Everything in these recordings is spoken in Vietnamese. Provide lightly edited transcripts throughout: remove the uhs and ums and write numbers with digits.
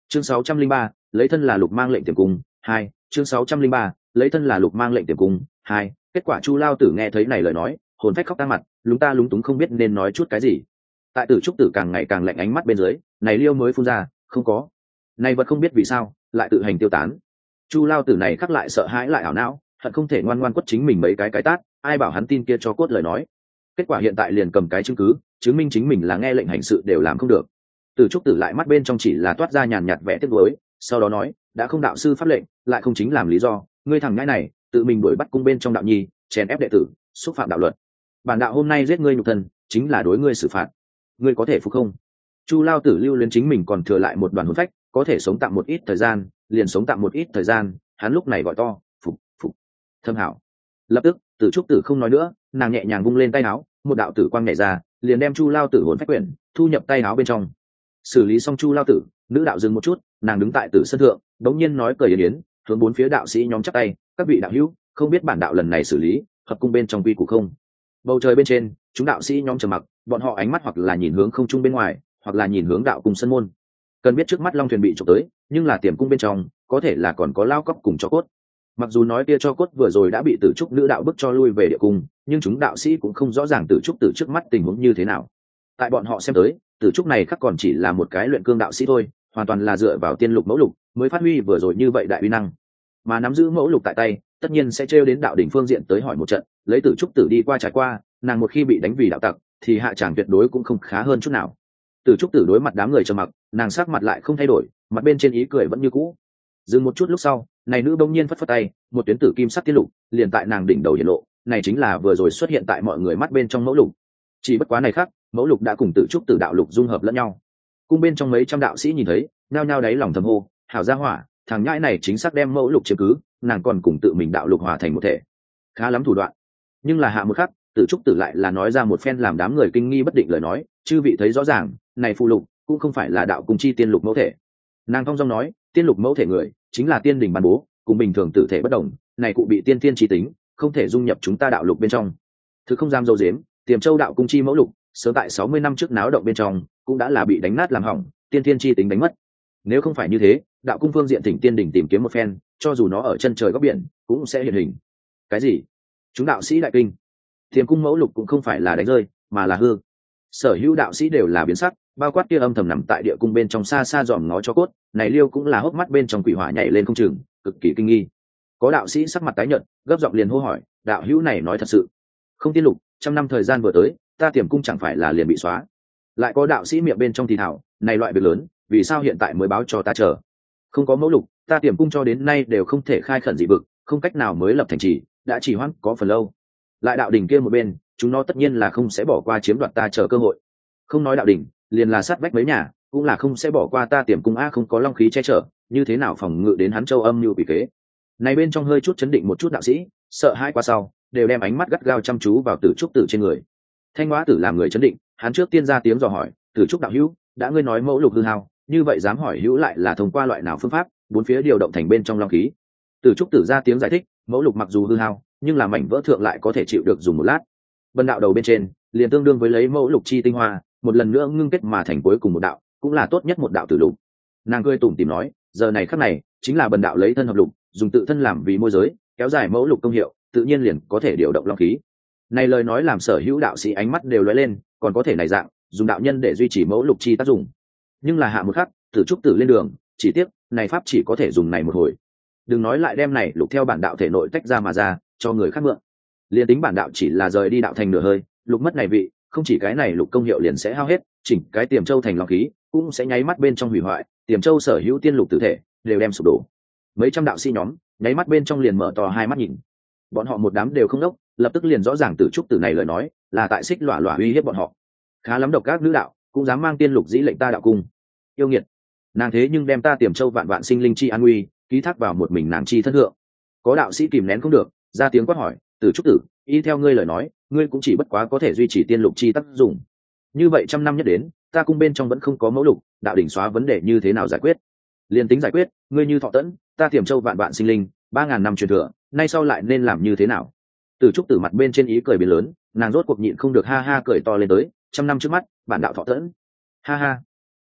chương 603, lấy thân là lục mang lệnh tiềm cung 2. chương 603, lấy thân là lục mang lệnh tiềm cung 2. Kết quả Chu Lao Tử nghe thấy này lời nói, hồn phách khóc tang mặt, lúng ta lúng túng không biết nên nói chút cái gì. Tại Tử Trúc Tử càng ngày càng lạnh ánh mắt bên dưới, này liêu mới phun ra, không có. Này vật không biết vì sao, lại tự hành tiêu tán. Chu Lao Tử này khắc lại sợ hãi lại ảo não, hận không thể ngoan ngoan quất chính mình mấy cái tát, ai bảo hắn tin kia cho cốt lời nói. Kết quả hiện tại liền cầm cái chứng cứ, chứng minh chính mình là nghe lệnh hành sự đều làm không được. Tử Trúc Tử lại mắt bên trong chỉ là toát ra nhàn nhạt vẻ tiếc nuối, sau đó nói, đã không đạo sư pháp lệnh, lại không chính làm lý do, ngươi thằng nhãi này, tự mình đuổi bắt cung bên trong đạo nhi, chèn ép đệ tử, xúc phạm đạo luật. Bản đạo hôm nay giết ngươi nhục thân, chính là đối ngươi xử phạt. Ngươi có thể phục không? Chu Lao Tử lưu luyến chính mình còn thừa lại một đoàn hồn phách, có thể sống tạm một ít thời gian, liền sống tạm một ít thời gian, hắn lúc này gọi to, phục, phục. Thâm hảo. Lập tức, Tử Trúc Tử không nói nữa, nàng nhẹ nhàng vung lên tay áo, một đạo tử quang nhảy ra, liền đem Chu Lao Tử hồn phách quyển thu nhập tay áo bên trong. Xử lý xong Chu Lao Tử, nữ đạo dừng một chút, nàng đứng tại Tử sân thượng, đống nhiên nói cười yến yến, hướng bốn phía đạo sĩ nhóm chắp tay, các vị đạo hữu, không biết bản đạo lần này xử lý hợp cung bên trong quy củ không? Bầu trời bên trên, chúng đạo sĩ nhóm trầm mặc, bọn họ ánh mắt hoặc là nhìn hướng không trung bên ngoài, hoặc là nhìn hướng đạo cung sân môn. Cần biết trước mắt long thuyền bị trộm tới, nhưng là tiềm cung bên trong, có thể là còn có lao cóc cùng cho cốt. Mặc dù nói kia cho cốt vừa rồi đã bị Tử Trúc nữ đạo bức cho lui về địa cung, nhưng chúng đạo sĩ cũng không rõ ràng Tử Trúc Tử trước mắt tình huống như thế nào. Tại bọn họ xem tới, Tử Trúc này khắc còn chỉ là một cái luyện cương đạo sĩ thôi, hoàn toàn là dựa vào tiên lục mẫu lục mới phát huy vừa rồi như vậy đại uy năng. Mà nắm giữ mẫu lục tại tay, tất nhiên sẽ trêu đến đạo đỉnh phương diện tới hỏi một trận, lấy Tử Trúc Tử đi qua trải qua, nàng một khi bị đánh vì đạo tặc, thì hạ tràng tuyệt đối cũng không khá hơn chút nào. Tử Trúc Tử đối mặt đám người trầm mặc, nàng sắc mặt lại không thay đổi, mặt bên trên ý cười vẫn như cũ. Dừng một chút lúc sau, này nữ bỗng nhiên phất phất tay, một tuyến tử kim sắc tiên lục liền tại nàng đỉnh đầu hiện lộ, này chính là vừa rồi xuất hiện tại mọi người mắt bên trong mẫu lục. Chỉ bất quá này khác, mẫu lục đã cùng Tử Trúc Tử đạo lục dung hợp lẫn nhau. Cung bên trong mấy trăm đạo sĩ nhìn thấy, nhao nhao đáy lòng thầm hô, hảo gia hỏa, thằng nhãi này chính xác đem mẫu lục chiếm cứ, nàng còn cùng tự mình đạo lục hòa thành một thể, khá lắm thủ đoạn. Nhưng là hạ một khắc, Tử Trúc Tử lại là nói ra một phen làm đám người kinh nghi bất định lời nói, chư vị thấy rõ ràng, này phù lục cũng không phải là đạo cùng chi tiên lục mẫu thể. Nàng thong dong nói, tiên lục mẫu thể người chính là tiên đình ban bố, cùng bình thường tử thể bất đồng, này cụ bị tiên tiên chi tính, không thể dung nhập chúng ta đạo lục bên trong. Thứ không dám dâu dếm, Tiềm Châu đạo cung chi mẫu lục, sớm tại 60 năm trước náo động bên trong, cũng đã là bị đánh nát làm hỏng, tiên tiên chi tính đánh mất. Nếu không phải như thế, đạo cung phương diện thỉnh tiên đỉnh tìm kiếm một phen, cho dù nó ở chân trời góc biển, cũng sẽ hiện hình. Cái gì? Chúng đạo sĩ đại kinh. Tiềm cung mẫu lục cũng không phải là đánh rơi, mà là hư. Sở hữu đạo sĩ đều là biến sắc, bao quát kia âm thầm nằm tại địa cung bên trong xa xa dòm ngó cho cốt, này liêu cũng là hốc mắt bên trong quỷ hỏa nhảy lên không chừng, cực kỳ kinh nghi. Có đạo sĩ sắc mặt tái nhợt, gấp giọng liền hô hỏi, đạo hữu này nói thật sự? Không tiên lục, trăm năm thời gian vừa tới, ta Tiềm cung chẳng phải là liền bị xóa? Lại có đạo sĩ miệng bên trong thì thảo, này loại việc lớn, vì sao hiện tại mới báo cho ta chờ? Không có mẫu lục, ta Tiềm cung cho đến nay đều không thể khai khẩn dị vực, không cách nào mới lập thành trì, đã trì hoãn có phần lâu. Lại đạo đỉnh kia một bên, chúng nó tất nhiên là không sẽ bỏ qua chiếm đoạt ta chờ cơ hội. Không nói đạo đỉnh, liền là sát vách mấy nhà, cũng là không sẽ bỏ qua ta Tiềm cung a, không có long khí che chở, như thế nào phòng ngự đến hắn Châu Âm như quỷ kế. Này bên trong hơi chút chấn định một chút đạo sĩ, sợ hãi qua sau, đều đem ánh mắt gắt gao chăm chú vào Tử Trúc Tử trên người. Thanh Hóa Tử làm người chấn định, hắn trước tiên ra tiếng dò hỏi, Tử Trúc đạo hữu, đã ngươi nói mẫu lục hư hao, như vậy dám hỏi hữu lại là thông qua loại nào phương pháp, bốn phía điều động thành bên trong long khí? Tử Trúc Tử ra tiếng giải thích, mẫu lục mặc dù hư hao, nhưng là mảnh vỡ thượng lại có thể chịu được dùng một lát. Bần đạo đầu bên trên, liền tương đương với lấy mẫu lục chi tinh hoa, một lần nữa ngưng kết mà thành cuối cùng một đạo, cũng là tốt nhất một đạo tử lục. Nàng cười tủm tỉm nói, giờ này khắc này, chính là bần đạo lấy thân hợp lục, dùng tự thân làm vì môi giới, kéo dài mẫu lục công hiệu, tự nhiên liền có thể điều động long khí. Này lời nói làm sở hữu đạo sĩ ánh mắt đều lóe lên, còn có thể này dạng, dùng đạo nhân để duy trì mẫu lục chi tác dụng. Nhưng là hạ một khắc, Tử Trúc Tử lên đường, chỉ tiếc, này pháp chỉ có thể dùng này một hồi. Đừng nói lại đem này lục theo bản đạo thể nội tách ra mà ra, cho người khác mượn. Liên tính bản đạo chỉ là rời đi đạo thành nửa hơi, lục mất này vị, không chỉ cái này lục công hiệu liền sẽ hao hết, chỉnh cái Tiềm Châu thành long khí cũng sẽ nháy mắt bên trong hủy hoại, Tiềm Châu sở hữu tiên lục tử thể đều đem sụp đổ. Mấy trăm đạo sĩ nhóm nháy mắt bên trong liền mở to hai mắt nhìn. Bọn họ một đám đều không đốc, lập tức liền rõ ràng Tử Trúc Tử này lời nói là tại xích lỏa lỏa uy hiếp bọn họ. Khá lắm độc các nữ đạo cũng dám mang tiên lục dĩ lệnh ta đạo cung. Yêu nghiệt, nàng thế nhưng đem ta Tiềm Châu vạn vạn sinh linh chi an nguy ký thác vào một mình nàng chi thân thượng. Có đạo sĩ kìm nén không được, ra tiếng quát hỏi, Tử Trúc Tử, y theo ngươi lời nói, ngươi cũng chỉ bất quá có thể duy trì tiên lục chi tác dụng. Như vậy trăm năm nhất đến, ta cung bên trong vẫn không có mẫu lục, đạo đỉnh xóa vấn đề như thế nào giải quyết? Liên tính giải quyết, ngươi như Thọ Tẫn, ta Tiềm Châu vạn vạn sinh linh, 3000 năm truyền thừa, nay sau lại nên làm như thế nào? Tử Trúc Tử mặt bên trên ý cười biến lớn, nàng rốt cuộc nhịn không được ha ha cười to lên tới, trăm năm trước mắt, bản đạo Thọ Tẫn. Ha ha, chư vị,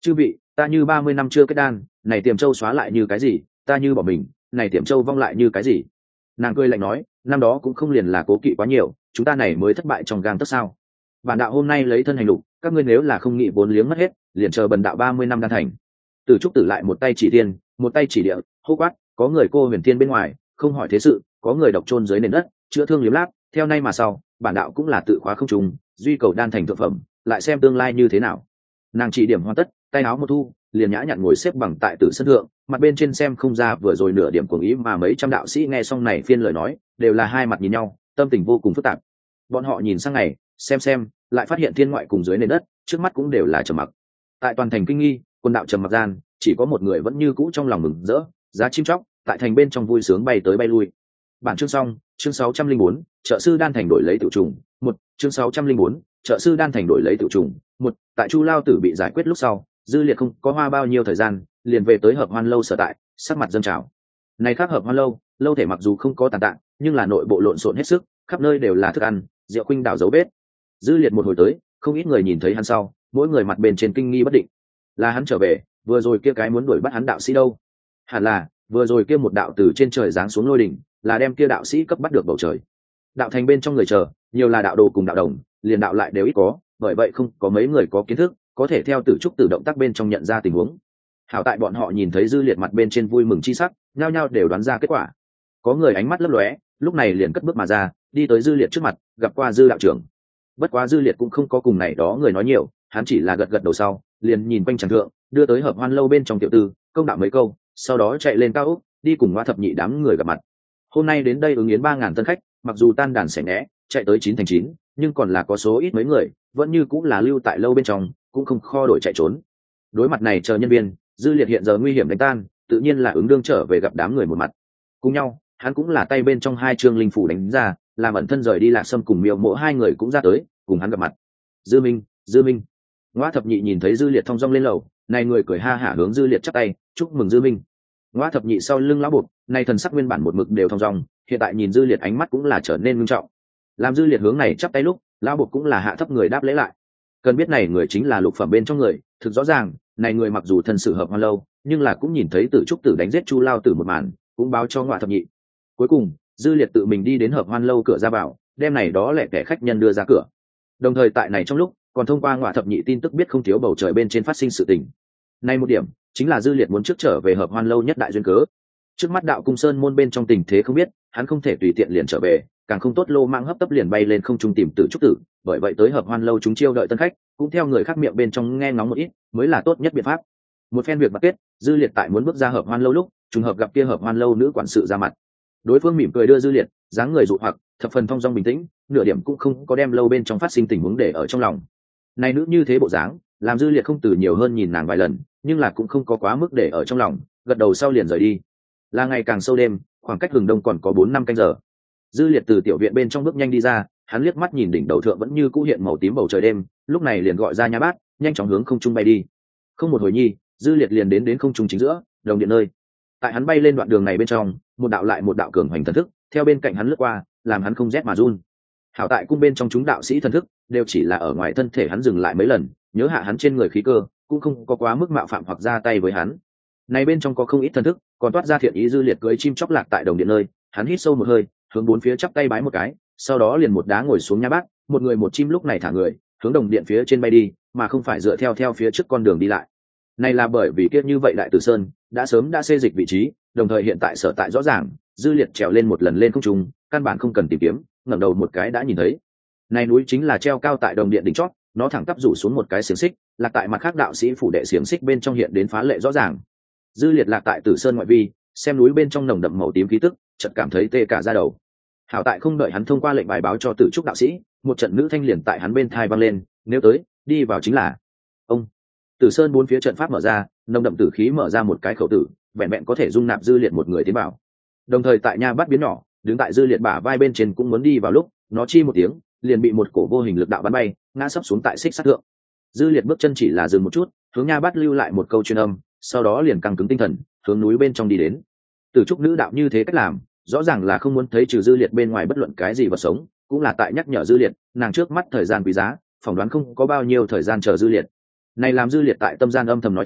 ta như 30 năm chưa kết đan, này tiềm châu xóa lại như cái gì, ta như bỏ mình, này tiềm châu vong lại như cái gì. Nàng cười lạnh nói, năm đó cũng không liền là cố kỵ quá nhiều, chúng ta này mới thất bại trong gang tấc sao. Bản đạo hôm nay lấy thân hành lục, các ngươi nếu là không nghĩ vốn liếng mất hết, liền chờ bần đạo 30 năm đan thành. Từ Trúc Tử lại một tay chỉ tiên, một tay chỉ địa, hô quát, có người cô huyền tiên bên ngoài, không hỏi thế sự, có người độc chôn dưới nền đất, chữa thương liếm láp, theo nay mà sau, bản đạo cũng là tự khóa không trùng, duy cầu đan thành thượng phẩm, lại xem tương lai như thế nào. Nàng chỉ điểm hoàn tất, tay áo một thu, liền nhã nhặn ngồi xếp bằng tại tử sân thượng, mặt bên trên xem không ra vừa rồi nửa điểm cuồng ý, mà mấy trăm đạo sĩ nghe xong này phiên lời nói, đều là hai mặt nhìn nhau, tâm tình vô cùng phức tạp. Bọn họ nhìn sang ngày, xem, lại phát hiện thiên ngoại cùng dưới nền đất, trước mắt cũng đều là trầm mặc. Tại toàn thành kinh nghi, quân đạo trầm mặc gian, chỉ có một người vẫn như cũ trong lòng mừng rỡ, giá chim chóc, tại thành bên trong vui sướng bay tới bay lui. Bản chương xong, chương 604, trợ sư đan thành đổi lấy tiểu trùng, một chương 604, trợ sư đan thành đổi lấy tiểu trùng, một tại Chu Lao Tử bị giải quyết lúc sau, Dư Liệt không có hoa bao nhiêu thời gian, liền về tới Hợp Hoan lâu sở tại, sắc mặt dâng trào. Này khác Hợp Hoan lâu, lâu thể mặc dù không có tàn tạng, nhưng là nội bộ lộn xộn hết sức, khắp nơi đều là thức ăn, rượu khuynh đảo dấu vết. Dư Liệt một hồi tới, không ít người nhìn thấy hắn sau, mỗi người mặt bên trên kinh nghi bất định. Là hắn trở về, vừa rồi kia cái muốn đuổi bắt hắn đạo sĩ đâu? Hẳn là vừa rồi kia một đạo từ trên trời giáng xuống lôi đỉnh, là đem kia đạo sĩ cấp bắt được bầu trời. Đạo thành bên trong người chờ, nhiều là đạo đồ cùng đạo đồng, liền đạo lại đều ít có, bởi vậy không có mấy người có kiến thức, có thể theo Tử Trúc Tử động tác bên trong nhận ra tình huống. Hảo tại bọn họ nhìn thấy Dư Liệt mặt bên trên vui mừng chi sắc, nhao nhao đều đoán ra kết quả. Có người ánh mắt lấp lóe, lúc này liền cất bước mà ra, đi tới Dư Liệt trước mặt, gặp qua Dư đạo trưởng. Bất quá Dư Liệt cũng không có cùng này đó người nói nhiều, hắn chỉ là gật gật đầu sau, liền nhìn quanh tràng thượng, đưa tới Hợp Hoan lâu bên trong tiểu tư, công đạo mấy câu, sau đó chạy lên cao ốc, đi cùng Ngoa Thập Nhị đám người gặp mặt. Hôm nay đến đây ứng yến 3000 tân khách, mặc dù tan đàn xẻ nghẽ, chạy tới 9 thành 9, nhưng còn là có số ít mấy người, vẫn như cũng là lưu tại lâu bên trong, cũng không kho đổi chạy trốn. Đối mặt này chờ nhân viên, Dư Liệt hiện giờ nguy hiểm đánh tan, tự nhiên là ứng đương trở về gặp đám người một mặt. Cùng nhau, hắn cũng là tay bên trong hai chương linh phủ đánh ra, làm ẩn thân rời đi Lạc Sâm cùng Miêu Mộ hai người cũng ra tới, cùng hắn gặp mặt. Dư Minh. Ngoa Thập Nhị nhìn thấy Dư Liệt thong dong lên lầu, này người cười ha hả hướng Dư Liệt chắp tay, chúc mừng Dư Minh. Ngoa Thập Nhị sau lưng lão bột, này thần sắc nguyên bản một mực đều thong dong, hiện tại nhìn Dư Liệt ánh mắt cũng là trở nên nghiêm trọng. Làm Dư Liệt hướng này chắp tay lúc, lão bột cũng là hạ thấp người đáp lễ lại. Cần biết này người chính là lục phẩm bên trong người, thực rõ ràng, này người mặc dù thân sự Hợp Hoan lâu, nhưng là cũng nhìn thấy Tử Trúc Tử đánh giết Chu Lao Tử một màn, cũng báo cho Ngoa Thập Nhị. Cuối cùng, Dư Liệt tự mình đi đến Hợp Hoan lâu cửa ra vào, đem này đó lẻ kẻ khách nhân đưa ra cửa. Đồng thời tại này trong lúc, còn thông qua Ngoa Thập Nhị tin tức biết không thiếu bầu trời bên trên phát sinh sự tình. Này một điểm, chính là Dư Liệt muốn trước trở về Hợp Hoan lâu nhất đại duyên cớ. Trước mắt Đạo Cung Sơn môn bên trong tình thế không biết, hắn không thể tùy tiện liền trở về, càng không tốt lô mang hấp tấp liền bay lên không trung tìm Tử Trúc Tử, bởi vậy tới Hợp Hoan lâu chúng chiêu đợi tân khách, cũng theo người khác miệng bên trong nghe ngóng một ít, mới là tốt nhất biện pháp. Một phen việc bạc kết, Dư Liệt tại muốn bước ra Hợp Hoan lâu lúc, trùng hợp gặp kia Hợp Hoan lâu nữ quản sự ra mặt. Đối phương mỉm cười đưa Dư Liệt, dáng người dụ hoặc, thập phần thong dong bình tĩnh, nửa điểm cũng không có đem lâu bên trong phát sinh tình huống để ở trong lòng. Này nữ như thế bộ dáng, làm Dư Liệt không từ nhiều hơn nhìn nàng vài lần, nhưng là cũng không có quá mức để ở trong lòng, gật đầu sau liền rời đi. Là ngày càng sâu đêm, khoảng cách hừng đông còn có 4-5 canh giờ. Dư Liệt từ tiểu viện bên trong bước nhanh đi ra, hắn liếc mắt nhìn đỉnh đầu thượng vẫn như cũ hiện màu tím bầu trời đêm, lúc này liền gọi ra Nha Bát, nhanh chóng hướng không trung bay đi. Không một hồi nhi, Dư Liệt liền đến không trung chính giữa, đồng điện nơi. Tại hắn bay lên đoạn đường này bên trong, một đạo lại một đạo cường hoành thần thức, theo bên cạnh hắn lướt qua, làm hắn không rét mà run. Hảo tại cung bên trong chúng đạo sĩ thần thức, đều chỉ là ở ngoài thân thể hắn dừng lại mấy lần, nhớ hạ hắn trên người khí cơ, cũng không có quá mức mạo phạm hoặc ra tay với hắn. Này bên trong có không ít thần thức, còn toát ra thiện ý. Dư Liệt cưỡi chim chóc lạc tại đồng điện nơi, hắn hít sâu một hơi, hướng bốn phía chắp tay bái một cái, sau đó liền một đá ngồi xuống Nha Bát, một người một chim lúc này thả người, hướng đồng điện phía trên bay đi, mà không phải dựa theo phía trước con đường đi lại. Này là bởi vì kiếp như vậy Đại Tử Sơn đã sớm đã xê dịch vị trí, đồng thời hiện tại sở tại rõ ràng, Dư Liệt trèo lên một lần lên không trung, căn bản không cần tìm kiếm, ngẩng đầu một cái đã nhìn thấy. Này núi chính là treo cao tại đồng điện đỉnh chót, nó thẳng tắp rủ xuống một cái xiềng xích, lạc tại mặt khác đạo sĩ phủ đệ xiềng xích bên trong hiện đến phá lệ rõ ràng. Dư Liệt lạc tại Tử Sơn ngoại vi, xem núi bên trong nồng đậm màu tím khí tức, chợt cảm thấy tê cả da đầu. Hảo tại không đợi hắn thông qua lệnh bài báo cho Tử Trúc đạo sĩ, một trận nữ thanh liền tại hắn bên tai vang lên, nếu tới, đi vào chính là ông. Tử Sơn bốn phía trận pháp mở ra, nồng đậm tử khí mở ra một cái khẩu tử, vẹn vẹn có thể dung nạp Dư Liệt một người tiến vào. Đồng thời tại Nha Bát biến nhỏ, đứng tại Dư Liệt bả vai bên trên cũng muốn đi vào lúc, nó chi một tiếng, liền bị một cổ vô hình lực đạo bắn bay, ngã sấp xuống tại xích sắt thượng. Dư Liệt bước chân chỉ là dừng một chút, hướng Nha Bát lưu lại một câu truyền âm, sau đó liền căng cứng tinh thần, hướng núi bên trong đi đến. Tử Trúc nữ đạo như thế cách làm, rõ ràng là không muốn thấy trừ Dư Liệt bên ngoài bất luận cái gì vật sống, cũng là tại nhắc nhở Dư Liệt, nàng trước mắt thời gian quý giá, phỏng đoán không có bao nhiêu thời gian chờ Dư Liệt. Này làm Dư Liệt tại tâm gian âm thầm nói thầm,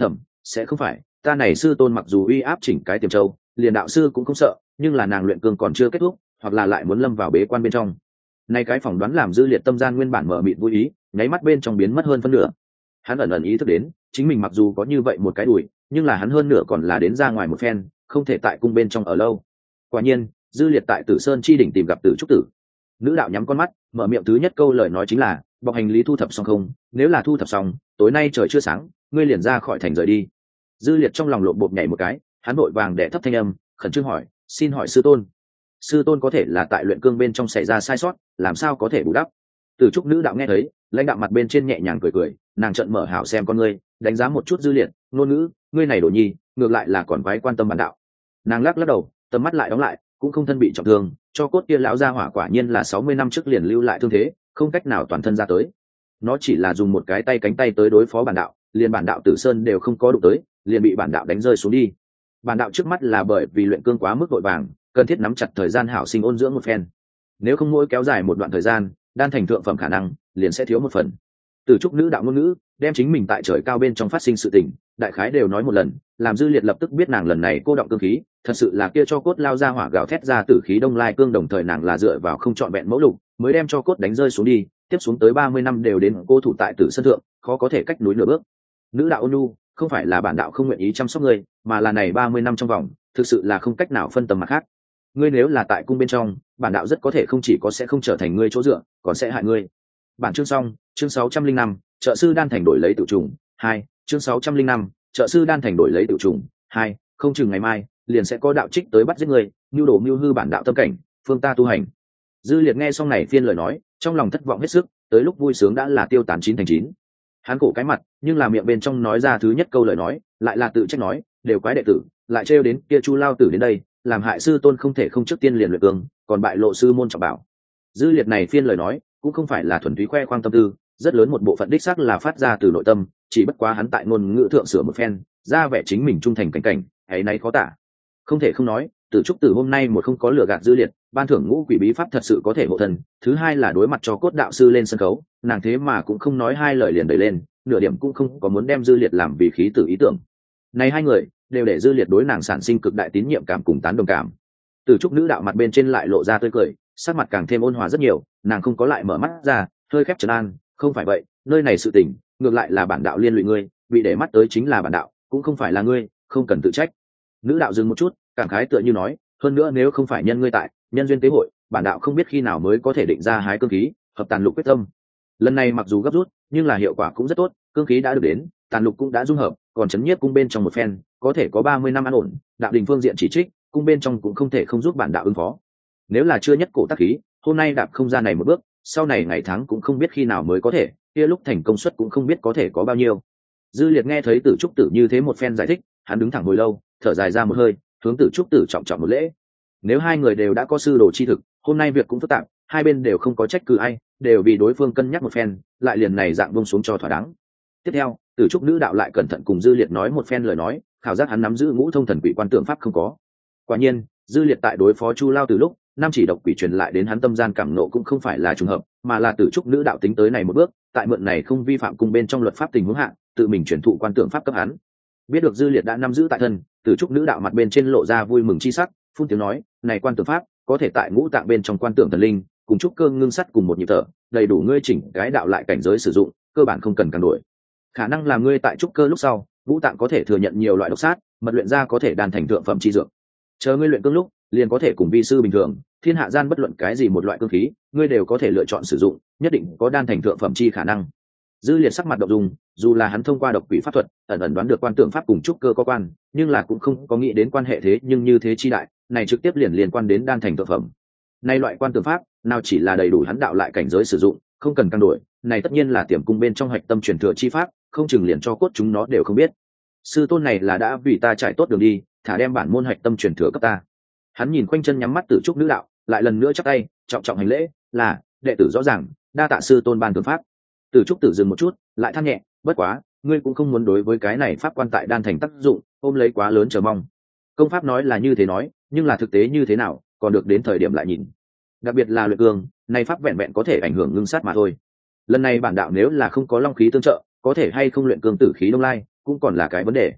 sẽ không phải, ta này sư tôn mặc dù uy áp chỉnh cái Tiềm Châu, liền đạo sư cũng không sợ, nhưng là nàng luyện cương còn chưa kết thúc, hoặc là lại muốn lâm vào bế quan bên trong. Nay cái phỏng đoán làm Dư Liệt tâm gian nguyên bản mở mịt vui ý, nháy mắt bên trong biến mất hơn phân nửa. Hắn ẩn ẩn ý thức đến, chính mình mặc dù có như vậy một cái đùi, nhưng là hắn hơn nửa còn là đến ra ngoài một phen, không thể tại cung bên trong ở lâu. Quả nhiên, Dư Liệt tại Tử Sơn chi đỉnh tìm gặp Tử Trúc Tử. Nữ đạo nhắm con mắt, mở miệng thứ nhất câu lời nói chính là, bọc hành lý thu thập xong không? Nếu là thu thập xong, tối nay trời chưa sáng, ngươi liền ra khỏi thành rời đi. Dư Liệt trong lòng lộn bột nhảy một cái, hắn vội vàng đẻ thấp thanh âm, khẩn trương hỏi, xin hỏi sư tôn. Sư tôn có thể là tại luyện cương bên trong xảy ra sai sót, làm sao có thể bù đắp? Tử Trúc nữ đạo nghe thấy, lãnh đạo mặt bên trên nhẹ nhàng cười cười, nàng trợn mở hảo xem con ngươi, đánh giá một chút Dư Liệt, ngôn ngữ, ngươi này đồ nhi, ngược lại là còn quái quan tâm bản đạo. Nàng lắc lắc đầu, tầm mắt lại đóng lại, cũng không thân bị trọng thương, cho cốt kia lão gia hỏa quả nhiên là 60 năm trước liền lưu lại thương thế, không cách nào toàn thân ra tới. Nó chỉ là dùng một cái tay cánh tay tới đối phó bản đạo, liền bản đạo Tử Sơn đều không có đụng tới, liền bị bản đạo đánh rơi xuống đi. Bản đạo trước mắt là bởi vì luyện cương quá mức vội vàng, cần thiết nắm chặt thời gian hảo sinh ôn dưỡng một phen. Nếu không mỗi kéo dài một đoạn thời gian, đan thành thượng phẩm khả năng liền sẽ thiếu một phần. Tử Trúc nữ đạo ngôn ngữ, đem chính mình tại trời cao bên trong phát sinh sự tình, đại khái đều nói một lần, làm Dư Liệt lập tức biết nàng lần này cô động cương khí, thật sự là kia cho cốt lao ra hỏa gào thét ra tử khí đông lai cương, đồng thời nàng là dựa vào không trọn vẹn mẫu lục, mới đem cho cốt đánh rơi xuống đi, tiếp xuống tới 30 năm đều đến cô thủ tại Tử Sơn thượng, khó có thể cách núi nửa bước. Nữ đạo ôn nhu, không phải là bản đạo không nguyện ý chăm sóc ngươi, mà là này 30 năm trong vòng, thực sự là không cách nào phân tầm mặt khác. Ngươi nếu là tại cung bên trong, bản đạo rất có thể không chỉ có sẽ không trở thành ngươi chỗ dựa, còn sẽ hại ngươi. Bản chương xong, chương 605, trợ sư đan thành đổi lấy tự trùng 2, chương 605, trợ sư đan thành đổi lấy tự trùng 2, không chừng ngày mai liền sẽ có đạo trích tới bắt giết người, mưu đồ mưu hư bản đạo tâm cảnh, phương ta tu hành. Dư Liệt nghe xong này phiên lời nói, trong lòng thất vọng hết sức, tới lúc vui sướng đã là tiêu tán 9/9. Hắn cổ cái mặt, nhưng là miệng bên trong nói ra thứ nhất câu lời nói, lại là tự trách nói, đều quái đệ tử, lại trêu đến kia Chu lao tử đến đây, làm hại sư tôn không thể không trước tiên liền luyện cương, còn bại lộ sư môn trọng bảo. Dư Liệt này phiên lời nói, cũng không phải là thuần túy khoe khoang tâm tư, rất lớn một bộ phận đích xác là phát ra từ nội tâm, chỉ bất quá hắn tại ngôn ngữ thượng sửa một phen, ra vẻ chính mình trung thành cảnh cảnh, ấy nay khó tả. Không thể không nói, Tử Trúc Tử hôm nay một không có lừa gạt Dư Liệt, ban thưởng ngũ quỷ bí pháp thật sự có thể hộ thân. Thứ hai là đối mặt cho cốt đạo sư lên sân khấu, nàng thế mà cũng không nói hai lời liền đẩy lên, nửa điểm cũng không có muốn đem Dư Liệt làm vì khí tử ý tưởng. Này hai người đều để Dư Liệt đối nàng sản sinh cực đại tín nhiệm cảm cùng tán đồng cảm. Tử Trúc nữ đạo mặt bên trên lại lộ ra tươi cười, sắc mặt càng thêm ôn hòa rất nhiều, nàng không có lại mở mắt ra, hơi khép trấn an, không phải vậy, nơi này sự tình, ngược lại là bản đạo liên lụy ngươi, bị để mắt tới chính là bản đạo, cũng không phải là ngươi, không cần tự trách. Nữ đạo dừng một chút, cảm khái tựa như nói, hơn nữa nếu không phải nhân ngươi tại, nhân duyên tế hội, bản đạo không biết khi nào mới có thể định ra hái cương khí, hợp tàn lục quyết tâm. Lần này mặc dù gấp rút, nhưng là hiệu quả cũng rất tốt, cương khí đã được đến, tàn lục cũng đã dung hợp, còn chấn nhiếp cung bên trong một phen, có thể có 30 năm an ổn, đạo đình phương diện chỉ trích, cung bên trong cũng không thể không giúp bản đạo ứng phó. Nếu là chưa nhất cổ tác khí, hôm nay đạp không ra này một bước, sau này ngày tháng cũng không biết khi nào mới có thể, kia lúc thành công suất cũng không biết có thể có bao nhiêu. Dư Liệt nghe thấy Tử Trúc Tử như thế một phen giải thích, hắn đứng thẳng hồi lâu, thở dài ra một hơi, hướng Tử Trúc Tử trọng trọng một lễ. Nếu hai người đều đã có sư đồ chi thực, hôm nay việc cũng phức tạp, hai bên đều không có trách cứ ai, đều vì đối phương cân nhắc một phen, lại liền này dạng buông xuống cho thỏa đáng. Tiếp theo, Tử Trúc nữ đạo lại cẩn thận cùng Dư Liệt nói một phen lời nói, khảo giác hắn nắm giữ ngũ thông thần quỷ quan tượng pháp không có. Quả nhiên, Dư Liệt tại đối phó Chu Lao từ lúc, nam chỉ độc quỷ truyền lại đến hắn tâm gian cảm nộ cũng không phải là trùng hợp, mà là Tử Trúc nữ đạo tính tới này một bước, tại mượn này không vi phạm cùng bên trong luật pháp tình huống hạ, tự mình truyền thụ quan tượng pháp cấp hắn. Biết được Dư Liệt đã nắm giữ tại thân, Tử Trúc nữ đạo mặt bên trên lộ ra vui mừng chi sắc, phun tiếng nói, này quan tượng pháp có thể tại ngũ tạng bên trong quan tượng thần linh, cùng trúc cơ ngưng sắt cùng một nhịp thở, đầy đủ ngươi chỉnh cái đạo lại cảnh giới sử dụng, cơ bản không cần càng đổi. Khả năng làm ngươi tại trúc cơ lúc sau, ngũ tạng có thể thừa nhận nhiều loại độc sát, mật luyện ra có thể đan thành thượng phẩm chi dược. Chờ ngươi luyện cương lúc, liền có thể cùng vi sư bình thường, thiên hạ gian bất luận cái gì một loại cương khí, ngươi đều có thể lựa chọn sử dụng, nhất định có đan thành thượng phẩm chi khả năng. Dư Liệt sắc mặt động dung, dù là hắn thông qua độc quỷ pháp thuật, ẩn ẩn đoán được quan tượng pháp cùng trúc cơ có quan, nhưng là cũng không có nghĩ đến quan hệ thế nhưng như thế chi đại, này trực tiếp liền liên quan đến đan thành thượng phẩm. Nay loại quan tượng pháp, nào chỉ là đầy đủ hắn đạo lại cảnh giới sử dụng, không cần căn đổi, này tất nhiên là tiềm cung bên trong hạch tâm truyền thừa chi pháp, không chừng liền cho cốt chúng nó đều không biết. Sư tôn này là đã vì ta trải tốt đường đi, thả đem bản môn hạch tâm truyền thừa cấp ta. Hắn nhìn quanh chân nhắm mắt Tử Trúc nữ đạo, lại lần nữa chắp tay, trọng trọng hành lễ, là đệ tử rõ ràng, đa tạ sư tôn ban tượng pháp. Tử Trúc Tử dừng một chút, lại than nhẹ, bất quá, ngươi cũng không muốn đối với cái này pháp quan tại đan thành tác dụng, ôm lấy quá lớn chờ mong. Công pháp nói là như thế nói, nhưng là thực tế như thế nào, còn được đến thời điểm lại nhìn. Đặc biệt là luyện cương, này pháp vẹn vẹn có thể ảnh hưởng ngưng sát mà thôi. Lần này bản đạo nếu là không có long khí tương trợ, có thể hay không luyện cương tử khí đông lai, cũng còn là cái vấn đề.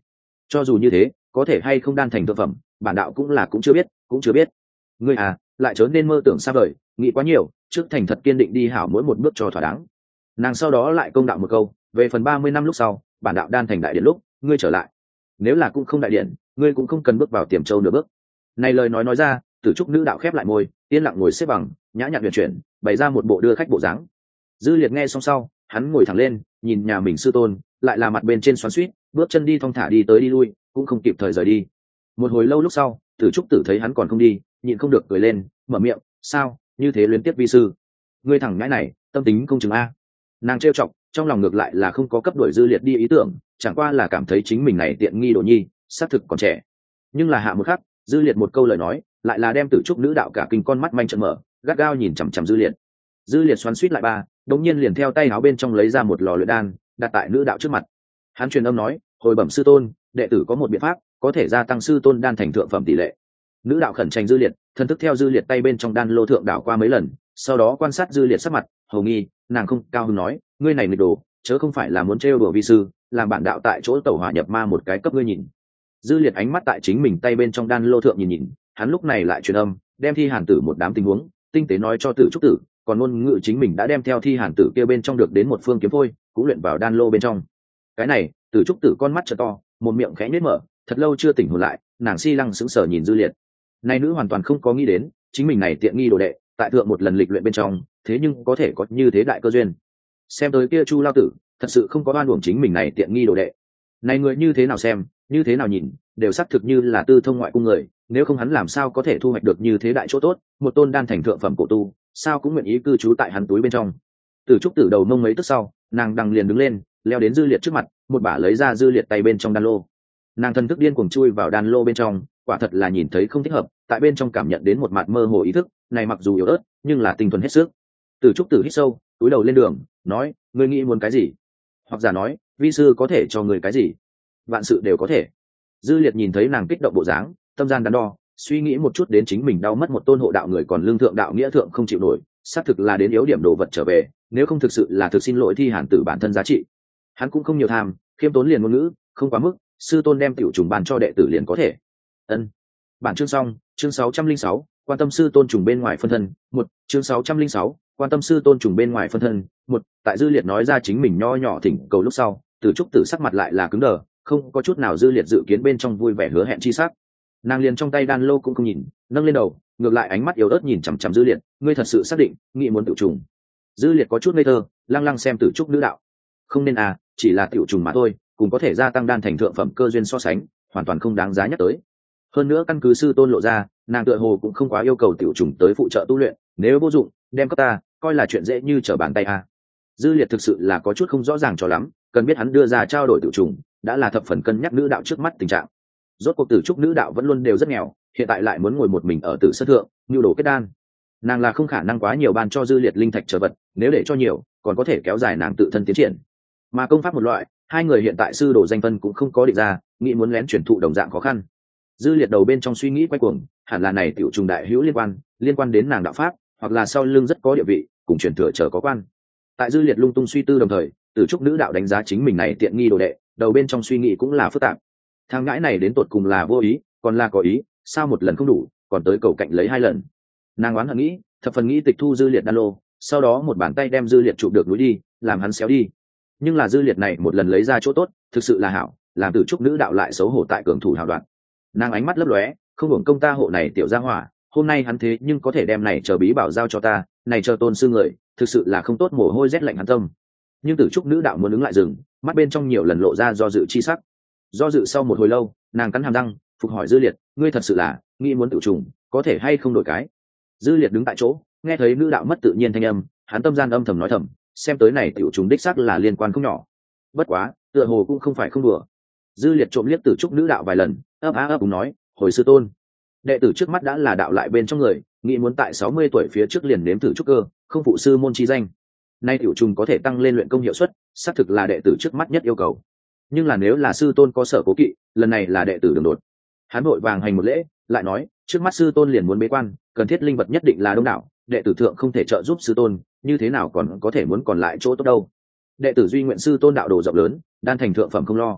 cho dù như thế có thể hay không đan thành thượng phẩm bản đạo cũng chưa biết ngươi à lại chớ nên mơ tưởng xa vời, nghĩ quá nhiều, trước thành thật kiên định đi hảo mỗi một bước cho thỏa đáng. Nàng sau đó lại công đạo một câu, về phần 30 năm lúc sau bản đạo đan thành đại điện lúc ngươi trở lại, nếu là cũng không đại điện ngươi cũng không cần bước vào Tiềm Châu nửa bước. Này lời nói ra, Tử Trúc nữ đạo khép lại môi, yên lặng ngồi xếp bằng, nhã nhặn huyền chuyển, bày ra một bộ đưa khách bộ dáng. Dư Liệt nghe xong sau, hắn ngồi thẳng lên, nhìn nhà mình sư tôn, lại là mặt bên trên xoắn xuýt, bước chân đi thong thả đi tới đi lui, cũng không kịp thời rời đi. Một hồi lâu lúc sau, Tử Trúc Tử thấy hắn còn không đi, nhịn không được cười lên, mở miệng, "Sao, như thế luyến tiếp vi sư? Ngươi thẳng ngãi này, tâm tính không chừng a." Nàng trêu chọc, trong lòng ngược lại là không có cấp đuổi Dư Liệt đi ý tưởng, chẳng qua là cảm thấy chính mình này tiện nghi đồ nhi, xác thực còn trẻ. Nhưng là hạ một khắc, Dư Liệt một câu lời nói, lại là đem Tử Trúc nữ đạo cả kinh con mắt manh trợn mở, gắt gao nhìn chằm chằm Dư Liệt. Dư Liệt xoắn xuýt lại ba, đột nhiên liền theo tay áo bên trong lấy ra một lò luyện đan, đặt tại nữ đạo trước mặt. Hắn truyền âm nói, "Hồi bẩm sư tôn, đệ tử có một biện pháp, có thể gia tăng sư tôn đan thành thượng phẩm tỷ lệ." Nữ đạo khẩn tranh Dư Liệt, thân thức theo Dư Liệt tay bên trong đan lô thượng đảo qua mấy lần, sau đó quan sát Dư Liệt sắc mặt, hầu nghi, nàng không cao hứng nói, "Ngươi này nghịch đồ, chớ không phải là muốn trêu đùa vi sư, làm bản đạo tại chỗ tẩu hỏa nhập ma một cái cấp ngươi nhìn." Dư Liệt ánh mắt tại chính mình tay bên trong đan lô thượng nhìn nhìn, hắn lúc này lại truyền âm, đem Thi Hàn Tử một đám tình huống tinh tế nói cho Tử Trúc Tử, còn ngôn ngữ chính mình đã đem theo Thi Hàn Tử kia bên trong được đến một phương kiếm phôi, cũng luyện vào đan lô bên trong. Cái này, Tử Trúc Tử con mắt trợ to, một miệng khẽ nhếch mở, thật lâu chưa tỉnh hồn lại, nàng si lăng sững sờ nhìn Dư Liệt. Này nữ hoàn toàn không có nghĩ đến, chính mình này tiện nghi đồ đệ, tại thượng một lần lịch luyện bên trong, thế nhưng có thể có như thế đại cơ duyên. Xem tới kia Chu lao tử, thật sự không có oan uổng chính mình này tiện nghi đồ đệ. Này người như thế nào xem, như thế nào nhìn, đều xác thực như là tư thông ngoại cung người, nếu không hắn làm sao có thể thu hoạch được như thế đại chỗ tốt, một tôn đan thành thượng phẩm cổ tu, sao cũng nguyện ý cư trú tại hắn túi bên trong. Tử Trúc Tử đầu mông mấy tức sau, nàng đằng liền đứng lên, leo đến Dư Liệt trước mặt, một bả lấy ra Dư Liệt tay bên trong đan lô. Nàng thần thức điên cuồng chui vào đan lô bên trong, quả thật là nhìn thấy không thích hợp, tại bên trong cảm nhận đến một mạt mơ hồ ý thức, này mặc dù yếu ớt, nhưng là tinh thuần hết sức. Tử Trúc Tử hít sâu, cúi đầu lên đường, nói, ngươi nghĩ muốn cái gì? Hoặc giả nói, vi sư có thể cho người cái gì? Vạn sự đều có thể. Dư Liệt nhìn thấy nàng kích động bộ dáng, tâm gian đắn đo, suy nghĩ một chút đến chính mình đau mất một tôn hộ đạo người còn lương thượng đạo nghĩa thượng không chịu nổi, xác thực là đến yếu điểm đồ vật trở về, nếu không thực sự là thực xin lỗi Thi Hàn Tử bản thân giá trị. Hắn cũng không nhiều tham, khiêm tốn liền ngôn ngữ, không quá mức, sư tôn đem tiểu trùng bàn cho đệ tử liền có thể. Ân. Bản chương xong, chương 606, quan tâm sư tôn trùng bên ngoài phân thân, một, chương 606, quan tâm sư tôn trùng bên ngoài phân thân, một. Tại Dư Liệt nói ra chính mình nho nhỏ thỉnh cầu lúc sau, Tử Trúc Tử sắc mặt lại là cứng đờ, không có chút nào Dư Liệt dự kiến bên trong vui vẻ hứa hẹn chi sắc. Nàng liền trong tay đan lô cũng không nhìn, nâng lên đầu, ngược lại ánh mắt yếu ớt nhìn chằm chằm Dư Liệt, ngươi thật sự xác định nghĩ muốn tiểu trùng? Dư Liệt có chút ngây thơ, lăng lăng xem Tử Trúc nữ đạo. Không nên à, chỉ là tiểu trùng mà thôi, cũng có thể gia tăng đan thành thượng phẩm cơ duyên so sánh, hoàn toàn không đáng giá nhắc tới. Hơn nữa căn cứ sư tôn lộ ra, nàng tựa hồ cũng không quá yêu cầu tiểu trùng tới phụ trợ tu luyện, nếu vô dụng, đem cấp ta, coi là chuyện dễ như trở bàn tay à. Dư Liệt thực sự là có chút không rõ ràng cho lắm, cần biết hắn đưa ra trao đổi tiểu trùng, đã là thập phần cân nhắc nữ đạo trước mắt tình trạng. Rốt cuộc Tử Trúc nữ đạo vẫn luôn đều rất nghèo, hiện tại lại muốn ngồi một mình ở Tử Sơn thượng, nhu đồ kết đan. Nàng là không khả năng quá nhiều ban cho Dư Liệt linh thạch trở vật, nếu để cho nhiều, còn có thể kéo dài nàng tự thân tiến triển. Mà công pháp một loại, hai người hiện tại sư đồ danh phân cũng không có định ra, nghĩ muốn lén truyền thụ đồng dạng khó khăn. Dư Liệt đầu bên trong suy nghĩ quay cuồng, hẳn là này tiểu trùng đại hữu liên quan đến nàng đạo pháp, hoặc là sau lưng rất có địa vị, cùng truyền thừa chờ có quan. Tại Dư Liệt lung tung suy tư đồng thời, Tử Trúc nữ đạo đánh giá chính mình này tiện nghi đồ đệ, đầu bên trong suy nghĩ cũng là phức tạp. Thằng ngãi này đến tột cùng là vô ý, còn là có ý, sao một lần không đủ, còn tới cầu cạnh lấy hai lần. Nàng oán hận nghĩ, thập phần nghĩ tịch thu Dư Liệt đan lô, sau đó một bàn tay đem Dư Liệt chụp được núi đi, làm hắn xéo đi. Nhưng là Dư Liệt này một lần lấy ra chỗ tốt, thực sự là hảo, làm Tử Trúc nữ đạo lại xấu hổ tại cường thủ hào đoạn. Nàng ánh mắt lấp lóe, không hưởng công ta hộ này tiểu gia hỏa, hôm nay hắn thế nhưng có thể đem này chờ bí bảo giao cho ta, này chờ tôn sư người, thực sự là không tốt, mồ hôi rét lạnh hắn tâm. Nhưng Tử Trúc nữ đạo muốn ứng lại dừng, mắt bên trong nhiều lần lộ ra do dự chi sắc. Do dự sau một hồi lâu, nàng cắn hàm răng, phục hỏi Dư Liệt, ngươi thật sự là nghĩ muốn tự trùng, có thể hay không đổi cái? Dư Liệt đứng tại chỗ, nghe thấy nữ đạo mất tự nhiên thanh âm, hắn tâm gian âm thầm nói thầm, xem tới này tiểu trùng đích xác là liên quan không nhỏ. Bất quá, tựa hồ cũng không phải không đùa. Dư Liệt trộm liếc Tử Trúc nữ đạo vài lần, ấp á ấp úng nói, hồi sư tôn, đệ tử trước mắt đã là đạo lại bên trong người, nghĩ muốn tại 60 tuổi phía trước liền nếm thử trúc cơ, không phụ sư môn chi danh. Nay tiểu trùng có thể tăng lên luyện công hiệu suất, xác thực là đệ tử trước mắt nhất yêu cầu. Nhưng là nếu là sư tôn có sở cố kỵ, lần này là đệ tử đường đột. Hắn vội vàng hành một lễ, lại nói, trước mắt sư tôn liền muốn bế quan, cần thiết linh vật nhất định là đông đảo, đệ tử thượng không thể trợ giúp sư tôn, như thế nào còn có thể muốn còn lại chỗ tốt đâu. Đệ tử duy nguyện sư tôn đạo đồ rộng lớn, đan thành thượng phẩm không lo.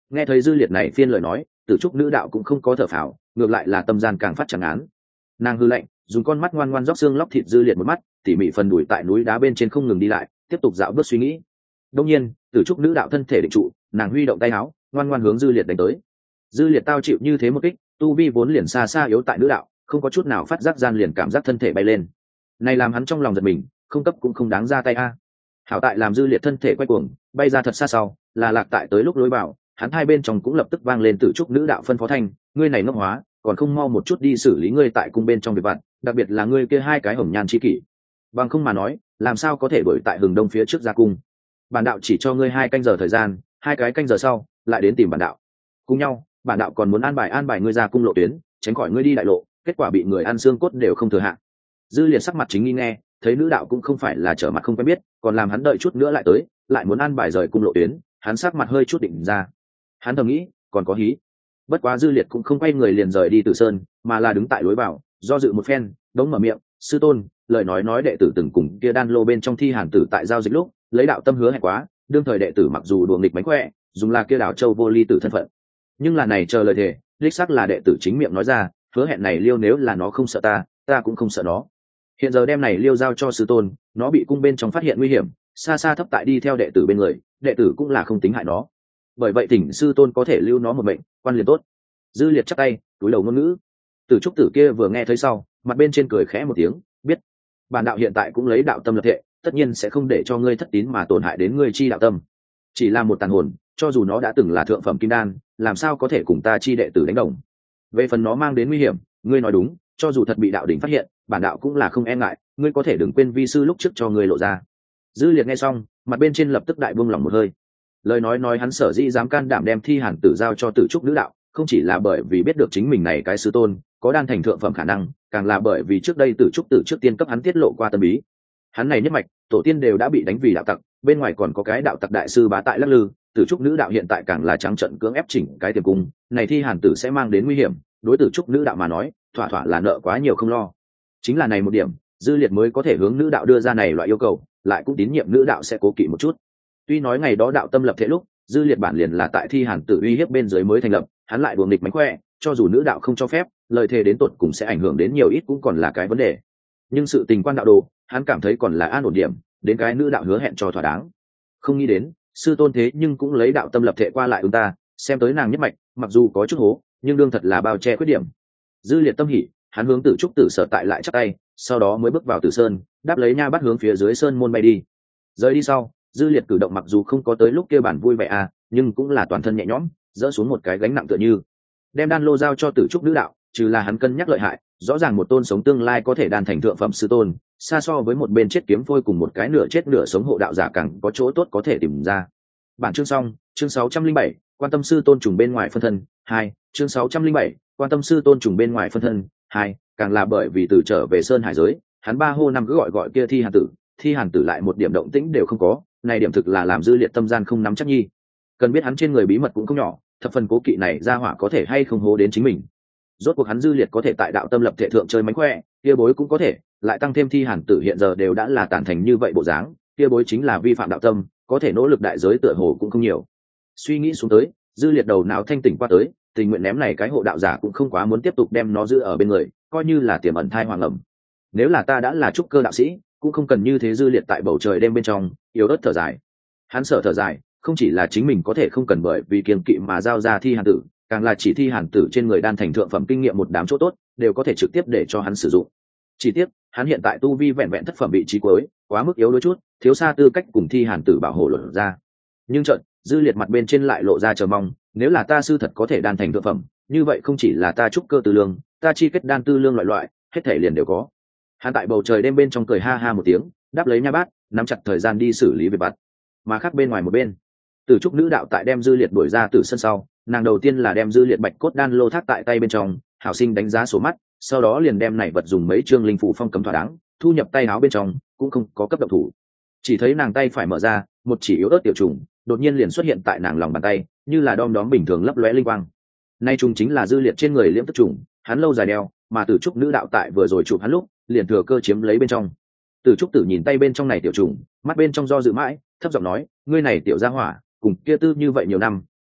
Nghe thấy dư liệt này phiên lời nói, tử trúc nữ đạo cũng không có thở phào, ngược lại là tâm gian càng phát chẳng án. Nàng hư lạnh, dùng con mắt ngoan ngoan róc xương lóc thịt dư liệt một mắt, tỉ mỉ phần đuổi tại núi đá bên trên không ngừng đi lại, tiếp tục dạo bước suy nghĩ. Đông nhiên, tử trúc nữ đạo thân thể định trụ, nàng huy động tay áo, ngoan ngoan hướng dư liệt đánh tới. Dư liệt tao chịu như thế một kích, tu vi vốn liền xa xa yếu tại nữ đạo, không có chút nào phát giác gian liền cảm giác thân thể bay lên. Này làm hắn trong lòng giật mình, không cấp cũng không đáng ra tay a. Hảo tại làm dư liệt thân thể quay cuồng, bay ra thật xa sau, là lạc tại tới lúc lối vào, hắn hai bên trong cũng lập tức vang lên tử trúc nữ đạo phân phó thanh, ngươi này ngốc hóa, còn không mau một chút đi xử lý ngươi tại cung bên trong việc vặt, đặc biệt là ngươi kia hai cái hồng nhan chi kỷ. Bằng không mà nói, làm sao có thể đuổi tại Hừng Đông phía trước ra cung. Bản đạo chỉ cho ngươi 2 canh giờ thời gian, 2 cái canh giờ sau lại đến tìm bản đạo. Cùng nhau, bản đạo còn muốn an bài ngươi ra cung lộ tuyến, tránh khỏi ngươi đi đại lộ, kết quả bị người ăn xương cốt đều không thừa hạ. Dư Liệt sắc mặt chính nghi nghe, thấy nữ đạo cũng không phải là trở mặt không quen biết, còn làm hắn đợi chút nữa lại tới, lại muốn an bài rời cung lộ tuyến, hắn sắc mặt hơi chút định ra. Hắn thầm nghĩ, còn có hí. Bất quá Dư Liệt cũng không quay người liền rời đi Tử Sơn, mà là đứng tại lối vào, do dự một phen, đống mở miệng, sư tôn, lời nói đệ tử từng cùng kia đan lô bên trong thi hàn tử tại giao dịch lúc, lấy đạo tâm hứa hẹn quá, đương thời đệ tử mặc dù đùa nghịch mánh khỏe, dùng là kia đảo châu vô ly tử thân phận, nhưng là này chờ lời thề, đích xác là đệ tử chính miệng nói ra, hứa hẹn này liêu nếu là nó không sợ ta cũng không sợ nó. Hiện giờ đem này liêu giao cho sư tôn, nó bị cung bên trong phát hiện nguy hiểm, xa xa thấp tại đi theo đệ tử bên người, đệ tử cũng là không tính hại nó. Bởi vậy thỉnh sư tôn có thể lưu nó một mệnh, quan liền tốt. Dư Liệt chắp tay, túi đầu ngôn ngữ. Tử trúc tử kia vừa nghe thấy sau, mặt bên trên cười khẽ một tiếng, biết. Bản đạo hiện tại cũng lấy đạo tâm lập thệ, tất nhiên sẽ không để cho ngươi thất tín mà tổn hại đến ngươi chi đạo tâm. Chỉ là một tàn hồn, cho dù nó đã từng là thượng phẩm kim đan, làm sao có thể cùng ta chi đệ tử đánh đồng. Về phần nó mang đến nguy hiểm, ngươi nói đúng, cho dù thật bị đạo đỉnh phát hiện, bản đạo cũng là không e ngại, ngươi có thể đừng quên vi sư lúc trước cho ngươi lộ ra. Dư Liệt nghe xong, mặt bên trên lập tức đại buông lỏng một hơi. Lời nói hắn sở dĩ dám can đảm đem thi hàn tử giao cho tử trúc nữ đạo, không chỉ là bởi vì biết được chính mình này cái sư tôn có đan thành thượng phẩm khả năng, càng là bởi vì trước đây tử trúc tử trước tiên cấp hắn tiết lộ qua tâm bí. Hắn này nhất mạch, tổ tiên đều đã bị đánh vì đạo tặc, bên ngoài còn có cái đạo tặc đại sư bá tại lắc lư, tử trúc nữ đạo hiện tại càng là trắng trận cưỡng ép chỉnh cái tiềm cung, này thi hàn tử sẽ mang đến nguy hiểm, đối tử trúc nữ đạo mà nói, thỏa thỏa là nợ quá nhiều không lo. Chính là này một điểm, Dư Liệt mới có thể hướng nữ đạo đưa ra này loại yêu cầu, lại cũng tín nhiệm nữ đạo sẽ cố kỵ một chút. Tuy nói ngày đó đạo tâm lập thể lúc, Dư Liệt bản liền là tại thi hàn tử uy hiếp bên dưới mới thành lập, hắn lại đùa nghịch mánh khỏe, cho dù nữ đạo không cho phép, lời thề đến tột cùng sẽ ảnh hưởng đến nhiều ít cũng còn là cái vấn đề. Nhưng sự tình quan đạo đồ, hắn cảm thấy còn là an ổn điểm, đến cái nữ đạo hứa hẹn cho thỏa đáng. Không nghĩ đến, sư tôn thế nhưng cũng lấy đạo tâm lập thể qua lại ta, xem tới nàng nhất mạch, mặc dù có chút hố, nhưng đương thật là bao che khuyết điểm. Dư Liệt tâm hỉ, hắn hướng Tử trúc tử sở tại lại chắp tay, sau đó mới bước vào Tử Sơn, đáp lấy nha bắt hướng phía dưới sơn môn bay đi. Rời đi sau, Dư Liệt cử động mặc dù không có tới lúc kia bản vui vẻ nhưng cũng là toàn thân nhẹ nhõm, dỡ xuống một cái gánh nặng tựa như. Đem đan lô giao cho Tử trúc nữ đạo, trừ là hắn cân nhắc lợi hại, rõ ràng một tôn sống tương lai có thể đan thành thượng phẩm sư tôn, xa so với một bên chết kiếm phôi cùng một cái nửa chết nửa sống hộ đạo giả càng có chỗ tốt có thể tìm ra. Bản chương xong, chương 607, quan tâm sư tôn trùng bên ngoài phân thân 2, chương 607, quan tâm sư tôn trùng bên ngoài phân thân 2, càng là bởi vì từ trở về sơn hải giới, hắn 3 hô 5 cứ gọi kia thi hàn tử lại một điểm động tĩnh đều không có, này điểm thực là làm Dư Liệt tâm gian không nắm chắc nhi. Cần biết hắn trên người bí mật cũng không nhỏ, thập phần cố kỵ này ra hỏa có thể hay không hố đến chính mình. Rốt cuộc hắn Dư Liệt có thể tại đạo tâm lập thể thượng chơi mánh khỏe, kia bối cũng có thể, lại tăng thêm thi hàn tử hiện giờ đều đã là tản thành như vậy bộ dáng, kia bối chính là vi phạm đạo tâm, có thể nỗ lực đại giới tựa hồ cũng không nhiều. Suy nghĩ xuống tới, Dư Liệt đầu não thanh tỉnh qua tới, tình nguyện ném này cái hộ đạo giả cũng không quá muốn tiếp tục đem nó giữ ở bên người, coi như là tiềm ẩn thai hoàng ẩm. Nếu là ta đã là trúc cơ đạo sĩ, cũng không cần như thế. Dư Liệt tại bầu trời đêm bên trong yếu ớt thở dài. Hắn sợ thở dài, không chỉ là chính mình có thể không cần bởi vì kiêng kỵ mà giao ra thi hàn tử, càng là chỉ thi hàn tử trên người đan thành thượng phẩm kinh nghiệm một đám chỗ tốt đều có thể trực tiếp để cho hắn sử dụng. Chỉ tiếc hắn hiện tại tu vi vẹn vẹn thất phẩm vị trí cuối, quá mức yếu đuối chút, thiếu xa tư cách cùng thi hàn tử bảo hộ luận ra. Nhưng chợt Dư Liệt mặt bên trên lại lộ ra chờ mong, nếu là ta sư thật có thể đan thành thượng phẩm, như vậy không chỉ là ta trúc cơ tư lương, ta chi kết đan tư lương loại hết thể liền đều có. Hắn tại bầu trời đêm bên trong cười ha ha một tiếng, đáp lấy nha bát, nắm chặt thời gian đi xử lý việc vặt. Mà khác bên ngoài một bên, Tử trúc nữ đạo tại đem Dư Liệt đuổi ra từ sân sau, nàng đầu tiên là đem Dư Liệt bạch cốt đan lô thác tại tay bên trong, hảo sinh đánh giá số mắt, sau đó liền đem này vật dùng mấy chương linh phủ phong cấm thỏa đáng, thu nhập tay áo bên trong, cũng không có cấp động thủ. Chỉ thấy nàng tay phải mở ra, một chỉ yếu ớt tiểu trùng đột nhiên liền xuất hiện tại nàng lòng bàn tay, như là đom đóm bình thường lấp lóe linh quang. Nay trùng chính là Dư Liệt trên người liễm tức trùng, hắn lâu dài đeo, mà Tử trúc nữ đạo tại vừa rồi chụp hắn lúc, liền thừa cơ chiếm lấy bên trong. Tử trúc tử nhìn tay bên trong này tiểu trùng, mắt bên trong do dự mãi, thấp giọng nói, ngươi này tiểu gia hỏa, cùng kia tư như vậy nhiều năm,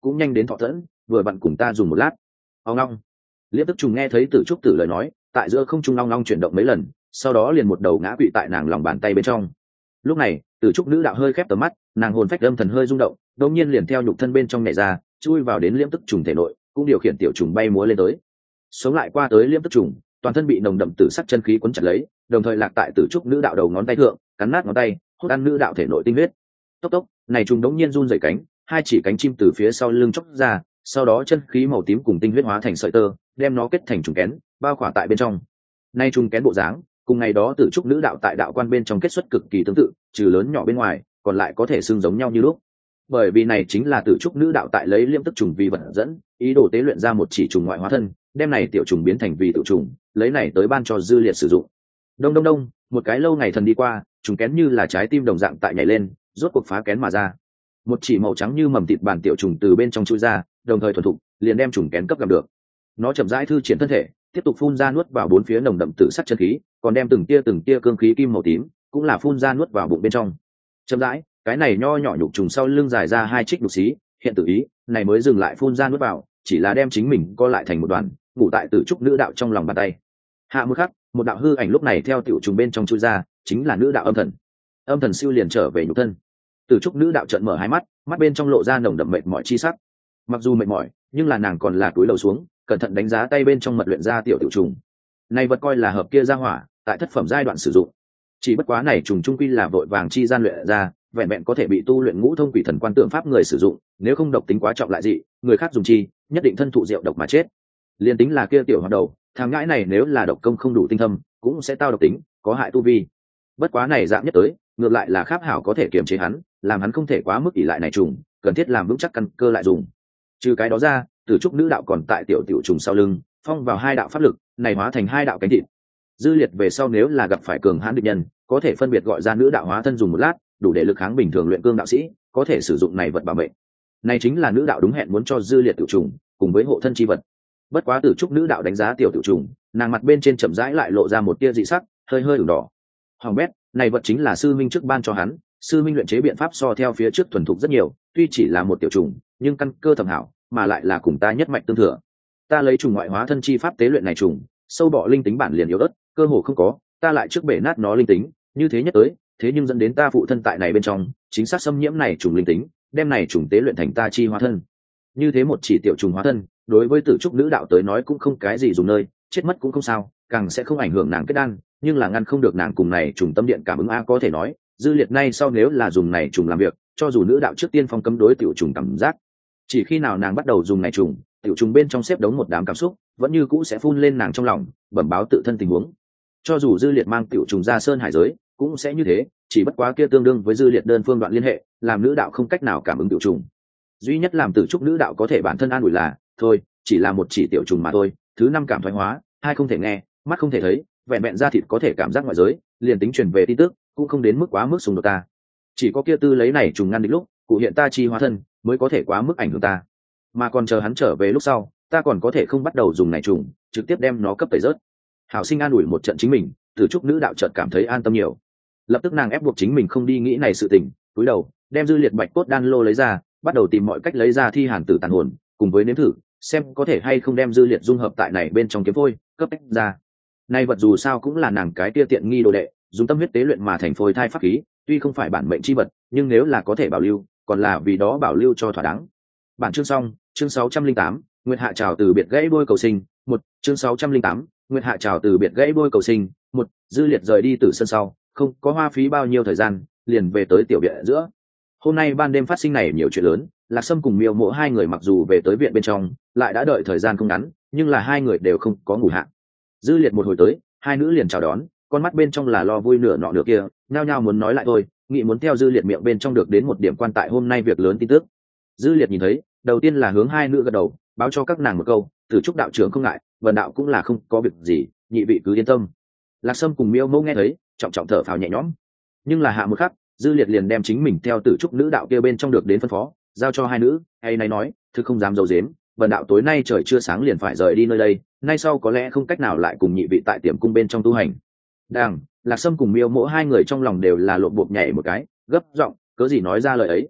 cũng nhanh đến thọ dẫn, vừa vặn cùng ta dùng một lát. Ông long. Liễm Tức Trùng nghe thấy Tử Trúc Tử lời nói, tại giữa không trung long long chuyển động mấy lần, sau đó liền một đầu ngã quỵ tại nàng lòng bàn tay bên trong. Lúc này, Tử Trúc nữ đạo hơi khép tầm mắt, nàng hồn phách âm thần hơi rung động, đột nhiên liền theo nhục thân bên trong nhảy ra, chui vào đến Liễm Tức Trùng thể nội, cũng điều khiển tiểu trùng bay múa lên tới. Sống lại qua tới Liễm Tức Trùng, toàn thân bị nồng đậm tử sắc chân khí quấn chặt lấy, đồng thời lạc tại Tử Trúc nữ đạo đầu ngón tay thượng, cắn nát ngón tay, hút ăn nữ đạo thể nội tinh huyết. Tốc tốc, này trùng đống nhiên run rẩy cánh, hai chỉ cánh chim từ phía sau lưng chốc ra, sau đó chân khí màu tím cùng tinh huyết hóa thành sợi tơ, đem nó kết thành trùng kén, bao khỏa tại bên trong. Nay trùng kén bộ dáng, cùng ngày đó Tử Trúc nữ đạo tại đạo quan bên trong kết xuất cực kỳ tương tự, trừ lớn nhỏ bên ngoài, còn lại có thể xương giống nhau như lúc. Bởi vì này chính là Tử Trúc nữ đạo tại lấy Liễm Tức Trùng vì vật dẫn, ý đồ tế luyện ra một chỉ trùng ngoại hóa thân, đem này tiểu trùng biến thành vì tự trùng, lấy này tới ban cho Dư Liệt sử dụng. Đông đông đông, một cái lâu ngày thần đi qua, trùng kén như là trái tim đồng dạng tại nhảy lên, rốt cuộc phá kén mà ra. Một chỉ màu trắng như mầm thịt bản tiểu trùng từ bên trong chui ra, đồng thời thuần thục liền đem trùng kén cấp gặp được. Nó chậm rãi thư triển thân thể, tiếp tục phun ra nuốt vào bốn phía nồng đậm tử sắc chân khí, còn đem từng tia cương khí kim màu tím cũng là phun ra nuốt vào bụng bên trong. Chậm rãi, cái này nho nhỏ nhục trùng sau lưng dài ra hai trích đục xí, hiện tự ý này mới dừng lại phun ra nuốt vào, chỉ là đem chính mình co lại thành một đoàn, ngủ tại Tử Trúc nữ đạo trong lòng bàn tay. Hạ một khắc, một đạo hư ảnh lúc này theo tiểu trùng bên trong chui ra, chính là nữ đạo âm thần. Âm thần siêu liền trở về nhục thân. Tử Trúc nữ đạo trợn mở hai mắt, mắt bên trong lộ ra nồng đậm mệt mỏi chi sắc. Mặc dù mệt mỏi, nhưng là nàng còn là cúi đầu xuống, cẩn thận đánh giá tay bên trong mật luyện ra tiểu tiểu trùng. Này vật coi là hợp kia ra hỏa, tại thất phẩm giai đoạn sử dụng. Chỉ bất quá này trùng trung quy là vội vàng chi gian luyện ra, vẹn vẹn có thể bị tu luyện ngũ thông quỷ thần quan tượng pháp người sử dụng, nếu không độc tính quá trọng lại dị, người khác dùng chi, nhất định thân thụ rượu độc mà chết. Liên tính là kia tiểu hoạt đầu, thằng ngãi này nếu là độc công không đủ tinh thâm, cũng sẽ tao độc tính, có hại tu vi. Bất quá này dạng nhất tới, ngược lại là Kháp Hảo có thể kiềm chế hắn, làm hắn không thể quá mức ỷ lại này trùng, cần thiết làm vững chắc căn cơ lại dùng. Trừ cái đó ra, Tử Trúc nữ đạo còn tại tiểu tiểu trùng sau lưng, phong vào hai đạo pháp lực, này hóa thành hai đạo cánh thịt. Dư Liệt về sau nếu là gặp phải cường hãn địch nhân, có thể phân biệt gọi ra nữ đạo hóa thân dùng một lát, đủ để lực kháng bình thường luyện cương đạo sĩ, có thể sử dụng này vật bảo mệnh. Này chính là nữ đạo đúng hẹn muốn cho Dư Liệt tiểu trùng, cùng với hộ thân chi vật. Bất quá Tử Trúc nữ đạo đánh giá tiểu tiểu trùng, nàng mặt bên trên chậm rãi lại lộ ra một tia dị sắc, hơi hơi ửng đỏ. Hoàng bét, này vật chính là sư minh trước ban cho hắn, sư minh luyện chế biện pháp so theo phía trước thuần thục rất nhiều, tuy chỉ là một tiểu trùng, nhưng căn cơ thầm hảo, mà lại là cùng ta nhất mạch tương thừa. Ta lấy trùng ngoại hóa thân chi pháp tế luyện này trùng, sâu bọ linh tính bản liền yếu ớt, cơ hồ không có, ta lại trước bể nát nó linh tính, như thế nhất tới, thế nhưng dẫn đến ta phụ thân tại này bên trong, chính xác xâm nhiễm này trùng linh tính, đem này trùng tế luyện thành ta chi hóa thân. Như thế một chỉ tiểu trùng hóa thân, đối với Tử Trúc nữ đạo tới nói cũng không cái gì dùng nơi, chết mất cũng không sao, càng sẽ không ảnh hưởng nàng kết đan, nhưng là ngăn không được nàng cùng này trùng tâm điện cảm ứng a, có thể nói, Dư Liệt nay sau nếu là dùng này trùng làm việc, cho dù nữ đạo trước tiên phong cấm đối tiểu trùng cảm giác, chỉ khi nào nàng bắt đầu dùng này trùng, tiểu trùng bên trong xếp đống một đám cảm xúc, vẫn như cũ sẽ phun lên nàng trong lòng, bẩm báo tự thân tình huống. Cho dù Dư Liệt mang tiểu trùng ra sơn hải giới, cũng sẽ như thế, chỉ bất quá kia tương đương với Dư Liệt đơn phương đoạn liên hệ, làm nữ đạo không cách nào cảm ứng tiểu trùng. Duy nhất làm Tử Trúc nữ đạo có thể bản thân an ủi là, thôi, chỉ là một chỉ tiểu trùng mà thôi, thứ năm cảm thoái hóa, hai không thể nghe, mắt không thể thấy, vẹn vẹn da thịt có thể cảm giác ngoại giới, liền tính truyền về tin tức, cũng không đến mức quá mức xung đột ta. Chỉ có kia tư lấy này trùng ngăn địch lúc, cụ hiện ta chi hóa thân, mới có thể quá mức ảnh hưởng ta. Mà còn chờ hắn trở về lúc sau, ta còn có thể không bắt đầu dùng này trùng, trực tiếp đem nó cấp tẩy rớt. Hảo sinh an ủi một trận chính mình, Tử Trúc nữ đạo chợt cảm thấy an tâm nhiều. Lập tức nàng ép buộc chính mình không đi nghĩ này sự tình, cúi đầu, đem Dư Liệt bạch cốt đan lô lấy ra, bắt đầu tìm mọi cách lấy ra thi hàn tử tàn hồn, cùng với nếm thử, xem có thể hay không đem Dư Liệt dung hợp tại này bên trong kiếm phôi, cấp tách ra. Nay vật dù sao cũng là nàng cái tia tiện nghi đồ đệ, dùng tâm huyết tế luyện mà thành phôi thai pháp khí, tuy không phải bản mệnh chi vật, nhưng nếu là có thể bảo lưu, còn là vì đó bảo lưu cho thỏa đáng. Bản chương xong, chương 608, Nguyệt Hạ chào từ biệt gãy đôi cầu sinh, một chương 608, Nguyệt Hạ chào từ biệt gãy đôi cầu sinh, một Dư Liệt rời đi từ sân sau, không có hoa phí bao nhiêu thời gian, liền về tới tiểu viện giữa. Hôm nay ban đêm phát sinh này nhiều chuyện lớn, Lạc Sâm cùng Miêu Mộ hai người mặc dù về tới viện bên trong, lại đã đợi thời gian không ngắn, nhưng là hai người đều không có ngủ hạ. Dư Liệt một hồi tới, hai nữ liền chào đón, con mắt bên trong là lo vui nửa nọ nửa kia, nhao nhao muốn nói lại thôi, nghĩ muốn theo Dư Liệt miệng bên trong được đến một điểm quan tại hôm nay việc lớn tin tức. Dư Liệt nhìn thấy, đầu tiên là hướng hai nữ gật đầu, báo cho các nàng một câu, Tử Trúc đạo trưởng không ngại, Vân đạo cũng là không có việc gì, nhị vị cứ yên tâm. Lạc Sâm cùng Miêu Mộ nghe thấy, trọng trọng thở phào nhẹ nhõm. Nhưng là hạ một khắc, Dư Liệt liền đem chính mình theo Tử Trúc nữ đạo kia bên trong được đến phân phó, giao cho hai nữ, hay này nói, thực không dám giấu giếm, Vân đạo tối nay trời chưa sáng liền phải rời đi nơi đây, nay sau có lẽ không cách nào lại cùng nhị vị tại tiềm cung bên trong tu hành. Đang, Lạc Sâm cùng Miêu Mộ hai người trong lòng đều là lộn bộp nhảy một cái, gấp giọng, cớ gì nói ra lời ấy.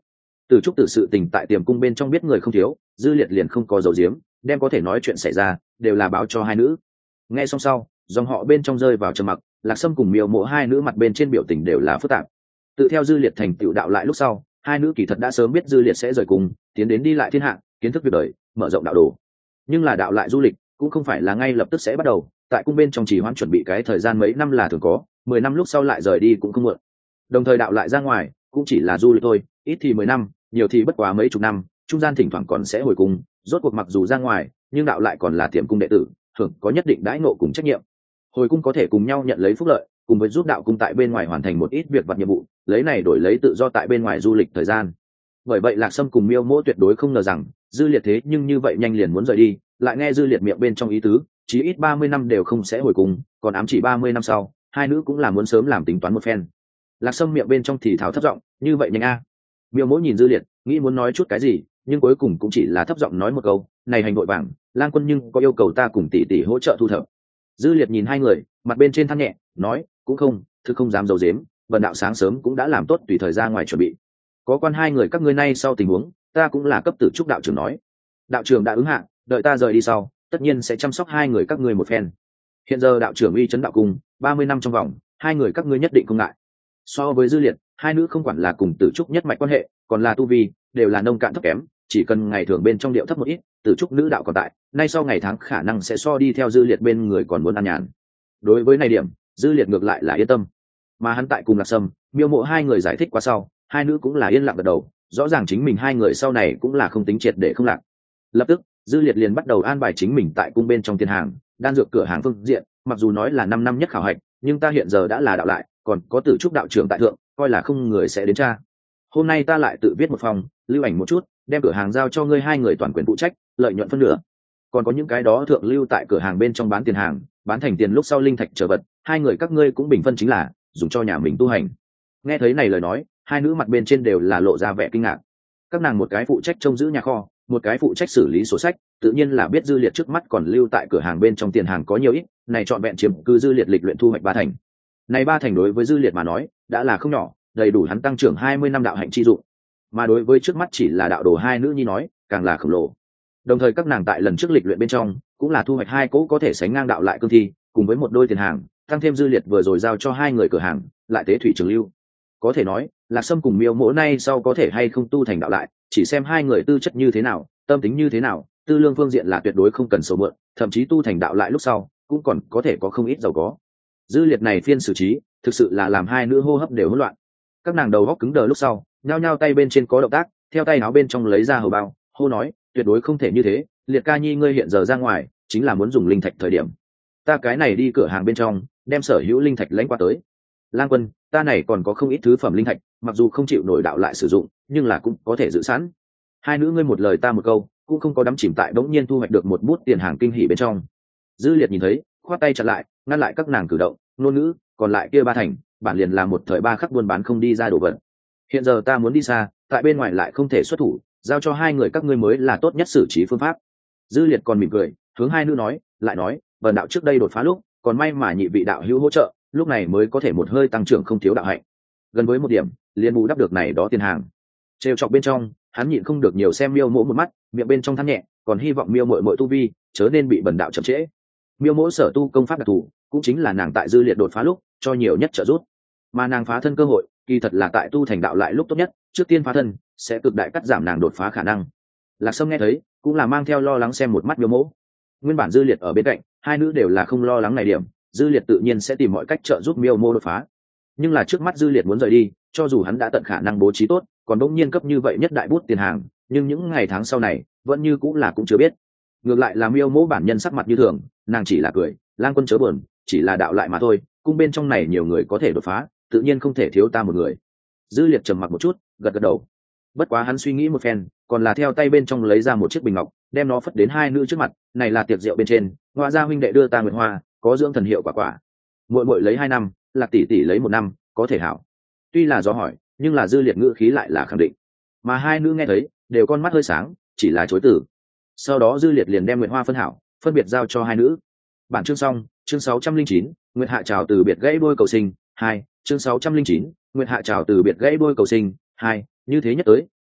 Từ trúc tự sự tình tại tiềm cung bên trong biết người không thiếu, dư liệt liền không có dấu diếm, đem có thể nói chuyện xảy ra đều là báo cho hai nữ. Nghe xong sau, dòng họ bên trong rơi vào trầm mặc, Lạc Sâm cùng Miêu Mộ hai nữ mặt bên trên biểu tình đều là phức tạp. Tự theo dư liệt thành tựu đạo lại lúc sau, hai nữ kỳ thật đã sớm biết dư liệt sẽ rời cùng tiến đến đi lại thiên hạ, kiến thức việc đời, mở rộng đạo đồ. Nhưng là đạo lại du lịch cũng không phải là ngay lập tức sẽ bắt đầu, tại cung bên trong chỉ hoãn chuẩn bị cái thời gian mấy năm là thường có, 10 năm lúc sau lại rời đi cũng không muộn. Đồng thời đạo lại ra ngoài cũng chỉ là du lịch thôi, ít thì 10 năm, nhiều thì bất quá mấy chục năm, trung gian thỉnh thoảng còn sẽ hồi cung. Rốt cuộc mặc dù ra ngoài, nhưng đạo lại còn là tiềm cung đệ tử, thường có nhất định đãi ngộ cùng trách nhiệm. Hồi cung có thể cùng nhau nhận lấy phúc lợi, cùng với giúp đạo cung tại bên ngoài hoàn thành một ít việc vặt nhiệm vụ, lấy này đổi lấy tự do tại bên ngoài du lịch thời gian. Bởi vậy Lạc Sâm cùng Miêu Mỗ tuyệt đối không ngờ rằng dư liệt thế nhưng như vậy nhanh liền muốn rời đi, lại nghe dư liệt miệng bên trong ý tứ, chí ít 30 năm đều không sẽ hồi cung, còn ám chỉ 30 năm sau, hai nữ cũng là muốn sớm làm tính toán một phen. Lạc Sâm miệng bên trong thì thào thấp giọng, như vậy nhanh a. Miêu Mỗ nhìn dư liệt, nghĩ muốn nói chút cái gì, nhưng cuối cùng cũng chỉ là thấp giọng nói một câu, này hành vội vàng, Lang Quân nhưng có yêu cầu ta cùng tỷ tỷ hỗ trợ thu thập. Dư liệt nhìn hai người, mặt bên trên than nhẹ, nói, cũng không, thực không dám giấu giếm, vần đạo sáng sớm cũng đã làm tốt tùy thời ra ngoài chuẩn bị. Có quan hai người các ngươi nay sau tình huống, ta cũng là cấp tử trúc đạo trưởng nói. Đạo trưởng đã ứng hạ, đợi ta rời đi sau, tất nhiên sẽ chăm sóc hai người các ngươi một phen. Hiện giờ đạo trưởng uy chấn đạo cung, 30 năm trong vòng, hai người các ngươi nhất định không ngại. So với dư liệt, hai nữ không quản là cùng tử trúc nhất mạch quan hệ, còn là tu vi, đều là nông cạn thấp kém, chỉ cần ngày thường bên trong điệu thấp một ít, tử trúc nữ đạo còn tại, nay sau ngày tháng khả năng sẽ so đi theo dư liệt bên người còn muốn an nhàn. Đối với này điểm, dư liệt ngược lại là yên tâm. Mà hắn tại cùng Lạc Sâm, Miêu Mộ hai người giải thích qua sau, hai nữ cũng là yên lặng gật đầu, rõ ràng chính mình hai người sau này cũng là không tính triệt để không lạc. Lập tức dư liệt liền bắt đầu an bài chính mình tại cung bên trong tiền hàng, đan dược cửa hàng phương diện, mặc dù nói là 5 năm nhất khảo hạch, nhưng ta hiện giờ đã là đạo lại, còn có tử trúc đạo trưởng tại thượng, coi là không người sẽ đến tra. Hôm nay ta lại tự viết một phòng, lưu ảnh một chút, đem cửa hàng giao cho ngươi hai người toàn quyền phụ trách, lợi nhuận phân nửa. Còn có những cái đó thượng lưu tại cửa hàng bên trong bán tiền hàng, bán thành tiền lúc sau linh thạch trở vật, hai người các ngươi cũng bình phân chính là dùng cho nhà mình tu hành. Nghe thấy này lời nói, hai nữ mặt bên trên đều là lộ ra vẻ kinh ngạc. Các nàng một cái phụ trách trông giữ nhà kho, một cái phụ trách xử lý sổ sách, tự nhiên là biết dư liệt trước mắt còn lưu tại cửa hàng bên trong tiền hàng có nhiều ít, này trọn vẹn chiếm cư dư liệt lịch luyện thu hoạch 3 thành. Này 3 thành đối với dư liệt mà nói, đã là không nhỏ, đầy đủ hắn tăng trưởng 20 năm đạo hạnh chi dụng. Mà đối với trước mắt chỉ là đạo đồ hai nữ nhi nói, càng là khổng lồ. Đồng thời các nàng tại lần trước lịch luyện bên trong, cũng là thu hoạch 2 cỗ có thể sánh ngang đạo lại cương thi, cùng với một đôi tiền hàng, tăng thêm dư liệt vừa rồi giao cho hai người cửa hàng, lại tế thủy trường lưu. Có thể nói, Lạc Sâm cùng Miêu Mỗ nay sau có thể hay không tu thành đạo lại, chỉ xem hai người tư chất như thế nào, tâm tính như thế nào, tư lương phương diện là tuyệt đối không cần sầu mượn, thậm chí tu thành đạo lại lúc sau, cũng còn có thể có không ít giàu có. Dư liệt này phiên xử trí, thực sự là làm hai nữ hô hấp đều hỗn loạn. Các nàng đầu góc cứng đờ lúc sau, nhao nhao tay bên trên có động tác, theo tay áo bên trong lấy ra hầu bao, hô nói, tuyệt đối không thể như thế, liệt ca nhi ngươi hiện giờ ra ngoài, chính là muốn dùng linh thạch thời điểm. Ta cái này đi cửa hàng bên trong, đem sở hữu linh thạch lãnh qua tới. Lang Quân, ta này còn có không ít thứ phẩm linh thạch, mặc dù không chịu nổi đạo lại sử dụng, nhưng là cũng có thể giữ sẵn. Hai nữ ngươi một lời ta một câu, cũng không có đắm chìm tại đống nhiên thu hoạch được một bút tiền hàng kinh hỉ bên trong. Dư liệt nhìn thấy, khoát tay chặn lại, ngăn lại các nàng cử động, ngôn ngữ, còn lại kia 3 thành, bản liền là một thời 3 khắc buôn bán không đi ra đồ vật. Hiện giờ ta muốn đi xa, tại bên ngoài lại không thể xuất thủ, giao cho hai người các ngươi mới là tốt nhất xử trí phương pháp. Dư liệt còn mỉm cười, hướng hai nữ nói, lại nói, vần đạo trước đây đột phá lúc, còn may mà nhị vị đạo hữu hỗ trợ, lúc này mới có thể một hơi tăng trưởng không thiếu đạo hạnh. Gần với 1 điểm, liền bù đắp được này đó tiền hàng. Trêu chọc bên trong, hắn nhịn không được nhiều xem Miêu Mỗ một mắt, miệng bên trong than nhẹ, còn hy vọng Miêu muội tu vi, chớ nên bị bần đạo chậm trễ. Miêu Mỗ sở tu công pháp đặc thù, cũng chính là nàng tại dư liệt đột phá lúc, cho nhiều nhất trợ giúp. Mà nàng phá thân cơ hội, kỳ thật là tại tu thành đạo lại lúc tốt nhất, trước tiên phá thân, sẽ cực đại cắt giảm nàng đột phá khả năng. Lạc Sâm nghe thấy, cũng là mang theo lo lắng xem một mắt Miêu Mỗ. Nguyên bản dư liệt ở bên cạnh, hai nữ đều là không lo lắng này điểm, dư liệt tự nhiên sẽ tìm mọi cách trợ giúp Miêu Mỗ đột phá. Nhưng là trước mắt dư liệt muốn rời đi, cho dù hắn đã tận khả năng bố trí tốt, còn đống nhiên cấp như vậy nhất đại bút tiền hàng, nhưng những ngày tháng sau này, vẫn như cũng chưa biết. Ngược lại là Miêu Mỗ bản nhân sắc mặt như thường, nàng chỉ là cười, Lang Quân chớ buồn, chỉ là đạo lại mà thôi, cung bên trong này nhiều người có thể đột phá, tự nhiên không thể thiếu ta một người. Dư liệt trầm mặc một chút, gật gật đầu. Bất quá hắn suy nghĩ một phen, còn là theo tay bên trong lấy ra một chiếc bình ngọc, đem nó phất đến hai nữ trước mặt, này là tiệc rượu bên trên, Ngoại gia huynh đệ đưa ta nguyệt hoa, có dưỡng thần hiệu quả quả. Muội muội lấy 2 năm, Lạc tỷ tỷ lấy 1 năm, có thể hảo. Tuy là do hỏi, nhưng là dư liệt ngữ khí lại là khẳng định. Mà hai nữ nghe thấy, đều con mắt hơi sáng, chỉ là chối từ. Sau đó dư liệt liền đem nguyệt hoa phân hảo, phân biệt giao cho hai nữ. Bản chương xong, chương 609, Nguyệt Hạ chào từ biệt gãy đôi cầu sinh, 2, chương 609, Nguyệt Hạ chào từ biệt gãy đôi cầu sinh, 2, như thế nhất tới,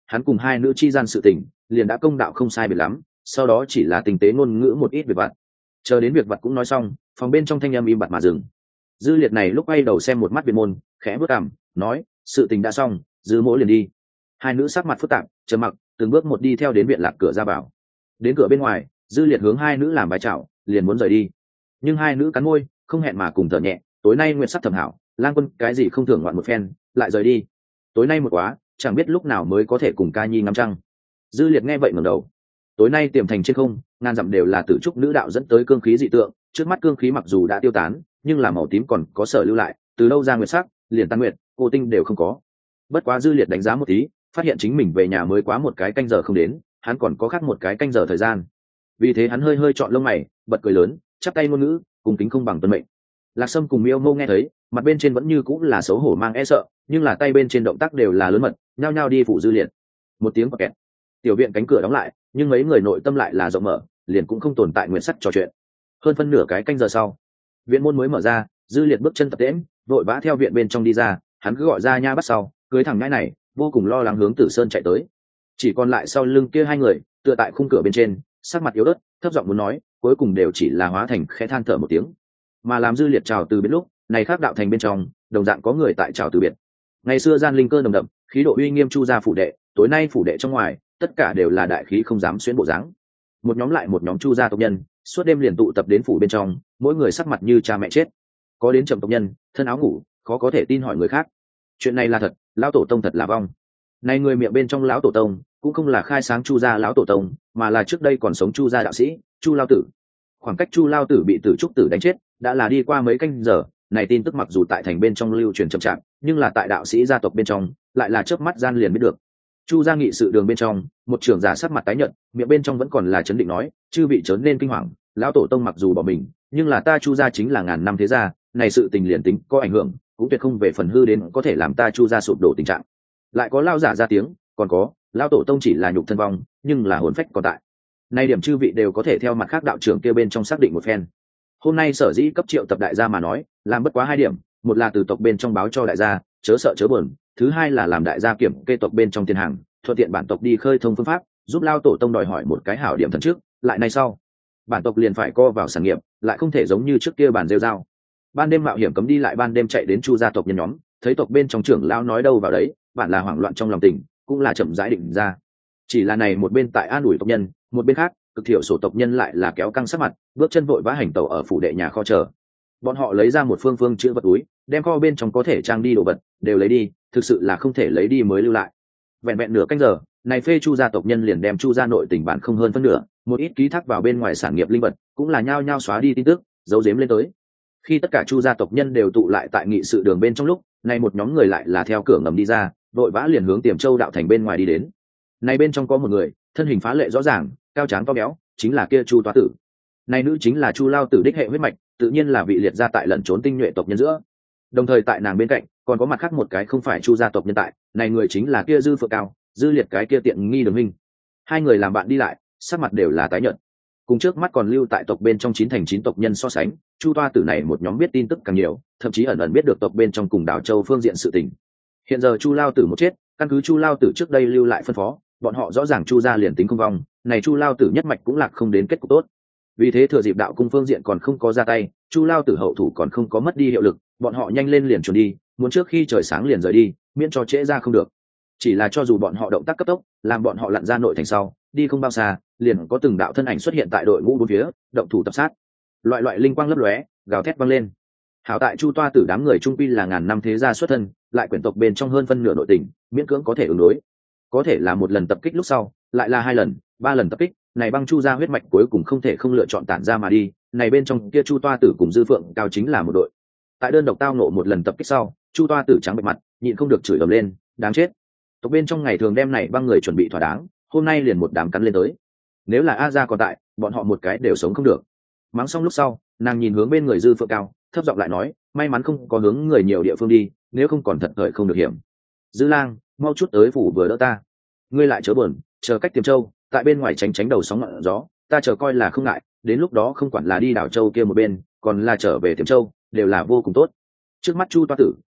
hắn cùng hai nữ chi gian sự tình liền đã công đạo không sai biệt lắm, sau đó chỉ là tình tế ngôn ngữ một ít việc vặt. Chờ đến việc vặt cũng nói xong, phòng bên trong thanh âm im bặt mà dừng. Dư Liệt này lúc quay đầu xem một mắt Viện Môn, khẽ bước cằm, nói, sự tình đã xong, Dư Mỗ liền đi. Hai nữ sắc mặt phức tạp, trầm mặc, từng bước một đi theo đến viện lạc cửa ra vào. Đến cửa bên ngoài, Dư Liệt hướng hai nữ làm bài chào, liền muốn rời đi. Nhưng hai nữ cắn môi, không hẹn mà cùng thở nhẹ, tối nay nguyện sắc thầm hảo, Lang Quân cái gì không thưởng ngoạn một phen, lại rời đi. Tối nay một quá, chẳng biết lúc nào mới có thể cùng Ca Nhi ngắm trăng. Dư Liệt nghe vậy ngẩng đầu. Tối nay tiềm thành trên không, ngàn dặm đều là tự trúc nữ đạo dẫn tới cương khí dị tượng, trước mắt cương khí mặc dù đã tiêu tán, nhưng là màu tím còn có sở lưu lại, từ đâu ra nguyệt sắc, liền tan nguyệt, cô tinh đều không có. Bất quá Dư Liệt đánh giá một tí, phát hiện chính mình về nhà mới quá một cái canh giờ không đến, hắn còn có khác một cái canh giờ thời gian. Vì thế hắn hơi hơi chọn lông mày, bật cười lớn, chắp tay ngôn ngữ, cùng kính không bằng tuân mệnh. Lạc Sâm cùng Miêu Mâu nghe thấy, mặt bên trên vẫn như cũng là xấu hổ mang e sợ, nhưng là tay bên trên động tác đều là lớn mật, nhao nhao đi phụ Dư Liệt. Một tiếng kẹt, tiểu viện cánh cửa đóng lại, nhưng mấy người nội tâm lại là rộng mở, liền cũng không tồn tại nguyện sắc trò chuyện. Hơn phân nửa cái canh giờ sau, viện môn mới mở ra, Dư Liệt bước chân tập tễnh, vội vã theo viện bên trong đi ra, hắn cứ gọi ra nha bắt sau, cưới thằng nhãi này, vô cùng lo lắng hướng Tử Sơn chạy tới. Chỉ còn lại sau lưng kia hai người, tựa tại khung cửa bên trên, sắc mặt yếu ớt, thấp giọng muốn nói, cuối cùng đều chỉ là hóa thành khẽ than thở một tiếng. Mà làm Dư Liệt chào từ biệt lúc, này khác đạo thành bên trong, đồng dạng có người tại chào từ biệt. Ngày xưa gian linh cơ nồng đậm, khí độ uy nghiêm chu gia phủ đệ, tối nay phủ đệ trong ngoài, tất cả đều là đại khí không dám xuyên bộ dáng. Một nhóm lại một nhóm chu gia tộc nhân, suốt đêm liền tụ tập đến phủ bên trong, mỗi người sắc mặt như cha mẹ chết. Có đến trầm tộc nhân, thân áo ngủ, khó có thể tin hỏi người khác. Chuyện này là thật, lão tổ tông thật là vong. Này người miệng bên trong lão tổ tông, cũng không là khai sáng chu gia lão tổ tông, mà là trước đây còn sống chu gia đạo sĩ, chu lao tử. Khoảng cách chu lao tử bị tử trúc tử đánh chết, đã là đi qua mấy canh giờ. Này tin tức mặc dù tại thành bên trong lưu truyền chậm chạp, nhưng là tại đạo sĩ gia tộc bên trong, lại là chớp mắt gian liền biết được. Chu gia nghị sự đường bên trong, một trưởng giả sắc mặt tái nhợt, miệng bên trong vẫn còn là chấn định nói, chư vị chớ nên kinh hoàng, lão tổ tông mặc dù bỏ mình, nhưng là ta chu gia chính là ngàn năm thế gia, này sự tình liền tính có ảnh hưởng, cũng tuyệt không về phần hư đến có thể làm ta chu gia sụp đổ tình trạng. Lại có lao giả ra tiếng, còn có, lão tổ tông chỉ là nhục thân vong, nhưng là hồn phách còn tại. Nay điểm chư vị đều có thể theo mặt khác đạo trưởng kia bên trong xác định một phen. Hôm nay sở dĩ cấp triệu tập đại gia mà nói, làm bất quá hai điểm, một là từ tộc bên trong báo cho đại gia, chớ sợ chớ buồn, thứ hai là làm đại gia kiểm kê tộc bên trong tiền hàng, thuận tiện bản tộc đi khơi thông phương pháp, giúp lao tổ tông đòi hỏi một cái hảo điểm thần trước, lại nay sau, bản tộc liền phải co vào sản nghiệp, lại không thể giống như trước kia bản rêu rao. Ban đêm mạo hiểm cấm đi lại ban đêm chạy đến chu gia tộc nhân nhóm, thấy tộc bên trong trưởng lão nói đâu vào đấy, bản là hoảng loạn trong lòng tình, cũng là chậm rãi định ra. Chỉ là này một bên tại an ủi tộc nhân, một bên khác, cực thiểu số tộc nhân lại là kéo căng sắc mặt, bước chân vội vã hành tẩu ở phủ đệ nhà kho chờ. Bọn họ lấy ra một phương chữ vật túi, đem kho bên trong có thể trang đi đồ vật đều lấy đi, thực sự là không thể lấy đi mới lưu lại. Vẹn vẹn nửa canh giờ, này phê chu gia tộc nhân liền đem chu gia nội tình bản không hơn phân nửa, một ít ký thác vào bên ngoài sản nghiệp linh vật, cũng là nhao nhao xóa đi tin tức, giấu giếm lên tới. Khi tất cả chu gia tộc nhân đều tụ lại tại nghị sự đường bên trong lúc, này một nhóm người lại là theo cửa ngầm đi ra, vội vã liền hướng Tiềm Châu đạo thành bên ngoài đi đến. Này bên trong có một người, thân hình phá lệ rõ ràng, cao tráng to béo, chính là kia Chu Toa Tử. Này nữ chính là Chu Lao Tử đích hệ huyết mạch, tự nhiên là vị liệt gia tại lẩn trốn tinh nhuệ tộc nhân giữa. Đồng thời tại nàng bên cạnh, còn có mặt khác một cái không phải Chu gia tộc nhân tại, này người chính là kia Dư Phượng Cao, Dư Liệt cái kia tiện nghi Đường Minh. Hai người làm bạn đi lại, sắc mặt đều là tái nhợt. Cùng trước mắt còn lưu tại tộc bên trong 9 thành 9 tộc nhân so sánh, Chu Toa Tử này một nhóm biết tin tức càng nhiều, thậm chí ẩn ẩn biết được tộc bên trong cùng đảo Châu phương diện sự tình. Hiện giờ Chu Lao Tử một chết, căn cứ Chu Lao Tử trước đây lưu lại phân phó, bọn họ rõ ràng Chu gia liền tính không vong, này Chu Lao Tử nhất mạch cũng lạc không đến kết cục tốt. Vì thế thừa dịp đạo cung phương diện còn không có ra tay, Chu Lao Tử hậu thủ còn không có mất đi hiệu lực, bọn họ nhanh lên liền chuẩn đi, muốn trước khi trời sáng liền rời đi, miễn cho trễ ra không được. Chỉ là cho dù bọn họ động tác cấp tốc, làm bọn họ lặn ra nội thành sau, đi không bao xa, liền có từng đạo thân ảnh xuất hiện tại đội ngũ bốn phía, động thủ tập sát. Loại linh quang lấp lóe, gào thét vang lên. Hảo tại Chu Toa Tử đám người trung quy là ngàn năm thế gia xuất thân, lại quyển tộc bên trong hơn phân nửa nội tình, miễn cưỡng có thể ứng đối. Có thể là một lần tập kích lúc sau, lại là 2 lần, 3 lần tập kích, này băng Chu gia huyết mạch cuối cùng không thể không lựa chọn tản ra mà đi, này bên trong kia Chu Toa Tử cùng Dư Phượng Cao chính là một đội. Tại đơn độc tao ngộ một lần tập kích sau, Chu Toa Tử trắng bệch mặt, nhịn không được chửi ầm lên, đáng chết. Tộc bên trong ngày thường đem này băng người chuẩn bị thỏa đáng, hôm nay liền một đám cắn lên tới. Nếu là A gia còn tại, bọn họ một cái đều sống không được. Mắng xong lúc sau, nàng nhìn hướng bên người Dư Phượng Cao, thấp giọng lại nói, may mắn không có hướng người nhiều địa phương đi, nếu không còn thật thời không được hiểm. Dư Lang, mau chút tới phủ vừa đỡ ta. Ngươi lại chớ buồn, chờ cách Tiềm Châu, tại bên ngoài tránh đầu sóng ngọn gió, ta chờ coi là không ngại, đến lúc đó không quản là đi đảo Châu kia một bên, còn là trở về Tiềm Châu, đều là vô cùng tốt. Trước mắt Chu Toa Tử,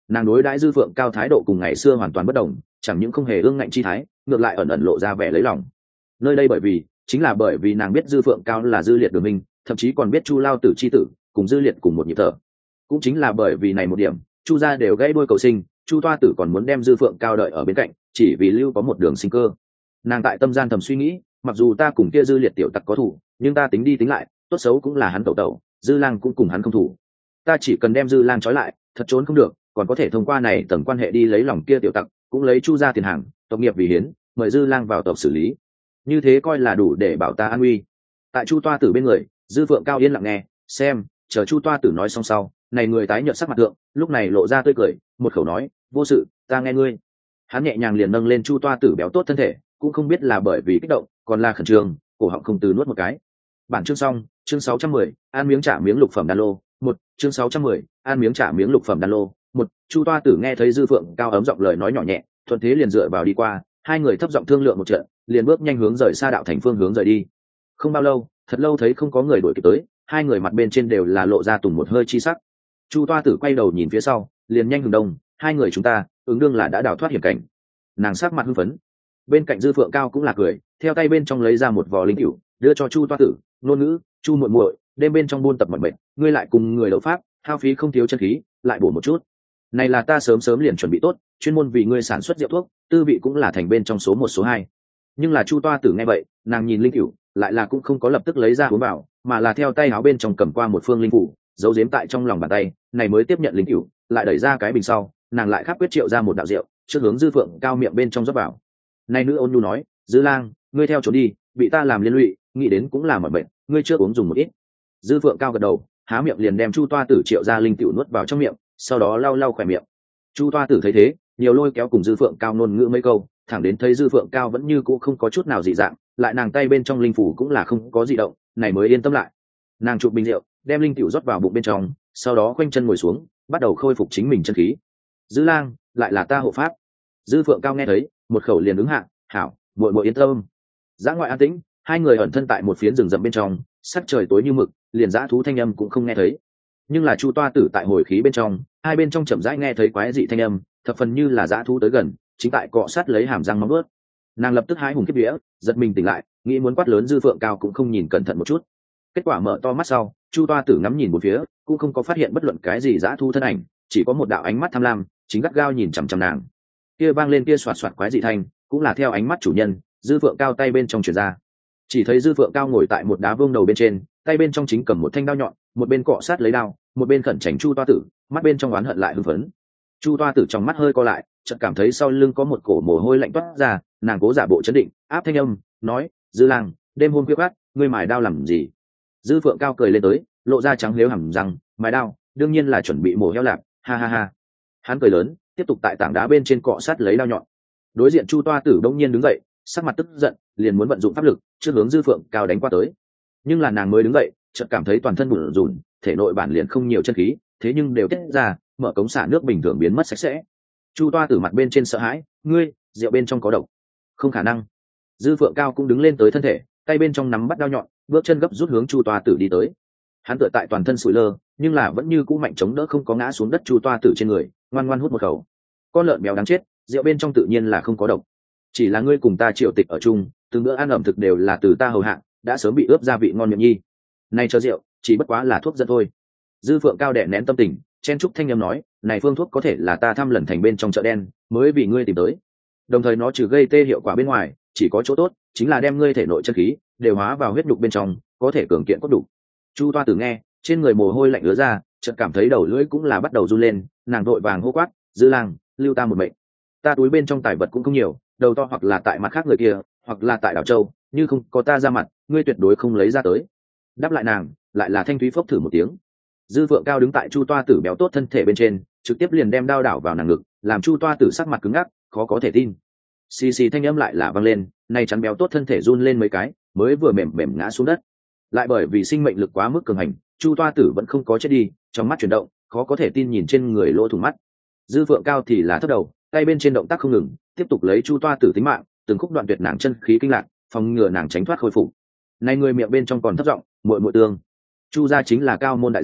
Nàng đối đãi dư phượng cao thái độ cùng ngày xưa hoàn toàn bất đồng, chẳng những không hề ương ngạnh chi thái, ngược lại ẩn ẩn lộ ra vẻ lấy lòng. Nơi đây chính là bởi vì nàng biết dư phượng cao là dư liệt đường minh, thậm chí còn biết chu lao tử chi tử cùng dư liệt cùng một nhịp thở. Cũng chính là bởi vì này một điểm, chu gia đều gây đôi cầu sinh, chu toa tử còn muốn đem dư phượng cao đợi ở bên cạnh, chỉ vì lưu có một đường sinh cơ. Nàng tại tâm gian thầm suy nghĩ, mặc dù ta cùng kia dư liệt tiểu tặc có thủ, nhưng ta tính đi tính lại, tốt xấu cũng là hắn tẩu tẩu, dư lang cũng cùng hắn không thủ. Ta chỉ cần đem dư lang trói lại, thật trốn không được, còn có thể thông qua này tầng quan hệ đi lấy lòng kia tiểu tặc, cũng lấy chu gia tiền hàng, tộc nghiệp vì hiến, mời dư lang vào tộc xử lý. Như thế coi là đủ để bảo ta an uy. Tại chu toa tử bên người, dư phượng cao yên lặng nghe, xem, chờ chu toa tử nói xong sau, này người tái nhợt sắc mặt tượng, lúc này lộ ra tươi cười, một khẩu nói, vô sự, ta nghe ngươi. Hắn nhẹ nhàng liền nâng lên chu toa tử béo tốt thân thể, cũng không biết là bởi vì kích động, còn là khẩn trương, cổ họng không từ nuốt một cái. Bản chương xong, chương 610, ăn miếng trả miếng lục phẩm đan lô, một, chương 610, ăn miếng trả miếng lục phẩm đan lô, một. Chu toa tử nghe thấy dư phượng cao ấm giọng lời nói nhỏ nhẹ, thuận thế liền dựa vào đi qua, hai người thấp giọng thương lượng một trận, liền bước nhanh hướng rời xa đạo thành phương hướng rời đi. Không bao lâu, thật lâu thấy không có người đuổi kịp tới, hai người mặt bên trên đều là lộ ra tùng một hơi chi sắc. Chu toa tử quay đầu nhìn phía sau, liền nhanh hướng đông, hai người chúng ta ứng đương là đã đào thoát hiểm cảnh. Nàng sắc mặt hưng phấn. Bên cạnh dư phượng cao cũng là cười, theo tay bên trong lấy ra một vò linh cửu, đưa cho chu toa tử, ngôn ngữ, chu muội muội, đêm bên trong buôn tập mọi bệnh, ngươi lại cùng người đấu pháp, hao phí không thiếu chân khí, lại bổ một chút. Này là ta sớm sớm liền chuẩn bị tốt, chuyên môn vì ngươi sản xuất rượu thuốc, tư vị cũng là thành bên trong số 1 số 2. Nhưng là chu toa tử nghe vậy, nàng nhìn linh cửu, lại là cũng không có lập tức lấy ra uống vào, mà là theo tay áo bên trong cầm qua một phương linh phủ, giấu giếm tại trong lòng bàn tay, này mới tiếp nhận linh cửu, lại đẩy ra cái bình sau, nàng lại khắc quyết triệu ra một đạo rượu, trước hướng dư phượng cao miệng bên trong rót vào. Này nữ ôn nhu nói, dư lang, ngươi theo trốn đi, bị ta làm liên lụy, nghĩ đến cũng là mọi bệnh, ngươi chưa uống dùng một ít. Dư phượng cao gật đầu, há miệng liền đem chu toa tử triệu ra linh cửu nuốt vào trong miệng, sau đó lau lau khỏe miệng. Chu toa tử thấy thế, nhiều lôi kéo cùng dư phượng cao ngôn ngữ mấy câu, thẳng đến thấy dư phượng cao vẫn như cũ không có chút nào dị dạng, lại nàng tay bên trong linh phủ cũng là không có dị động, này mới yên tâm lại. Nàng chụp bình rượu, đem linh cửu rót vào bụng bên trong, sau đó khoanh chân ngồi xuống, bắt đầu khôi phục chính mình chân khí. Dư lang, lại là ta hộ pháp. Dư phượng cao nghe thấy, một khẩu liền ứng hạ, hảo, muội muội yên tâm. Dã ngoại an tĩnh, hai người ẩn thân tại một phiến rừng rậm bên trong, sắc trời tối như mực, liền dã thú thanh âm cũng không nghe thấy. Nhưng là chu toa tử tại hồi khí bên trong, hai bên trong chậm rãi nghe thấy quái dị thanh âm, thập phần như là dã thú tới gần, chính tại cọ sát lấy hàm răng móng vuốt. Nàng lập tức hái hùng kiếp vía, giật mình tỉnh lại, nghĩ muốn quát lớn dư phượng cao cũng không nhìn cẩn thận một chút. Kết quả mở to mắt sau, chu toa tử ngắm nhìn một phía, cũng không có phát hiện bất luận cái gì dã thú thân ảnh, chỉ có một đạo ánh mắt tham lam, chính gắt gao nhìn chằm chằm nàng. Kia vang lên kia xoạt xoạt quái dị thanh, cũng là theo ánh mắt chủ nhân, dư phượng cao tay bên trong truyền ra. Chỉ thấy dư phượng cao ngồi tại một đá vương đầu bên trên, tay bên trong chính cầm một thanh đao nhọn, một bên cọ sát lấy đao, một bên khẩn tránh chu toa tử, mắt bên trong oán hận lại hưng phấn. Chu toa tử trong mắt hơi co lại, chợt cảm thấy sau lưng có một cổ mồ hôi lạnh toát ra, nàng cố giả bộ chấn định, áp thanh âm, nói, dư lang, đêm hôm khuya khoắt, ngươi mài đao làm gì? Dư phượng cao cười lên tới, lộ ra trắng liếu hẳn rằng, mài đao, đương nhiên là chuẩn bị mổ heo lạp, ha ha ha. Hắn cười lớn, tiếp tục tại tảng đá bên trên cọ sát lấy đao nhọn. Đối diện chu toa tử đông nhiên đứng dậy, sắc mặt tức giận, liền muốn vận dụng pháp lực, trước hướng dư phượng cao đánh qua tới. Nhưng là nàng mới đứng dậy, chợt cảm thấy toàn thân bủn rủn, thể nội bản liền không nhiều chân khí, thế nhưng đều tiết ra, mở cống xả nước bình thường biến mất sạch sẽ. Chu toa tử mặt bên trên sợ hãi, ngươi, rượu bên trong có độc. Không khả năng. Dư phượng cao cũng đứng lên tới thân thể, tay bên trong nắm bắt đao nhọn, bước chân gấp rút hướng chu toa tử đi tới. Hắn tựa tại toàn thân sủi lơ, nhưng là vẫn như cũ mạnh chống đỡ không có ngã xuống đất chu toa tử trên người, ngoan ngoan hút một khẩu. Con lợn béo đáng chết, rượu bên trong tự nhiên là không có độc. Chỉ là ngươi cùng ta triệu tịch ở chung, từng bữa ăn ẩm thực đều là từ ta hầu hạ, đã sớm bị ướp gia vị ngon miệng nhi. Này cho rượu, chỉ bất quá là thuốc dẫn thôi. Dư phượng cao đè nén tâm tình, chen trúc thanh âm nói, này phương thuốc có thể là ta thăm lần thành bên trong chợ đen, mới vì ngươi tìm tới. Đồng thời nó trừ gây tê hiệu quả bên ngoài, chỉ có chỗ tốt, chính là đem ngươi thể nội chân khí đều hóa vào huyết nhục bên trong, có thể cường kiện cốt đủ. Chu toa tử nghe, trên người mồ hôi lạnh ứa ra, chợt cảm thấy đầu lưỡi cũng là bắt đầu run lên, nàng vội vàng hô quát, dư lang, lưu ta một mệnh. Ta túi bên trong tài vật cũng không nhiều, đầu to hoặc là tại mặt khác người kia, hoặc là tại đảo châu, như không có ta ra mặt, ngươi tuyệt đối không lấy ra tới. Đáp lại nàng, lại là thanh thúy phốc thử một tiếng. Dư phượng cao đứng tại chu toa tử béo tốt thân thể bên trên, trực tiếp liền đem đao đảo vào nàng ngực, làm chu toa tử sắc mặt cứng ngắc, khó có thể tin. Xì xì thanh âm lại là vang lên, nay chắn béo tốt thân thể run lên mấy cái, mới vừa mềm mềm ngã xuống đất. Lại bởi vì sinh mệnh lực quá mức cường hành, chu toa tử vẫn không có chết đi, trong mắt chuyển động, khó có thể tin nhìn trên người lỗ thủng mắt. Dư phượng cao thì là thấp đầu, tay bên trên động tác không ngừng, tiếp tục lấy chu toa tử tính mạng, từng khúc đoạn tuyệt nàng chân khí kinh lạc, phòng ngừa nàng tránh thoát khôi phục. Này người miệng bên trong còn thấp giọng, muội muội tương. Chu gia chính là cao môn đại gia,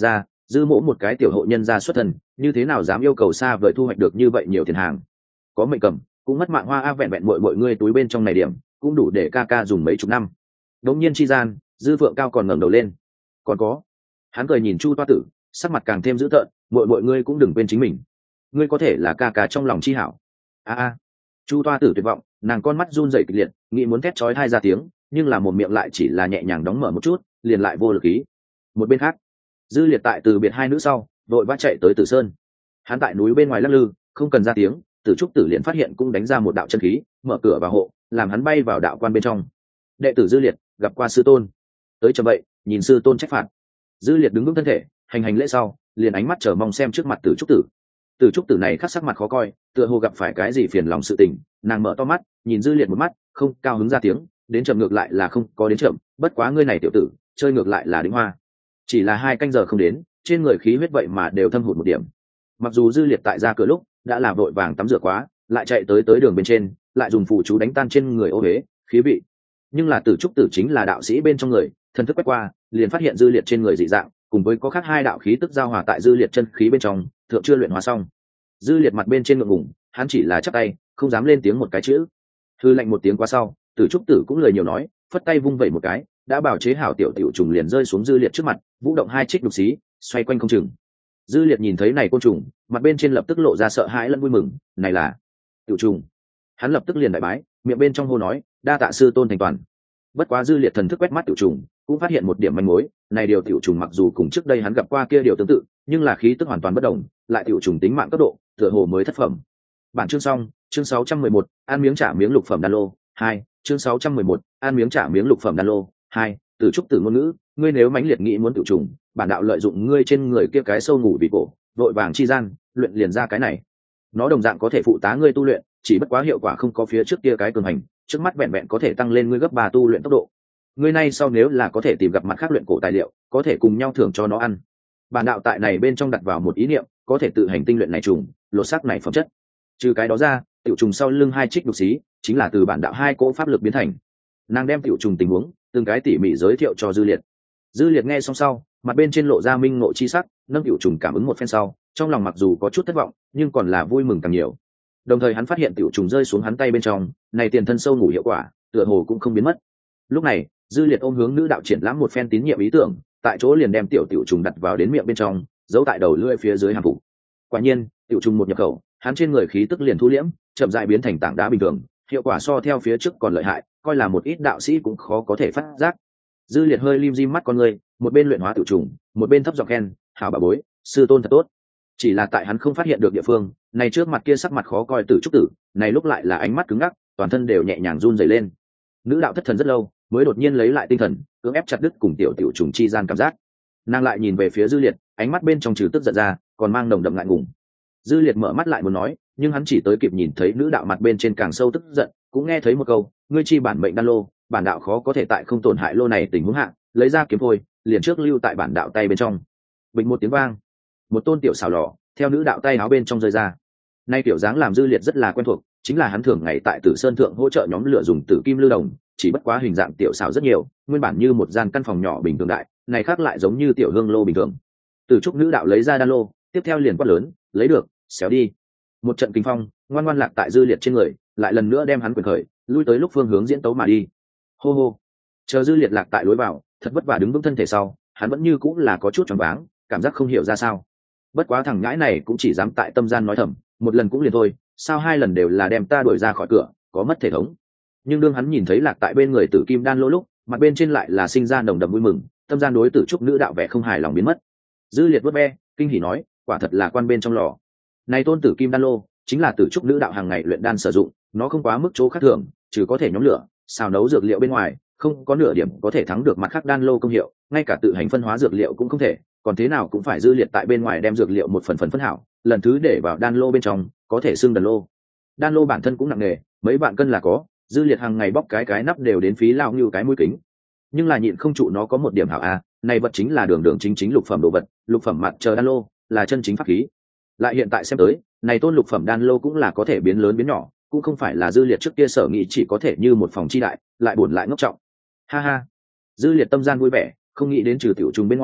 dư mỗ một cái tiểu hộ nhân gia xuất thân, như thế nào dám yêu cầu xa vời thu hoạch được như vậy nhiều tiền hàng. Có mệnh cầm cũng mất mạng hoa a, vẹn vẹn mọi ngươi túi bên trong này điểm cũng đủ để ca ca dùng mấy chục năm. Đống nhiên chi gian, dư phượng cao còn ngẩng đầu lên. Còn có, hắn cười nhìn chu toa tử, sắc mặt càng thêm dữ tợn, mọi ngươi cũng đừng quên chính mình, ngươi có thể là ca ca trong lòng chi hảo. A chu toa tử tuyệt vọng, nàng con mắt run rẩy kịch liệt, nghĩ muốn thét chói tai ra tiếng, nhưng là một miệng lại chỉ là nhẹ nhàng đóng mở một chút, liền lại vô lực ý. Một bên khác, dư liệt tại từ biệt hai nữ sau, vội vã chạy tới Tử Sơn. Hắn tại núi bên ngoài lắc lư, không cần ra tiếng, Tử Trúc Tử liền phát hiện cũng đánh ra một đạo chân khí, mở cửa vào hộ, làm hắn bay vào đạo quan bên trong. Đệ tử dư liệt gặp qua sư tôn, tới chậm vậy, nhìn sư tôn trách phạt. Dư liệt đứng vững thân thể, hành lễ sau, liền ánh mắt chờ mong xem trước mặt Tử Trúc Tử. Tử Trúc Tử này khắc sắc mặt khó coi, tựa hồ gặp phải cái gì phiền lòng sự tình, nàng mở to mắt, nhìn dư liệt một mắt, không cao hứng ra tiếng, đến chậm ngược lại là không có đến chậm, bất quá ngươi này tiểu tử, chơi ngược lại là đỉnh hoa. Chỉ là 2 canh giờ không đến, trên người khí huyết vậy mà đều thâm hụt một điểm. Mặc dù dư liệt tại ra cửa lúc đã là vội vàng tắm rửa quá, lại chạy tới đường bên trên, lại dùng phù chú đánh tan trên người ô huế khí vị, nhưng là Tử Trúc Tử chính là đạo sĩ bên trong người, thần thức quét qua, liền phát hiện dư liệt trên người dị dạng, cùng với có khác 2 đạo khí tức giao hòa tại dư liệt chân khí bên trong, thượng chưa luyện hóa xong. Dư liệt mặt bên trên ngượng ngùng, hắn chỉ là chắp tay, không dám lên tiếng một cái chữ. Hư lạnh một tiếng qua sau, Tử Trúc Tử cũng lời nhiều nói, phất tay vung vẩy một cái, đã bảo chế hảo tiểu tiểu trùng liền rơi xuống dư liệt trước mặt, vũ động 2 trích đục xí, xoay quanh không chừng. Dư liệt nhìn thấy này côn trùng, mặt bên trên lập tức lộ ra sợ hãi lẫn vui mừng, này là tiểu trùng. Hắn lập tức liền đại bái, miệng bên trong hô nói, đa tạ sư tôn thành toàn. Bất quá dư liệt thần thức quét mắt tiểu trùng, cũng phát hiện một điểm manh mối, này điều tiểu trùng mặc dù cùng trước đây hắn gặp qua kia điều tương tự, nhưng là khí tức hoàn toàn bất đồng, lại tiểu trùng tính mạng cấp độ, tựa hồ mới thất phẩm. Bản chương xong, chương 611, ăn miếng trả miếng lục phẩm đan lô 2, chương 611, ăn miếng trả miếng lục phẩm đan lô 2. Tử Trúc Tử ngôn ngữ, ngươi nếu mãnh liệt nghĩ muốn tiểu trùng, bản đạo lợi dụng ngươi trên người kia cái sâu ngủ vì cổ, đội vàng chi gian, luyện liền ra cái này. Nó đồng dạng có thể phụ tá ngươi tu luyện, chỉ bất quá hiệu quả không có phía trước kia cái cường hành, trước mắt vẹn vẹn có thể tăng lên ngươi gấp 3 tu luyện tốc độ. Ngươi nay sau nếu là có thể tìm gặp mặt khác luyện cổ tài liệu, có thể cùng nhau thưởng cho nó ăn. Bản đạo tại này bên trong đặt vào một ý niệm, có thể tự hành tinh luyện này trùng, lột xác này phẩm chất. Trừ cái đó ra, tiểu trùng sau lưng 2 trích đục xí, chính là từ bản đạo 2 cỗ pháp lực biến thành. Nàng đem tiểu trùng tình huống từng cái tỉ mỉ giới thiệu cho dư liệt. Dư liệt nghe xong sau, mặt bên trên lộ ra minh ngộ chi sắc, nâng tiểu trùng cảm ứng một phen sau, trong lòng mặc dù có chút thất vọng, nhưng còn là vui mừng càng nhiều. Đồng thời hắn phát hiện tiểu trùng rơi xuống hắn tay bên trong, này tiền thân sâu ngủ hiệu quả, tựa hồ cũng không biến mất. Lúc này, dư liệt ôm hướng nữ đạo triển lãm một phen tín nhiệm ý tưởng, tại chỗ liền đem tiểu trùng đặt vào đến miệng bên trong, giấu tại đầu lưỡi phía dưới hàm phủ. Quả nhiên, tiểu trùng một nhập khẩu, hắn trên người khí tức liền thu liễm, chậm rãi biến thành tảng đá bình thường, hiệu quả so theo phía trước còn lợi hại, coi là một ít đạo sĩ cũng khó có thể phát giác. Dư liệt hơi lim dim mắt con người, một bên luyện hóa tiểu trùng, một bên thấp giọng khen, hảo bà bối, sư tôn thật tốt. Chỉ là tại hắn không phát hiện được địa phương, này trước mặt kia sắc mặt khó coi Tử Trúc Tử, này lúc lại là ánh mắt cứng ngắc, toàn thân đều nhẹ nhàng run rẩy lên. Nữ đạo thất thần rất lâu, mới đột nhiên lấy lại tinh thần, cưỡng ép chặt đứt cùng tiểu trùng chi gian cảm giác. Nàng lại nhìn về phía Dư Liệt, ánh mắt bên trong trừ tức giận ra, còn mang nồng đậm ngại ngùng. Dư Liệt mở mắt lại muốn nói, nhưng hắn chỉ tới kịp nhìn thấy nữ đạo mặt bên trên càng sâu tức giận, cũng nghe thấy một câu, ngươi chi bản mệnh đan lô, bản đạo khó có thể tại không tổn hại lô này tình huống hạ, lấy ra kiếm thôi, liền trước lưu tại bản đạo tay bên trong. Bình một tiếng vang, một tôn tiểu xào lò theo nữ đạo tay áo bên trong rơi ra. Nay tiểu dáng làm Dư Liệt rất là quen thuộc, chính là hắn thường ngày tại Tử Sơn thượng hỗ trợ nhóm lửa dùng tử kim lưu đồng, chỉ bất quá hình dạng tiểu xảo rất nhiều, nguyên bản như một gian căn phòng nhỏ bình thường đại, này khác lại giống như tiểu hương lô bình thường. Từ Trúc nữ đạo lấy ra đan lô, tiếp theo liền quát lớn, lấy được, xéo đi. Một trận kinh phong, ngoan ngoan lạc tại Dư Liệt trên người, lại lần nữa đem hắn quyền khởi, lui tới lúc phương hướng diễn tấu mà đi. Hô hô. Chờ Dư Liệt lạc tại lối vào, thật vất vả đứng vững thân thể sau, hắn vẫn như cũng là có chút choáng váng, cảm giác không hiểu ra sao. Bất quá thằng nhãi này cũng chỉ dám tại tâm gian nói thầm, một lần cũng liền thôi, sao 2 lần đều là đem ta đuổi ra khỏi cửa, có mất thể thống. Nhưng đương hắn nhìn thấy lạc tại bên người tử kim đan lô lúc, mặt bên trên lại là sinh ra nồng đậm vui mừng, tâm gian đối Tử Trúc nữ đạo vẻ không hài lòng biến mất. Dư Liệt vớt ve, kinh hỉ nói, quả thật là quan bên trong lò. Này tôn tử kim đan lô, chính là Tử Trúc nữ đạo hàng ngày luyện đan sử dụng, nó không quá mức chỗ khác thường, trừ có thể nhóm lửa, xào nấu dược liệu bên ngoài, không có nửa điểm có thể thắng được mặt khác đan lô công hiệu, ngay cả tự hành phân hóa dược liệu cũng không thể, còn thế nào cũng phải Dư Liệt tại bên ngoài đem dược liệu một phần phân hảo, lần thứ để vào đan lô bên trong, có thể xưng đan lô. Đan lô bản thân cũng nặng nề, mấy vạn cân là có, Dư Liệt hàng ngày bóc cái nắp đều đến phí lao như cái mũi kính. Nhưng là nhịn không trụ nó có một điểm hảo a, này vật chính là đường chính lục phẩm đồ vật, lục phẩm mặt chờ đan lô, là chân chính pháp khí. Lại hiện tại xem tới, này tôn lục phẩm đan lô cũng là có thể biến lớn biến nhỏ, cũng không phải là Dư Liệt trước kia sở nghĩ chỉ có thể như một phòng chi đại, lại buồn lại ngốc trọng. Ha ha. Dư Liệt tâm gian vui vẻ, không nghĩ đến trừ tiểu trùng bên ngoài,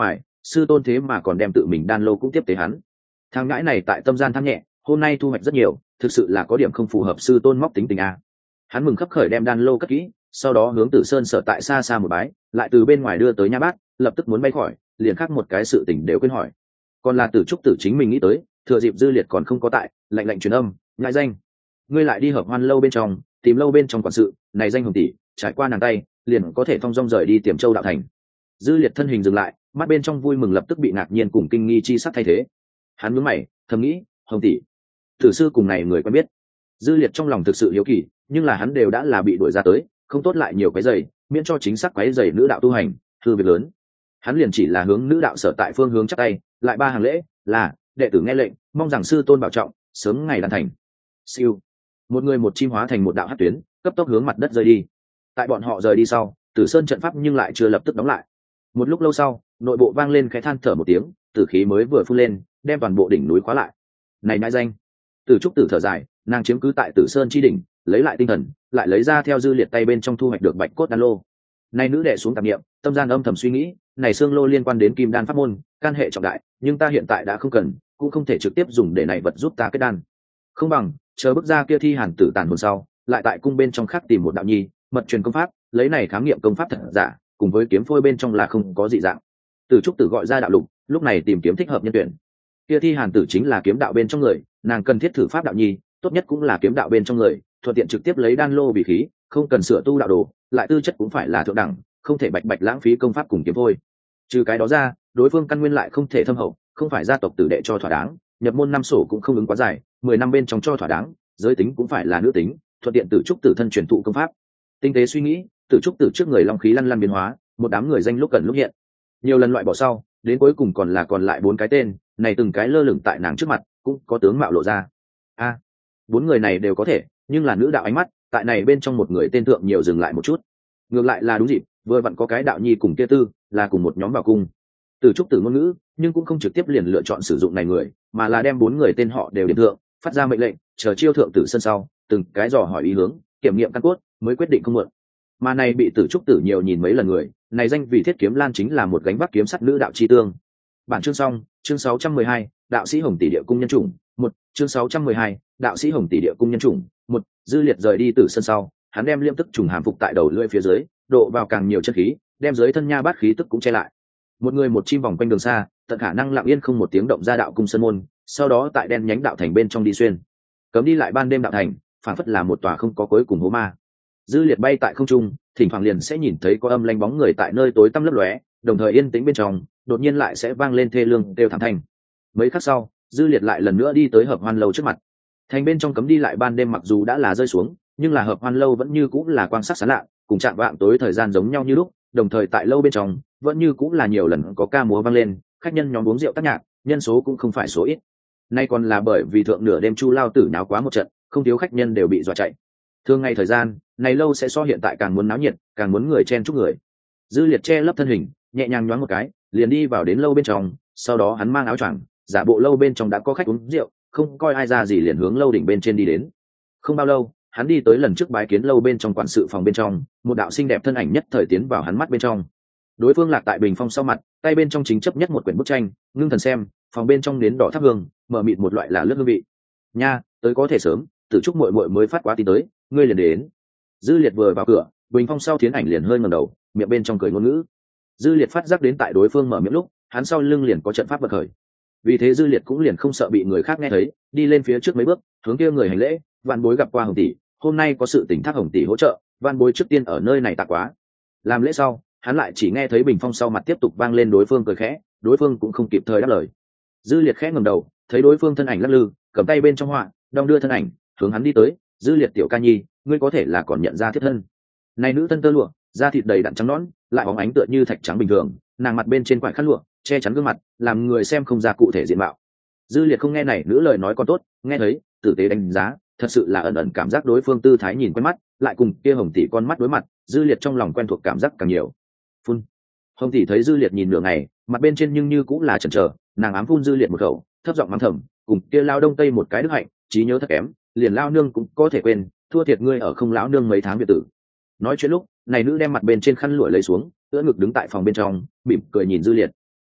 sư tôn thế mà còn đem tự mình đan lô cũng tiếp tế hắn. Thằng ngãi này tại tâm gian tham nhẹ, hôm nay thu hoạch rất nhiều, thực sự là có điểm không phù hợp sư tôn móc tính tình a. Hắn mừng khấp khởi đem đan lô cất kỹ, sau đó hướng Tử Sơn sở tại xa xa một bái, lại từ bên ngoài đưa tới nha bát, lập tức muốn bay khỏi, liền khác một cái sự tình đều quên hỏi. Còn là Tử Trúc Tử chính mình nghĩ tới, thừa dịp Dư Liệt còn không có tại, lạnh lạnh truyền âm, ngại danh, ngươi lại đi Hợp Hoan lâu bên trong, tìm lâu bên trong quản sự, này danh hồng tỷ, trải qua nàng tay, liền có thể thong dong rời đi Tiềm Châu đạo thành. Dư Liệt thân hình dừng lại, mắt bên trong vui mừng lập tức bị ngạc nhiên cùng kinh nghi chi sắc thay thế. Hắn nhướng mày, thầm nghĩ, hồng tỷ, tử sư cùng này người quen biết. Dư Liệt trong lòng thực sự hiếu kỳ, nhưng là hắn đều đã là bị đuổi ra tới, không tốt lại nhiều cái giày, miễn cho chính xác quấy giày nữ đạo tu hành, thư việc lớn. Hắn liền chỉ là hướng nữ đạo sở tại phương hướng chắp tay, lại ba hàng lễ, là đệ tử nghe lệnh, mong rằng sư tôn bảo trọng, sớm ngày đan thành. Siêu, một người một chim hóa thành một đạo hắc tuyến, cấp tốc hướng mặt đất rơi đi. Tại bọn họ rời đi sau, Tử Sơn trận pháp nhưng lại chưa lập tức đóng lại. Một lúc lâu sau, nội bộ vang lên khẽ than thở một tiếng, tử khí mới vừa phun lên, đem toàn bộ đỉnh núi khóa lại. Này nãi danh, Tử Trúc Tử thở dài, nàng chiếm cứ tại Tử Sơn chi đỉnh, lấy lại tinh thần, lại lấy ra theo Dư Liệt tay bên trong thu hoạch được bạch cốt đan lô. Này nữ đệ xuống tạp niệm, tâm gian âm thầm suy nghĩ, này xương lô liên quan đến kim đan pháp môn, can hệ trọng đại, nhưng ta hiện tại đã không cần, cũng không thể trực tiếp dùng để này vật giúp ta kết đan. Không bằng chờ bước ra kia thi hàn tử tàn hồn sau, lại tại cung bên trong khác tìm một đạo nhi, mật truyền công pháp, lấy này khám nghiệm công pháp thật giả, cùng với kiếm phôi bên trong là không có dị dạng. Tử Trúc Tử gọi ra đạo lục, lúc này tìm kiếm thích hợp nhân tuyển. Kia thi hàn tử chính là kiếm đạo bên trong người, nàng cần thiết thử pháp đạo nhi, tốt nhất cũng là kiếm đạo bên trong người, thuận tiện trực tiếp lấy đan lô vì khí, không cần sửa tu đạo đồ, lại tư chất cũng phải là thượng đẳng, không thể bạch bạch lãng phí công pháp cùng kiếm phôi. Trừ cái đó ra, đối phương căn nguyên lại không thể thâm hậu, không phải gia tộc tử đệ cho thỏa đáng, nhập môn năm sổ cũng không ứng quá dài, 10 năm bên trong cho thỏa đáng, giới tính cũng phải là nữ tính, thuận tiện Tử Trúc Tử thân truyền thụ công pháp. Tinh tế suy nghĩ, Tử Trúc Tử trước người long khí lăn lăn biến hóa, một đám người danh lúc gần lúc hiện. Nhiều lần loại bỏ sau, đến cuối cùng còn lại 4 cái tên, này từng cái lơ lửng tại nàng trước mặt, cũng có tướng mạo lộ ra. A, 4 người này đều có thể, nhưng là nữ đạo ánh mắt, tại này bên trong một người tên thượng nhiều dừng lại một chút. Ngược lại là đúng dịp, vừa vặn có cái đạo nhi cùng kia tư, là cùng một nhóm vào cung. Tử Trúc Tử ngôn ngữ, nhưng cũng không trực tiếp liền lựa chọn sử dụng này người, mà là đem 4 người tên họ đều điểm thượng, phát ra mệnh lệnh, chờ chiêu thượng tử sân sau, từng cái dò hỏi ý hướng, kiểm nghiệm căn cốt, mới quyết định không muộn. Mà này bị Tử Trúc Tử nhiều nhìn mấy lần người, này danh vì Thiết Kiếm Lan chính là một gánh vác kiếm sắt nữ đạo chi tương. Bản chương xong, chương 612, đạo sĩ Hồng Tỷ Địa cung nhân chủng, 1, chương 612, đạo sĩ Hồng Tỷ Địa cung nhân chủng, 1, Dư Liệt rời đi tử sân sau, hắn đem liêm tức trùng hàm phục tại đầu lưỡi phía dưới, độ vào càng nhiều chất khí, đem dưới thân nha bát khí tức cũng che lại. Một người một chim vòng quanh đường xa, tận khả năng lặng yên không một tiếng động ra đạo cung sơn môn, sau đó tại đen nhánh đạo thành bên trong đi xuyên. Cấm đi lại ban đêm đạo thành, phản phất là một tòa không có cuối cùng hố ma. Dư Liệt bay tại không trung, thỉnh thoảng liền sẽ nhìn thấy có âm lanh bóng người tại nơi tối tăm lấp lóe, đồng thời yên tĩnh bên trong, đột nhiên lại sẽ vang lên thê lương đều thảm thanh. Mấy khắc sau, Dư Liệt lại lần nữa đi tới Hợp Hoan lâu trước mặt. Thành bên trong cấm đi lại ban đêm mặc dù đã là rơi xuống, nhưng là Hợp Hoan lâu vẫn như cũng là quang sắc sáng lạ, cùng chạm vạng tối thời gian giống nhau như lúc, đồng thời tại lâu bên trong vẫn như cũng là nhiều lần có ca múa vang lên, khách nhân nhóm uống rượu tác nhạc, nhân số cũng không phải số ít. Nay còn là bởi vì thượng nửa đêm Chu Lao Tử náo quá một trận, không thiếu khách nhân đều bị dọa chạy. Thường ngày thời gian, này lâu sẽ so hiện tại càng muốn náo nhiệt, càng muốn người chen chúc người. Dư Liệt che lấp thân hình, nhẹ nhàng nhoáng một cái, liền đi vào đến lâu bên trong, sau đó hắn mang áo choàng, giả bộ lâu bên trong đã có khách uống rượu, không coi ai ra gì liền hướng lâu đỉnh bên trên đi đến. Không bao lâu, hắn đi tới lần trước bái kiến lâu bên trong quản sự phòng bên trong, một đạo xinh đẹp thân ảnh nhất thời tiến vào hắn mắt bên trong. Đối phương lạc tại bình phong sau mặt, tay bên trong chính chấp nhất một quyển bức tranh, ngưng thần xem, phòng bên trong nến đỏ thắp hương, mở mịt một loại là lướt hương vị. Nha, tới có thể sớm, Tử Trúc muội muội mới phát quá tin tới, ngươi liền đến. Dư Liệt vừa vào cửa, bình phong sau thiến ảnh liền hơi ngẩng đầu, miệng bên trong cười ngôn ngữ. Dư Liệt phát giác đến tại đối phương mở miệng lúc, hắn sau lưng liền có trận pháp bật khởi. Vì thế Dư Liệt cũng liền không sợ bị người khác nghe thấy, đi lên phía trước mấy bước, hướng kia người hành lễ, vạn bối gặp qua Hồng tỷ, hôm nay có sự tình thác Hồng tỷ hỗ trợ, vạn bối trước tiên ở nơi này tạ quá. Làm lễ sau, hắn lại chỉ nghe thấy bình phong sau mặt tiếp tục vang lên đối phương cười khẽ, đối phương cũng không kịp thời đáp lời. Dư Liệt khẽ ngẩng đầu, thấy đối phương thân ảnh lắc lư, cầm tay bên trong họa, đong đưa thân ảnh, hướng hắn đi tới. Dư Liệt tiểu ca nhi, ngươi có thể là còn nhận ra thiết thân. Này nữ thân tơ lụa, da thịt đầy đặn trắng nõn, lại bóng ánh tựa như thạch trắng bình thường, nàng mặt bên trên quải khăn lụa, che chắn gương mặt, làm người xem không ra cụ thể diện mạo. Dư Liệt không nghe này nữ lời nói còn tốt, nghe thấy, tử tế đánh giá, thật sự là ẩn ẩn cảm giác đối phương tư thái nhìn quen mắt, lại cùng kia Hồng tỷ con mắt đối mặt, Dư Liệt trong lòng quen thuộc cảm giác càng nhiều. Phun. Hồng tỷ thấy Dư Liệt nhìn nửa ngày, mặt bên trên nhưng như cũng là chần chờ, nàng ám phun Dư Liệt một khẩu, thấp giọng mắng thầm, cùng kia lao đông tây một cái đức hạnh, trí nhớ thật kém, liền lao nương cũng có thể quên, thua thiệt ngươi ở không lão nương mấy tháng biệt tử. Nói chuyện lúc, này nữ đem mặt bên trên khăn lụa lấy xuống, ưỡn ngực đứng tại phòng bên trong, mỉm cười nhìn Dư Liệt.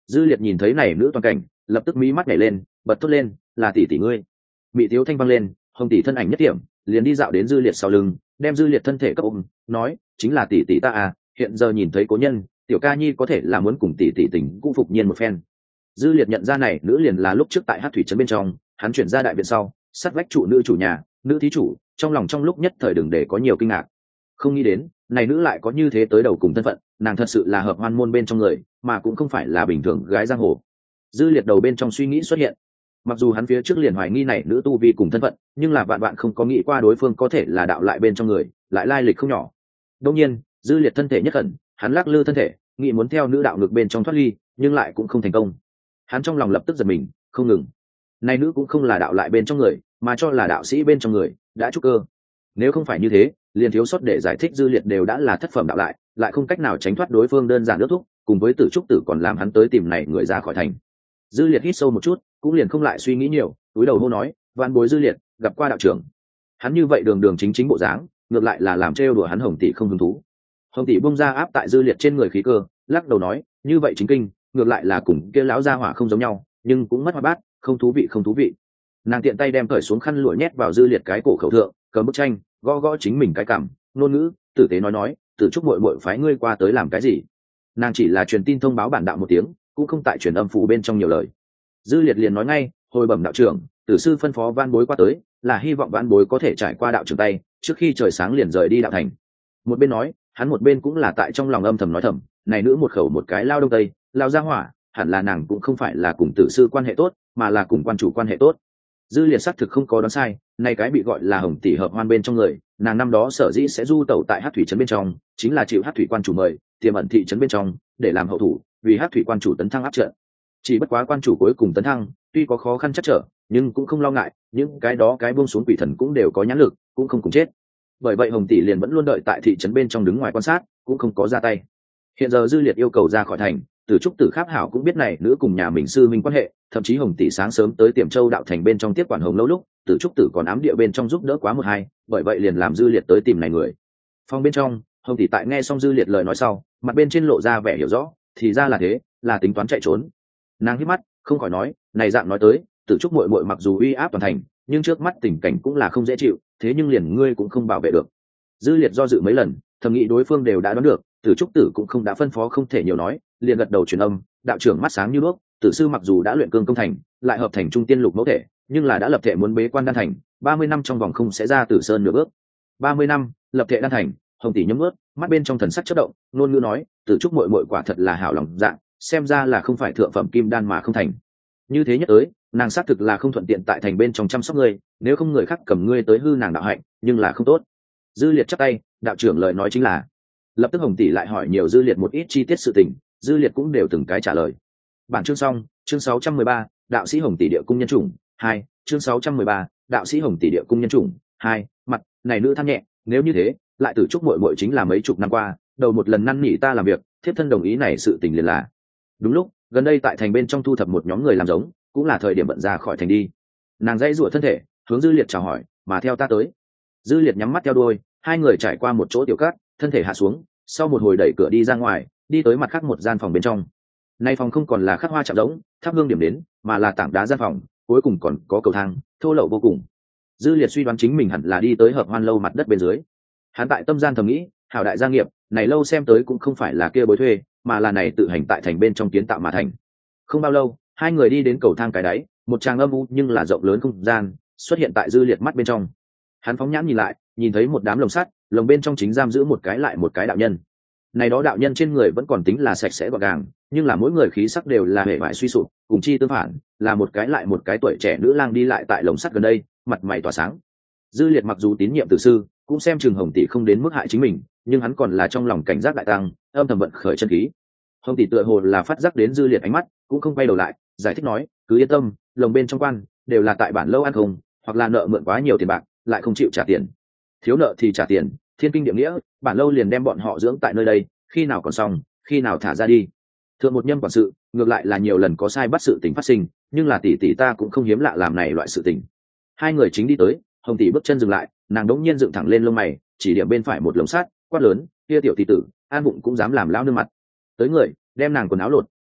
Dư Liệt nhìn thấy này nữ toàn cảnh, lập tức mí mắt nhảy lên, bật thốt lên, là tỷ tỷ ngươi. Mị thiếu thanh văng lên, Hồng tỷ thân ảnh nhất điểm, liền đi dạo đến Dư Liệt sau lưng, đem Dư Liệt thân thể cấp ôm, nói, chính là tỷ tỷ ta à, hiện giờ nhìn thấy cố nhân, tiểu ca nhi có thể là muốn cùng tỷ tỷ tình cũng phục nhiên một phen. Dư Liệt nhận ra này nữ liền là lúc trước tại Hát thủy trấn bên trong, hắn chuyển ra đại viện sau, sát vách trụ nữ chủ nhà, nữ thí chủ, trong lòng trong lúc nhất thời đừng để có nhiều kinh ngạc. Không nghĩ đến, này nữ lại có như thế tới đầu cùng thân phận, nàng thật sự là hợp hoan môn bên trong người, mà cũng không phải là bình thường gái giang hồ. Dư Liệt đầu bên trong suy nghĩ xuất hiện. Mặc dù hắn phía trước liền hoài nghi này nữ tu vi cùng thân phận, nhưng là vạn vạn không có nghĩ qua đối phương có thể là đạo lại bên trong người, lại lai lịch không nhỏ. Đương nhiên, Dư Liệt thân thể nhất khẩn, hắn lắc lư thân thể, nghĩ muốn theo nữ đạo ngược bên trong thoát ly, nhưng lại cũng không thành công. Hắn trong lòng lập tức giật mình, không ngừng. Này nữ cũng không là đạo lại bên trong người, mà cho là đạo sĩ bên trong người, đã trúc cơ. Nếu không phải như thế, liền thiếu sót để giải thích Dư Liệt đều đã là thất phẩm đạo lại không cách nào tránh thoát đối phương đơn giản ước thúc, cùng với Tử Trúc Tử còn làm hắn tới tìm này người ra khỏi thành. Dư Liệt hít sâu một chút, cũng liền không lại suy nghĩ nhiều, túi đầu hô nói, "Vạn bối Dư Liệt, gặp qua đạo trưởng." Hắn như vậy đường đường chính chính bộ dáng, ngược lại là làm trêu đùa hắn Hồng tỷ không hứng thú. Hồng tỷ bung ra áp tại Dư Liệt trên người khí cơ, lắc đầu nói, "Như vậy chính kinh, ngược lại là cùng kia lão gia hỏa không giống nhau, nhưng cũng mất hoa bát, không thú vị không thú vị." Nàng tiện tay đem cởi xuống khăn lụa nhét vào Dư Liệt cái cổ khẩu thượng, cầm bức tranh, gõ gõ chính mình cái cằm, ngôn ngữ tử tế nói, Tử Trúc muội muội phái ngươi qua tới làm cái gì? Nàng chỉ là truyền tin thông báo bản đạo một tiếng, cũng không tại truyền âm phủ bên trong nhiều lời. Dư Liệt liền nói ngay, hồi bẩm đạo trưởng, tử sư phân phó van bối qua tới, là hy vọng van bối có thể trải qua đạo trưởng tay, trước khi trời sáng liền rời đi đạo thành. Một bên nói, hắn một bên cũng là tại trong lòng âm thầm nói thầm, này nữ một khẩu một cái lao đông tây, lao ra hỏa, hẳn là nàng cũng không phải là cùng tử sư quan hệ tốt, mà là cùng quan chủ quan hệ tốt. Dư Liệt xác thực không có đoán sai, này cái bị gọi là Hồng tỷ hợp hoan bên trong người, nàng năm đó sở dĩ sẽ du tẩu tại Hát thủy trấn bên trong, chính là chịu Hát thủy quan chủ mời, tiềm ẩn thị trấn bên trong, để làm hậu thủ, vì Hát thủy quan chủ tấn thăng áp trận. Chỉ bất quá quan chủ cuối cùng tấn thăng, tuy có khó khăn chắc trở, nhưng cũng không lo ngại, những cái đó cái buông xuống quỷ thần cũng đều có nhãn lực, cũng không cùng chết. Bởi vậy Hồng tỷ liền vẫn luôn đợi tại thị trấn bên trong đứng ngoài quan sát, cũng không có ra tay. Hiện giờ Dư Liệt yêu cầu ra khỏi thành, Tử Trúc Tử Kháp Hảo cũng biết này nữ cùng nhà mình sư minh quan hệ, thậm chí Hồng tỷ sáng sớm tới Tiềm Châu đạo thành bên trong tiếp quản Hồng lâu lúc, Tử Trúc Tử còn ám địa bên trong giúp đỡ quá một hai, bởi vậy liền làm Dư Liệt tới tìm này người. Phòng bên trong, Hồng tỷ tại nghe xong Dư Liệt lời nói sau, mặt bên trên lộ ra vẻ hiểu rõ, thì ra là thế, là tính toán chạy trốn. Nàng hít mắt, không khỏi nói, này dạng nói tới, Tử Trúc muội muội mặc dù uy áp toàn thành, nhưng trước mắt tình cảnh cũng là không dễ chịu, thế nhưng liền ngươi cũng không bảo vệ được. Dư Liệt do dự mấy lần, thầm nghĩ đối phương đều đã đoán được, Tử Trúc Tử cũng không đã phân phó không thể nhiều nói, liền gật đầu truyền âm, đạo trưởng mắt sáng như đuốc, tử sư mặc dù đã luyện cương công thành, lại hợp thành trung tiên lục mẫu thể, nhưng là đã lập thể muốn bế quan đan thành, 30 năm trong vòng không sẽ ra Tử Sơn nửa bước. 30 năm, lập thể đan thành, Hồng tỷ nhấm ướt, mắt bên trong thần sắc chớp động, ngôn ngữ nói, Tử Trúc muội muội quả thật là hảo lòng dạ, xem ra là không phải thượng phẩm kim đan mà không thành. Như thế nhất tới, nàng xác thực là không thuận tiện tại thành bên trong chăm sóc ngươi, nếu không người khác cầm ngươi tới hư nàng đạo hạnh, nhưng là không tốt. Dư Liệt chắp tay, đạo trưởng lời nói chính là. Lập tức Hồng tỷ lại hỏi nhiều Dư Liệt một ít chi tiết sự tình, Dư Liệt cũng đều từng cái trả lời. Bản chương xong, chương 613, đạo sĩ Hồng tỷ địa cung nhân chủng 2, chương 613, đạo sĩ Hồng tỷ địa cung nhân chủng 2, mặt này nữ than nhẹ, nếu như thế, lại Tử Trúc muội muội chính là mấy chục năm qua, đầu một lần năn nỉ ta làm việc, thiếp thân đồng ý này sự tình liền là. Đúng lúc, gần đây tại thành bên trong thu thập một nhóm người làm giống, cũng là thời điểm bận ra khỏi thành đi. Nàng dãy rủa thân thể, hướng Dư Liệt chào hỏi, mà theo ta tới. Dư Liệt nhắm mắt theo đuôi, hai người trải qua một chỗ tiểu cát, thân thể hạ xuống, sau một hồi đẩy cửa đi ra ngoài, đi tới mặt khác một gian phòng bên trong. Nay phòng không còn là khắc hoa chạm giống, thắp hương điểm đến, mà là tảng đá gian phòng, cuối cùng còn có cầu thang, thô lậu vô cùng. Dư Liệt suy đoán chính mình hẳn là đi tới hợp hoan lâu mặt đất bên dưới. Hắn tại tâm gian thầm nghĩ, hảo đại gia nghiệp, này lâu xem tới cũng không phải là kia bối thuê, mà là này tự hành tại thành bên trong kiến tạo mà thành. Không bao lâu, hai người đi đến cầu thang cái đáy, một tràng âm u nhưng là rộng lớn không gian xuất hiện tại Dư Liệt mắt bên trong. Hắn phóng nhãn nhìn lại, nhìn thấy một đám lồng sắt, lồng bên trong chính giam giữ một cái lại một cái đạo nhân. Này đó đạo nhân trên người vẫn còn tính là sạch sẽ gọn gàng, nhưng là mỗi người khí sắc đều là hệ vải suy sụp, cùng chi tương phản, là một cái lại một cái tuổi trẻ nữ lang đi lại tại lồng sắt gần đây, mặt mày tỏa sáng. Dư Liệt mặc dù tín nhiệm tử sư, cũng xem chừng Hồng tỷ không đến mức hại chính mình, nhưng hắn còn là trong lòng cảnh giác đại tăng, âm thầm vận khởi chân khí. Hồng tỷ tựa hồ là phát giác đến Dư Liệt ánh mắt, cũng không quay đầu lại, giải thích nói, cứ yên tâm, lồng bên trong quan đều là tại bản lâu ăn không, hoặc là nợ mượn quá nhiều tiền bạc, lại không chịu trả tiền. Thiếu nợ thì trả tiền, thiên kinh địa nghĩa, bản lâu liền đem bọn họ dưỡng tại nơi đây, khi nào còn xong, khi nào thả ra đi. Thượng một nhâm quản sự, ngược lại là nhiều lần có sai bắt sự tình phát sinh, nhưng là tỷ tỷ ta cũng không hiếm lạ làm này loại sự tình. Hai người chính đi tới, Hồng tỷ bước chân dừng lại, nàng đống nhiên dựng thẳng lên lông mày, chỉ điểm bên phải một lồng sắt, quát lớn, kia tiểu tỷ tử, an bụng cũng dám làm lao nương mặt. Tới người, đem nàng quần áo lột,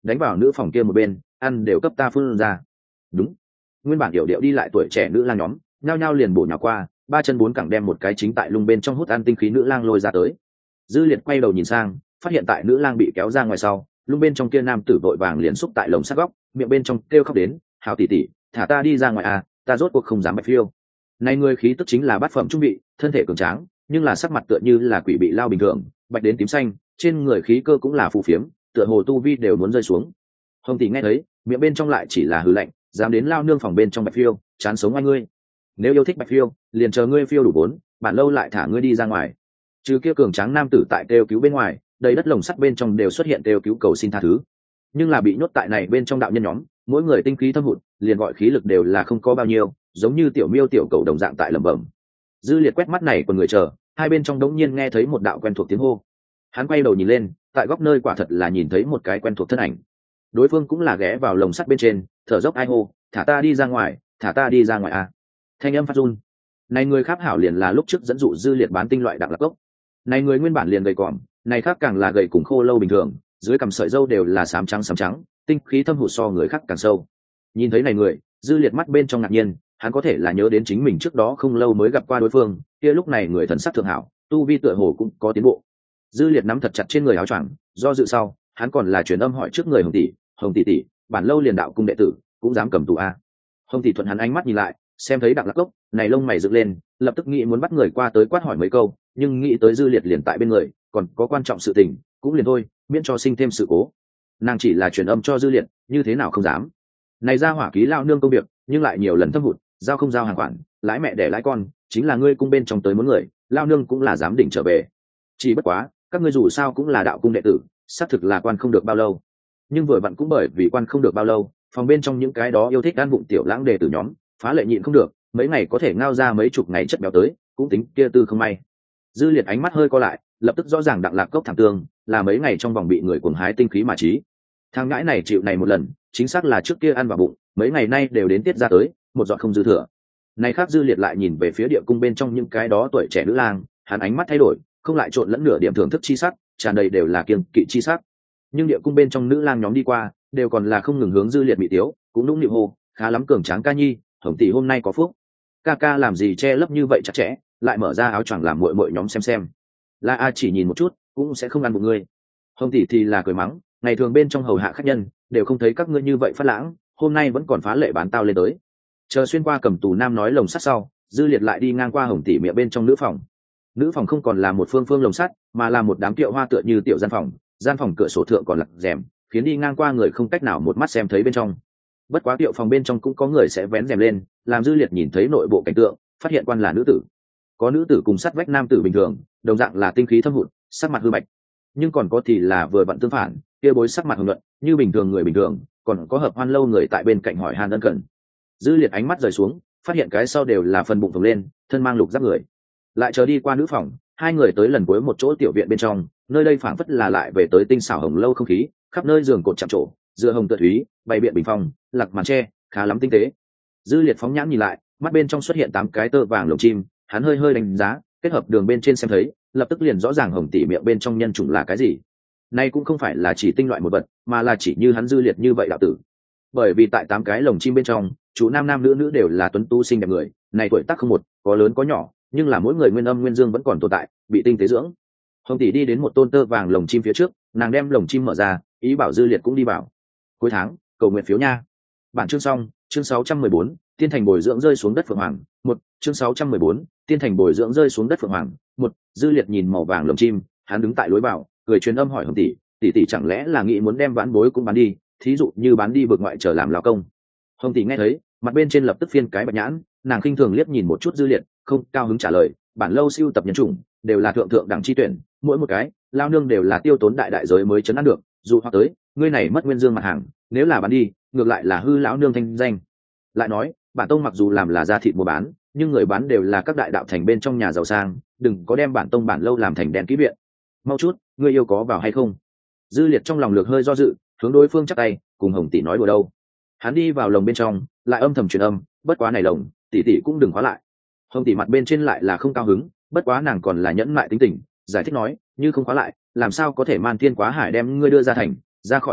đánh vào nữ phòng kia một bên, ăn đều cấp ta phun ra. Đúng. Nguyên bản điệu điệu đi lại tuổi trẻ nữ lang nhóm nhao nhao liền bổ nhào qua, ba chân bốn cẳng đem một cái chính tại lung bên trong hút ăn tinh khí nữ lang lôi ra tới. Dư Liệt quay đầu nhìn sang, phát hiện tại nữ lang bị kéo ra ngoài sau, lung bên trong kia nam tử vội vàng liền xúc tại lồng sắt góc, miệng bên trong kêu khóc đến, hào tỷ tỷ, thả ta đi ra ngoài à, ta rốt cuộc không dám bạch phiêu. Này người khí tức chính là bát phẩm trung vị, thân thể cường tráng, nhưng là sắc mặt tựa như là quỷ bị lao bình thường, bạch đến tím xanh, trên người khí cơ cũng là phù phiếm, tựa hồ tu vi đều muốn rơi xuống. Hồng tỷ nghe thấy, miệng bên trong lại chỉ là hừ lạnh, dám đến lao nương phòng bên trong bạch phiêu, chán sống anh ngươi. Nếu yêu thích bạch phiêu, liền chờ ngươi phiêu đủ 4, bản lâu lại thả ngươi đi ra ngoài. Trừ kia cường tráng nam tử tại kêu cứu bên ngoài, đầy đất lồng sắt bên trong đều xuất hiện kêu cứu cầu xin tha thứ. Nhưng là bị nhốt tại này bên trong đạo nhân nhóm, mỗi người tinh khí thâm hụt, liền gọi khí lực đều là không có bao nhiêu, giống như tiểu miêu tiểu cầu đồng dạng tại lẩm bẩm. Dư Liệt quét mắt này của người chờ, hai bên trong đống nhiên nghe thấy một đạo quen thuộc tiếng hô. Hắn quay đầu nhìn lên, tại góc nơi quả thật là nhìn thấy một cái quen thuộc thân ảnh. Đối phương cũng là ghé vào lồng sắt bên trên, thở dốc ai hô, thả ta đi ra ngoài, thả ta đi ra ngoài à. Thanh âm phát run. Này người khác hảo liền là lúc trước dẫn dụ Dư Liệt bán tinh loại đặc lạc cốc. Này người nguyên bản liền gầy còm, này khác càng là gầy cùng khô lâu bình thường, dưới cằm sợi râu đều là xám trắng, tinh khí thâm hụt so người khác càng sâu. Nhìn thấy này người, Dư Liệt mắt bên trong ngạc nhiên, hắn có thể là nhớ đến chính mình trước đó không lâu mới gặp qua đối phương, kia lúc này người thần sắc thượng hảo, tu vi tựa hồ cũng có tiến bộ. Dư Liệt nắm thật chặt trên người áo choàng, do dự sau, hắn còn là truyền âm hỏi trước người Hồng tỷ, bản lâu liền đạo cung đệ tử, cũng dám cầm tù a. Hồng tỷ thuận hắn ánh mắt nhìn lại, xem thấy Đặng Lạc Cốc, này lông mày dựng lên, lập tức nghĩ muốn bắt người qua tới quát hỏi mấy câu, nhưng nghĩ tới Dư Liệt liền tại bên người, còn có quan trọng sự tình, cũng liền thôi, miễn cho sinh thêm sự cố. Nàng chỉ là truyền âm cho Dư Liệt, như thế nào không dám. Này ra hỏa ký lao nương công việc, nhưng lại nhiều lần thâm hụt, giao không giao hàng khoản, lãi mẹ để lãi con, chính là ngươi cung bên trong tới muốn người, lao nương cũng là dám đỉnh trở về. Chỉ bất quá, các ngươi dù sao cũng là đạo cung đệ tử, xác thực là quan không được bao lâu. Nhưng vừa vặn cũng bởi vì quan không được bao lâu, phòng bên trong những cái đó yêu thích ăn vụng tiểu lãng đệ tử nhóm, phá lệ nhịn không được, mấy ngày có thể ngao ra mấy chục ngày chất béo tới, cũng tính kia tư không may. Dư Liệt ánh mắt hơi co lại, lập tức rõ ràng Đặng Lạc Cốc thẳng tương, là mấy ngày trong vòng bị người cuồng hái tinh khí mà trí. Thằng ngãi này chịu này một lần, chính xác là trước kia ăn vào bụng, mấy ngày nay đều đến tiết ra tới, một giọt không dư thừa. Này khác Dư Liệt lại nhìn về phía địa cung bên trong những cái đó tuổi trẻ nữ lang, hắn ánh mắt thay đổi, không lại trộn lẫn nửa điểm thưởng thức chi sắc, tràn đầy đều là kiêng kỵ chi sắc. Nhưng địa cung bên trong nữ lang nhóm đi qua, đều còn là không ngừng hướng Dư Liệt bị tiếu, cũng nũng nịu hô, khá lắm cường tráng ca nhi, Hồng tỷ hôm nay có phúc. Ca ca làm gì che lấp như vậy chặt chẽ, lại mở ra áo choàng làm muội muội nhóm xem. La A chỉ nhìn một chút, cũng sẽ không ăn bụng ngươi. Hồng tỷ thì là cười mắng, ngày thường bên trong hầu hạ khách nhân, đều không thấy các ngươi như vậy phát lãng, hôm nay vẫn còn phá lệ bán tao lên tới. Chờ xuyên qua cầm tù nam nói lồng sắt sau, Dư Liệt lại đi ngang qua Hồng tỷ miệng bên trong nữ phòng. Nữ phòng không còn là một phương lồng sắt, mà là một đám kiệu hoa tựa như tiểu gian phòng cửa sổ thượng còn lật rèm, khiến đi ngang qua người không cách nào một mắt xem thấy bên trong. Bất quá tiệu phòng bên trong cũng có người sẽ vén rèm lên, làm Dư Liệt nhìn thấy nội bộ cảnh tượng, phát hiện quan là nữ tử. Có nữ tử cùng sát vách nam tử bình thường, đồng dạng là tinh khí thâm hụt, sắc mặt hư bạch. Nhưng còn có thì là vừa vặn tương phản, kia bối sắc mặt hồng nhuận, như bình thường người bình thường, còn có hợp hoan lâu người tại bên cạnh hỏi han ân cần. Dư Liệt ánh mắt rời xuống, phát hiện cái sau đều là phần bụng phồng lên, thân mang lục giáp người. Lại chờ đi qua nữ phòng, hai người tới lần cuối một chỗ tiểu viện bên trong, nơi đây phảng phất là lại về tới tinh xảo hồng lâu không khí, khắp nơi giường cột chạm trổ, dựa hồng tựa thúy, bày biện bình phong, lạc màn tre, khá lắm tinh tế. Dư Liệt phóng nhãn nhìn lại, mắt bên trong xuất hiện 8 cái tơ vàng lồng chim, hắn hơi đánh giá, kết hợp đường bên trên xem thấy, lập tức liền rõ ràng Hồng tỷ miệng bên trong nhân chủng là cái gì. Nay cũng không phải là chỉ tinh loại một vật, mà là chỉ như hắn Dư Liệt như vậy đạo tử. Bởi vì tại 8 cái lồng chim bên trong, chủ nam nữ đều là tuấn tu xinh đẹp người, này tuổi tác không một, có lớn có nhỏ, nhưng là mỗi người nguyên âm nguyên dương vẫn còn tồn tại, bị tinh tế dưỡng. Hồng tỷ đi đến một tôn tơ vàng lồng chim phía trước, nàng đem lồng chim mở ra, ý bảo Dư Liệt cũng đi vào. Cuối tháng, cầu nguyện phiếu nha. Bản chương xong, chương 614, tiên thành bồi dưỡng rơi xuống đất phượng hoàng. Một, chương 614, tiên thành bồi dưỡng rơi xuống đất phượng hoàng. Một, Dư Liệt nhìn màu vàng lồng chim, hắn đứng tại lối vào, cười truyền âm hỏi Hồng tỷ chẳng lẽ là nghĩ muốn đem vãn bối cũng bán đi, thí dụ như bán đi vực ngoại trở làm lao công. Hồng tỷ nghe thấy, mặt bên trên lập tức phiên cái bạch nhãn, nàng khinh thường liếc nhìn một chút Dư Liệt, không cao hứng trả lời, bản lâu siêu tập nhân chủng, đều là thượng đẳng chi tuyển, mỗi một cái lao nương đều là tiêu tốn đại giới mới chấn ăn được, dù hoặc tới ngươi này mất nguyên dương mặt hàng, nếu là bán đi ngược lại là hư lão nương thanh danh. Lại nói bản tông mặc dù làm là ra thịt mua bán, nhưng người bán đều là các đại đạo thành bên trong nhà giàu sang, đừng có đem bản tông bản lâu làm thành đèn kỹ viện. Mau chút, ngươi yêu có vào hay không? Dư Liệt trong lòng lược hơi do dự, hướng đối phương chắp tay, cùng Hồng tỷ nói đùa đâu. Hắn đi vào lồng bên trong, lại âm thầm truyền âm, bất quá này lồng tỷ cũng đừng khóa lại. Hồng tỷ mặt bên trên lại là không cao hứng, bất quá nàng còn là nhẫn mại tính tình, giải thích nói, như không khóa lại, làm sao có thể man thiên quá hải đem ngươi đưa ra thành, ra khỏi thành lúc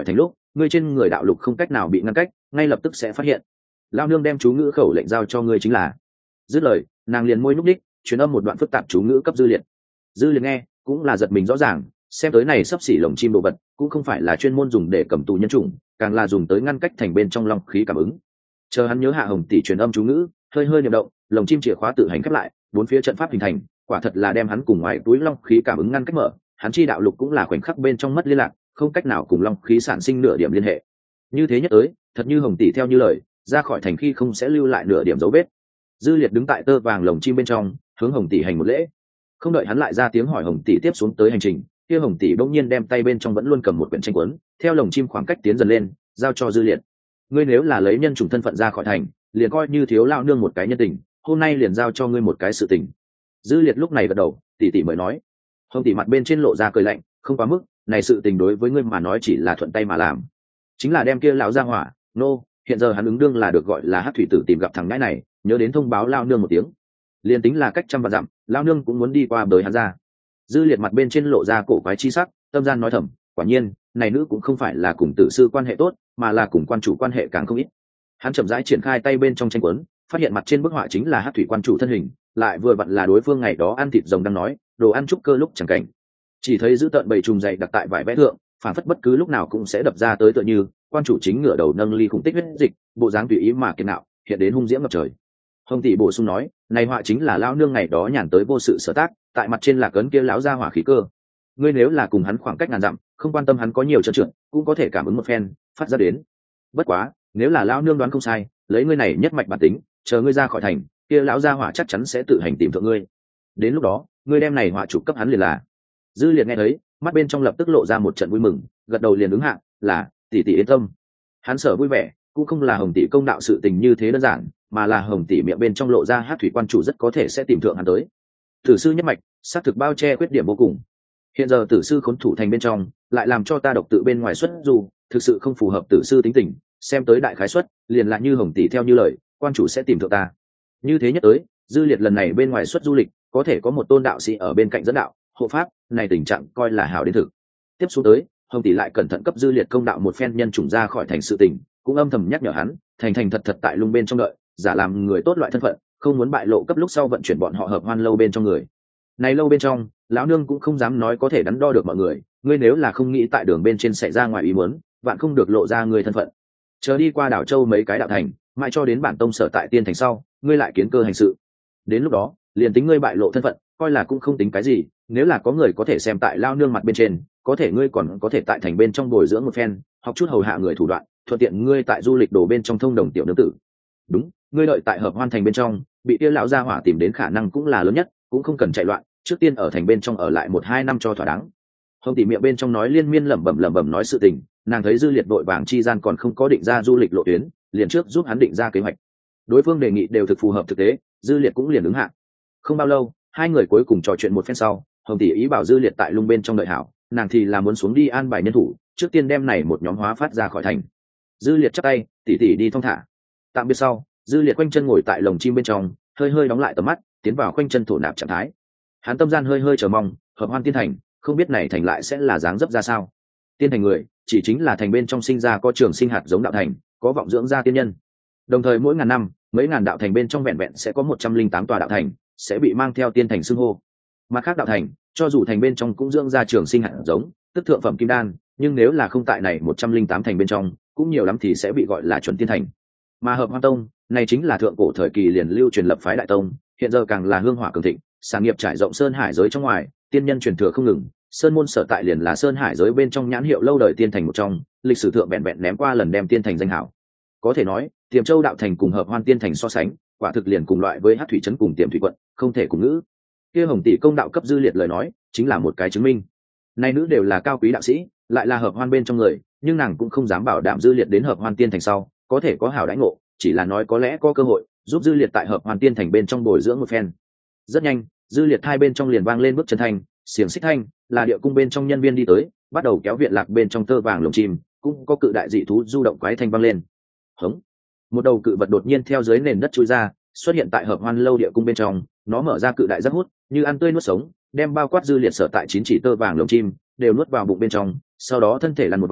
ngươi trên người đạo lục không cách nào bị ngăn cách, ngay lập tức sẽ phát hiện. Lao nương đem chú ngữ khẩu lệnh giao cho ngươi chính là. Dứt lời, nàng liền môi núp đích truyền âm một đoạn phức tạp chú ngữ cấp Dư Liệt. Dư Liệt nghe cũng là giật mình rõ ràng, xem tới này sắp xỉ lồng chim đồ vật cũng không phải là chuyên môn dùng để cầm tù nhân chủng, càng là dùng tới ngăn cách thành bên trong long khí cảm ứng. Chờ hắn nhớ hạ Hồng tỷ truyền âm chú ngữ, hơi hơi niệm động, lồng chim chìa khóa tự hành khép lại, bốn phía trận pháp hình thành, quả thật là đem hắn cùng ngoài túi long khí cảm ứng ngăn cách mở. Hắn chi đạo lục cũng là khoảnh khắc bên trong mất liên lạc, không cách nào cùng long khí sản sinh nửa điểm liên hệ. Như thế nhất tới, thật như Hồng tỷ theo như lời, ra khỏi thành khi không sẽ lưu lại nửa điểm dấu vết. Dư Liệt đứng tại tơ vàng lồng chim bên trong, hướng Hồng tỷ hành một lễ. Không đợi hắn lại ra tiếng hỏi Hồng tỷ tiếp xuống tới hành trình, kia Hồng tỷ bỗng nhiên đem tay bên trong vẫn luôn cầm một quyển tranh cuốn, theo lồng chim khoảng cách tiến dần lên, giao cho Dư Liệt. Ngươi nếu là lấy nhân chủng thân phận ra khỏi thành, liền coi như thiếu lão nương một cái nhân tình, hôm nay liền giao cho ngươi một cái sự tình. Dư Liệt lúc này gật đầu, tỷ tỷ mới nói. Hồng tỷ mặt bên trên lộ ra cười lạnh, không quá mức, này sự tình đối với ngươi mà nói chỉ là thuận tay mà làm, chính là đem kia lão ra hỏa. Hiện giờ hắn ứng đương là được gọi là Hắc thủy tử tìm gặp thằng ngãi này, nhớ đến thông báo lao nương một tiếng, liền tính là cách trăm vạn dặm, lao nương cũng muốn đi qua bới hắn ra. Dư Liệt mặt bên trên lộ ra cổ quái chi sắc, tâm gian nói thầm, quả nhiên này nữ cũng không phải là cùng tử sư quan hệ tốt, mà là cùng quan chủ quan hệ càng không ít. Hắn chậm rãi triển khai tay bên trong tranh quấn, phát hiện mặt trên bức họa chính là Hắc thủy quan chủ thân hình, lại vừa vặn là đối phương ngày đó ăn thịt rồng đang nói đồ ăn trúc cơ lúc chẳng cảnh. Chỉ thấy giữ tợn bầy trùng dày đặc tại vải vẽ thượng, phản phất bất cứ lúc nào cũng sẽ đập ra tới tựa như quan chủ chính ngửa đầu nâng ly khủng tích huyết dịch, bộ dáng tùy ý mà kiệt nạo, hiện đến hung diễm ngập trời. Hồng tỷ bổ sung nói, này họa chính là lão nương ngày đó nhàn tới vô sự sở tác, tại mặt trên là cấn kia lão ra hỏa khí cơ. Ngươi nếu là cùng hắn khoảng cách ngàn dặm, không quan tâm hắn có nhiều trơn trượt, cũng có thể cảm ứng một phen, phát ra đến. Bất quá, nếu là lão nương đoán không sai, lấy ngươi này nhất mạch bản tính, chờ ngươi ra khỏi thành, kia lão gia hỏa chắc chắn sẽ tự hành tìm thượng ngươi. Đến lúc đó, ngươi đem này họa chủ cấp hắn liền là. Dư Liệt nghe thấy, mắt bên trong lập tức lộ ra một trận vui mừng, gật đầu liền ứng hạ, là tỷ tỷ yên tâm. Hắn sở vui vẻ, cũng không là Hồng tỷ công đạo sự tình như thế đơn giản, mà là Hồng tỷ miệng bên trong lộ ra Hắc thủy quan chủ rất có thể sẽ tìm thượng hắn tới. Tử sư nhất mạch, xác thực bao che khuyết điểm vô cùng. Hiện giờ tử sư khốn thủ thành bên trong, lại làm cho ta độc tự bên ngoài xuất dù, thực sự không phù hợp tử sư tính tình, xem tới đại khái suất, liền là như Hồng tỷ theo như lời, quan chủ sẽ tìm thượng ta. Như thế nhất tới, Dư Liệt lần này bên ngoài xuất du lịch, có thể có một tôn đạo sĩ ở bên cạnh dẫn đạo, hộ pháp, này tình trạng coi là hảo đến thực. Tiếp xuống tới, Hồng tỷ lại cẩn thận cấp Dư Liệt công đạo một phen nhân chủng ra khỏi thành sự tình, cũng âm thầm nhắc nhở hắn, thành thành thật thật tại lung bên trong đợi, giả làm người tốt loại thân phận, không muốn bại lộ cấp lúc sau vận chuyển bọn họ hợp hoan lâu bên trong người. Này lâu bên trong, lão nương cũng không dám nói có thể đắn đo được mọi người, ngươi nếu là không nghĩ tại đường bên trên xảy ra ngoài ý muốn, bạn không được lộ ra người thân phận. Chờ đi qua đảo châu mấy cái đạo thành, mãi cho đến bản tông sở tại tiên thành sau, ngươi lại kiến cơ hành sự. Đến lúc đó, liền tính ngươi bại lộ thân phận, coi là cũng không tính cái gì, nếu là có người có thể xem tại lao nương mặt bên trên, có thể ngươi còn có thể tại thành bên trong bồi dưỡng một phen, học chút hầu hạ người thủ đoạn, thuận tiện ngươi tại du lịch đổ bên trong thông đồng tiểu nương tử. Đúng, ngươi đợi tại hợp hoan thành bên trong, bị kia lão gia hỏa tìm đến khả năng cũng là lớn nhất, cũng không cần chạy loạn, trước tiên ở thành bên trong ở lại 1-2 năm cho thỏa đáng. Hồng tỷ miệng bên trong nói liên miên lẩm bẩm nói sự tình, nàng thấy Dư Liệt vội vàng chi gian còn không có định ra du lịch lộ tuyến, liền trước giúp hắn định ra kế hoạch. Đối phương đề nghị đều thực phù hợp thực tế, Dư Liệt cũng liền ứng hạ. Không bao lâu, hai người cuối cùng trò chuyện một phen sau, Hồng tỷ ý bảo Dư Liệt tại lung bên trong đợi hảo, nàng thì là muốn xuống đi an bài nhân thủ, trước tiên đem này một nhóm hóa phát ra khỏi thành. Dư Liệt chắp tay, tỷ tỷ đi thong thả. Tạm biệt sau, Dư Liệt quanh chân ngồi tại lồng chim bên trong, hơi hơi đóng lại tầm mắt, tiến vào quanh chân thổ nạp trạng thái. Hắn tâm gian hơi hơi chờ mong, hợp hoan tiên thành, không biết này thành lại sẽ là dáng dấp ra sao. Tiên thành người, chỉ chính là thành bên trong sinh ra có trường sinh hạt giống đạo thành, có vọng dưỡng ra tiên nhân. Đồng thời mỗi ngàn năm, mấy ngàn đạo thành bên trong vẹn vẹn sẽ có 108 tòa đạo thành sẽ bị mang theo tiên thành xưng hô. Mặt khác đạo thành, cho dù thành bên trong cũng dưỡng ra trường sinh hạt giống, tức thượng phẩm kim đan, nhưng nếu là không tại này 108 thành bên trong, cũng nhiều lắm thì sẽ bị gọi là chuẩn tiên thành. Mà Hợp Hoan Tông, này chính là thượng cổ thời kỳ liền lưu truyền lập phái đại tông, hiện giờ càng là hương hỏa cường thịnh, sản nghiệp trải rộng sơn hải giới trong ngoài, tiên nhân truyền thừa không ngừng. Sơn môn sở tại liền là sơn hải giới bên trong nhãn hiệu lâu đời tiên thành một trong, lịch sử thượng vẹn vẹn ném qua lần đem tiên thành danh hảo. Có thể nói, Tiềm Châu đạo thành cùng Hợp Hoan tiên thành so sánh, quả thực liền cùng loại với Hắc thủy trấn cùng Tiềm thủy quận, không thể cùng ngữ. Kia Hồng tỷ công đạo cấp Dư Liệt lời nói, chính là một cái chứng minh. Này nữ đều là cao quý đạo sĩ, lại là Hợp Hoan bên trong người, nhưng nàng cũng không dám bảo đảm Dư Liệt đến Hợp Hoan tiên thành sau, có thể có hảo đãi ngộ, chỉ là nói có lẽ có cơ hội giúp Dư Liệt tại Hợp Hoan tiên thành bên trong bồi dưỡng một phen. Rất nhanh, Dư Liệt hai bên trong liền vang lên bước chân thanh, xiềng xích thanh, là địa cung bên trong nhân viên đi tới, bắt đầu kéo viện lạc bên trong tơ vàng lồng chim, cũng có cự đại dị thú du động quái thanh vang lên. Hống! Một đầu cự vật đột nhiên theo dưới nền đất chui ra, xuất hiện tại Hợp Hoan lâu địa cung bên trong, nó mở ra cự đại giác hút, như ăn tươi nuốt sống, đem bao quát Dư Liệt sở tại 9 chỉ tơ vàng lồng chim đều nuốt vào bụng bên trong, sau đó thân thể lăn một vòng,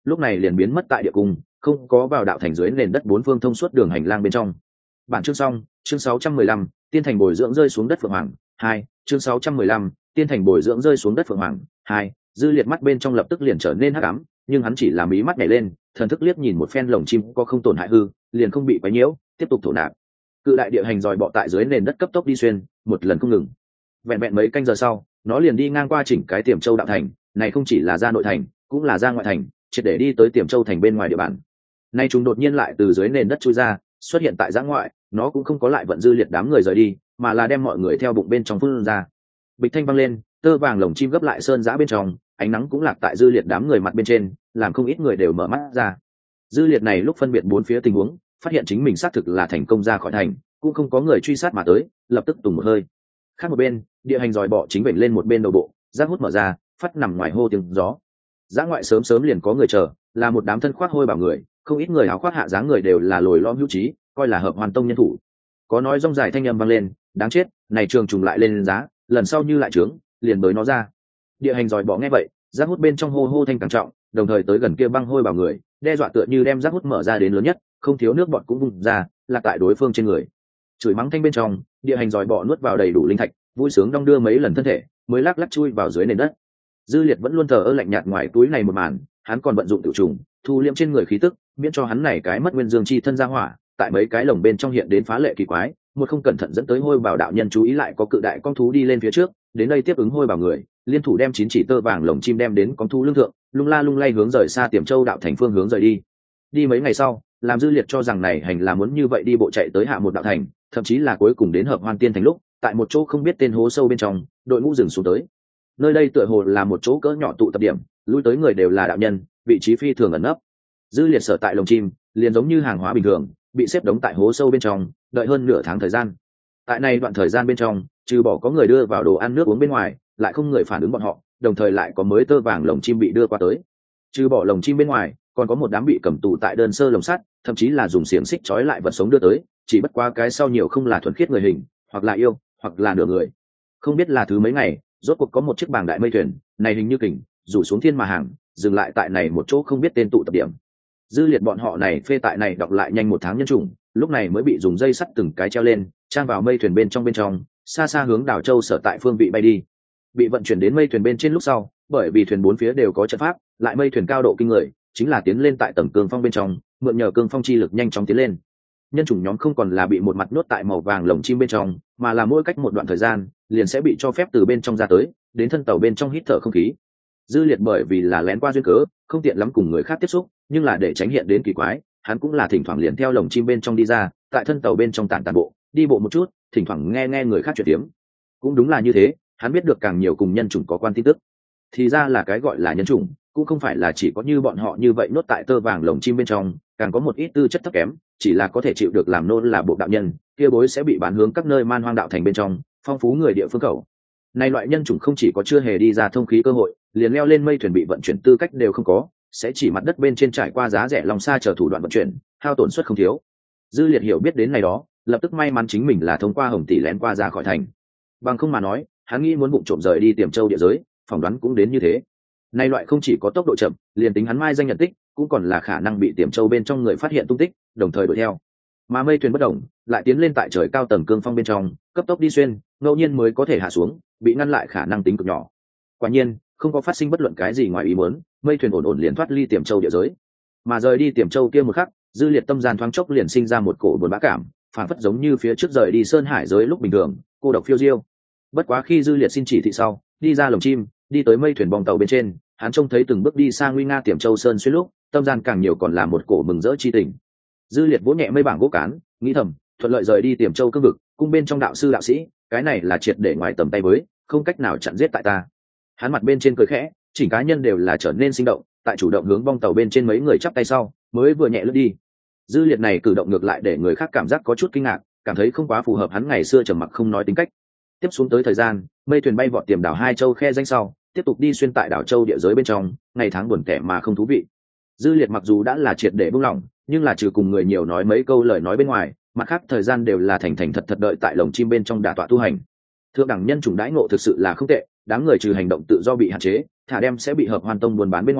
lúc này liền biến mất tại địa cung, không có vào đạo thành dưới nền đất bốn phương thông suốt đường hành lang bên trong. Bản chương xong, chương 615, tiên thành bồi dưỡng rơi xuống đất phượng hoàng 2, chương 615, tiên thành bồi dưỡng rơi xuống đất phượng hoàng 2. Dư Liệt mắt bên trong lập tức liền trở nên hắc ám, nhưng hắn chỉ làm ý mắt nhảy lên, thần thức liếc nhìn một phen lồng chim có không tổn hại hư, liền không bị quấy nhiễu, tiếp tục thổ nạp. Cự đại địa hành dòi bọ tại dưới nền đất cấp tốc đi xuyên, một lần không ngừng. Vẹn vẹn mấy canh giờ sau, nó liền đi ngang qua chỉnh cái Tiềm Châu đạo thành, này không chỉ là ra nội thành, cũng là ra ngoại thành, triệt để đi tới Tiềm Châu thành bên ngoài địa bàn. Nay chúng đột nhiên lại từ dưới nền đất chui ra, xuất hiện tại giã ngoại, nó cũng không có lại vận Dư Liệt đám người rời đi, mà là đem mọi người theo bụng bên trong phun ra. Bịch thanh văng lên, tơ vàng lồng chim gấp lại sơn giã bên trong, ánh nắng cũng lạc tại Dư Liệt đám người mặt bên trên, làm không ít người đều mở mắt ra. Dư Liệt này lúc phân biệt bốn phía tình huống, phát hiện chính mình xác thực là thành công ra khỏi thành, cũng không có người truy sát mà tới, lập tức tùng một hơi. Khác một bên, địa hành dòi bọ chính vểnh lên một bên đầu bộ, rác hút mở ra, phát nằm ngoài hô tiếng gió. Giã ngoại sớm sớm liền có người chờ, là một đám thân khoác hôi bảo người, không ít người áo khoác hạ dáng người đều là lồi lõm hữu trí, coi là hợp hoàn tông nhân thủ. Có nói rong dài thanh âm vang lên, đáng chết, này trường trùng lại lên giá, lần sau như lại trướng, liền bới nó ra. Địa hành dòi bọ nghe vậy, rác hút bên trong hô hô thanh càng trọng, đồng thời tới gần kia băng hôi bảo người, đe dọa tựa như đem rác hút mở ra đến lớn nhất, không thiếu nước bọt cũng vung ra, lạc tại đối phương trên người. Chửi mắng thanh bên trong, địa hành dòi bọ nuốt vào đầy đủ linh thạch, vui sướng đong đưa mấy lần thân thể, mới lắc lắc chui vào dưới nền đất. Dư Liệt vẫn luôn thờ ơ lạnh nhạt ngoài túi này một màn, hắn còn vận dụng tiểu trùng, thu liễm trên người khí tức, miễn cho hắn này cái mất nguyên dương chi thân ra hỏa, tại mấy cái lồng bên trong hiện đến phá lệ kỳ quái, một không cẩn thận dẫn tới hôi bảo đạo nhân chú ý lại có cự đại con thú đi lên phía trước, đến đây tiếp ứng hôi bảo người, liên thủ đem 9 chỉ tơ vàng lồng chim đem đến con thú lương thượng, lung la lung lay hướng rời xa Tiềm Châu đạo thành phương hướng rời đi. Đi mấy ngày sau, làm Dư Liệt cho rằng này hành là muốn như vậy đi bộ chạy tới hạ một đạo thành, thậm chí là cuối cùng đến hợp hoan tiên thành lúc, tại một chỗ không biết tên hố sâu bên trong, đội ngũ dừng xuống tới. Nơi đây tựa hồ là một chỗ cỡ nhỏ tụ tập điểm, lui tới người đều là đạo nhân, vị trí phi thường ẩn nấp. Dư Liệt sở tại lồng chim, liền giống như hàng hóa bình thường, bị xếp đống tại hố sâu bên trong, đợi hơn nửa tháng thời gian. Tại này đoạn thời gian bên trong, trừ bỏ có người đưa vào đồ ăn nước uống bên ngoài, lại không người phản ứng bọn họ, đồng thời lại có mới tơ vàng lồng chim bị đưa qua tới. Trừ bỏ lồng chim bên ngoài, còn có một đám bị cầm tù tại đơn sơ lồng sắt, thậm chí là dùng xiềng xích trói lại vật sống đưa tới, chỉ bất qua cái sau nhiều không là thuần khiết người hình, hoặc là yêu, hoặc là nửa người. Không biết là thứ mấy ngày, rốt cuộc có một chiếc bàng đại mây thuyền, này hình như kình, rủ xuống thiên mà hàng, dừng lại tại này một chỗ không biết tên tụ tập điểm. Dư Liệt bọn họ này phê tại này đọc lại nhanh 1 tháng nhân chủng, lúc này mới bị dùng dây sắt từng cái treo lên, trang vào mây thuyền bên trong, xa xa hướng đảo châu sở tại phương vị bay đi. Bị vận chuyển đến mây thuyền bên trên lúc sau, bởi vì thuyền bốn phía đều có trận pháp, lại mây thuyền cao độ kinh người, chính là tiến lên tại tầng cương phong bên trong, mượn nhờ cương phong chi lực nhanh chóng tiến lên. Nhân chủng nhóm không còn là bị một mặt nhốt tại màu vàng lồng chim bên trong, mà là mỗi cách một đoạn thời gian, liền sẽ bị cho phép từ bên trong ra tới, đến thân tàu bên trong hít thở không khí. Dư Liệt bởi vì là lén qua duyên cớ, không tiện lắm cùng người khác tiếp xúc, nhưng là để tránh hiện đến kỳ quái, hắn cũng là thỉnh thoảng liền theo lồng chim bên trong đi ra, tại thân tàu bên trong tản bộ, đi bộ một chút, thỉnh thoảng nghe người khác chuyện tiếm. Cũng đúng là như thế, hắn biết được càng nhiều cùng nhân chủng có quan tin tức. Thì ra là cái gọi là nhân chủng, cũng không phải là chỉ có như bọn họ như vậy nốt tại tơ vàng lồng chim bên trong, càng có một ít tư chất thấp kém, chỉ là có thể chịu được làm nôn là bộ đạo nhân, kia bối sẽ bị bán hướng các nơi man hoang đạo thành bên trong, phong phú người địa phương khẩu. Này loại nhân chủng không chỉ có chưa hề đi ra thông khí cơ hội, liền leo lên mây thuyền bị vận chuyển tư cách đều không có, sẽ chỉ mặt đất bên trên trải qua giá rẻ lòng xa chờ thủ đoạn vận chuyển, hao tổn suất không thiếu. Dư Liệt hiểu biết đến này đó, lập tức may mắn chính mình là thông qua Hồng Tỷ lén qua ra khỏi thành. Bằng không mà nói, hắn nghĩ muốn vụng trộm rời đi Tiềm Châu địa giới, phỏng đoán cũng đến như thế. Nay loại không chỉ có tốc độ chậm, liền tính hắn mai danh nhận tích, cũng còn là khả năng bị Tiềm Châu bên trong người phát hiện tung tích, đồng thời đuổi theo. Mà mây thuyền bất động, lại tiến lên tại trời cao tầng cương phong bên trong, cấp tốc đi xuyên, ngẫu nhiên mới có thể hạ xuống, bị ngăn lại khả năng tính cực nhỏ. Quả nhiên, không có phát sinh bất luận cái gì ngoài ý muốn, mây thuyền ổn ổn liền thoát ly Tiềm Châu địa giới. Mà rời đi Tiềm Châu kia một khắc, Dư Liệt tâm gian thoáng chốc liền sinh ra một cổ buồn bã cảm, phản phất giống như phía trước rời đi sơn hải giới lúc bình thường, cô độc phiêu diêu. Bất quá khi Dư Liệt xin chỉ thị sau, đi ra lồng chim, đi tới mây thuyền bong tàu bên trên, hắn trông thấy từng bước đi sang nguy nga Tiềm Châu sơn xuyên lúc, tâm gian càng nhiều còn là một cổ mừng rỡ chi tình. Dư Liệt vỗ nhẹ mây bảng gỗ cán, nghĩ thầm, thuận lợi rời đi Tiềm Châu cương vực, cung bên trong đạo sư đạo sĩ, cái này là triệt để ngoài tầm tay với, không cách nào chặn giết tại ta. Hắn mặt bên trên cười khẽ, chỉnh cá nhân đều là trở nên sinh động, tại chủ động hướng bong tàu bên trên mấy người chắp tay sau, mới vừa nhẹ lướt đi. Dư Liệt này cử động ngược lại để người khác cảm giác có chút kinh ngạc, cảm thấy không quá phù hợp hắn ngày xưa trầm mặc không nói tính cách. Tiếp xuống tới thời gian, mây thuyền bay vọt Tiềm đảo hai châu khe danh sau, tiếp tục đi xuyên tại đảo châu địa giới bên trong, ngày tháng buồn tẻ mà không thú vị. Dư Liệt mặc dù đã là triệt để buông lỏng, nhưng là trừ cùng người nhiều nói mấy câu lời nói bên ngoài, mặt khác thời gian đều là thành thành thật thật đợi tại lồng chim bên trong đả tọa tu hành. Thượng đẳng nhân chủng đãi ngộ thực sự là không tệ, đám người trừ hành động tự do bị hạn chế, thả đem sẽ bị hợp hoàn tông buôn bán bên ngoài,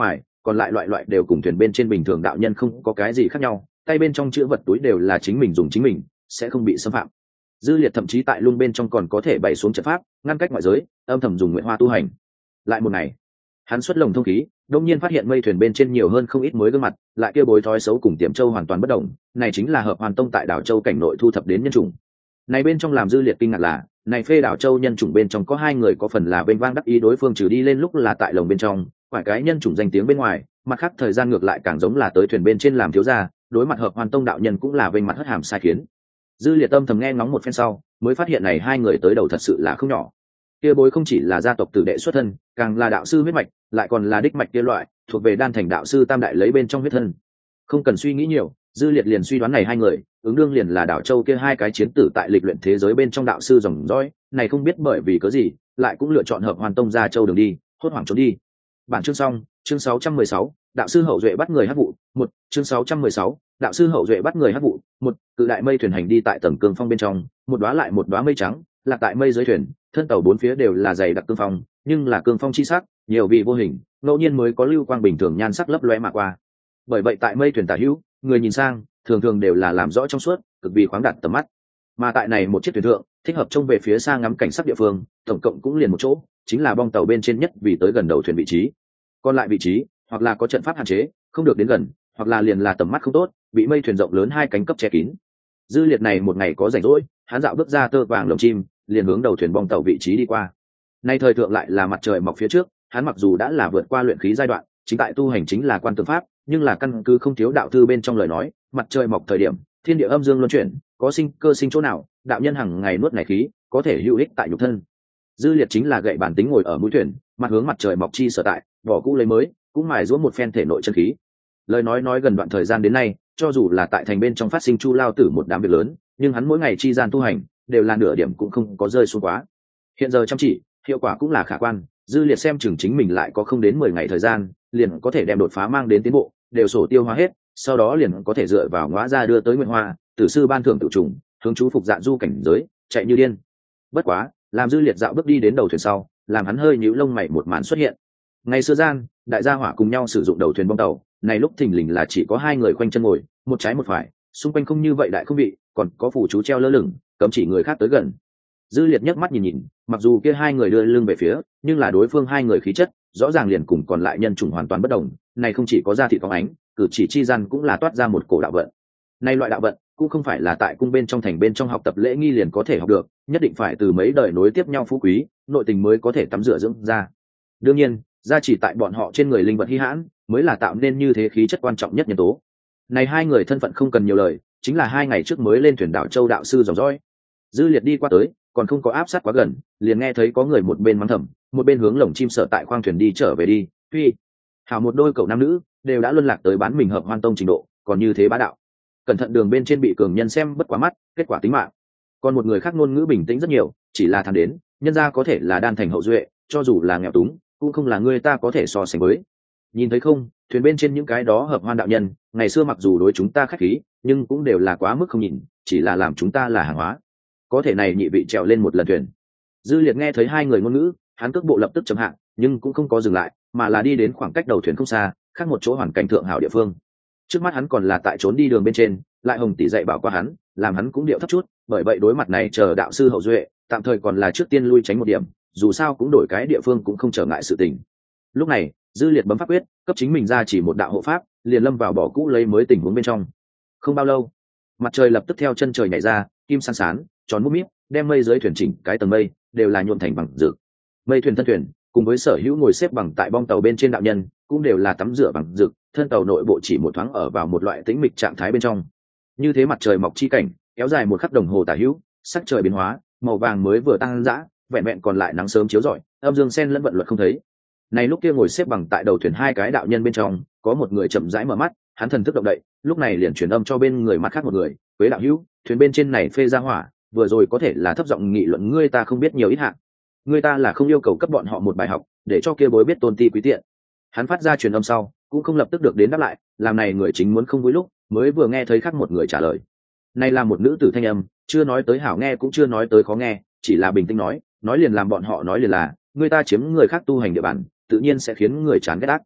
còn lại loại loại đều cùng thuyền bên trên bình thường đạo nhân không có cái gì khác nhau, tay bên trong chữ vật túi đều là chính mình dùng chính mình, sẽ không bị xâm phạm. Dư Liệt thậm chí tại lung bên trong còn có thể bày xuống trận pháp ngăn cách ngoại giới, âm thầm dùng nguyện hoa tu hành. Lại một ngày, hắn xuất lồng thông khí, đông nhiên phát hiện mây thuyền bên trên nhiều hơn không ít mới gương mặt, lại kia bối thói xấu cùng Tiềm Châu hoàn toàn bất đồng, này chính là Hợp Hoàn Tông tại đảo Châu cảnh nội thu thập đến nhân chủng. Này bên trong làm Dư Liệt kinh ngạc là, này phê đảo Châu nhân chủng bên trong có hai người có phần là bên vang đắc ý đối phương trừ đi lên lúc là tại lồng bên trong, phải cái nhân chủng danh tiếng bên ngoài, mặt khác thời gian ngược lại càng giống là tới thuyền bên trên làm thiếu gia, đối mặt Hợp Hoàn Tông đạo nhân cũng là bên mặt hất hàm sai khiến. Dư Liệt tâm thầm nghe ngóng một phen sau, mới phát hiện này hai người tới đầu thật sự là không nhỏ. Kia bối không chỉ là gia tộc tử đệ xuất thân, càng là đạo sư huyết mạch, lại còn là đích mạch kia loại, thuộc về đan thành đạo sư tam đại lấy bên trong huyết thân. Không cần suy nghĩ nhiều, Dư Liệt liền suy đoán này hai người, ứng đương liền là đảo Châu kia hai cái chiến tử tại lịch luyện thế giới bên trong đạo sư dòng dõi, này không biết bởi vì cớ gì, lại cũng lựa chọn Hợp Hoàn Tông ra Châu đường đi, hốt hoảng trốn đi. Bản chương xong, chương 616, đạo sư hậu duệ bắt người hắc vụ, một chương 616, đạo sư hậu duệ bắt người hắc vụ, một cự đại mây thuyền hành đi tại tầng cương phong bên trong, một đóa lại một đóa mây trắng, lạc tại mây dưới thuyền, thân tàu bốn phía đều là dày đặc cương phong, nhưng là cương phong chi sắc, nhiều vị vô hình, ngẫu nhiên mới có lưu quang bình thường nhan sắc lấp lóe mà qua. Bởi vậy tại mây thuyền tả hữu, người nhìn sang, thường thường đều là làm rõ trong suốt, cực vì khoáng đạt tầm mắt. Mà tại này một chiếc thuyền thượng, thích hợp trông về phía xa ngắm cảnh sắc địa phương, tổng cộng cũng liền một chỗ, chính là bong tàu bên trên nhất vì tới gần đầu thuyền vị trí. Còn lại vị trí, hoặc là có trận pháp hạn chế, không được đến gần, hoặc là liền là tầm mắt không tốt, bị mây thuyền rộng lớn hai cánh cấp che kín. Dư Liệt này một ngày có rảnh rỗi, hắn dạo bước ra tơ vàng lồng chim, liền hướng đầu thuyền bong tàu vị trí đi qua. Nay thời thượng lại là mặt trời mọc phía trước, hắn mặc dù đã là vượt qua luyện khí giai đoạn, chính tại tu hành chính là quan tượng pháp, nhưng là căn cứ không thiếu đạo thư bên trong lời nói, mặt trời mọc thời điểm, thiên địa âm dương luân chuyển, có sinh cơ sinh chỗ nào, đạo nhân hàng ngày nuốt này khí, có thể hữu ích tại nhục thân. Dư Liệt chính là gậy bản tính ngồi ở mũi thuyền, mặt hướng mặt trời mọc chi sở tại, bỏ cũ lấy mới, cũng mài giũa một phen thể nội chân khí. Lời nói gần đoạn thời gian đến nay, cho dù là tại thành bên trong phát sinh chu lao tử một đám việc lớn, nhưng hắn mỗi ngày chi gian tu hành, đều là nửa điểm cũng không có rơi xuống quá. Hiện giờ chăm chỉ, hiệu quả cũng là khả quan. Dư Liệt xem chừng chính mình lại có không đến 10 ngày thời gian, liền có thể đem đột phá mang đến tiến bộ, đều sổ tiêu hóa hết, sau đó liền có thể dựa vào ngõa ra đưa tới nguyện hoa, tử sư ban thưởng tự trùng, hướng chú phục dạ du cảnh giới, chạy như điên. Bất quá, làm Dư Liệt dạo bước đi đến đầu thuyền sau, làm hắn hơi nhíu lông mày một màn xuất hiện. Ngày xưa gian, đại gia hỏa cùng nhau sử dụng đầu thuyền bong tàu, này lúc thình lình là chỉ có hai người khoanh chân ngồi, một trái một phải, xung quanh không như vậy đại không vị, còn có phù chú treo lơ lửng, cấm chỉ người khác tới gần. Dư Liệt nhấc mắt nhìn, mặc dù kia hai người đưa lưng về phía, nhưng là đối phương hai người khí chất, rõ ràng liền cùng còn lại nhân chủng hoàn toàn bất đồng, này không chỉ có da thịt phóng ánh, cử chỉ chi gian cũng là toát ra một cổ đạo vận. Này loại đạo vận cũng không phải là tại cung bên trong thành bên trong học tập lễ nghi liền có thể học được, nhất định phải từ mấy đời nối tiếp nhau phú quý, nội tình mới có thể tắm rửa dưỡng ra. Đương nhiên, gia chỉ tại bọn họ trên người linh vật hi hãn, mới là tạo nên như thế khí chất quan trọng nhất nhân tố. Này hai người thân phận không cần nhiều lời, chính là 2 ngày trước mới lên thuyền đảo Châu đạo sư dòng dõi. Dư Liệt đi qua tới, còn không có áp sát quá gần, liền nghe thấy có người một bên mắng thầm, một bên hướng lồng chim sở tại khoang thuyền đi trở về đi. Phi, hảo một đôi cậu nam nữ, đều đã luân lạc tới bán mình Hợp Hoan Tông trình độ, còn như thế bá đạo. Cẩn thận đường bên trên bị cường nhân xem bất quá mắt, kết quả tính mạng. Còn một người khác ngôn ngữ bình tĩnh rất nhiều, chỉ là thằng đến, nhân gia có thể là đan thành hậu duệ, cho dù là nghèo túng, cũng không là người ta có thể so sánh với. Nhìn thấy không, thuyền bên trên những cái đó Hợp Hoan đạo nhân, ngày xưa mặc dù đối chúng ta khách khí, nhưng cũng đều là quá mức không nhìn, chỉ là làm chúng ta là hàng hóa. Có thể này nhị vị trèo lên một lần thuyền. Dư Liệt nghe thấy hai người ngôn ngữ, hắn cước bộ lập tức chậm hạ, nhưng cũng không có dừng lại, mà là đi đến khoảng cách đầu thuyền không xa, khác một chỗ hoàn cảnh thượng hảo địa phương. Trước mắt hắn còn là tại trốn đi đường bên trên, lại Hồng tỷ dạy bảo qua hắn, làm hắn cũng điệu thấp chút, bởi vậy đối mặt này chờ đạo sư hậu duệ, tạm thời còn là trước tiên lui tránh một điểm, dù sao cũng đổi cái địa phương cũng không trở ngại sự tình. Lúc này, Dư Liệt bấm pháp quyết, cấp chính mình ra chỉ một đạo hộ pháp, liền lâm vào bỏ cũ lấy mới tình huống bên trong. Không bao lâu, mặt trời lập tức theo chân trời nhảy ra, kim sáng sán, tròn mút míp, đem mây dưới thuyền chỉnh cái tầng mây đều là nhuộm thành bằng rực. Mây thuyền thân thuyền, cùng với sở hữu ngồi xếp bằng tại bong tàu bên trên đạo nhân, cũng đều là tắm rửa bằng rực, thân tàu nội bộ chỉ một thoáng ở vào một loại tĩnh mịch trạng thái bên trong. Như thế mặt trời mọc chi cảnh, kéo dài một khắc đồng hồ tả hữu, sắc trời biến hóa, màu vàng mới vừa tăng dã, vẹn vẹn còn lại nắng sớm chiếu rọi, âm dương xen lẫn vận luật không thấy. Này lúc kia ngồi xếp bằng tại đầu thuyền hai cái đạo nhân bên trong, có một người chậm rãi mở mắt, hắn thần thức động đậy, lúc này liền truyền âm cho bên người mặt khác một người, "Quế đạo hữu, thuyền bên trên này phê ra hỏa, vừa rồi có thể là thấp giọng nghị luận ngươi ta không biết nhiều ít hạng. Ngươi ta là không yêu cầu cấp bọn họ một bài học, để cho kia bối biết tôn ti quý tiện." Hắn phát ra truyền âm sau, cũng không lập tức được đến đáp lại, làm này người chính muốn không vui lúc, mới vừa nghe thấy khác một người trả lời. Này là một nữ tử thanh âm, chưa nói tới hảo nghe cũng chưa nói tới khó nghe, chỉ là bình tĩnh nói liền làm bọn họ nói liền là, ngươi ta chiếm người khác tu hành địa bàn, tự nhiên sẽ khiến người chán ghét ác.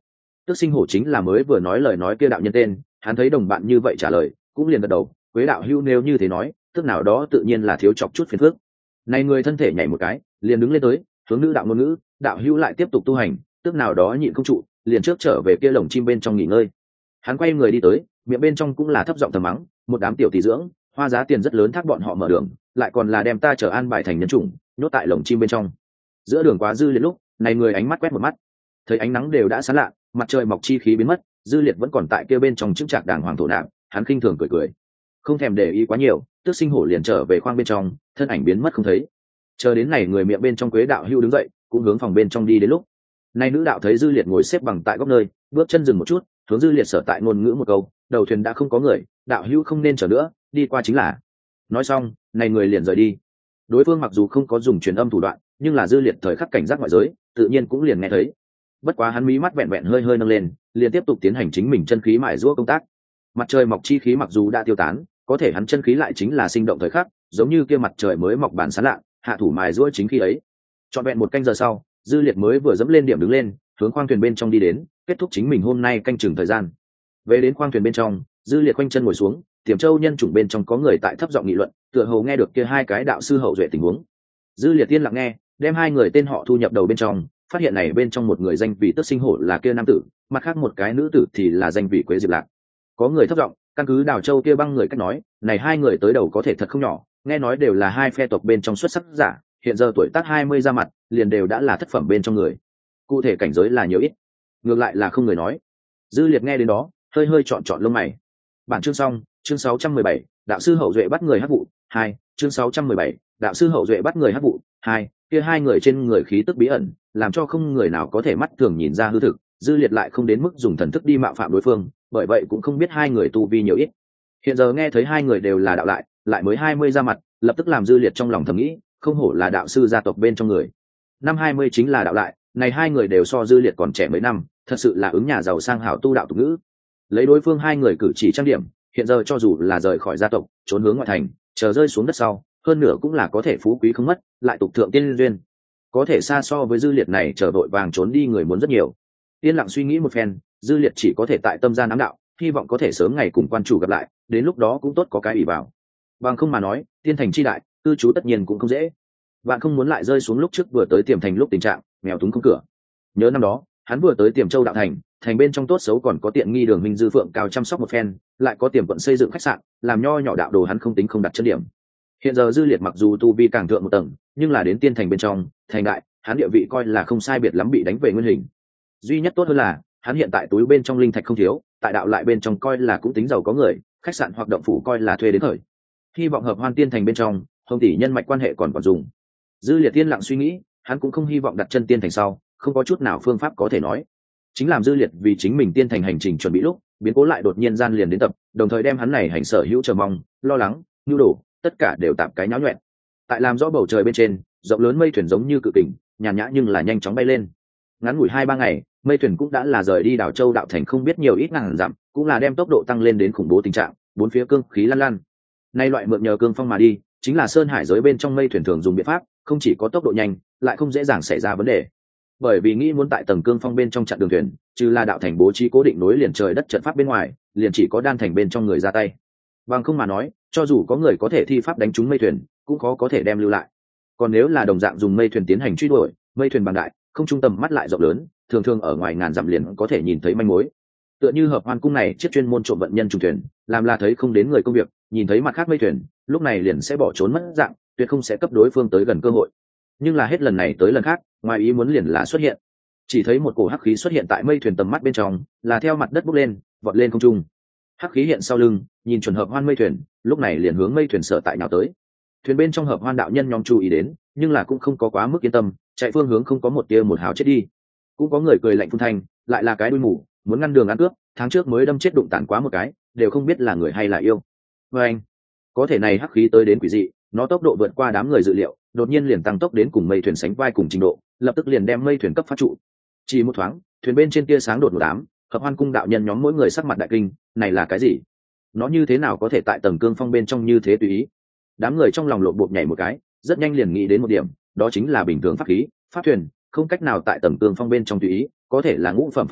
Tức sinh hổ chính là mới vừa nói lời nói kia đạo nhân tên, hắn thấy đồng bạn như vậy trả lời cũng liền gật đầu. Quế đạo hữu nếu như thế nói, tức nào đó tự nhiên là thiếu chọc chút phiền phức. Này người thân thể nhảy một cái, liền đứng lên tới, hướng nữ đạo ngôn ngữ, đạo hữu lại tiếp tục tu hành, tức nào đó nhịn không trụ, liền trước trở về kia lồng chim bên trong nghỉ ngơi. Hắn quay người đi tới, miệng bên trong cũng là thấp giọng thầm mắng, một đám tiểu tỷ dưỡng, hoa giá tiền rất lớn thác bọn họ mở đường, lại còn là đem ta trở an bài thành nhân chủng, nhốt tại lồng chim bên trong. Giữa đường quá Dư Liệt lúc, này người ánh mắt quét một mắt, thấy ánh nắng đều đã sáng lạ, mặt trời mọc chi khí biến mất, Dư Liệt vẫn còn tại kia bên trong chững chạc đàng hoàng thổ nạp, hắn khinh thường cười cười, không thèm để ý quá nhiều. Tước Sinh Hổ liền trở về khoang bên trong, thân ảnh biến mất không thấy. Chờ đến này người miệng bên trong Quế đạo hưu đứng dậy, cũng hướng phòng bên trong đi đến lúc này nữ đạo thấy Dư Liệt ngồi xếp bằng tại góc nơi, bước chân dừng một chút, hướng Dư Liệt sở tại ngôn ngữ một câu, đầu thuyền đã không có người, đạo hưu không nên chờ nữa, đi qua chính là. Nói xong, này người liền rời đi. Đối phương mặc dù không có dùng truyền âm thủ đoạn, nhưng là Dư Liệt thời khắc cảnh giác ngoại giới, tự nhiên cũng liền nghe thấy. Bất quá hắn mí mắt vẹn vẹn hơi hơi nâng lên, liền tiếp tục tiến hành chính mình chân khí mài giũa công tác. Mặt trời mọc chi khí mặc dù đã tiêu tán, có thể hắn chân khí lại chính là sinh động thời khắc, giống như kia mặt trời mới mọc bản sáng lạ, hạ thủ mài giũa chính khí ấy. Trọn vẹn một canh giờ sau, Dư Liệt mới vừa dẫm lên điểm đứng lên, hướng khoang thuyền bên trong đi đến, kết thúc chính mình hôm nay canh chừng thời gian. Về đến khoang thuyền bên trong, Dư Liệt quanh chân ngồi xuống, Tiềm Châu nhân chủng bên trong có người tại thấp giọng nghị luận, tựa hồ nghe được kia hai cái đạo sư hậu duệ tình huống. Dư Liệt tiên lặng nghe, đem hai người tên họ thu nhập đầu bên trong, phát hiện này bên trong một người danh vị Tước Sinh Hổ là kia nam tử, mặt khác một cái nữ tử thì là danh vị Quế Diệp Lạc. Có người thấp giọng, căn cứ Đào Châu kia băng người cách nói, này hai người tới đầu có thể thật không nhỏ, nghe nói đều là hai phe tộc bên trong xuất sắc giả, hiện giờ tuổi tác 20 ra mặt, liền đều đã là thất phẩm bên trong người. Cụ thể cảnh giới là nhiều ít, ngược lại là không người nói. Dư Liệt nghe đến đó, hơi hơi chọn lông mày. Bản chương xong, chương 617, đạo sư hậu duệ bắt người hắc vụ 2, chương 617, đạo sư hậu duệ bắt người hắc vụ 2, kia hai người trên người khí tức bí ẩn, làm cho không người nào có thể mắt thường nhìn ra hư thực. Dư Liệt lại không đến mức dùng thần thức đi mạo phạm đối phương, bởi vậy cũng không biết hai người tu vi nhiều ít. Hiện giờ nghe thấy hai người đều là đạo lại mới 20 ra mặt, lập tức làm Dư Liệt trong lòng thầm nghĩ, không hổ là đạo sư gia tộc bên trong người. Năm 20 chính là đạo lại, này hai người đều so Dư Liệt còn trẻ mấy năm, thật sự là ứng nhà giàu sang hảo tu đạo tục ngữ. Lấy đối phương hai người cử chỉ trang điểm, hiện giờ cho dù là rời khỏi gia tộc, trốn hướng ngoại thành, chờ rơi xuống đất sau, hơn nữa cũng là có thể phú quý không mất, lại tục thượng tiên duyên. Có thể xa so với Dư Liệt này chờ vội vàng trốn đi người muốn rất nhiều. Yên lặng suy nghĩ một phen, Dư Liệt chỉ có thể tại tâm gian ám đạo, hy vọng có thể sớm ngày cùng quan chủ gặp lại, đến lúc đó cũng tốt có cái ủy vào. Bằng không mà nói, tiên thành chi đại, cư trú tất nhiên cũng không dễ. Bạn không muốn lại rơi xuống lúc trước vừa tới Tiềm Thành lúc tình trạng nghèo túng không cửa. Nhớ năm đó, hắn vừa tới Tiềm Châu đạo thành, thành bên trong tốt xấu còn có tiện nghi đường minh dư phượng cao chăm sóc một phen, lại có Tiềm quận xây dựng khách sạn, làm nho nhỏ đạo đồ hắn không tính không đặt chân điểm. Hiện giờ Dư Liệt mặc dù tu vi càng thượng một tầng, nhưng là đến tiên thành bên trong, thành đại, hắn địa vị coi là không sai biệt lắm bị đánh về nguyên hình. Duy nhất tốt hơn là, hắn hiện tại túi bên trong linh thạch không thiếu, tại đạo lại bên trong coi là cũng tính giàu có người, khách sạn hoặc động phủ coi là thuê đến thời. Hy vọng hợp hoan tiên thành bên trong, Hồng tỷ nhân mạch quan hệ còn dùng. Dư Liệt tiên lặng suy nghĩ, hắn cũng không hy vọng đặt chân tiên thành sau, không có chút nào phương pháp có thể nói. Chính làm Dư Liệt vì chính mình tiên thành hành trình chuẩn bị lúc, biến cố lại đột nhiên gian liền đến tập, đồng thời đem hắn này hành sở hữu chờ mong, lo lắng, nhu đồ, tất cả đều tạm cái nháo nhuyễn. Tại làm rõ bầu trời bên trên, rộng lớn mây thuyền giống như cự kình, nhàn nhã nhưng là nhanh chóng bay lên. Ngắn ngủi 2-3 ngày, mây thuyền cũng đã là rời đi Đào Châu đạo thành không biết nhiều ít ngàn dặm, cũng là đem tốc độ tăng lên đến khủng bố tình trạng, bốn phía cương khí lan lan. Nay loại mượn nhờ cương phong mà đi, chính là sơn hải giới bên trong mây thuyền thường dùng biện pháp, không chỉ có tốc độ nhanh, lại không dễ dàng xảy ra vấn đề. Bởi vì nghĩ muốn tại tầng cương phong bên trong chặn đường thuyền, trừ là đạo thành bố trí cố định nối liền trời đất trận pháp bên ngoài, liền chỉ có đan thành bên trong người ra tay. Bằng không mà nói, cho dù có người có thể thi pháp đánh trúng mây thuyền, cũng khó có thể đem lưu lại. Còn nếu là đồng dạng dùng mây thuyền tiến hành truy đuổi, mây thuyền bằng đại, không trung tầm mắt lại rộng lớn, thường thường ở ngoài ngàn dặm liền có thể nhìn thấy manh mối. Tựa như hợp hoan cung này chiếc chuyên môn trộm vận nhân trùng thuyền, làm là thấy không đến người công việc, nhìn thấy mặt khác mây thuyền, lúc này liền sẽ bỏ trốn mất dạng, tuyệt không sẽ cấp đối phương tới gần cơ hội. Nhưng là hết lần này tới lần khác, ngoài ý muốn liền là xuất hiện. Chỉ thấy một cổ hắc khí xuất hiện tại mây thuyền tầm mắt bên trong, là theo mặt đất bốc lên, vọt lên không trung. Hắc khí hiện sau lưng, nhìn chuẩn hợp hoan mây thuyền, lúc này liền hướng mây thuyền sở tại nào tới. Thuyền bên trong hợp hoan đạo nhân nhóm chú ý đến, nhưng là cũng không có quá mức yên tâm, chạy phương hướng không có một tia một hào chết đi. Cũng có người cười lạnh phun thanh, lại là cái đuôi mù, muốn ngăn đường ăn cướp, tháng trước mới đâm chết đụng tàn quá một cái, đều không biết là người hay là yêu. Và anh, có thể này hắc khí tới đến quỷ dị, nó tốc độ vượt qua đám người dự liệu, đột nhiên liền tăng tốc đến cùng mây thuyền sánh vai cùng trình độ, lập tức liền đem mây thuyền cấp phát trụ. Chỉ một thoáng, thuyền bên trên tia sáng đột một đám, hợp hoan cung đạo nhân nhóm mỗi người sắc mặt đại kinh, này là cái gì? Nó như thế nào có thể tại tầng cương phong bên trong như thế tùy ý? Đám người trong lòng lộn bột nhảy một cái, rất nhanh liền nghĩ đến một điểm, đó chính là bình thường pháp khí, pháp thuyền, không cách nào tại tầng cương phong bên trong tùy ý, có thể là ngũ phẩm pháp bảo,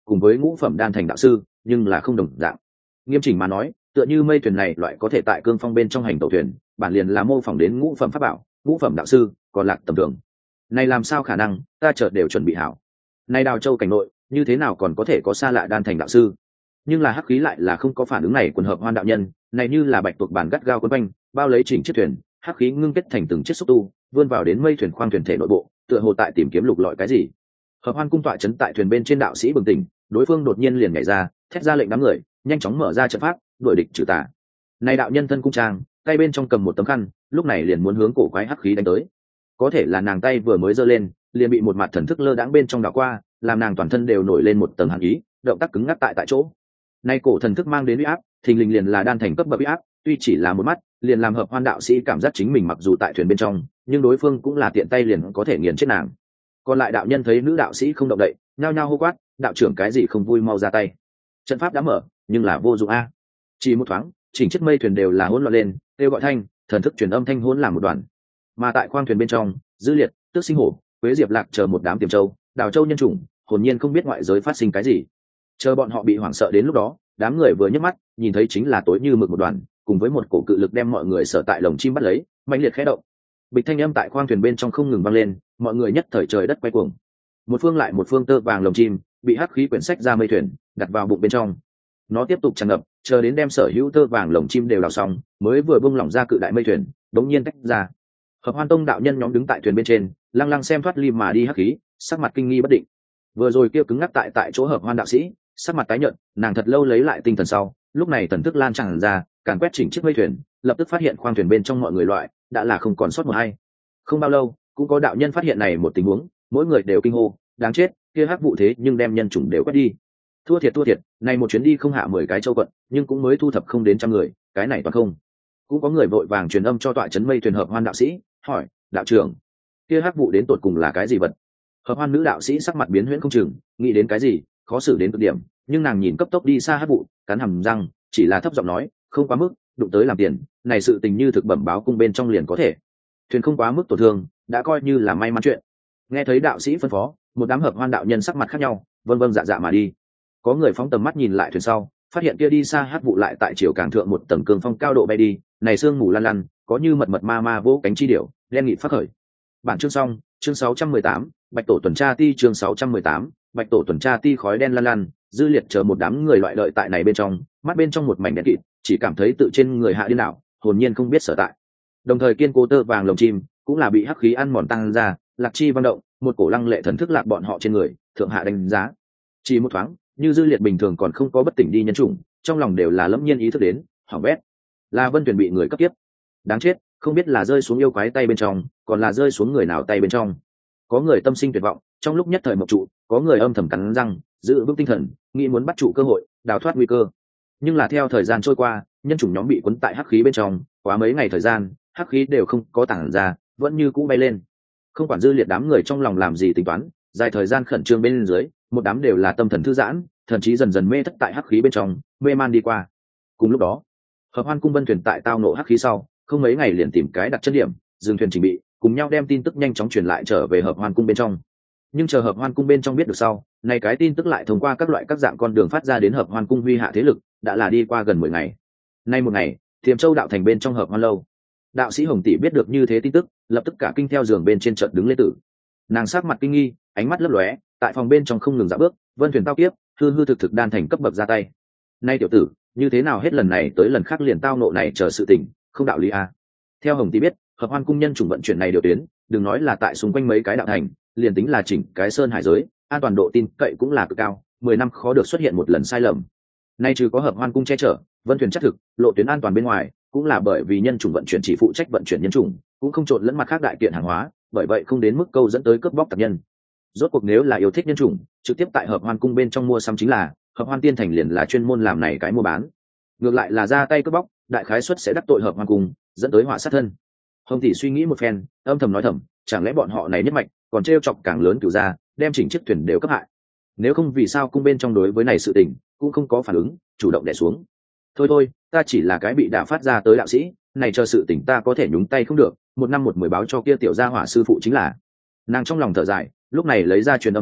cùng với ngũ phẩm đan thành đạo sư nhưng là không đồng dạng. Nghiêm chỉnh mà nói, tựa như mây thuyền này loại có thể tại cương phong bên trong hành tàu thuyền, bản liền là mô phỏng đến ngũ phẩm pháp bảo, ngũ phẩm đạo sư, còn lạc tầm thường. Này làm sao khả năng, ta chợt đều chuẩn bị hảo. Này Đào Châu cảnh nội, như thế nào còn có thể có xa lạ đan thành đạo sư? Nhưng là hắc khí lại là không có phản ứng này, quần hợp hoan đạo nhân, này như là bạch tuộc bản gắt gao quấn quanh, bao lấy chỉnh chiếc thuyền, hắc khí ngưng kết thành từng chiếc xúc tu, vươn vào đến mây thuyền khoang thuyền thể nội bộ, tựa hồ tại tìm kiếm lục lọi cái gì. Hợp hoan cung tọa chấn tại thuyền bên trên đạo sĩ bừng tỉnh, đối phương đột nhiên liền nhảy ra, thét ra lệnh đám người nhanh chóng mở ra trận pháp, đuổi địch trừ tà. Này đạo nhân thân cung trang, tay bên trong cầm một tấm khăn, lúc này liền muốn hướng cổ quái hắc khí đánh tới. Có thể là nàng tay vừa mới giơ lên, liền bị một mặt thần thức lơ đãng bên trong đảo qua, làm nàng toàn thân đều nổi lên một tầng hàn ý, động tác cứng ngắc tại chỗ. Nay cổ thần thức mang đến uy áp, thình lình liền là đan thành cấp bậc uy áp, tuy chỉ là một mắt, liền làm hợp hoan đạo sĩ cảm giác chính mình mặc dù tại thuyền bên trong, nhưng đối phương cũng là tiện tay liền có thể nghiền chết nàng. Còn lại đạo nhân thấy nữ đạo sĩ không động đậy, nhao nhao hô quát, đạo trưởng cái gì không vui mau ra tay. Trận pháp đã mở, nhưng là vô dụng a. Chỉ một thoáng, chỉnh chiếc mây thuyền đều là hỗn loạn lên, kêu gọi thanh, thần thức truyền âm thanh hỗn làm một đoàn. Mà tại khoang thuyền bên trong, Dư Liệt, Tước Sinh Hổ, Quế Diệp Lạc chờ một đám tiềm châu, Đào Châu nhân chủng, hồn nhiên không biết ngoại giới phát sinh cái gì. Chờ bọn họ bị hoảng sợ đến lúc đó, đám người vừa nhấc mắt, nhìn thấy chính là tối như mực một đoàn, cùng với một cổ cự lực đem mọi người sở tại lồng chim bắt lấy, mãnh liệt khẽ động. Bịch thanh âm tại khoang thuyền bên trong không ngừng vang lên, mọi người nhất thời trời đất quay cuồng. Một phương lại một phương tơ vàng lồng chim, bị hắc khí quyển sách ra mây thuyền, đặt vào bụng bên trong. Nó tiếp tục tràn ngập, chờ đến đem sở hữu tơ vàng lồng chim đều đào xong, mới vừa bung lỏng ra cự đại mây thuyền, đống nhiên tách ra. Hợp Hoan Tông đạo nhân nhóm đứng tại thuyền bên trên, lăng lăng xem thoát ly mà đi hắc khí, sắc mặt kinh nghi bất định. Vừa rồi kia cứng ngắc tại chỗ Hợp Hoan đạo sĩ, sắc mặt tái nhợt, nàng thật lâu lấy lại tinh thần sau, lúc này thần thức lan tràn ra, càn quét chỉnh chiếc mây thuyền, lập tức phát hiện khoang thuyền bên trong mọi người loại đã là không còn sót một ai. Không bao lâu, cũng có đạo nhân phát hiện này một tình huống, mỗi người đều kinh hô, đáng chết, kia hắc vụ thế nhưng đem nhân chủng đều quét đi. Thua thiệt, này một chuyến đi không hạ 10 cái châu quận, nhưng cũng mới thu thập không đến trăm người, cái này toàn không. Cũng có người vội vàng truyền âm cho tọa trấn mây thuyền Hợp Hoan đạo sĩ, hỏi, đạo trưởng, kia hắc vụ đến tột cùng là cái gì vật? Hợp Hoan nữ đạo sĩ sắc mặt biến huyễn không chừng, nghĩ đến cái gì, khó xử đến cực điểm, nhưng nàng nhìn cấp tốc đi xa hắc vụ, cắn hàm răng, chỉ là thấp giọng nói, không quá mức, đụng tới làm tiền, này sự tình như thực bẩm báo cung bên trong liền có thể. Thuyền không quá mức tổn thương, đã coi như là may mắn chuyện. Nghe thấy đạo sĩ phân phó, một đám Hợp Hoan đạo nhân sắc mặt khác nhau, vâng dạ dạ mà đi. Có người phóng tầm mắt nhìn lại thuyền sau, phát hiện kia đi xa hắc vụ lại tại chiều càng thượng một tầng cương phong cao độ bay đi, này sương mù lăn lăn, có như mật ma vỗ cánh chi điểu, đen nghị phát khởi. Bản chương xong, chương 618, Bạch tổ tuần tra ti chương 618, Bạch tổ tuần tra ti khói đen lăn lăn, Dư Liệt chờ một đám người loại đợi tại này bên trong, mắt bên trong một mảnh đen kịt, chỉ cảm thấy tự trên người hạ điên đảo, hồn nhiên không biết sở tại. Đồng thời kiên cố tơ vàng lồng chim cũng là bị hắc khí ăn mòn tăng ra, lạc chi vang động, một cổ lăng lệ thần thức lạc bọn họ trên người, thượng hạ đánh giá. Chỉ một thoáng, như Dư Liệt bình thường còn không có bất tỉnh đi nhân chủng, trong lòng đều là lẫm nhiên ý thức đến, hỏng bét, là Vân Tuyền bị người cấp tiếp, đáng chết, không biết là rơi xuống yêu quái tay bên trong, còn là rơi xuống người nào tay bên trong. Có người tâm sinh tuyệt vọng, trong lúc nhất thời mộng trụ, có người âm thầm cắn răng, giữ vững tinh thần, nghĩ muốn bắt trụ cơ hội, đào thoát nguy cơ. Nhưng là theo thời gian trôi qua, nhân chủng nhóm bị cuốn tại hắc khí bên trong, quá mấy ngày thời gian, hắc khí đều không có tản ra, vẫn như cũ bay lên. Không quản Dư Liệt đám người trong lòng làm gì tính toán, dài thời gian khẩn trương bên dưới, một đám đều là tâm thần thư giãn, thậm chí dần dần mê thất tại hắc khí bên trong, mê man đi qua. Cùng lúc đó, Hợp Hoan cung Vân thuyền tại tao nộ hắc khí sau, không mấy ngày liền tìm cái đặt chân điểm, dừng thuyền chỉnh bị, cùng nhau đem tin tức nhanh chóng truyền lại trở về Hợp Hoan cung bên trong. Nhưng chờ Hợp Hoan cung bên trong biết được sau, này cái tin tức lại thông qua các dạng con đường phát ra đến Hợp Hoan cung huy hạ thế lực, đã là đi qua gần 10 ngày. Nay một ngày, Thiểm Châu đạo thành bên trong Hợp Hoan lâu, đạo sĩ Hồng Tỷ biết được như thế tin tức, lập tức cả kinh theo giường bên trên chợt đứng lên tử. Nàng sắc mặt kinh nghi, ánh mắt lấp lóe, tại phòng bên trong không ngừng dạo bước, Vân thuyền tao kiếp, hư thực đan thành cấp bậc ra tay. Nay tiểu tử, như thế nào hết lần này tới lần khác liền tao nộ này chờ sự tình, không đạo lý a. Theo Hồng Tỷ biết, Hợp Hoan cung nhân chủng vận chuyển này điều tuyến, đừng nói là tại xung quanh mấy cái đạo thành, liền tính là chỉnh cái sơn hải giới, an toàn độ tin cậy cũng là cực cao, 10 năm khó được xuất hiện một lần sai lầm. Nay trừ có Hợp Hoan cung che chở, Vân thuyền chắc thực, lộ tuyến an toàn bên ngoài, cũng là bởi vì nhân chủng vận chuyển chỉ phụ trách vận chuyển nhân chủng, cũng không trộn lẫn mặt khác đại kiện hàng hóa, bởi vậy không đến mức câu dẫn tới cướp bóc tạp nhân. Rốt cuộc nếu là yêu thích nhân chủng, trực tiếp tại Hợp Hoan cung bên trong mua sắm chính là, Hợp Hoan tiên thành liền là chuyên môn làm này cái mua bán. Ngược lại là ra tay cướp bóc, đại khái suất sẽ đắc tội Hợp Hoan cung, dẫn tới họa sát thân. Hồng Tỷ suy nghĩ một phen, âm thầm nói thầm, chẳng lẽ bọn họ này nhất mạch, còn trêu chọc càng lớn cửu gia, đem chỉnh chiếc thuyền đều cấp hại. Nếu không vì sao cung bên trong đối với này sự tình, cũng không có phản ứng, chủ động đè xuống. Thôi, ta chỉ là cái bị đả phát ra tới đạo sĩ, này chờ sự tình ta có thể nhúng tay không được, 1 năm 1 10 báo cho kia tiểu gia hỏa sư phụ chính là. Nàng trong lòng thở dài, lúc này lấy ra truyền âm phủ,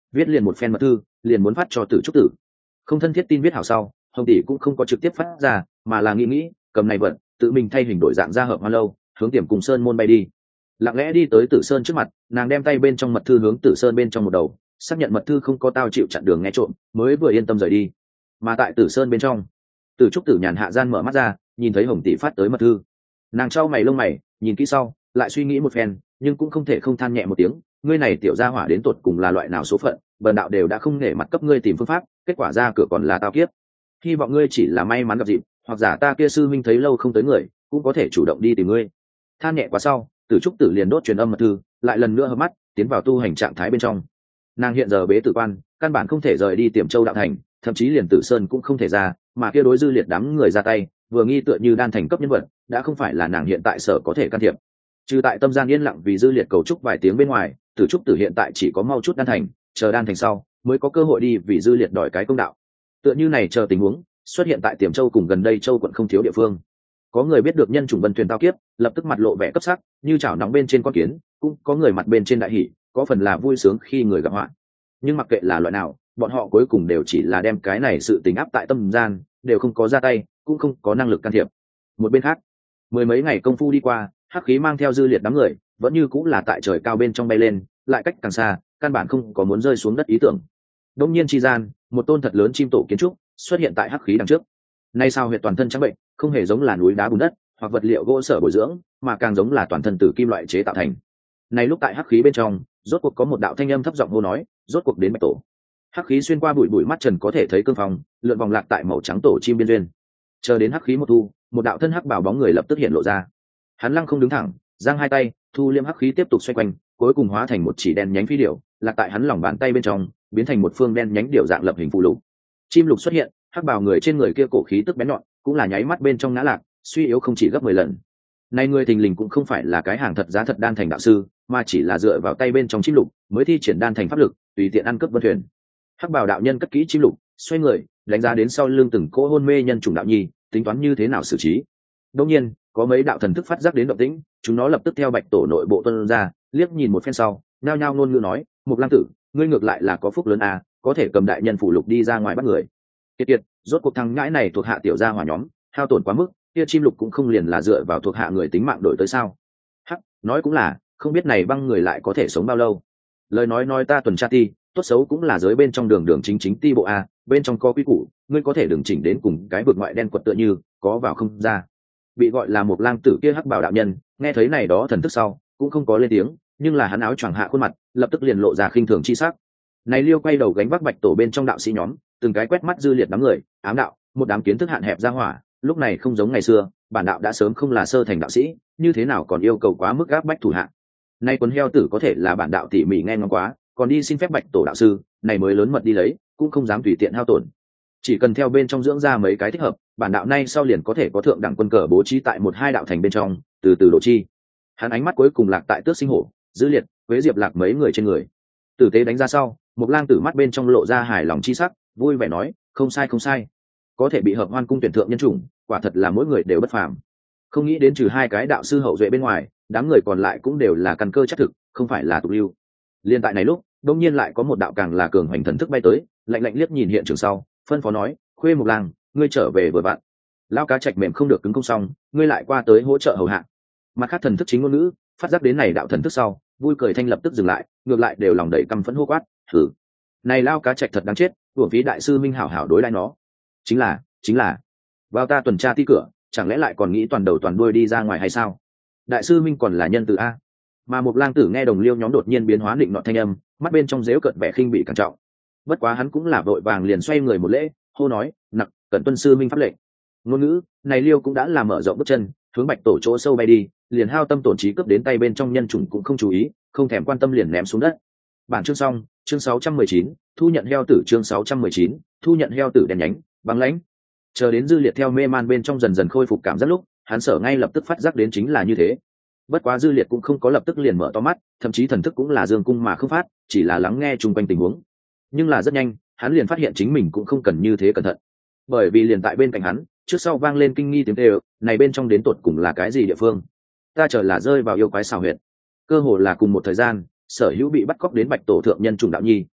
viết liền một phen mật thư liền muốn phát cho Tử Trúc Tử. Không thân thiết tin viết hảo sau, Hồng tỷ cũng không có trực tiếp phát ra, mà là nghĩ cầm này vận tự mình thay hình đổi dạng ra Hợp Hoa lâu, hướng Tiềm Cùng Sơn môn bay đi. Lặng lẽ đi tới Tử Sơn trước mặt, nàng đem tay bên trong mật thư hướng Tử Sơn bên trong một đầu, xác nhận mật thư không có tao chịu chặn đường nghe trộm, mới vừa yên tâm rời đi. Mà tại Tử Sơn bên trong, Tử Trúc Tử nhàn hạ gian mở mắt ra, nhìn thấy Hồng tỷ phát tới mật thư, nàng trao mày lông mày, nhìn kỹ sau, lại suy nghĩ một phen, nhưng cũng không thể không than nhẹ một tiếng, ngươi này tiểu gia hỏa đến tột cùng là loại nào số phận, bần đạo đều đã không nể mặt cấp ngươi tìm phương pháp, kết quả ra cửa còn là tao kiếp. Hy vọng ngươi chỉ là may mắn gặp dịp, hoặc giả ta kia sư minh thấy lâu không tới người, cũng có thể chủ động đi tìm ngươi. Than nhẹ quá sau, Tử Trúc Tử liền đốt truyền âm mật thư, lại lần nữa hợp mắt, tiến vào tu hành trạng thái bên trong. Nàng hiện giờ bế tử quan, căn bản không thể rời đi Tiềm Châu đạo thành, thậm chí liền Tử Sơn cũng không thể ra, mà kia đối Dư Liệt đám người ra tay, vừa nghi tựa như đan thành cấp nhân vật, đã không phải là nàng hiện tại sở có thể can thiệp. Trừ tại tâm gian yên lặng vì Dư Liệt cầu chúc vài tiếng bên ngoài, Tử Trúc Tử hiện tại chỉ có mau chút đan thành, chờ đan thành sau, mới có cơ hội đi vì Dư Liệt đòi cái công đạo. Tựa như này chờ tình huống xuất hiện tại Tiềm Châu cùng gần đây châu quận không thiếu địa phương. Có người biết được nhân chủng Vân Thuyền tao kiếp, lập tức mặt lộ vẻ cấp sắc, như chảo nóng bên trên con kiến, cũng có người mặt bên trên đại hỉ, có phần là vui sướng khi người gặp họa. Nhưng mặc kệ là loại nào, bọn họ cuối cùng đều chỉ là đem cái này sự tình áp tại tâm gian, đều không có ra tay, cũng không có năng lực can thiệp. Một bên khác, mười mấy ngày công phu đi qua, hắc khí mang theo Dư Liệt đám người, vẫn như cũng là tại trời cao bên trong bay lên, lại cách càng xa, căn bản không có muốn rơi xuống đất ý tưởng. Đông nhiên chi gian, một tôn thật lớn chim tổ kiến trúc xuất hiện tại hắc khí đằng trước. Nay sao huyệt toàn thân trắng bệnh, không hề giống là núi đá bùn đất hoặc vật liệu gỗ sở bồi dưỡng, mà càng giống là toàn thân từ kim loại chế tạo thành. Này lúc tại hắc khí bên trong, rốt cuộc có một đạo thanh âm thấp giọng hô nói, rốt cuộc đến Bạch Tổ. Hắc khí xuyên qua bụi bụi mắt trần có thể thấy cương phong, lượn vòng lạc tại màu trắng tổ chim biên duyên. Chờ đến hắc khí một thu, một đạo thân hắc bảo bóng người lập tức hiện lộ ra. Hắn lăng không đứng thẳng, giang hai tay, thu liêm hắc khí tiếp tục xoay quanh, cuối cùng hóa thành một chỉ đen nhánh phi điểu, lạc tại hắn lòng bàn tay bên trong, biến thành một phương đen nhánh điểu dạng lập hình phù lục. Chim lục xuất hiện, hắc bào người trên người kia cổ khí tức bén nhọn, cũng là nháy mắt bên trong ngã lạc, suy yếu không chỉ gấp 10 lần. Nay người thình lình cũng không phải là cái hàng thật giá thật đan thành đạo sư, mà chỉ là dựa vào tay bên trong chim lục mới thi triển đan thành pháp lực, tùy tiện ăn cướp Vân Thuyền. Hắc bào đạo nhân cất kỹ chim lục, xoay người, đánh giá đến sau lưng từng cỗ hôn mê nhân chủng đạo nhi, tính toán như thế nào xử trí. Đương nhiên, có mấy đạo thần thức phát giác đến động tĩnh, chúng nó lập tức theo Bạch Tổ nội bộ tuân ra, liếc nhìn một phen sau, nhao nhao ngôn ngữ nói, Mục Lang tử, ngươi ngược lại là có phúc lớn à, có thể cầm đại nhân phủ lục đi ra ngoài bắt người. Kiệt, rốt cuộc thằng ngãi này thuộc hạ tiểu gia hỏa nhóm, hao tổn quá mức, kia chim lục cũng không liền là dựa vào thuộc hạ người tính mạng đổi tới sao? Hắc, nói cũng là, không biết này băng người lại có thể sống bao lâu. Lời nói ta tuần tra ti, tốt xấu cũng là giới bên trong đường đường chính chính ti bộ a, bên trong có quy củ, ngươi có thể đừng chỉnh đến cùng cái vực ngoại đen quật tựa như, có vào không ra. Bị gọi là một lang tử kia hắc bảo đạo nhân, nghe thấy này đó thần thức sau, cũng không có lên tiếng, nhưng là hắn áo choàng hạ khuôn mặt, lập tức liền lộ ra khinh thường chi sắc. Này Liêu quay đầu gánh vác Bạch Tổ bên trong đạo sĩ nhóm, từng cái quét mắt Dư Liệt đám người, ám đạo, một đám kiến thức hạn hẹp ra hỏa, lúc này không giống ngày xưa, bản đạo đã sớm không là sơ thành đạo sĩ, như thế nào còn yêu cầu quá mức gáp bách thủ hạ. Nay quần heo tử có thể là bản đạo tỉ mỉ nghe ngóng quá, còn đi xin phép Bạch Tổ đạo sư, này mới lớn mật đi lấy, cũng không dám tùy tiện hao tổn. Chỉ cần theo bên trong dưỡng ra mấy cái thích hợp, bản đạo nay sau liền có thể có thượng đẳng quân cờ bố trí tại một hai đạo thành bên trong, từ từ độ chi. Hắn ánh mắt cuối cùng lạc tại Tước Sinh Hổ, Dư Liệt, với Diệp Lạc mấy người trên người. Tử tế đánh ra sau, Mục Lang tử mắt bên trong lộ ra hài lòng chi sắc, vui vẻ nói, không sai, có thể bị Hợp Hoan cung tuyển thượng nhân chủng, quả thật là mỗi người đều bất phàm. Không nghĩ đến trừ hai cái đạo sư hậu duệ bên ngoài, đám người còn lại cũng đều là căn cơ chắc thực, không phải là tục lưu. Liên tại này lúc, đột nhiên lại có một đạo càng là cường hành thần thức bay tới, lạnh lạnh liếc nhìn hiện trường sau, phân phó nói, Khuê Mục Lang, ngươi trở về vừa vặn. Lao cá trạch mềm không được cứng công xong, ngươi lại qua tới hỗ trợ hầu hạ. Mặt khác thần thức chính ngôn ngữ, phát giác đến này đạo thần thức sau, vui cười thanh lập tức dừng lại, ngược lại đều lòng đầy căm phẫn hô quát, thử. Này Lao cá trạch thật đáng chết, uổng phí đại sư minh hảo hảo đối đãi nó. Chính là, vào ta tuần tra ti cửa, chẳng lẽ lại còn nghĩ toàn đầu toàn đuôi đi ra ngoài hay sao? Đại sư minh còn là nhân từ a. Mà Mục Lang tử nghe Đồng Liêu nhóm đột nhiên biến hóa định nọ thanh âm, mắt bên trong dếu cợt vẻ khinh bị càng trọng. Bất quá hắn cũng là vội vàng liền xoay người một lễ, hô nói, nặc, cẩn tuân sư minh pháp lệnh. Ngôn ngữ này Liêu cũng đã làm mở rộng bước chân, hướng Bạch Tổ chỗ sâu bay đi, liền hao tâm tổn trí cướp đến tay bên trong nhân chủng cũng không chú ý, không thèm quan tâm liền ném xuống đất. Bản chương xong, chương 619, thu nhận heo tử, chương 619, thu nhận heo tử đen nhánh, băng lãnh. Chờ đến Dư Liệt theo mê man bên trong dần dần khôi phục cảm giác lúc, hắn sở ngay lập tức phát giác đến chính là như thế. Bất quá Dư Liệt cũng không có lập tức liền mở to mắt, thậm chí thần thức cũng là dương cung mà không phát, chỉ là lắng nghe chung quanh tình huống. Nhưng là rất nhanh, hắn liền phát hiện chính mình cũng không cần như thế cẩn thận, bởi vì liền tại bên cạnh hắn, trước sau vang lên kinh nghi tiếng kêu, này bên trong đến tột cùng là cái gì địa phương? Ta chờ là rơi vào yêu quái xào huyệt. Cơ hồ là cùng một thời gian, sở hữu bị bắt cóc đến Bạch Tổ thượng nhân chủng đạo nhi,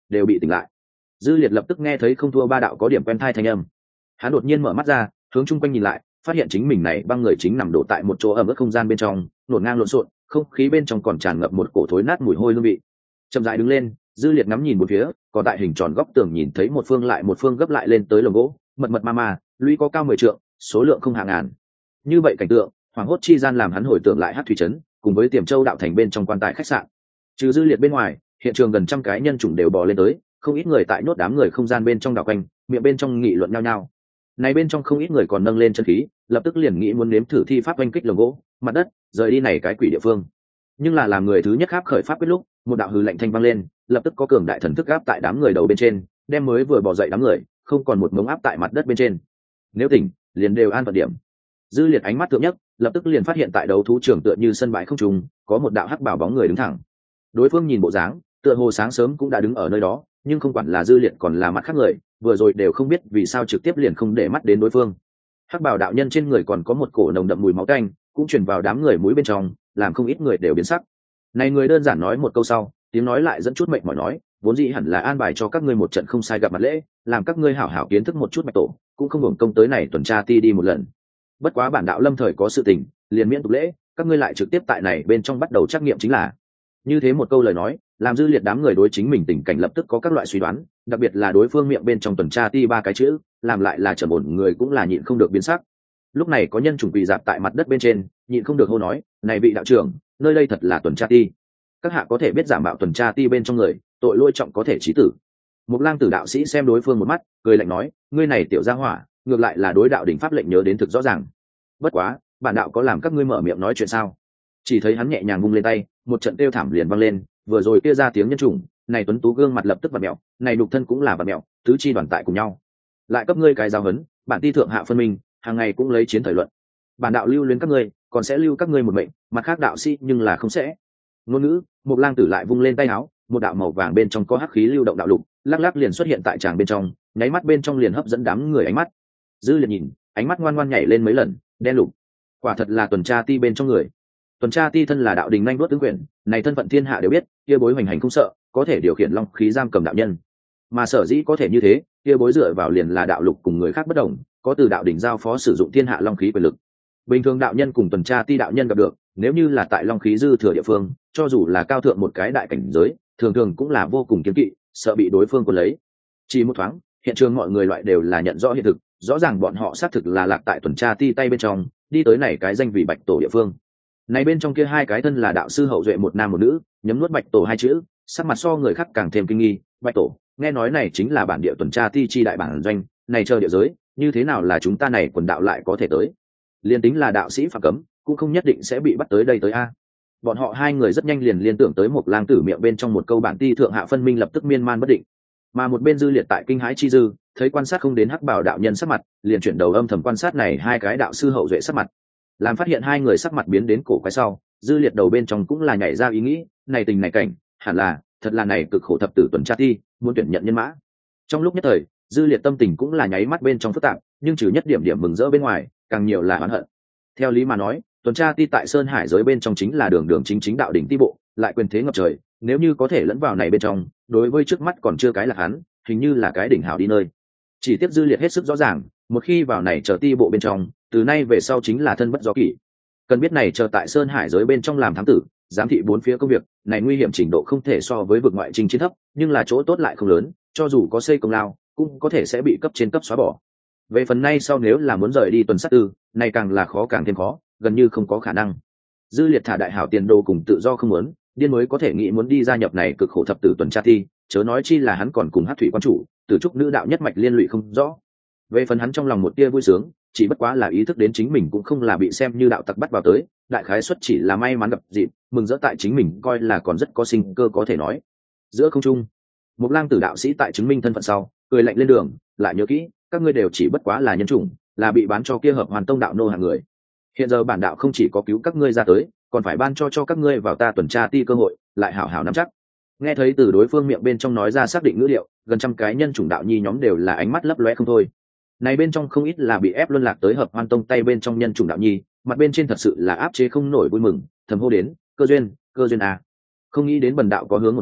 đều bị tỉnh lại. Dư Liệt lập tức nghe thấy không thua ba đạo có điểm quen thai thanh âm. Hắn đột nhiên mở mắt ra, hướng chung quanh nhìn lại, phát hiện chính mình này băng người chính nằm đổ tại một chỗ ẩm ướt không gian bên trong, nổn ngang lộn xộn, không khí bên trong còn tràn ngập một cổ thối nát mùi hôi hương vị. Chậm rãi đứng lên, Dư Liệt ngắm nhìn một phía, còn tại hình tròn góc tường nhìn thấy một phương lại một phương gấp lại lên tới lồng gỗ, mật mật ma, lũy có cao 10 trượng, số lượng không hạ ngàn. Như vậy cảnh tượng, hoàng hốt chi gian làm hắn hồi tưởng lại Hắc thủy trấn, cùng với Tiềm Châu đạo thành bên trong quan tài khách sạn. Trừ Dư Liệt bên ngoài, hiện trường gần trăm cái nhân chủng đều bò lên tới, không ít người tại nốt đám người không gian bên trong đảo quanh, miệng bên trong nghị luận nhau nhau. Này bên trong không ít người còn nâng lên chân khí, lập tức liền nghĩ muốn nếm thử thi pháp oanh kích lồng gỗ, mặt đất, rời đi này cái quỷ địa phương. Nhưng là làm người thứ nhất khắp khởi pháp quyết lúc, một đạo hư lạnh thanh vang lên, lập tức có cường đại thần thức áp tại đám người đầu bên trên, đem mới vừa bò dậy đám người, không còn một mống áp tại mặt đất bên trên. Nếu tỉnh, liền đều an phận điểm. Dư Liệt ánh mắt thượng nhất, lập tức liền phát hiện tại đấu thú trường tựa như sân bãi không trùng, có một đạo hắc bảo bóng người đứng thẳng. Đối phương nhìn bộ dáng, tựa hồ sáng sớm cũng đã đứng ở nơi đó, nhưng không quản là Dư Liệt còn là mặt khác người, vừa rồi đều không biết vì sao trực tiếp liền không để mắt đến đối phương. Hắc bảo đạo nhân trên người còn có một cổ nồng đậm mùi máu tanh, cũng truyền vào đám người mũi bên trong, làm không ít người đều biến sắc. Này người đơn giản nói một câu sau, tiếng nói lại dẫn chút mệt mỏi nói, vốn dĩ hẳn là an bài cho các ngươi một trận không sai gặp mặt lễ, làm các ngươi hảo hảo kiến thức một chút Bạch Tổ, cũng không hưởng công tới này tuần tra ti đi một lần. Bất quá bản đạo lâm thời có sự tình, liền miễn tục lễ, các ngươi lại trực tiếp tại này bên trong bắt đầu trắc nghiệm chính là. Như thế một câu lời nói, làm Dư Liệt đám người đối chính mình tình cảnh lập tức có các loại suy đoán, đặc biệt là đối phương miệng bên trong tuần tra ti ba cái chữ, làm lại là trầm ổn người cũng là nhịn không được biến sắc. Lúc này có nhân chủng quỳ dạp tại mặt đất bên trên, nhịn không được hô nói, này vị đạo trưởng, nơi đây thật là tuần tra ti, các hạ có thể biết giả mạo tuần tra ti bên trong người, tội lỗi trọng có thể chí tử. Một lang tử đạo sĩ xem đối phương một mắt, cười lạnh nói, ngươi này tiểu gia hỏa, ngược lại là đối đạo đỉnh pháp lệnh nhớ đến thực rõ ràng. Bất quá, bản đạo có làm các ngươi mở miệng nói chuyện sao? Chỉ thấy hắn nhẹ nhàng vung lên tay, một trận kêu thảm liền vang lên, vừa rồi kia ra tiếng nhân chủng, này tuấn tú gương mặt lập tức vặn mèo, này đục thân cũng là vặn mèo, tứ chi đoàn tại cùng nhau. Lại cấp ngươi cái giáo huấn, bản ti thượng hạ phân minh, hàng ngày cũng lấy chiến thời luận. Bản đạo lưu luyến các ngươi, còn sẽ lưu các ngươi một mệnh, mặt khác đạo sĩ nhưng là không sẽ. Ngôn ngữ, một lang tử lại vung lên tay áo, một đạo màu vàng bên trong có hắc khí lưu động đạo lục, lắc lắc liền xuất hiện tại tràng bên trong, nháy mắt bên trong liền hấp dẫn đám người ánh mắt. Dư Liệt nhìn, ánh mắt ngoan ngoan nhảy lên mấy lần, đen lục, quả thật là tuần tra ti bên trong người. Tuần tra ti thân là đạo đình nhanh đuốt tướng quyền, này thân phận thiên hạ đều biết, kia bối hoành hành không sợ, có thể điều khiển long khí giam cầm đạo nhân. Mà sở dĩ có thể như thế, kia bối dựa vào liền là đạo lục cùng người khác bất đồng, có từ đạo đình giao phó sử dụng thiên hạ long khí quyền lực. Bình thường đạo nhân cùng tuần tra ti đạo nhân gặp được, nếu như là tại long khí dư thừa địa phương, cho dù là cao thượng một cái đại cảnh giới, thường thường cũng là vô cùng kiêng kỵ, sợ bị đối phương cuốn lấy. Chỉ một thoáng, hiện trường mọi người loại đều là nhận rõ hiện thực, rõ ràng bọn họ xác thực là lạc tại tuần tra ti tay bên trong, đi tới này cái danh vị Bạch Tổ địa phương. Này bên trong kia hai cái thân là đạo sư hậu duệ một nam một nữ, nhấm nuốt Bạch Tổ hai chữ, sắc mặt so người khác càng thêm kinh nghi. Bạch Tổ, nghe nói này chính là bản địa tuần tra ti chi đại bản doanh, này chờ địa giới, như thế nào là chúng ta này quần đạo lại có thể tới? Liên tính là đạo sĩ phạm cấm, cũng không nhất định sẽ bị bắt tới đây tới a. Bọn họ hai người rất nhanh liền liên tưởng tới một lang tử miệng bên trong một câu bản ti thượng hạ phân minh, lập tức miên man bất định. Mà một bên Dư Liệt tại kinh hãi chi dư, thấy quan sát không đến hắc bảo đạo nhân sắc mặt, liền chuyển đầu âm thầm quan sát này hai cái đạo sư hậu duệ sắc mặt. Làm phát hiện hai người sắc mặt biến đến cổ quái sau, Dư Liệt đầu bên trong cũng là nhảy ra ý nghĩ, này tình này cảnh, hẳn là, thật là này cực khổ thập tử tuần tra ti, muốn tuyển nhận nhân mã. Trong lúc nhất thời, Dư Liệt tâm tình cũng là nháy mắt bên trong phức tạp, nhưng trừ nhất điểm điểm mừng rỡ bên ngoài, càng nhiều là oán hận. Theo lý mà nói, tuần tra ti tại Sơn Hải giới bên trong chính là đường đường chính chính đạo đỉnh ti bộ, lại quyền thế ngập trời, nếu như có thể lẫn vào này bên trong, đối với trước mắt còn chưa cái là hắn, hình như là cái đỉnh hào đi nơi. Chỉ tiếp Dư Liệt hết sức rõ ràng, một khi vào này chờ ti bộ bên trong, từ nay về sau chính là thân bất do kỷ. Cần biết này chờ tại Sơn Hải giới bên trong làm thám tử, giám thị bốn phía công việc, này nguy hiểm trình độ không thể so với vực ngoại chinh chiến thấp, nhưng là chỗ tốt lại không lớn, cho dù có xây công lao, cũng có thể sẽ bị cấp trên cấp xóa bỏ. Về phần nay sau nếu là muốn rời đi tuần sát tư, này càng là khó càng thêm khó, gần như không có khả năng. Dư Liệt thả đại hảo tiền đồ cùng tự do không muốn, điên mới có thể nghĩ muốn đi gia nhập này cực khổ thập tử tuần tra thi, chớ nói chi là hắn còn cùng Hắc thủy quan chủ, tử trúc nữ đạo nhất mạch liên lụy không rõ. Về phần hắn trong lòng một tia vui sướng, chỉ bất quá là ý thức đến chính mình cũng không là bị xem như đạo tặc bắt vào tới, đại khái suất chỉ là may mắn gặp dịp, mừng rỡ tại chính mình coi là còn rất có sinh cơ có thể nói. Giữa không trung, một lang tử đạo sĩ tại chứng minh thân phận sau, cười lạnh lên đường, lại nhớ kỹ, các ngươi đều chỉ bất quá là nhân chủng, là bị bán cho kia Hợp Hoàn Tông đạo nô hạng người. Hiện giờ bản đạo không chỉ có cứu các ngươi ra tới, còn phải ban cho các ngươi vào ta tuần tra ti cơ hội, lại hảo hảo nắm chắc. Nghe thấy từ đối phương miệng bên trong nói ra xác định ngữ liệu, gần trăm cái nhân chủng đạo nhi nhóm đều là ánh mắt lấp lóe không thôi. Này bên trong không ít là bị ép luân lạc tới Hợp Hoan Tông tay bên trong nhân chủng đạo nhi, mặt bên trên thật sự là áp chế không nổi vui mừng, thầm hô đến, cơ duyên a. Không nghĩ đến bần đạo có hướng một ngày,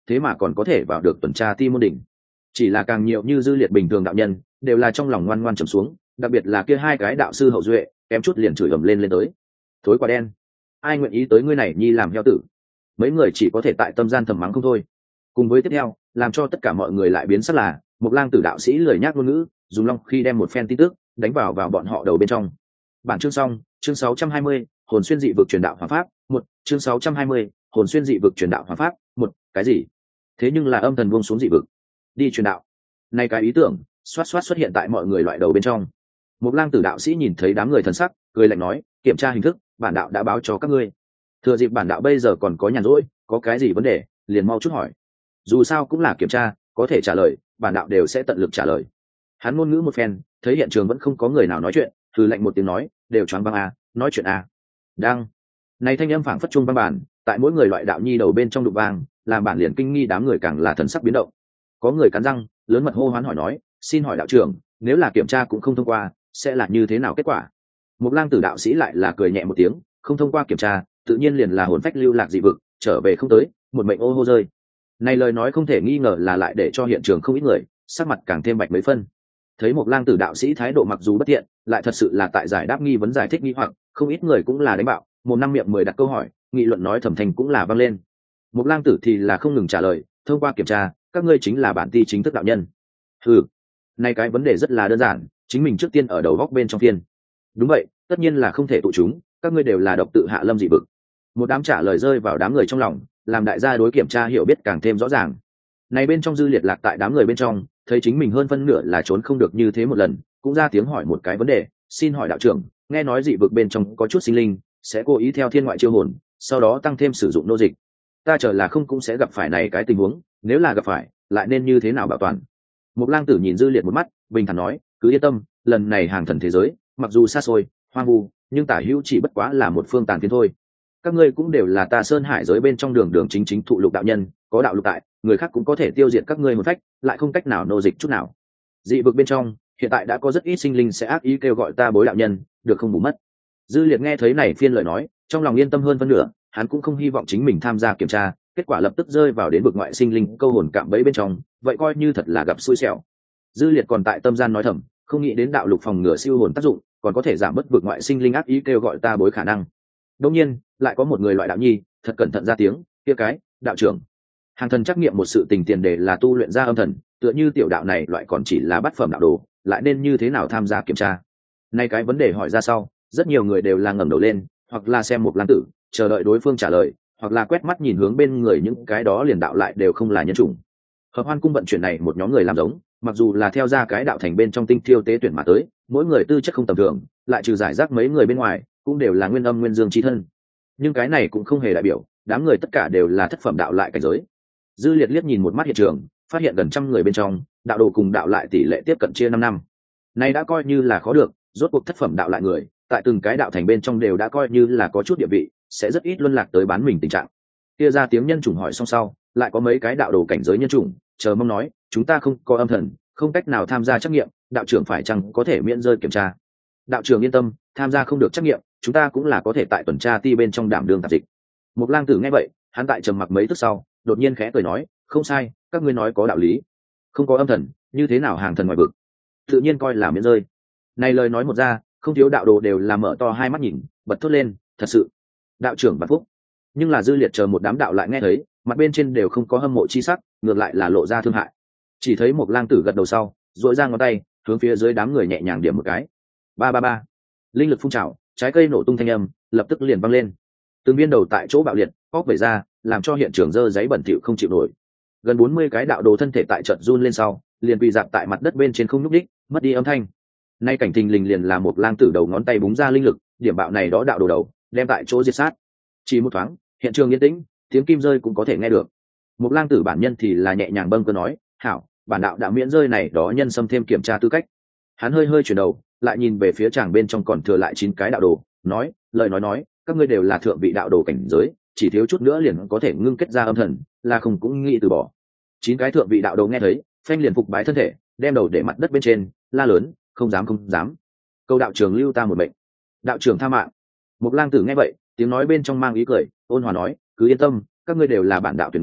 thế mà còn có thể vào được tuần tra ti môn đỉnh. Chỉ là càng nhiều như Dư Liệt bình thường đạo nhân đều là trong lòng ngoan ngoan trầm xuống, đặc biệt là kia hai cái đạo sư hậu duệ kém chút liền chửi ầm lên tới. Thối quả đen, ai nguyện ý tới ngươi này nhi làm heo tử? Mấy người chỉ có thể tại tâm gian thầm mắng không thôi. Cùng với tiếp theo làm cho tất cả mọi người lại biến sắc là một lang tử đạo sĩ lười nhác ngôn ngữ, dùng long khi đem một phen tin tức đánh vào bọn họ đầu bên trong. Bản chương xong. Chương 620, hồn xuyên dị vực truyền đạo hóa pháp một. Chương 620, hồn xuyên dị vực truyền đạo hóa pháp một. Cái gì? Thế nhưng là âm thần buông xuống dị vực đi truyền đạo, nay cái ý tưởng xoát xoát xuất hiện tại mọi người loại đầu bên trong. Một lang tử đạo sĩ nhìn thấy đám người thần sắc, cười lạnh nói, kiểm tra hình thức bản đạo đã báo cho các ngươi, thừa dịp bản đạo bây giờ còn có nhàn rỗi, có cái gì vấn đề liền mau chút hỏi, dù sao cũng là kiểm tra, có thể trả lời bản đạo đều sẽ tận lực trả lời. Hắn ngôn ngữ một phen, thấy hiện trường vẫn không có người nào nói chuyện, thư lạnh một tiếng nói, đều choáng váng à, nói chuyện à. Đang này thanh âm phảng phất chuông vang bản, tại mỗi người loại đạo nhi đầu bên trong đục vang, làm bản liền kinh nghi đám người càng là thần sắc biến động. Có người cắn răng lớn mật hô hoán hỏi nói, xin hỏi đạo trưởng, nếu là kiểm tra cũng không thông qua sẽ là như thế nào kết quả? Một lang tử đạo sĩ lại là cười nhẹ một tiếng, không thông qua kiểm tra tự nhiên liền là hồn phách lưu lạc dị vực, trở về không tới, một mệnh ô hô rơi. Này lời nói không thể nghi ngờ là lại để cho hiện trường không ít người sắc mặt càng thêm bạch mấy phân. Thấy một lang tử đạo sĩ thái độ mặc dù bất thiện, lại thật sự là tại giải đáp nghi vấn giải thích nghi hoặc, không ít người cũng là đánh bạo, một năm miệng 10 đặt câu hỏi, nghị luận nói thầm thành cũng là vang lên. Một lang tử thì là không ngừng trả lời, thông qua kiểm tra các ngươi chính là bản ti chính thức đạo nhân. Ừ, nay cái vấn đề rất là đơn giản, chính mình trước tiên ở đầu góc bên trong phiên. Đúng vậy, tất nhiên là không thể tụ chúng, các ngươi đều là độc tự hạ lâm dị vực. Một đám trả lời rơi vào đám người trong lòng, làm đại gia đối kiểm tra hiểu biết càng thêm rõ ràng. Này bên trong Dư Liệt lạc tại đám người bên trong, thấy chính mình hơn phân nửa là trốn không được như thế một lần, cũng ra tiếng hỏi một cái vấn đề, xin hỏi đạo trưởng, nghe nói dị vực bên trong có chút sinh linh sẽ cố ý theo thiên ngoại chiêu hồn, sau đó tăng thêm sử dụng nô dịch, ta chờ là không cũng sẽ gặp phải này cái tình huống, nếu là gặp phải lại nên như thế nào bảo toàn? Một lang tử nhìn Dư Liệt một mắt, bình thản nói, cứ yên tâm, lần này hàng thần thế giới mặc dù xa xôi hoang vu, nhưng tả hữu chỉ bất quá là một phương tàn phiến thôi. Các ngươi cũng đều là ta sơn hải giới bên trong đường đường chính chính thụ lục đạo nhân, có đạo lục tại, người khác cũng có thể tiêu diệt các ngươi một phách, lại không cách nào nô dịch chút nào. Dị vực bên trong hiện tại đã có rất ít sinh linh sẽ ác ý kêu gọi ta bối đạo nhân, được không bù mất. Dư Liệt nghe thấy này phiên lời nói, trong lòng yên tâm hơn phân nửa, hắn cũng không hy vọng chính mình tham gia kiểm tra, kết quả lập tức rơi vào đến vực ngoại sinh linh câu hồn cạm bẫy bên trong, vậy coi như thật là gặp xui xẻo. Dư Liệt còn tại tâm gian nói thầm, không nghĩ đến đạo lục phòng ngừa siêu hồn tác dụng, còn có thể giảm bớt vực ngoại sinh linh ác ý kêu gọi ta bối khả năng. Đương nhiên, lại có một người loại đạo nhi, thật cẩn thận ra tiếng, kia cái, đạo trưởng. Hàng thần trắc nghiệm một sự tình tiền đề là tu luyện ra âm thần, tựa như tiểu đạo này loại còn chỉ là bát phẩm đạo đồ, lại nên như thế nào tham gia kiểm tra? Nay cái vấn đề hỏi ra sau, rất nhiều người đều là ngẩng đầu lên, hoặc là xem một lang tử, chờ đợi đối phương trả lời, hoặc là quét mắt nhìn hướng bên người những cái đó liền đạo lại đều không là nhân chủng. Hợp Hoan cung vận chuyển này một nhóm người làm giống, mặc dù là theo ra cái đạo thành bên trong tinh thiêu tế tuyển mà tới, mỗi người tư chất không tầm thường, lại trừ giải rác mấy người bên ngoài, cũng đều là nguyên âm nguyên dương chi thân. Nhưng cái này cũng không hề đại biểu đám người tất cả đều là thất phẩm đạo lại cảnh giới. Dư Liệt liếc nhìn một mắt hiện trường, phát hiện gần trăm người bên trong, đạo đồ cùng đạo lại tỷ lệ tiếp cận chia 5 năm. Này đã coi như là khó được, rốt cuộc thất phẩm đạo lại người, tại từng cái đạo thành bên trong đều đã coi như là có chút địa vị, sẽ rất ít luân lạc tới bán mình tình trạng. Kia ra tiếng nhân chủng hỏi xong sau, lại có mấy cái đạo đồ cảnh giới nhân chủng, chờ mong nói, chúng ta không có âm thần, không cách nào tham gia trắc nghiệm, đạo trưởng phải chăng có thể miễn rơi kiểm tra? Đạo trưởng yên tâm, tham gia không được trắc nghiệm, chúng ta cũng là có thể tại tuần tra ti bên trong đảm đương tạp dịch. Một lang tử nghe vậy, hắn tại trầm mặc mấy tức sau, đột nhiên khẽ cười nói, không sai, các ngươi nói có đạo lý. Không có âm thần, như thế nào hàng thần ngoài vực? Tự nhiên coi là miễn rơi. Này lời nói một ra, không thiếu đạo đồ đều là mở to hai mắt nhìn, bật thốt lên, thật sự. Đạo trưởng vạn phúc. Nhưng là Dư Liệt chờ một đám đạo lại nghe thấy, mặt bên trên đều không có hâm mộ chi sắc, ngược lại là lộ ra thương hại. Chỉ thấy một lang tử gật đầu sau, duỗi ra ngón tay, hướng phía dưới đám người nhẹ nhàng điểm một cái. Ba ba ba. Linh lực phun trào, trái cây nổ tung thanh âm, lập tức liền văng lên. Từng viên đầu tại chỗ bạo liệt, óc vẩy ra, làm cho hiện trường dơ giấy bẩn thỉu không chịu nổi. Gần 40 cái đạo đồ thân thể tại trận run lên sau, liền bị dạp tại mặt đất bên trên không nhúc đích, mất đi âm thanh. Nay cảnh thình lình liền là một lang tử đầu ngón tay búng ra linh lực, điểm bạo này đó đạo đồ đầu, đem tại chỗ diệt sát. Chỉ một thoáng, hiện trường yên tĩnh, tiếng kim rơi cũng có thể nghe được. Một lang tử bản nhân thì là nhẹ nhàng bâng cơ nói, hảo, bản đạo đã miễn rơi này đó nhân xâm thêm kiểm tra tư cách. Hắn hơi hơi chuyển đầu, lại nhìn về phía chàng bên trong còn thừa lại 9 cái đạo đồ, nói, lời nói, các ngươi đều là thượng vị đạo đồ cảnh giới, chỉ thiếu chút nữa liền có thể ngưng kết ra âm thần, là không cũng nghĩ từ bỏ. 9 cái thượng vị đạo đồ nghe thấy, phanh liền phục bái thân thể, đem đầu để mặt đất bên trên, la lớn, không dám. Câu đạo trưởng lưu ta một mệnh. Đạo trưởng tha mạng. Một lang tử nghe vậy, tiếng nói bên trong mang ý cười, ôn hòa nói, cứ yên tâm, các ngươi đều là bản đạo tuyển người,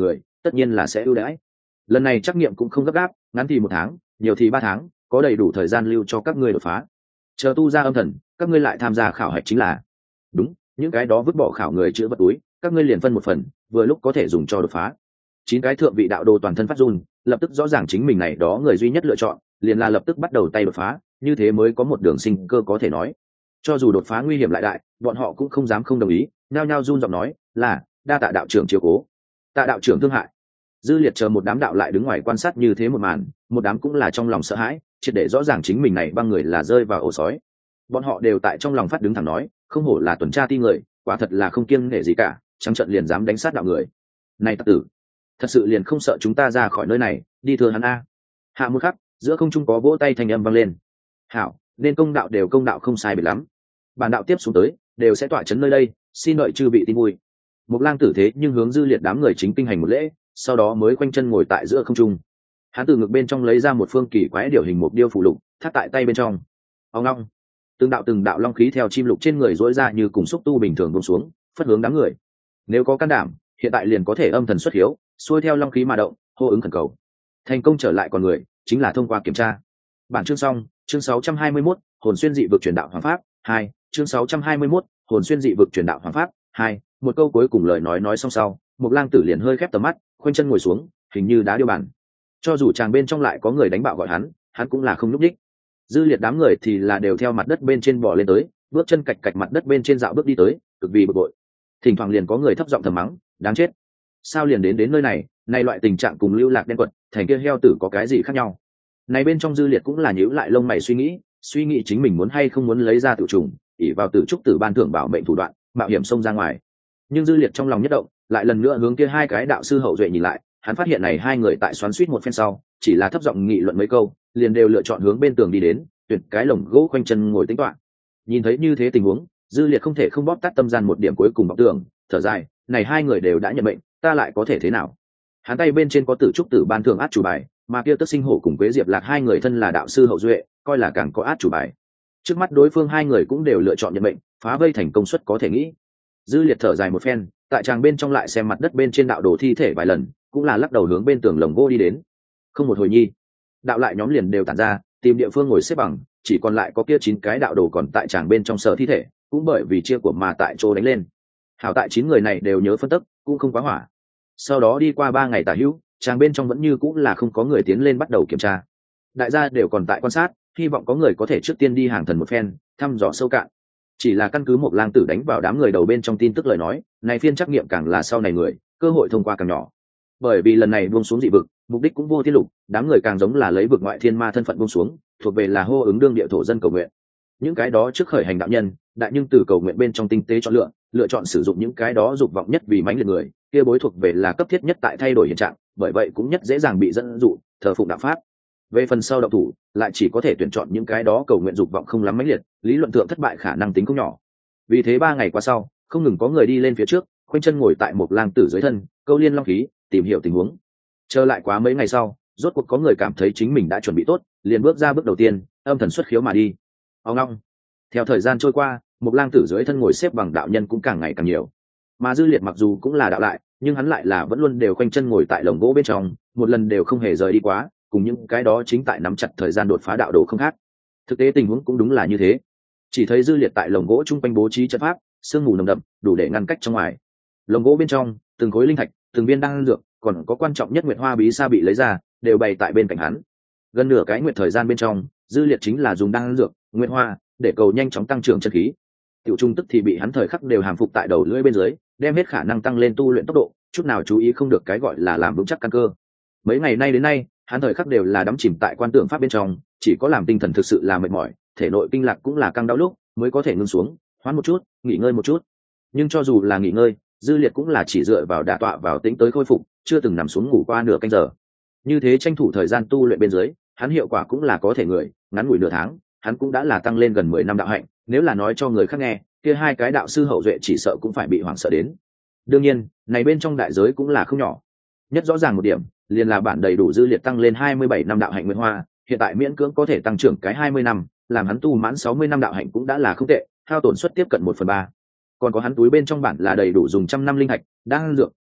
tất nhiên là sẽ ưu đãi. Lần này trắc nghiệm cũng không gấp gáp, ngắn thì 1 tháng, nhiều thì 3 tháng, có đầy đủ thời gian lưu cho các ngươi đột phá. Chờ tu ra âm thần, các ngươi lại tham gia khảo hạch chính là. Đúng, những cái đó vứt bỏ khảo người chữa vật túi, các ngươi liền phân một phần, vừa lúc có thể dùng cho đột phá. 9 cái thượng vị đạo đồ toàn thân phát run, lập tức rõ ràng chính mình này đó người duy nhất lựa chọn, liền là lập tức bắt đầu tay đột phá, như thế mới có một đường sinh cơ có thể nói. Cho dù đột phá nguy hiểm lại đại, bọn họ cũng không dám không đồng ý, nhao nhao run giọng nói, là đa tạ đạo trưởng chiếu cố. Tạ đạo trưởng thương hại. Dư Liệt chờ một đám đạo lại đứng ngoài quan sát như thế một màn, một đám cũng là trong lòng sợ hãi, triệt để rõ ràng chính mình này băng người là rơi vào ổ sói. Bọn họ đều tại trong lòng phát đứng thẳng nói, không hổ là tuần tra ti người, quả thật là không kiêng nể gì cả, trắng trợn liền dám đánh sát đạo người. Này tặc tử, thật sự liền không sợ chúng ta ra khỏi nơi này, đi thừa hắn a. Hạ một khắc, giữa không trung có vỗ tay thành âm vang lên. Hảo, nên công đạo đều công đạo không sai biệt lắm. Bản đạo tiếp xuống tới, đều sẽ tọa chấn nơi đây, xin đợi chư vị tin vui. Một lang tử thế nhưng hướng Dư Liệt đám người chính kinh hành một lễ, sau đó mới quanh chân ngồi tại giữa không trung. Hắn từ ngực bên trong lấy ra một phương kỳ quái điều hình một điêu phù lục, thắt tại tay bên trong. Ông long, từng đạo long khí theo chim lục trên người rỗi ra như cùng xúc tu bình thường buông xuống, phất hướng đám người. Nếu có can đảm, hiện tại liền có thể âm thần xuất hiếu, xuôi theo long khí mà động, hô ứng khẩn cầu. Thành công trở lại con người, chính là thông qua kiểm tra. Bản chương xong, chương 621, hồn xuyên dị vực truyền đạo hoàng pháp 2, chương 621, hồn xuyên dị vực truyền đạo hoàng pháp 2. Một câu cuối cùng lời nói xong sau, một lang tử liền hơi khép tầm mắt, khoanh chân ngồi xuống, hình như đá điêu bàn. Cho dù chàng bên trong lại có người đánh bạo gọi hắn cũng là không nhúc nhích. Dư Liệt đám người thì là đều theo mặt đất bên trên bò lên tới, bước chân cạch cạch mặt đất bên trên dạo bước đi tới, cực vì bực bội. Thỉnh thoảng liền có người thấp giọng thầm mắng, đáng chết, sao liền đến nơi này, này loại tình trạng cùng lưu lạc đen quật, thành kia heo tử có cái gì khác nhau. Này bên trong Dư Liệt cũng là nhíu lại lông mày suy nghĩ chính mình muốn hay không muốn lấy ra tự trùng, ỷ vào tử trúc tử ban thưởng bảo mệnh thủ đoạn, mạo hiểm xông ra ngoài. Nhưng Dư Liệt trong lòng nhất động, lại lần nữa hướng kia 2 cái đạo sư hậu duệ nhìn lại, hắn phát hiện này 2 người tại xoắn suýt một phen sau, chỉ là thấp giọng nghị luận mấy câu, liền đều lựa chọn hướng bên tường đi đến, tuyển cái lồng gỗ quanh chân ngồi tĩnh tọa. Nhìn thấy như thế tình huống, Dư Liệt không thể không bóp tắt tâm gian một điểm cuối cùng bọc tường, thở dài, này 2 người đều đã nhận mệnh, ta lại có thể thế nào? Hắn tay bên trên có tử trúc tử ban thưởng át chủ bài, mà kia Tức Sinh Hổ cùng Quế Diệp Lạc 2 người thân là đạo sư hậu duệ, coi là càng có át chủ bài. Trước mắt đối phương 2 người cũng đều lựa chọn nhận mệnh, phá vây thành công suất có thể nghĩ. Dư Liệt thở dài một phen, tại tràng bên trong lại xem mặt đất bên trên đạo đồ thi thể vài lần, cũng là lắc đầu hướng bên tường lồng gỗ đi đến. Không một hồi nhi, đạo lại nhóm liền đều tản ra, tìm địa phương ngồi xếp bằng, chỉ còn lại có kia 9 cái đạo đồ còn tại tràng bên trong sở thi thể, cũng bởi vì chia của mà tại chỗ đánh lên. Hảo tại 9 người này đều nhớ phân tức, cũng không quá hỏa. Sau đó đi qua 3 ngày tả hữu, tràng bên trong vẫn như cũng là không có người tiến lên bắt đầu kiểm tra. Đại gia đều còn tại quan sát, hy vọng có người có thể trước tiên đi hàng thần một phen, thăm dò sâu cạn. Chỉ là căn cứ một lang tử đánh vào đám người đầu bên trong tin tức lời nói, này phiên trắc nghiệm càng là sau này người, cơ hội thông qua càng nhỏ. Bởi vì lần này buông xuống dị vực, mục đích cũng vô tiết lục, đám người càng giống là lấy vực ngoại thiên ma thân phận buông xuống, thuộc về là hô ứng đương địa thổ dân cầu nguyện. Những cái đó trước khởi hành đạo nhân, đại nhưng từ cầu nguyện bên trong tinh tế chọn lựa chọn sử dụng những cái đó dục vọng nhất vì mãnh liệt người, kia bối thuộc về là cấp thiết nhất tại thay đổi hiện trạng, bởi vậy cũng nhất dễ dàng bị dẫn dụ, thờ phụng đạo pháp. Về phần sau đạo thủ, lại chỉ có thể tuyển chọn những cái đó cầu nguyện dục vọng không lắm mãnh liệt, lý luận thượng thất bại khả năng tính không nhỏ. Vì thế 3 ngày qua sau, không ngừng có người đi lên phía trước, khoanh chân ngồi tại một lang tử dưới thân, câu liên long khí, tìm hiểu tình huống. Trở lại quá mấy ngày sau, rốt cuộc có người cảm thấy chính mình đã chuẩn bị tốt, liền bước ra bước đầu tiên, âm thần xuất khiếu mà đi. Ông long. Theo thời gian trôi qua, một lang tử dưới thân ngồi xếp bằng đạo nhân cũng càng ngày càng nhiều. Mà Dư Liệt mặc dù cũng là đạo lại, nhưng hắn lại là vẫn luôn đều khoanh chân ngồi tại lồng gỗ bên trong, một lần đều không hề rời đi quá, cùng những cái đó chính tại nắm chặt thời gian đột phá đạo đồ không khác. Thực tế tình huống cũng đúng là như thế. Chỉ thấy Dư Liệt tại lồng gỗ trung quanh bố trí trận pháp, sương mù nồng đậm, đủ để ngăn cách trong ngoài. Lồng gỗ bên trong, từng khối linh thạch, từng viên đan dược, còn có quan trọng nhất nguyệt hoa bí sa bị lấy ra, đều bày tại bên cạnh hắn. Gần nửa cái nguyệt thời gian bên trong, Dư Liệt chính là dùng đan dược, nguyệt hoa để cầu nhanh chóng tăng trưởng chân khí. Tiểu trung tức thì bị hắn thời khắc đều hàm phục tại đầu lưỡi bên dưới, đem hết khả năng tăng lên tu luyện tốc độ, chút nào chú ý không được cái gọi là làm vững chắc căn cơ. Mấy ngày nay đến nay, hắn thời khắc đều là đắm chìm tại quan tưởng pháp bên trong, chỉ có làm tinh thần thực sự là mệt mỏi, thể nội kinh lạc cũng là căng đau lúc mới có thể ngưng xuống, hoãn một chút, nghỉ ngơi một chút. Nhưng cho dù là nghỉ ngơi, Dư Liệt cũng là chỉ dựa vào đả tọa vào tĩnh tới khôi phục, chưa từng nằm xuống ngủ qua nửa canh giờ. Như thế tranh thủ thời gian tu luyện bên dưới, hắn hiệu quả cũng là có thể người, ngắn ngủi nửa tháng, hắn cũng đã là tăng lên gần 10 năm đạo hạnh, nếu là nói cho người khác nghe, kia 2 cái đạo sư hậu duệ chỉ sợ cũng phải bị hoảng sợ đến. Đương nhiên, này bên trong đại giới cũng là không nhỏ. Nhất rõ ràng một điểm, liền là bản đầy đủ Dư Liệt tăng lên 27 năm đạo hạnh nguyên hoa, hiện tại miễn cưỡng có thể tăng trưởng cái 20 năm, làm hắn tu mãn 60 năm đạo hạnh cũng đã là không tệ, hao tổn suất tiếp cận 1/3. Còn có hắn túi bên trong bản là đầy đủ dùng 100 năm linh hạch, đang dược,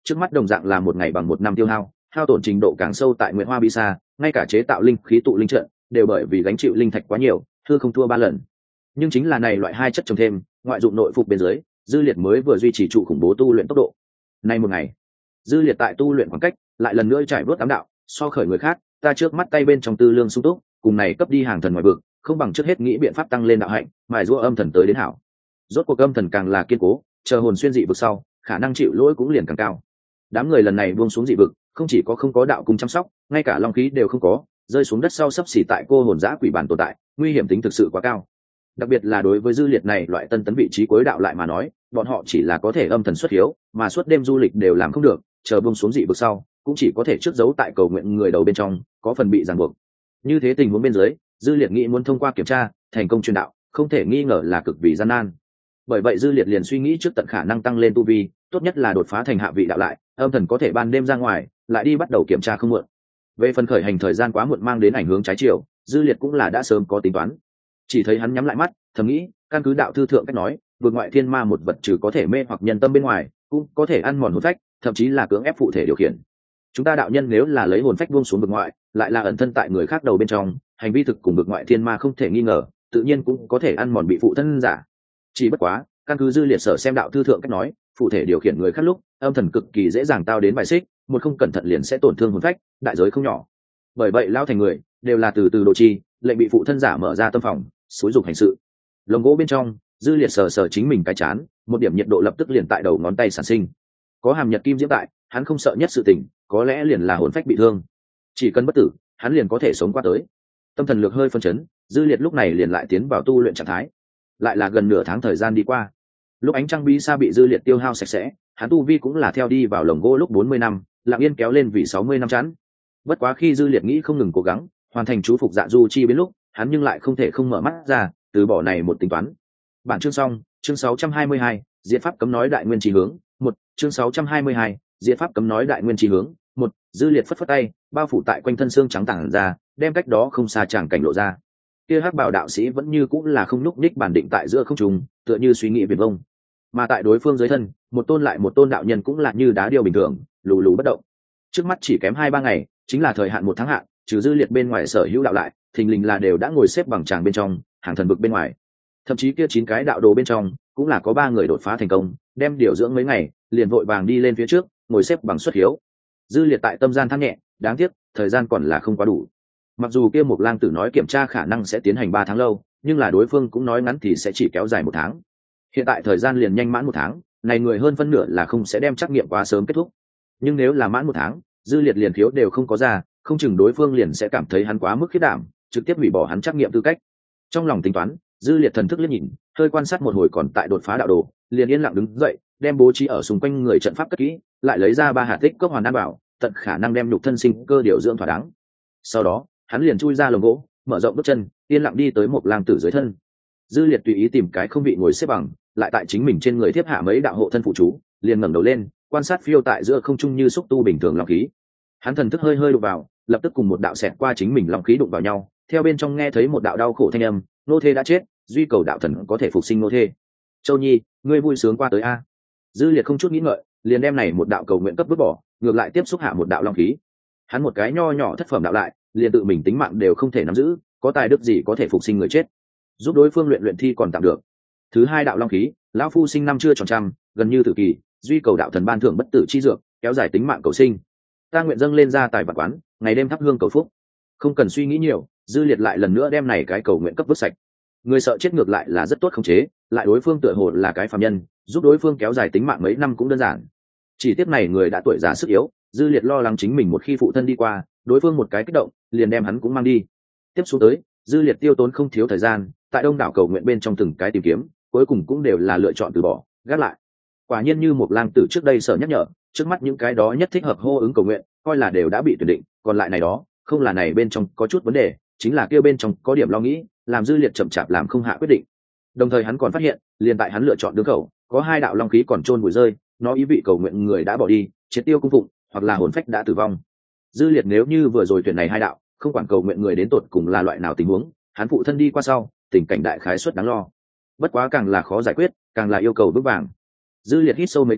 trước mắt đồng dạng là một ngày bằng một năm tiêu hao tổn trình độ càng sâu tại Nguyệt Hoa Bi Sa, ngay cả chế tạo linh khí tụ linh trận đều bởi vì gánh chịu linh thạch quá nhiều, thưa không thua 3 lần. Nhưng chính là này loại hai chất trồng thêm, ngoại dụng nội phục bên dưới, Dư Liệt mới vừa duy trì trụ khủng bố tu luyện tốc độ. Nay một ngày, Dư Liệt tại tu luyện khoảng cách, lại lần nữa trải bước tám đạo, so khởi người khác, ta trước mắt tay bên trong tư lương sung túc, cùng này cấp đi hàng thần ngoài vực, không bằng trước hết nghĩ biện pháp tăng lên đạo hạnh, mài giũa âm thần tới đến hảo. Rốt cuộc âm thần càng là kiên cố, chờ hồn xuyên dị vực sau, khả năng chịu lỗi cũng liền càng cao. Đám người lần này buông xuống dị vực, không chỉ có không có đạo cung chăm sóc, ngay cả long khí đều không có, rơi xuống đất sau sấp xỉ tại cô hồn dã quỷ bản tồn tại, nguy hiểm tính thực sự quá cao. Đặc biệt là đối với Dư Liệt này loại tân tấn vị trí cuối đạo lại mà nói, bọn họ chỉ là có thể âm thần xuất hiếu, mà suốt đêm du lịch đều làm không được, chờ buông xuống dị vực sau, cũng chỉ có thể trước giấu tại cầu nguyện người đầu bên trong, có phần bị ràng buộc. Như thế tình huống bên dưới, Dư Liệt nghĩ muốn thông qua kiểm tra, thành công truyền đạo, không thể nghi ngờ là cực vì gian nan. Bởi vậy Dư Liệt liền suy nghĩ trước tận khả năng tăng lên tu vi, tốt nhất là đột phá thành hạ vị đạo lại, âm thần có thể ban đêm ra ngoài, lại đi bắt đầu kiểm tra không muộn. Về phần khởi hành thời gian quá muộn mang đến ảnh hướng trái chiều, Dư Liệt cũng là đã sớm có tính toán. Chỉ thấy hắn nhắm lại mắt, thầm nghĩ, căn cứ đạo thư thượng cách nói, vượt ngoại thiên ma một vật trừ có thể mê hoặc nhân tâm bên ngoài, cũng có thể ăn mòn hồn phách, thậm chí là cưỡng ép phụ thể điều khiển. Chúng ta đạo nhân nếu là lấy hồn phách buông xuống vực ngoại, lại là ẩn thân tại người khác đầu bên trong, hành vi thực cùng vực ngoại thiên ma không thể nghi ngờ, tự nhiên cũng có thể ăn mòn bị phụ thân giả. Chỉ bất quá, căn cứ Dư Liệt sở xem đạo thư thượng cách nói, phụ thể điều khiển người khác lúc, âm thần cực kỳ dễ dàng tao đến bài xích, một không cẩn thận liền sẽ tổn thương hồn phách, đại giới không nhỏ. Bởi vậy lao thành người đều là từ từ độ chi, lệnh bị phụ thân giả mở ra tâm phòng, xúi dục hành sự. Lồng gỗ bên trong, Dư Liệt sờ chính mình cái chán, một điểm nhiệt độ lập tức liền tại đầu ngón tay sản sinh. Có hàm nhật kim diễm tại, hắn không sợ nhất sự tình, có lẽ liền là hồn phách bị thương. Chỉ cần bất tử, hắn liền có thể sống qua tới. Tâm thần lực hơi phân chấn, Dư Liệt lúc này liền lại tiến vào tu luyện trạng thái. Lại là gần nửa tháng thời gian đi qua. Lúc ánh trăng bí sa bị Dư Liệt tiêu hao sạch sẽ, hắn tu vi cũng là theo đi vào lồng gỗ lúc 40 năm, lặng yên kéo lên vì 60 năm chán. Bất quá khi Dư Liệt nghĩ không ngừng cố gắng, hoàn thành chú phục dạ du chi biến lúc, hắn nhưng lại không thể không mở mắt ra, từ bỏ này một tính toán. Bản chương xong, chương 622, Diệt pháp cấm nói đại nguyên chí hướng, 1, chương 622, Diệt pháp cấm nói đại nguyên chí hướng, 1, Dư Liệt phất phất tay, bao phủ tại quanh thân xương trắng tản ra, đem cách đó không xa tràng cảnh lộ ra. Kia Hắc Bảo đạo sĩ vẫn như cũng là không nhúc nhích bản định tại giữa không trung, tựa như suy nghĩ viển vông. Mà tại đối phương dưới thân, một tôn lại một tôn đạo nhân cũng là như đá điêu bình thường, lù lù bất động. Trước mắt chỉ kém 2-3 ngày, chính là thời hạn 1 tháng hạn, trừ Dư Liệt bên ngoài sở hữu đạo lại, thình lình là đều đã ngồi xếp bằng tràng bên trong, hàng thần vực bên ngoài. Thậm chí kia 9 cái đạo đồ bên trong, cũng là có 3 người đột phá thành công, đem điều dưỡng mấy ngày, liền vội vàng đi lên phía trước, ngồi xếp bằng xuất hiếu. Dư Liệt tại tâm gian than nhẹ, đáng tiếc, thời gian còn là không quá đủ. Mặc dù kia Mộc Lang Tử nói kiểm tra khả năng sẽ tiến hành 3 tháng lâu, nhưng là đối phương cũng nói ngắn thì sẽ chỉ kéo dài 1 tháng. Hiện tại thời gian liền nhanh mãn 1 tháng, này người hơn phân nửa là không sẽ đem trắc nghiệm quá sớm kết thúc. Nhưng nếu là mãn 1 tháng, Dư Liệt liền khiếu đều không có ra, không chừng đối phương liền sẽ cảm thấy hắn quá mức khiết đảm, trực tiếp hủy bỏ hắn trắc nghiệm tư cách. Trong lòng tính toán, Dư Liệt thần thức liếc nhìn, hơi quan sát một hồi còn tại đột phá đạo đồ, liền yên lặng đứng dậy, đem bố trí ở xung quanh người trận pháp cất kỹ, lại lấy ra 3 hạt tích cốc hoàn đan bảo, tận khả năng đem nhục thân sinh cơ điều dưỡng thỏa đáng. Sau đó, hắn liền chui ra lồng gỗ, mở rộng bước chân, yên lặng đi tới Mộc Lang Tử dưới thân. Dư Liệt tùy ý tìm cái không vị ngồi xếp bằng, lại tại chính mình trên người tiếp hạ mấy đạo hộ thân phụ chú, liền ngẩng đầu lên, quan sát phiêu tại giữa không trung như xúc tu bình thường long khí. Hắn thần thức hơi hơi đụng vào, lập tức cùng một đạo xẹt qua chính mình long khí đụng vào nhau, theo bên trong nghe thấy một đạo đau khổ thanh âm, nô thê đã chết, duy cầu đạo thần có thể phục sinh nô thê. Châu Nhi, ngươi vui sướng qua tới a. Dư Liệt không chút nghĩ ngợi, liền đem này một đạo cầu nguyện cấp vứt bỏ, ngược lại tiếp xúc hạ một đạo long khí. Hắn một cái nho nhỏ thất phẩm đạo lại, liền tự mình tính mạng đều không thể nắm giữ, có tài đức gì có thể phục sinh người chết, giúp đối phương luyện thi còn tạm được. Thứ 2 đạo long khí, lão phu sinh năm chưa tròn trăm, gần như tử kỳ, duy cầu đạo thần ban thưởng bất tử chi dược, kéo dài tính mạng cầu sinh. Ta nguyện dâng lên ra tài vật quán, ngày đêm thắp hương cầu phúc. Không cần suy nghĩ nhiều, Dư Liệt lại lần nữa đem này cái cầu nguyện cấp vứt sạch. Người sợ chết ngược lại là rất tốt khống chế, lại đối phương tựa hồ là cái phàm nhân, giúp đối phương kéo dài tính mạng mấy năm cũng đơn giản. Chỉ tiếp này người đã tuổi già sức yếu, Dư Liệt lo lắng chính mình một khi phụ thân đi qua, đối phương một cái kích động, liền đem hắn cũng mang đi. Tiếp xuống tới, Dư Liệt tiêu tốn không thiếu thời gian, tại đông đảo cầu nguyện bên trong từng cái tìm kiếm, cuối cùng cũng đều là lựa chọn từ bỏ, gác lại. Quả nhiên như Mộc Lang Tử trước đây sở nhắc nhở, trước mắt những cái đó nhất thích hợp hô ứng cầu nguyện, coi là đều đã bị tuyển định, còn lại này đó, không là này bên trong có chút vấn đề, chính là kia bên trong có điểm lo nghĩ, làm Dư Liệt chậm chạp làm không hạ quyết định. Đồng thời hắn còn phát hiện, liền tại hắn lựa chọn đường khẩu, có 2 đạo long khí còn trôn vùi rơi, nó ý vị cầu nguyện người đã bỏ đi, triệt tiêu cung phụng, hoặc là hồn phách đã tử vong. Dư Liệt nếu như vừa rồi tuyển này 2 đạo, không quản cầu nguyện người đến tột cùng là loại nào tình huống, hắn phụ thân đi qua sau, tình cảnh đại khái suất đáng lo. Bất quá càng là khó giải quyết, càng là yêu cầu vững vàng. Dư Liệt hít sâu mấy cái,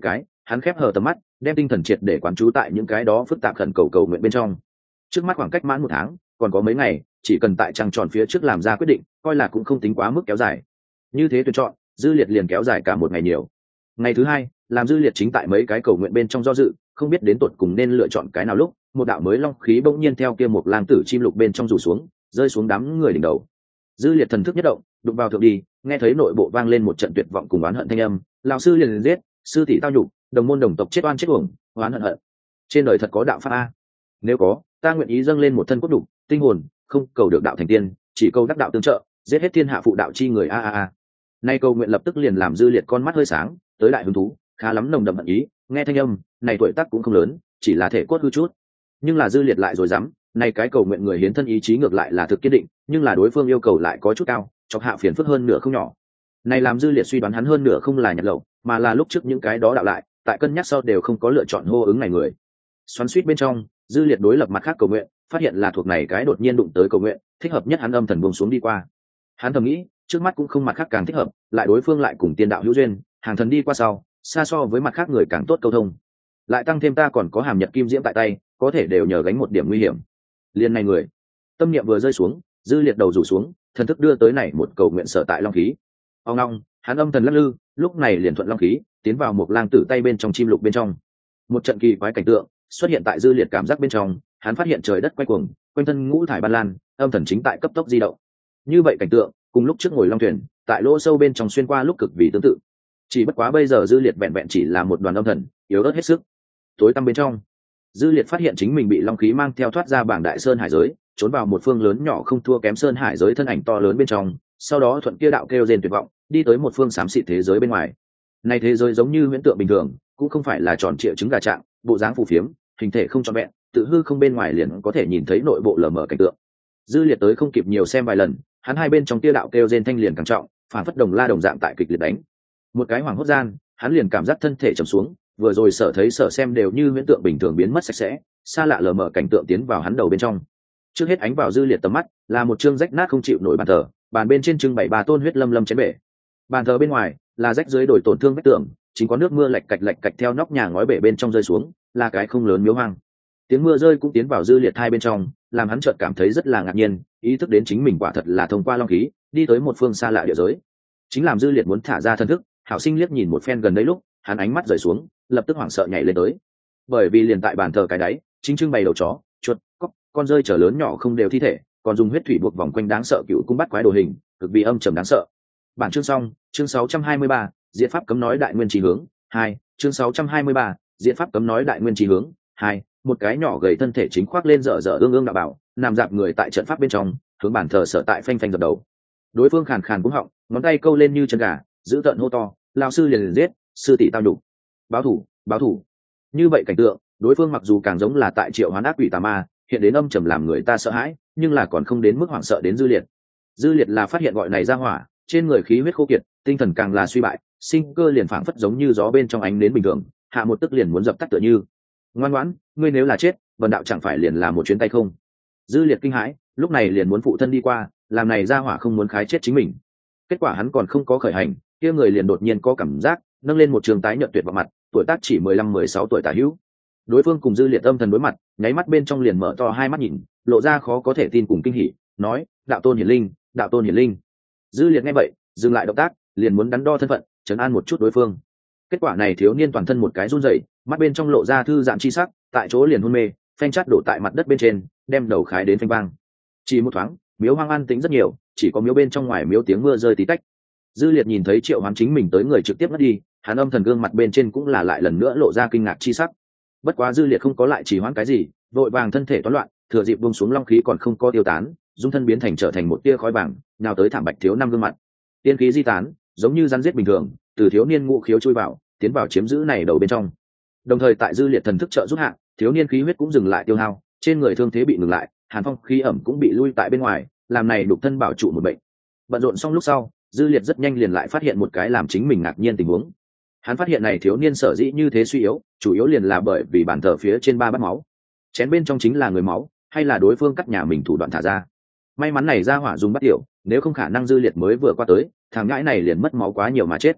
hắn khép hờ tầm mắt, đem tinh thần triệt để quán trú tại những cái đó phức tạp khẩn cầu nguyện bên trong. Trước mắt khoảng cách mãn 1 tháng, còn có mấy ngày, chỉ cần tại trăng tròn phía trước làm ra quyết định, coi là cũng không tính quá mức kéo dài. Như thế tuyển chọn, Dư Liệt liền kéo dài cả một ngày nhiều. Ngày thứ hai, làm Dư Liệt chính tại mấy cái cầu nguyện bên trong do dự, không biết đến tột cùng nên lựa chọn cái nào lúc, một đạo mới long khí bỗng nhiên theo kia một lang tử chim lục bên trong rủ xuống, rơi xuống đám người đỉnh đầu. Dư Liệt thần thức nhất động, đụng vào thượng đi, nghe thấy nội bộ vang lên một trận tuyệt vọng cùng oán hận thanh âm, lão sư liền giết, sư tỷ tao nhục, đồng môn đồng tộc chết oan chết uổng, oán hận hận. Trên đời thật có đạo pháp a? Nếu có, ta nguyện ý dâng lên một thân cốt đủ, tinh hồn, không cầu được đạo thành tiên, chỉ cầu đắc đạo tương trợ, giết hết thiên hạ phụ đạo chi người a. Nay câu nguyện lập tức liền làm Dư Liệt con mắt hơi sáng, tới đại hứng thú, khá lắm nồng đậm hận ý, nghe thanh âm, này tuổi tác cũng không lớn, chỉ là thể cốt hư chút. Nhưng là Dư Liệt lại rồi dám, này cái cầu nguyện người hiến thân ý chí ngược lại là thực kiên định, nhưng là đối phương yêu cầu lại có chút cao, chọc hạ phiền phức hơn nửa không nhỏ. Này làm Dư Liệt suy đoán hắn hơn nửa không là nhặt lậu, mà là lúc trước những cái đó đạo lại, tại cân nhắc sau đều không có lựa chọn hô ứng này người. Xoắn suýt bên trong, Dư Liệt đối lập mặt khác cầu nguyện, phát hiện là thuộc này cái đột nhiên đụng tới cầu nguyện, thích hợp nhất hắn âm thần buông xuống đi qua. Hắn thầm nghĩ, trước mắt cũng không mặt khác càng thích hợp, lại đối phương lại cùng tiên đạo hữu duyên, hàng thần đi qua sau, xa so với mặt khác người càng tốt câu thông. Lại tăng thêm ta còn có hàm nhật kim diễm tại tay, có thể đều nhờ gánh một điểm nguy hiểm. Liên này người, tâm niệm vừa rơi xuống, Dư Liệt đầu rủ xuống, thần thức đưa tới này một cầu nguyện sở tại long khí. Ông long, hắn âm thần lắc lư, lúc này liền thuận long khí, tiến vào một lang tử tay bên trong chim lục bên trong. Một trận kỳ quái cảnh tượng xuất hiện tại Dư Liệt cảm giác bên trong, hắn phát hiện trời đất quay cuồng, quanh thân ngũ thải ban lan, âm thần chính tại cấp tốc di động. Như vậy cảnh tượng, cùng lúc trước ngồi long thuyền, tại lỗ sâu bên trong xuyên qua lúc cực vì tương tự. Chỉ bất quá bây giờ Dư Liệt vẹn vẹn chỉ là một đoàn âm thần, yếu ớt hết sức. Tối tăm bên trong, Dư Liệt phát hiện chính mình bị long khí mang theo thoát ra bảng đại sơn hải giới, trốn vào một phương lớn nhỏ không thua kém sơn hải giới thân ảnh to lớn bên trong, sau đó thuận kia đạo kêu rên tuyệt vọng, đi tới một phương xám xịt thế giới bên ngoài. Này thế giới giống như huyễn tượng bình thường, cũng không phải là tròn trịa trứng gà trạng, bộ dáng phù phiếm, hình thể không trọn vẹn, tự hư không bên ngoài liền có thể nhìn thấy nội bộ lờ mờ cảnh tượng. Dư Liệt tới không kịp nhiều xem vài lần, hắn hai bên trong kia đạo kêu rên thanh liền càng trọng, phản phất đồng la đồng dạng tại kịch liệt đánh. Một cái hoảng hốt gian, hắn liền cảm giác thân thể trầm xuống, vừa rồi sở thấy sở xem đều như huyễn tượng bình thường biến mất sạch sẽ, xa lạ lờ mờ cảnh tượng tiến vào hắn đầu bên trong. Trước hết ánh vào Dư Liệt tầm mắt là một chương rách nát không chịu nổi bàn thờ, bàn bên trên trưng bày 3 tôn huyết lâm lâm chén bể. Bàn thờ bên ngoài là rách dưới đổi tổn thương vách tường, chính có nước mưa lạch cạch theo nóc nhà ngói bể bên trong rơi xuống, là cái không lớn miếu hoang. Tiếng mưa rơi cũng tiến vào Dư Liệt hai bên trong, làm hắn chợt cảm thấy rất là ngạc nhiên, ý thức đến chính mình quả thật là thông qua long khí đi tới một phương xa lạ địa giới. Chính làm Dư Liệt muốn thả ra thân thức, hảo sinh liếc nhìn một phen gần đấy lúc, hắn ánh mắt rời xuống, lập tức hoảng sợ nhảy lên tới. Bởi vì liền tại bàn thờ cái đáy, chính trưng bày đầu chó, chuột, cóc, con rơi trở lớn nhỏ không đều thi thể, còn dùng huyết thủy buộc vòng quanh đáng sợ cựu cung bắt quái đồ hình, cực bị âm trầm đáng sợ. Bản chương xong, chương 623, diễn pháp cấm nói đại nguyên chỉ hướng 2, chương 623, diễn pháp cấm nói đại nguyên chỉ hướng 2, một cái nhỏ gầy thân thể chính khoác lên dở dở ương ương đạo bảo, nằm dạp người tại trận pháp bên trong, hướng bàn thờ sở tại phanh phanh dập đầu. Đối phương khàn khàn cúng họng, ngón tay câu lên như chân gà, giữ tợn hô to, lão sư liền giết, sư tỷ tao nhục, báo thủ, báo thủ. Như vậy cảnh tượng, đối phương mặc dù càng giống là tại triệu hoán ác quỷ tà ma, hiện đến âm trầm làm người ta sợ hãi, nhưng là còn không đến mức hoảng sợ đến Dư Liệt. Dư Liệt là phát hiện gọi này ra hỏa, trên người khí huyết khô kiệt, tinh thần càng là suy bại, sinh cơ liền phảng phất giống như gió bên trong ánh nến bình thường, hạ một tức liền muốn dập tắt tựa như. Ngoan ngoãn, ngươi nếu là chết, vần đạo chẳng phải liền là một chuyến tay không. Dư Liệt kinh hãi, lúc này liền muốn phụ thân đi qua, làm này ra hỏa không muốn khái chết chính mình. Kết quả hắn còn không có khởi hành, kia người liền đột nhiên có cảm giác nâng lên một trường tái nhợt tuyệt vào mặt, tuổi tác chỉ 15-16 tuổi tả hữu. Đối phương cùng Dư Liệt âm thần đối mặt, nháy mắt bên trong liền mở to hai mắt nhìn, lộ ra khó có thể tin cùng kinh hỉ, nói: đạo tôn hiển linh, đạo tôn hiển linh. Dư Liệt nghe vậy, dừng lại động tác, liền muốn đắn đo thân phận, trấn an một chút đối phương. Kết quả này thiếu niên toàn thân một cái run rẩy, mắt bên trong lộ ra thư giãn chi sắc, tại chỗ liền hôn mê, phanh chát đổ tại mặt đất bên trên, đem đầu khái đến phanh vang. Chỉ một thoáng, miếu hoang an tĩnh rất nhiều, chỉ có miếu bên trong ngoài miếu tiếng mưa rơi tí tách. Dư Liệt nhìn thấy Triệu Hoán chính mình tới người trực tiếp mất đi, hắn âm thần gương mặt bên trên cũng là lại lần nữa lộ ra kinh ngạc chi sắc. Bất quá Dư Liệt không có lại chỉ hoãn cái gì, vội vàng thân thể toán loạn, thừa dịp buông xuống long khí còn không có tiêu tán, dung thân biến thành trở thành một tia khói vàng, nào tới thảm bạch thiếu năm gương mặt. Tiên khí di tán, giống như rắn giết bình thường, từ thiếu niên ngũ khiếu chui vào, tiến vào chiếm giữ này đầu bên trong. Đồng thời tại Dư Liệt thần thức trợ giúp hạ, thiếu niên khí huyết cũng dừng lại tiêu hao, trên người thương thế bị ngừng lại, hàn phong khí ẩm cũng bị lui tại bên ngoài, làm này đục thân bảo trụ một bệnh. Bận rộn xong lúc sau, Dư Liệt rất nhanh liền lại phát hiện một cái làm chính mình ngạc nhiên tình huống. Hắn phát hiện này thiếu niên sở dĩ như thế suy yếu, chủ yếu liền là bởi vì bàn thờ phía trên 3 bát máu, chén bên trong chính là người máu, hay là đối phương cắt nhà mình thủ đoạn thả ra. May mắn này ra hỏa dùng bắt tiểu, nếu không khả năng Dư Liệt mới vừa qua tới, thằng ngãi này liền mất máu quá nhiều mà chết.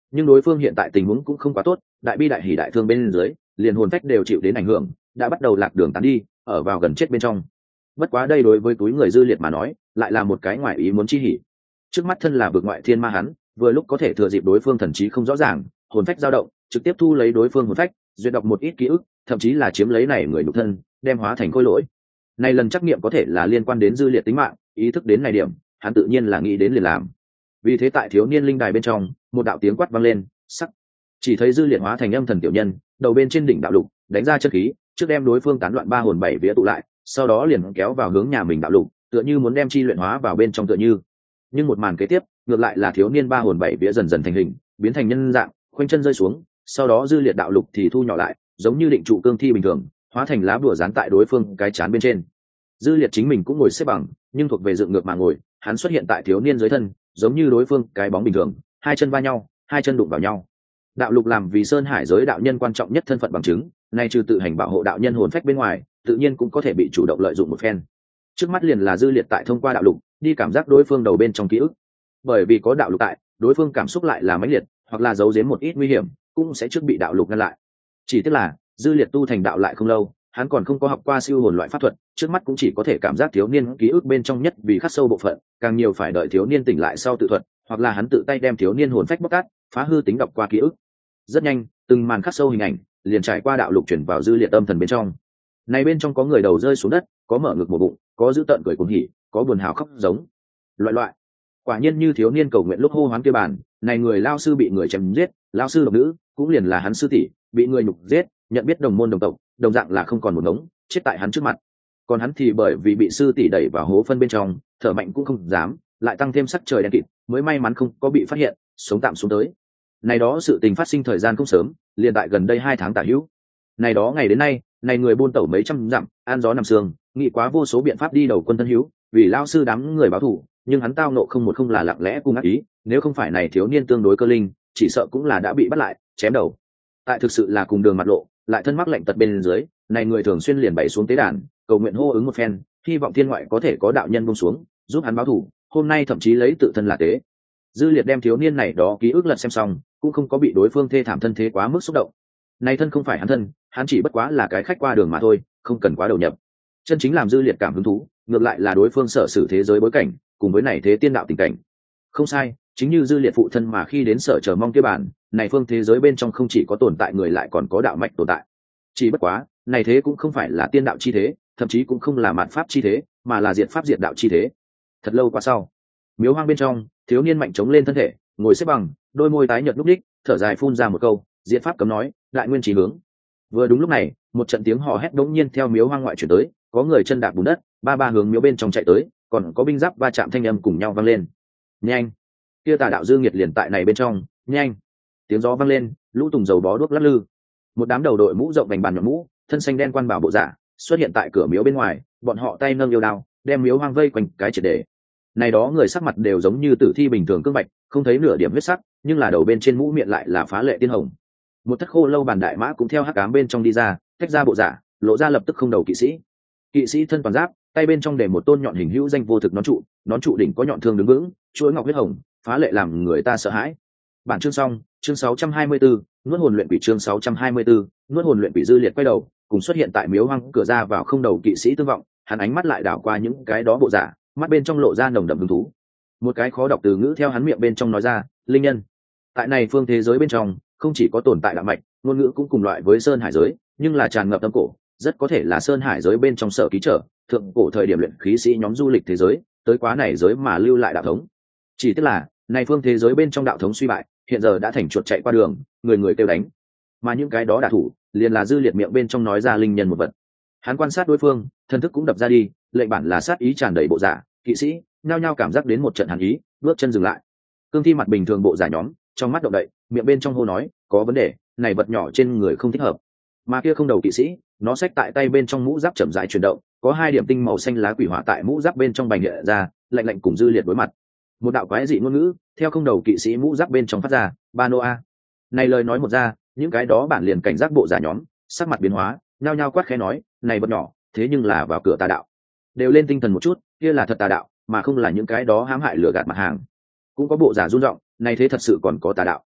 nhưng đối phương hiện tại tình huống cũng không quá tốt, đại bi đại hỉ đại thương bên dưới, liền hồn phách đều chịu đến ảnh hưởng, đã bắt đầu lạc đường tán đi, ở vào gần chết bên trong. Bất quá đây đối với túi người dư liệt mà nói lại là một cái ngoài ý muốn chi hỉ. Trước mắt thân là vực ngoại thiên ma hắn, vừa lúc có thể thừa dịp đối phương thần trí không rõ ràng, hồn phách dao động, trực tiếp thu lấy đối phương hồn phách, duyệt đọc một ít ký ức, thậm chí là chiếm lấy này người nhục thân, đem hóa thành khối lỗi. Này lần trắc nghiệm có thể là liên quan đến dư liệt tính mạng, ý thức đến này điểm, hắn tự nhiên là nghĩ đến liền làm. Vì thế tại thiếu niên linh đài bên trong, một đạo tiếng quát vang lên, sắc. Chỉ thấy dư liệt hóa thành âm thần tiểu nhân, đầu bên trên đỉnh đạo lục, đánh ra chân khí, trước đem đối phương tán loạn ba hồn bảy vía tụ lại, sau đó liền kéo vào hướng nhà mình đạo lục, tựa như muốn đem chi luyện hóa vào bên trong tựa như. Nhưng một màn kế tiếp, ngược lại là thiếu niên ba hồn bảy vía dần dần thành hình, biến thành nhân dạng, khoanh chân rơi xuống, sau đó dư liệt đạo lục thì thu nhỏ lại, giống như định trụ cương thi bình thường, hóa thành lá bùa dán tại đối phương cái chán bên trên. Dư liệt chính mình cũng ngồi xếp bằng, nhưng thuộc về dựng ngược mà ngồi, hắn xuất hiện tại thiếu niên dưới thân, giống như đối phương cái bóng bình thường, hai chân va nhau, hai chân đụng vào nhau. Đạo lục làm vì sơn hải giới đạo nhân quan trọng nhất thân phận bằng chứng, nay trừ tự hành bảo hộ đạo nhân hồn phách bên ngoài, tự nhiên cũng có thể bị chủ động lợi dụng một phen. Trước mắt liền là dư liệt tại thông qua đạo lục đi cảm giác đối phương đầu bên trong ký ức, bởi vì có đạo lục tại, đối phương cảm xúc lại là mãnh liệt, hoặc là giấu giếm một ít nguy hiểm, cũng sẽ trước bị đạo lục ngăn lại. Chỉ tiếc là dư liệt tu thành đạo lại không lâu, hắn còn không có học qua siêu hồn loại pháp thuật, trước mắt cũng chỉ có thể cảm giác thiếu niên ký ức bên trong nhất vì khắc sâu bộ phận, càng nhiều phải đợi thiếu niên tỉnh lại sau tự thuật, hoặc là hắn tự tay đem thiếu niên hồn phách bóc tát, phá hư tính đọc qua ký ức. Rất nhanh, từng màn khắc sâu hình ảnh liền trải qua đạo lục chuyển vào dư liệt âm thần bên trong. Này bên trong có người đầu rơi xuống đất, có mở ngực một bụng, có dữ tợn cười cuồng hỉ, có buồn hào khóc giống. Loại. Quả nhiên như thiếu niên cầu nguyện lúc hô hoán kia bàn, này người lao sư bị người chém giết, lao sư độc nữ, cũng liền là hắn sư tỷ, bị người nhục giết, nhận biết đồng môn đồng tộc, đồng dạng là không còn một ngống, chết tại hắn trước mặt. Còn hắn thì bởi vì bị sư tỷ đẩy vào hố phân bên trong, thở mạnh cũng không dám, lại tăng thêm sắc trời đen kịt, mới may mắn không có bị phát hiện, sống tạm xuống tới. Này đó sự tình phát sinh thời gian không sớm, liền tại gần đây 2 tháng tả hữu. Này đó ngày đến nay, này người buôn tẩu mấy trăm dặm, an gió nằm sương, nghĩ quá vô số biện pháp đi đầu quân thân hữu, vì lao sư đám người báo thù, nhưng hắn tao nộ không là lặng lẽ cung ác ý, nếu không phải này thiếu niên tương đối cơ linh, chỉ sợ cũng là đã bị bắt lại, chém đầu. Tại thực sự là cùng đường mặt lộ, lại thân mắc lệnh tật bên dưới, này người thường xuyên liền bày xuống tế đàn, cầu nguyện hô ứng một phen, hy vọng thiên ngoại có thể có đạo nhân buông xuống, giúp hắn báo thù, hôm nay thậm chí lấy tự thân là tế. Dư liệt đem thiếu niên này đó ký ức lật xem xong, cũng không có bị đối phương thê thảm thân thế quá mức xúc động. Này thân không phải hắn thân, hắn chỉ bất quá là cái khách qua đường mà thôi, không cần quá đầu nhập. Chân chính làm dư liệt cảm hứng thú, ngược lại là đối phương sở sử thế giới bối cảnh, cùng với này thế tiên đạo tình cảnh. Không sai, chính như dư liệt phụ thân mà khi đến sở chờ mong kia bản, này phương thế giới bên trong không chỉ có tồn tại người lại còn có đạo mạch tồn tại. Chỉ bất quá, này thế cũng không phải là tiên đạo chi thế, thậm chí cũng không là mạt pháp chi thế, mà là diệt pháp diệt đạo chi thế. Thật lâu qua sau, miếu hoang bên trong, thiếu niên mạnh chống lên thân thể, ngồi xếp bằng, đôi môi tái nhợt lúc đích, thở dài phun ra một câu, diệt pháp cấm nói, đại nguyên chỉ hướng. Vừa đúng lúc này, một trận tiếng hò hét đống nhiên theo miếu hoang ngoại chuyển tới, có người chân đạp bùn đất, ba hướng miếu bên trong chạy tới, còn có binh giáp va chạm thanh âm cùng nhau vang lên. Nhanh! Kia tà đạo dư nghiệt liền tại này bên trong, nhanh! Tiếng gió vang lên, lũ tùng dầu bó đuốc lắc lư. Một đám đầu đội mũ rộng vành bàn nhọn mũ, thân xanh đen quan bảo bộ giả, xuất hiện tại cửa miếu bên ngoài, bọn họ tay nâng yêu đao, đem miếu hoang vây quanh cái triệt để. Này đó người sắc mặt đều giống như tử thi bình thường cương bạch, không thấy nửa điểm huyết sắc, nhưng là đầu bên trên mũ miệng lại là phá lệ tiên hồng. Một thất khô lâu bàn đại mã cũng theo hắc ám bên trong đi ra, tách ra bộ giả, lộ ra lập tức không đầu kỵ sĩ. Kỵ sĩ thân toàn giáp, tay bên trong để một tôn nhọn hình hữu danh vô thực nón trụ đỉnh có nhọn thương đứng vững, chuỗi ngọc huyết hồng, phá lệ làm người ta sợ hãi. Bản chương xong, chương 624, nuốt hồn luyện quỷ chương 624, nuốt hồn luyện quỷ dư liệt quay đầu, cùng xuất hiện tại miếu hoang cửa ra vào không đầu kỵ sĩ tương vọng, hắn ánh mắt lại đảo qua những cái đó bộ giả, mắt bên trong lộ ra nồng đậm hứng thú. Một cái khó đọc từ ngữ theo hắn miệng bên trong nói ra, linh nhân. Tại này phương thế giới bên trong, không chỉ có tồn tại đạo mạch, ngôn ngữ cũng cùng loại với sơn hải giới, nhưng là tràn ngập tâm cổ, rất có thể là sơn hải giới bên trong sở ký trở, thượng cổ thời điểm luyện khí sĩ nhóm du lịch thế giới, tới quá này giới mà lưu lại đạo thống. Chỉ tức là, này phương thế giới bên trong đạo thống suy bại, hiện giờ đã thành chuột chạy qua đường, người kêu đánh. Mà những cái đó đả thủ, liền là dư liệt miệng bên trong nói ra linh nhân một vật. Hắn quan sát đối phương, thân thức cũng đập ra đi, lệnh bản là sát ý tràn đầy bộ giả, kỵ sĩ, nhao nhao cảm giác đến một trận hàn ý, bước chân dừng lại. Cương thi mặt bình thường bộ giả nhóm, trong mắt động đậy, miệng bên trong hô nói, có vấn đề, này vật nhỏ trên người không thích hợp. Mà kia không đầu kỵ sĩ, nó xách tại tay bên trong mũ giáp chậm rãi chuyển động, có 2 điểm tinh màu xanh lá quỷ hỏa tại mũ giáp bên trong bành hiện ra, lạnh cùng dư liệt đối mặt. Một đạo quái dị ngôn ngữ theo không đầu kỵ sĩ mũ giáp bên trong phát ra, ba noa. Này lời nói một ra, những cái đó bản liền cảnh giác bộ giả nhóm, sắc mặt biến hóa, nhao nhao quát khẽ nói, này vật nhỏ, thế nhưng là vào cửa tà đạo. Đều lên tinh thần một chút, kia là thật tà đạo, mà không là những cái đó hãm hại lừa gạt mặt hàng. Cũng có bộ giả run giọng, này thế thật sự còn có tà đạo.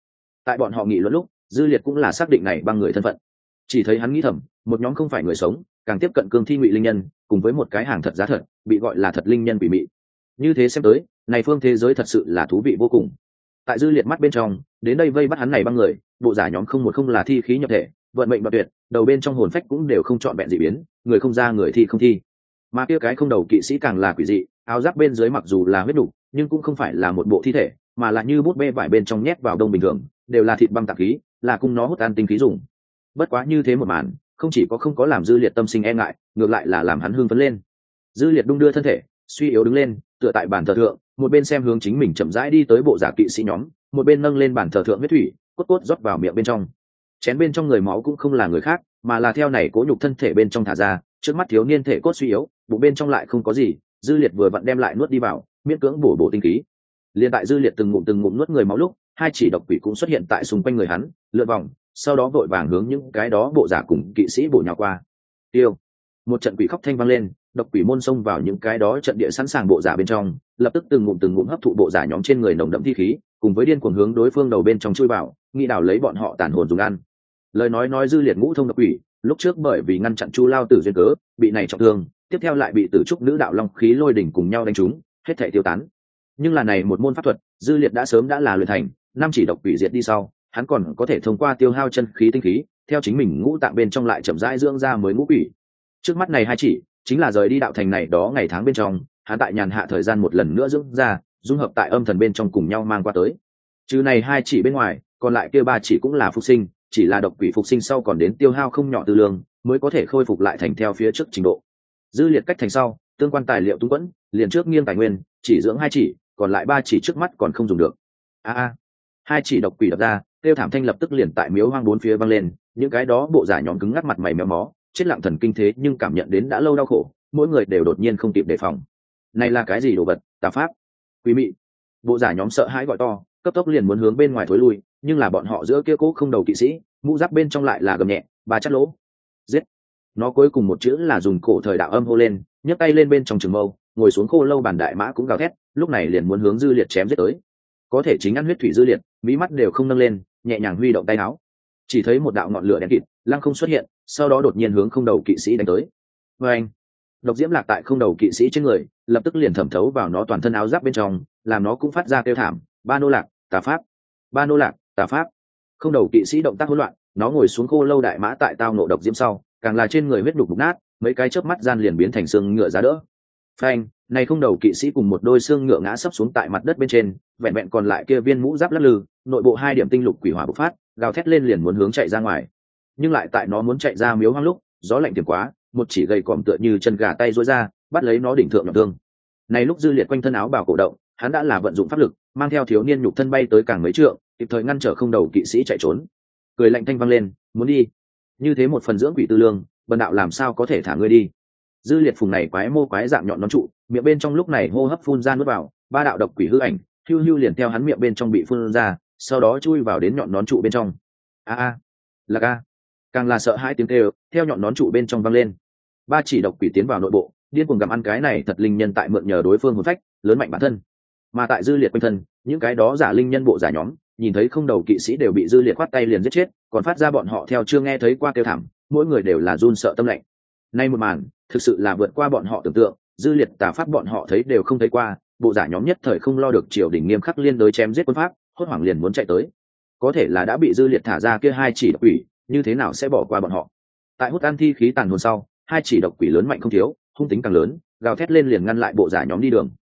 Tại bọn họ nghị luận lúc, Dư Liệt cũng là xác định này băng người thân phận. Chỉ thấy hắn nghĩ thầm, một nhóm không phải người sống, càng tiếp cận cương thi ngụy linh nhân, cùng với một cái hàng thật giá thật, bị gọi là thật linh nhân quỷ mị. Như thế xem tới, này phương thế giới thật sự là thú vị vô cùng. Tại Dư Liệt mắt bên trong, đến đây vây bắt hắn này băng người, bộ giả nhóm không một không là thi khí nhập thể, vận mệnh bạc tuyệt, đầu bên trong hồn phách cũng đều không chọn vẹn dị biến, người không ra người thi không thi. Mà kia cái không đầu kỵ sĩ càng là quỷ dị, áo giáp bên dưới mặc dù là huyết đủ, nhưng cũng không phải là một bộ thi thể, mà là như bút bê vải bên trong nhét vào đông bình thường, đều là thịt băng tạp khí, là cung nó hút an tinh khí dùng. Bất quá như thế một màn, không chỉ có không có làm Dư Liệt tâm sinh e ngại, ngược lại là làm hắn hưng phấn lên. Dư Liệt đung đưa thân thể, suy yếu đứng lên, tựa tại bàn thờ thượng, một bên xem hướng chính mình chậm rãi đi tới bộ giả kỵ sĩ nhóm, một bên nâng lên bàn thờ thượng huyết thủy, cốt cốt rót vào miệng bên trong. Chén bên trong người máu cũng không là người khác, mà là theo này cố nhục thân thể bên trong thả ra, trước mắt thiếu niên thể cốt suy yếu, bụng bên trong lại không có gì, Dư Liệt vừa vặn đem lại nuốt đi vào, miễn cưỡng bổ bổ tinh khí. Liên tại Dư Liệt từng ngụm nuốt người máu lúc, hai chỉ độc quỷ cũng xuất hiện tại xung quanh người hắn, lượn vòng, sau đó vội vàng hướng những cái đó bộ giả cùng kỵ sĩ bổ nhào qua. Tiêu, một trận quỷ khóc thanh vang lên, độc quỷ môn xông vào những cái đó trận địa sẵn sàng bộ giả bên trong, lập tức từng ngụm hấp thụ bộ giả nhóm trên người nồng đậm thi khí, cùng với điên cuồng hướng đối phương đầu bên trong chui vào, nghĩ đào lấy bọn họ tàn hồn dùng ăn. Lời nói Dư Liệt ngũ thông độc quỷ, lúc trước bởi vì ngăn chặn Chu Lao Tử duyên cớ, bị này trọng thương, tiếp theo lại bị Tử Trúc nữ đạo long khí lôi đỉnh cùng nhau đánh trúng, hết thảy tiêu tán. Nhưng là này một môn pháp thuật, Dư Liệt đã sớm đã là luyện thành, năm chỉ độc quỷ diệt đi sau, hắn còn có thể thông qua tiêu hao chân khí tinh khí, theo chính mình ngũ tạng bên trong lại chậm rãi dưỡng ra mới ngũ quỷ. Trước mắt này hai chỉ, chính là rời đi đạo thành này đó ngày tháng bên trong, hắn tại nhàn hạ thời gian một lần nữa dưỡng ra, dung hợp tại âm thần bên trong cùng nhau mang qua tới. Trừ này hai chỉ bên ngoài, còn lại kia ba chỉ cũng là phục sinh, chỉ là độc quỷ phục sinh sau còn đến tiêu hao không nhỏ tư lương, mới có thể khôi phục lại thành theo phía trước trình độ. Dư Liệt cách thành sau, tương quan tài liệu tung quẫn, liền trước nghiêng tài nguyên, chỉ dưỡng hai chỉ, còn lại ba chỉ trước mắt còn không dùng được. Hai chỉ độc quỷ đập ra, kêu thảm thanh lập tức liền tại miếu hoang bốn phía vang lên, những cái đó bộ giả nhóm cứng ngắc mặt mày méo mó, chết lặng thần kinh thế nhưng cảm nhận đến đã lâu đau khổ, mỗi người đều đột nhiên không kịp đề phòng. Này là cái gì đồ vật? Tà pháp, quỷ mị. Bộ giả nhóm sợ hãi gọi to, cấp tốc liền muốn hướng bên ngoài thối lui, nhưng là bọn họ giữa kia cố không đầu kỵ sĩ, mũ giáp bên trong lại là gầm nhẹ, ba chát lỗ. Giết. Nó cuối cùng một chữ là dùng cổ thời đạo âm hô lên, nhấc tay lên bên trong trường mâu, ngồi xuống khô lâu bản đại mã cũng gào thét, lúc này liền muốn hướng Dư Liệt chém giết tới. Có thể chính ăn huyết thủy Dư Liệt, mí mắt đều không nâng lên, nhẹ nhàng huy động tay áo, chỉ thấy một đạo ngọn lửa đen kịt lăng không xuất hiện, sau đó đột nhiên hướng không đầu kỵ sĩ đánh tới. Anh, độc diễm lạc tại không đầu kỵ sĩ trên người, lập tức liền thẩm thấu vào nó toàn thân áo giáp bên trong, làm nó cũng phát ra kêu thảm. Ba nô lạc, tà pháp, ba nô lạc, tà pháp. Không đầu kỵ sĩ động tác hỗn loạn, nó ngồi xuống khô lâu đại mã tại tao nộ độc diễm sau, càng là trên người huyết đục mục nát, mấy cái chớp mắt gian liền biến thành xương ngựa giá đỡ. Phanh, này không đầu kỵ sĩ cùng một đôi xương ngựa ngã sấp xuống tại mặt đất bên trên, vẹn vẹn còn lại kia viên mũ giáp lắc lư, nội bộ hai điểm tinh lục quỷ hỏa bộc phát, gào thét lên liền muốn hướng chạy ra ngoài. Nhưng lại tại nó muốn chạy ra miếu hoang lúc, gió lạnh tiềm quá, một chỉ gầy còm tựa như chân gà tay duỗi ra, bắt lấy nó đỉnh thượng nhọn thương. Này lúc Dư Liệt quanh thân áo bào cổ động, hắn đã là vận dụng pháp lực, mang theo thiếu niên nhục thân bay tới càng mấy trượng, kịp thời ngăn trở không đầu kỵ sĩ chạy trốn. Cười lạnh thanh vang lên, muốn đi? Như thế một phần dưỡng quỷ tư lương, bần đạo làm sao có thể thả ngươi đi? Dư Liệt phùng này quái mô quái dạng nhọn nón trụ, miệng bên trong lúc này hô hấp phun ra nuốt vào, ba đạo độc quỷ hư ảnh, hưu liền theo hắn miệng bên trong bị phun ra, sau đó chui vào đến nhọn nón trụ bên trong. Là ca. Càng là sợ hai tiếng kêu, theo nhọn nón trụ bên trong vang lên. Ba chỉ độc quỷ tiến vào nội bộ, điên cuồng gặm ăn cái này thật linh nhân tại mượn nhờ đối phương hồn phách, lớn mạnh bản thân. Mà tại Dư Liệt quanh thân, những cái đó giả linh nhân bộ giả nhóm, nhìn thấy không đầu kỵ sĩ đều bị Dư Liệt khoát tay liền giết chết, còn phát ra bọn họ theo chưa nghe thấy qua kêu thảm, mỗi người đều là run sợ tâm lạnh. Nay một màn, thực sự là vượt qua bọn họ tưởng tượng, Dư Liệt tà pháp bọn họ thấy đều không thấy qua, bộ giả nhóm nhất thời không lo được triều đình nghiêm khắc liên đối chém giết quân pháp, hốt hoảng liền muốn chạy tới. Có thể là đã bị Dư Liệt thả ra kia hai chỉ độc quỷ, như thế nào sẽ bỏ qua bọn họ? Tại hút ăn thi khí tàn hồn sau, hai chỉ độc quỷ lớn mạnh không thiếu, hung tính càng lớn, gào thét lên liền ngăn lại bộ giả nhóm đi đường.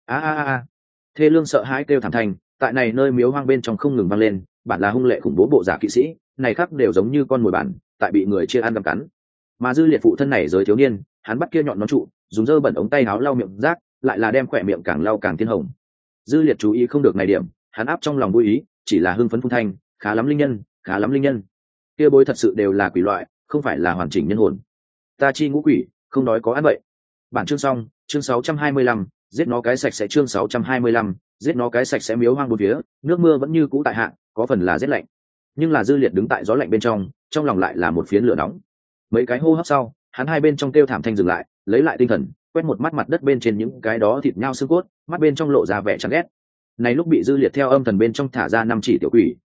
Thê lương sợ hãi kêu thảm thành, tại này nơi miếu hoang bên trong không ngừng vang lên, bản là hung lệ khủng bố bộ giả kỵ sĩ, này khác đều giống như con mồi bản, tại bị người chia ăn gặm cắn. Mà Dư Liệt phụ thân này giới thiếu niên, hắn bắt kia nhọn nón trụ, dùng dơ bẩn ống tay áo lau miệng rác, lại là đem khỏe miệng càng lau càng thiên hồng. Dư Liệt chú ý không được này điểm, hắn áp trong lòng vui ý, chỉ là hưng phấn phun thanh, khá lắm linh nhân, khá lắm linh nhân. Kia bối thật sự đều là quỷ loại, không phải là hoàn chỉnh nhân hồn. Ta chi ngũ quỷ, không nói có ăn vậy. Bản chương xong, chương 625, giết nó cái sạch sẽ chương 625, giết nó cái sạch sẽ miếu hoang bốn phía, nước mưa vẫn như cũ tại hạ, có phần là rét lạnh. Nhưng là Dư Liệt đứng tại gió lạnh bên trong lòng lại là một phiến lửa nóng. Mấy cái hô hấp sau, hắn hai bên trong kêu thảm thanh dừng lại, lấy lại tinh thần, quét một mắt mặt đất bên trên những cái đó thịt nhau xương cốt, mắt bên trong lộ ra vẻ chán ghét. Này lúc bị Dư Liệt theo âm thần bên trong thả ra năm chỉ tiểu quỷ,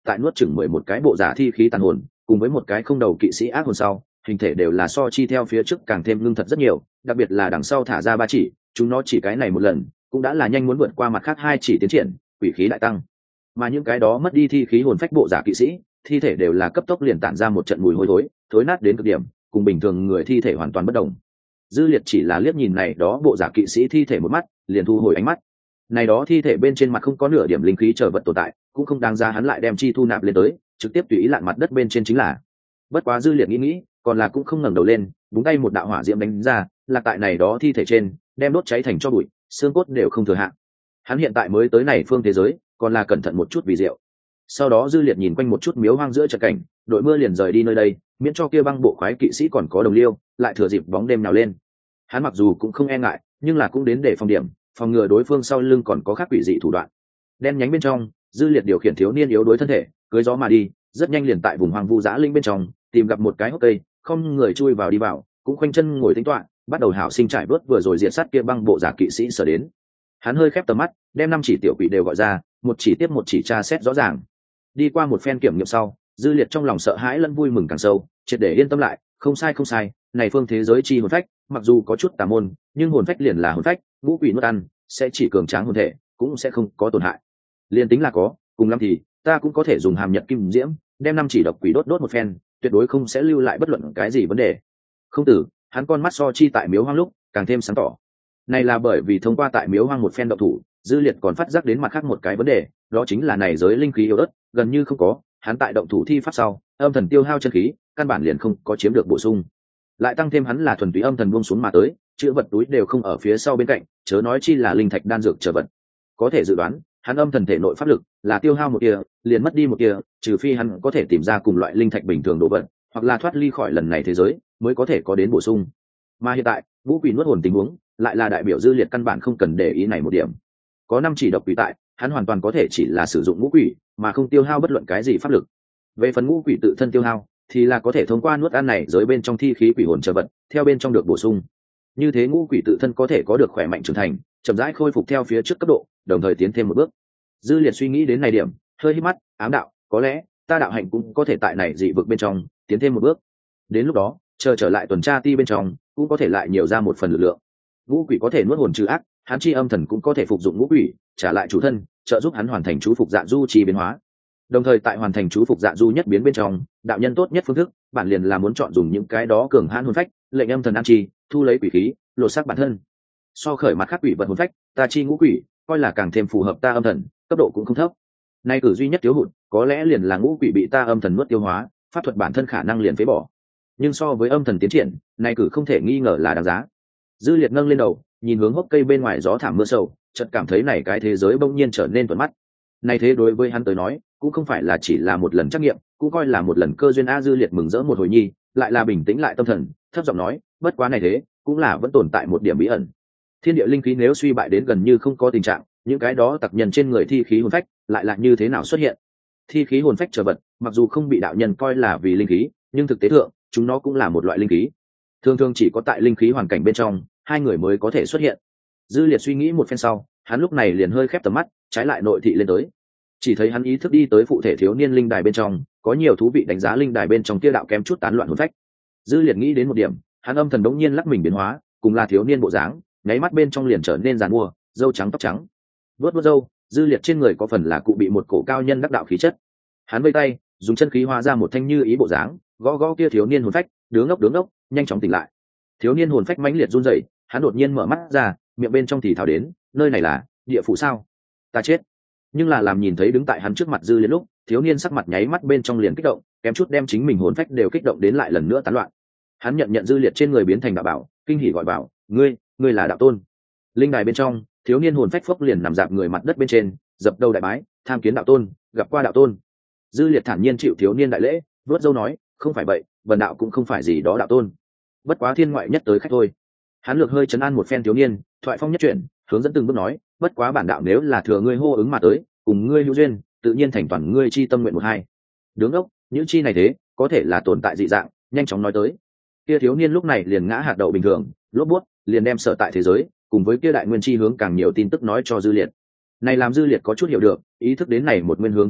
tại nuốt chửng 11 cái bộ giả thi khí tàn hồn cùng với một cái không đầu kỵ sĩ ác hồn sau, hình thể đều là so chi theo phía trước càng thêm ngưng thật rất nhiều, đặc biệt là đằng sau thả ra 3 chỉ, chúng nó chỉ cái này một lần cũng đã là nhanh muốn vượt qua mặt khác 2 chỉ tiến triển, quỷ khí đại tăng. Mà những cái đó mất đi thi khí hồn phách bộ giả kỵ sĩ, thi thể đều là cấp tốc liền tản ra một trận mùi hôi thối, thối nát đến cực điểm, cùng bình thường người thi thể hoàn toàn bất đồng. Dư Liệt chỉ là liếc nhìn này đó bộ giả kỵ sĩ thi thể một mắt, liền thu hồi ánh mắt. Này đó thi thể bên trên mặt không có nửa điểm linh khí trở vật tồn tại, cũng không đáng ra hắn lại đem chi thu nạp lên tới, trực tiếp tùy ý lặn mặt đất bên trên chính là. Bất quá Dư Liệt nghĩ, còn là cũng không ngẩng đầu lên, búng tay một đạo hỏa diễm đánh ra, là tại này đó thi thể trên, đem đốt cháy thành tro bụi, xương cốt đều không thừa hạn. Hắn hiện tại mới tới này phương thế giới, còn là cẩn thận một chút vì diệu. Sau đó Dư Liệt nhìn quanh một chút miếu hoang giữa trận cảnh, đội mưa liền rời đi nơi đây, miễn cho kia băng bộ khoái kỵ sĩ còn có đồng liêu, lại thừa dịp bóng đêm nào lên. Hắn mặc dù cũng không e ngại, nhưng là cũng đến để phòng điểm, phòng ngừa đối phương sau lưng còn có khác quỷ dị thủ đoạn. Đen nhánh bên trong, Dư Liệt điều khiển thiếu niên yếu đuối thân thể, cưỡi gió mà đi, rất nhanh liền tại vùng hoang vu dã linh bên trong, tìm gặp một cái hốc cây, không người chui vào đi vào, cũng khoanh chân ngồi tính toán, bắt đầu hảo sinh trải bớt vừa rồi diệt sát kia băng bộ giả kỵ sĩ sở đến. Hắn hơi khép tầm mắt, đem 5 chỉ tiểu quỷ đều gọi ra, một chỉ tiếp một chỉ tra xét rõ ràng. Đi qua một phen kiểm nghiệm sau, Dư Liệt trong lòng sợ hãi lẫn vui mừng càng sâu, triệt để yên tâm lại, không sai, này phương thế giới chi hồn phách, mặc dù có chút tà môn, nhưng hồn phách liền là hồn phách, ngũ quỷ nuốt ăn, sẽ chỉ cường tráng hồn thể, cũng sẽ không có tổn hại. Liên tính là có, cùng lắm thì ta cũng có thể dùng hàm nhật kim diễm, đem 5 chỉ độc quỷ đốt một phen, tuyệt đối không sẽ lưu lại bất luận cái gì vấn đề. Không tử, hắn con mắt so chi tại miếu hoang lúc càng thêm sáng tỏ. Này là bởi vì thông qua tại miếu hoang một phen động thủ, Dư Liệt còn phát giác đến mặt khác một cái vấn đề, đó chính là này giới linh khí yếu ớt, gần như không có, hắn tại động thủ thi pháp sau, âm thần tiêu hao chân khí, căn bản liền không có chiếm được bổ sung. Lại tăng thêm hắn là thuần túy âm thần buông xuống mà tới, chữ vật túi đều không ở phía sau bên cạnh, chớ nói chi là linh thạch đan dược trở vật. Có thể dự đoán, hắn âm thần thể nội pháp lực là tiêu hao một kia, liền mất đi một kia, trừ phi hắn có thể tìm ra cùng loại linh thạch bình thường đồ vật, hoặc là thoát ly khỏi lần này thế giới, mới có thể có đến bổ sung. Mà hiện tại, ngũ quỷ nuốt hồn tình huống, lại là đại biểu Dư Liệt căn bản không cần để ý này một điểm. Có 5 chỉ độc quỷ tại, hắn hoàn toàn có thể chỉ là sử dụng ngũ quỷ, mà không tiêu hao bất luận cái gì pháp lực. Về phần ngũ quỷ tự thân tiêu hao, thì là có thể thông qua nuốt ăn này giới bên trong thi khí quỷ hồn trở vật, theo bên trong được bổ sung. Như thế ngũ quỷ tự thân có thể có được khỏe mạnh trưởng thành, chậm rãi khôi phục theo phía trước cấp độ, đồng thời tiến thêm một bước. Dư Liệt suy nghĩ đến này điểm, hơi hít mắt, ám đạo, có lẽ ta đạo hạnh cũng có thể tại này dị vực bên trong tiến thêm một bước. Đến lúc đó, chờ trở lại tuần tra ti bên trong, cũng có thể lại nhiều ra một phần lực lượng. Ngũ quỷ có thể nuốt hồn trừ ác, hắn chi âm thần cũng có thể phục dụng ngũ quỷ, trả lại chủ thân, trợ giúp hắn hoàn thành chú phục dạ du chi biến hóa. Đồng thời tại hoàn thành chú phục dạ du nhất biến bên trong, đạo nhân tốt nhất phương thức, bản liền là muốn chọn dùng những cái đó cường hãn hồn phách, lệnh âm thần an chi, thu lấy quỷ khí, lột xác bản thân. So khởi mặt khác quỷ vật hồn phách, ta chi ngũ quỷ, coi là càng thêm phù hợp ta âm thần, cấp độ cũng không thấp. Nay cử duy nhất thiếu hụt, có lẽ liền là ngũ quỷ bị ta âm thần nuốt tiêu hóa, pháp thuật bản thân khả năng liền phế bỏ. Nhưng so với âm thần tiến triển, nay cử không thể nghi ngờ là đáng giá. Dư Liệt nâng lên đầu, nhìn hướng hốc cây bên ngoài gió thảm mưa sầu, chợt cảm thấy này cái thế giới bỗng nhiên trở nên thuận mắt. Này thế đối với hắn tới nói, cũng không phải là chỉ là một lần trắc nghiệm, cũng coi là một lần cơ duyên. A Dư Liệt mừng rỡ một hồi nhi, lại là bình tĩnh lại tâm thần, thấp giọng nói, bất quá này thế, cũng là vẫn tồn tại một điểm bí ẩn. Thiên địa linh khí nếu suy bại đến gần như không có tình trạng, những cái đó tặc nhân trên người thi khí hồn phách lại là như thế nào xuất hiện? Thi khí hồn phách trở vật, mặc dù không bị đạo nhân coi là vì linh khí, nhưng thực tế thượng, chúng nó cũng là một loại linh khí. Thường thường chỉ có tại linh khí hoàn cảnh bên trong, hai người mới có thể xuất hiện. Dư Liệt suy nghĩ một phen sau, hắn lúc này liền hơi khép tầm mắt, trái lại nội thị lên tới. Chỉ thấy hắn ý thức đi tới phụ thể thiếu niên linh đài bên trong, có nhiều thú vị đánh giá linh đài bên trong kia đạo kém chút tán loạn hồn phách. Dư Liệt nghĩ đến một điểm, hắn âm thần đống nhiên lắc mình biến hóa, cùng là thiếu niên bộ dáng, nháy mắt bên trong liền trở nên giàn mua, râu trắng tóc trắng. Vuốt râu, Dư Liệt trên người có phần là cụ bị một cổ cao nhân đắc đạo khí chất. Hắn vây tay, dùng chân khí hóa ra một thanh như ý bộ dáng, gõ gõ kia thiếu niên hồn phách, đứng ngốc, nhanh chóng tỉnh lại. Thiếu niên hồn phách mãnh liệt run rẩy, hắn đột nhiên mở mắt ra, miệng bên trong thì thào đến, nơi này là địa phủ sao? Ta chết. Nhưng là làm nhìn thấy đứng tại hắn trước mặt Dư Liệt lúc, thiếu niên sắc mặt nháy mắt bên trong liền kích động, kém chút đem chính mình hồn phách đều kích động đến lại lần nữa tán loạn. Hắn nhận Dư Liệt trên người biến thành đạo bảo, kinh hỉ gọi bảo, ngươi là đạo tôn. Linh đài bên trong, thiếu niên hồn phách phốc liền nằm dạp người mặt đất bên trên, dập đầu đại bái, tham kiến đạo tôn, gặp qua đạo tôn. Dư Liệt thản nhiên chịu thiếu niên đại lễ, vuốt râu nói, không phải vậy, vần đạo cũng không phải gì đó đạo tôn, bất quá thiên ngoại nhất tới khách thôi. Hắn lược hơi chấn an một phen thiếu niên, thoại phong nhất chuyển, hướng dẫn từng bước nói, bất quá bản đạo nếu là thừa ngươi hô ứng mà tới, cùng ngươi hữu duyên, tự nhiên thành toàn ngươi chi tâm nguyện một hai. Đứng ốc, những chi này thế, có thể là tồn tại dị dạng, nhanh chóng nói tới. Kia thiếu niên lúc này liền ngã hạt đậu bình thường, lốp buốt, liền đem sở tại thế giới, cùng với kia đại nguyên chi hướng càng nhiều tin tức nói cho Dư Liệt. Này làm Dư Liệt có chút hiểu được, ý thức đến này một nguyên hướng thế giới,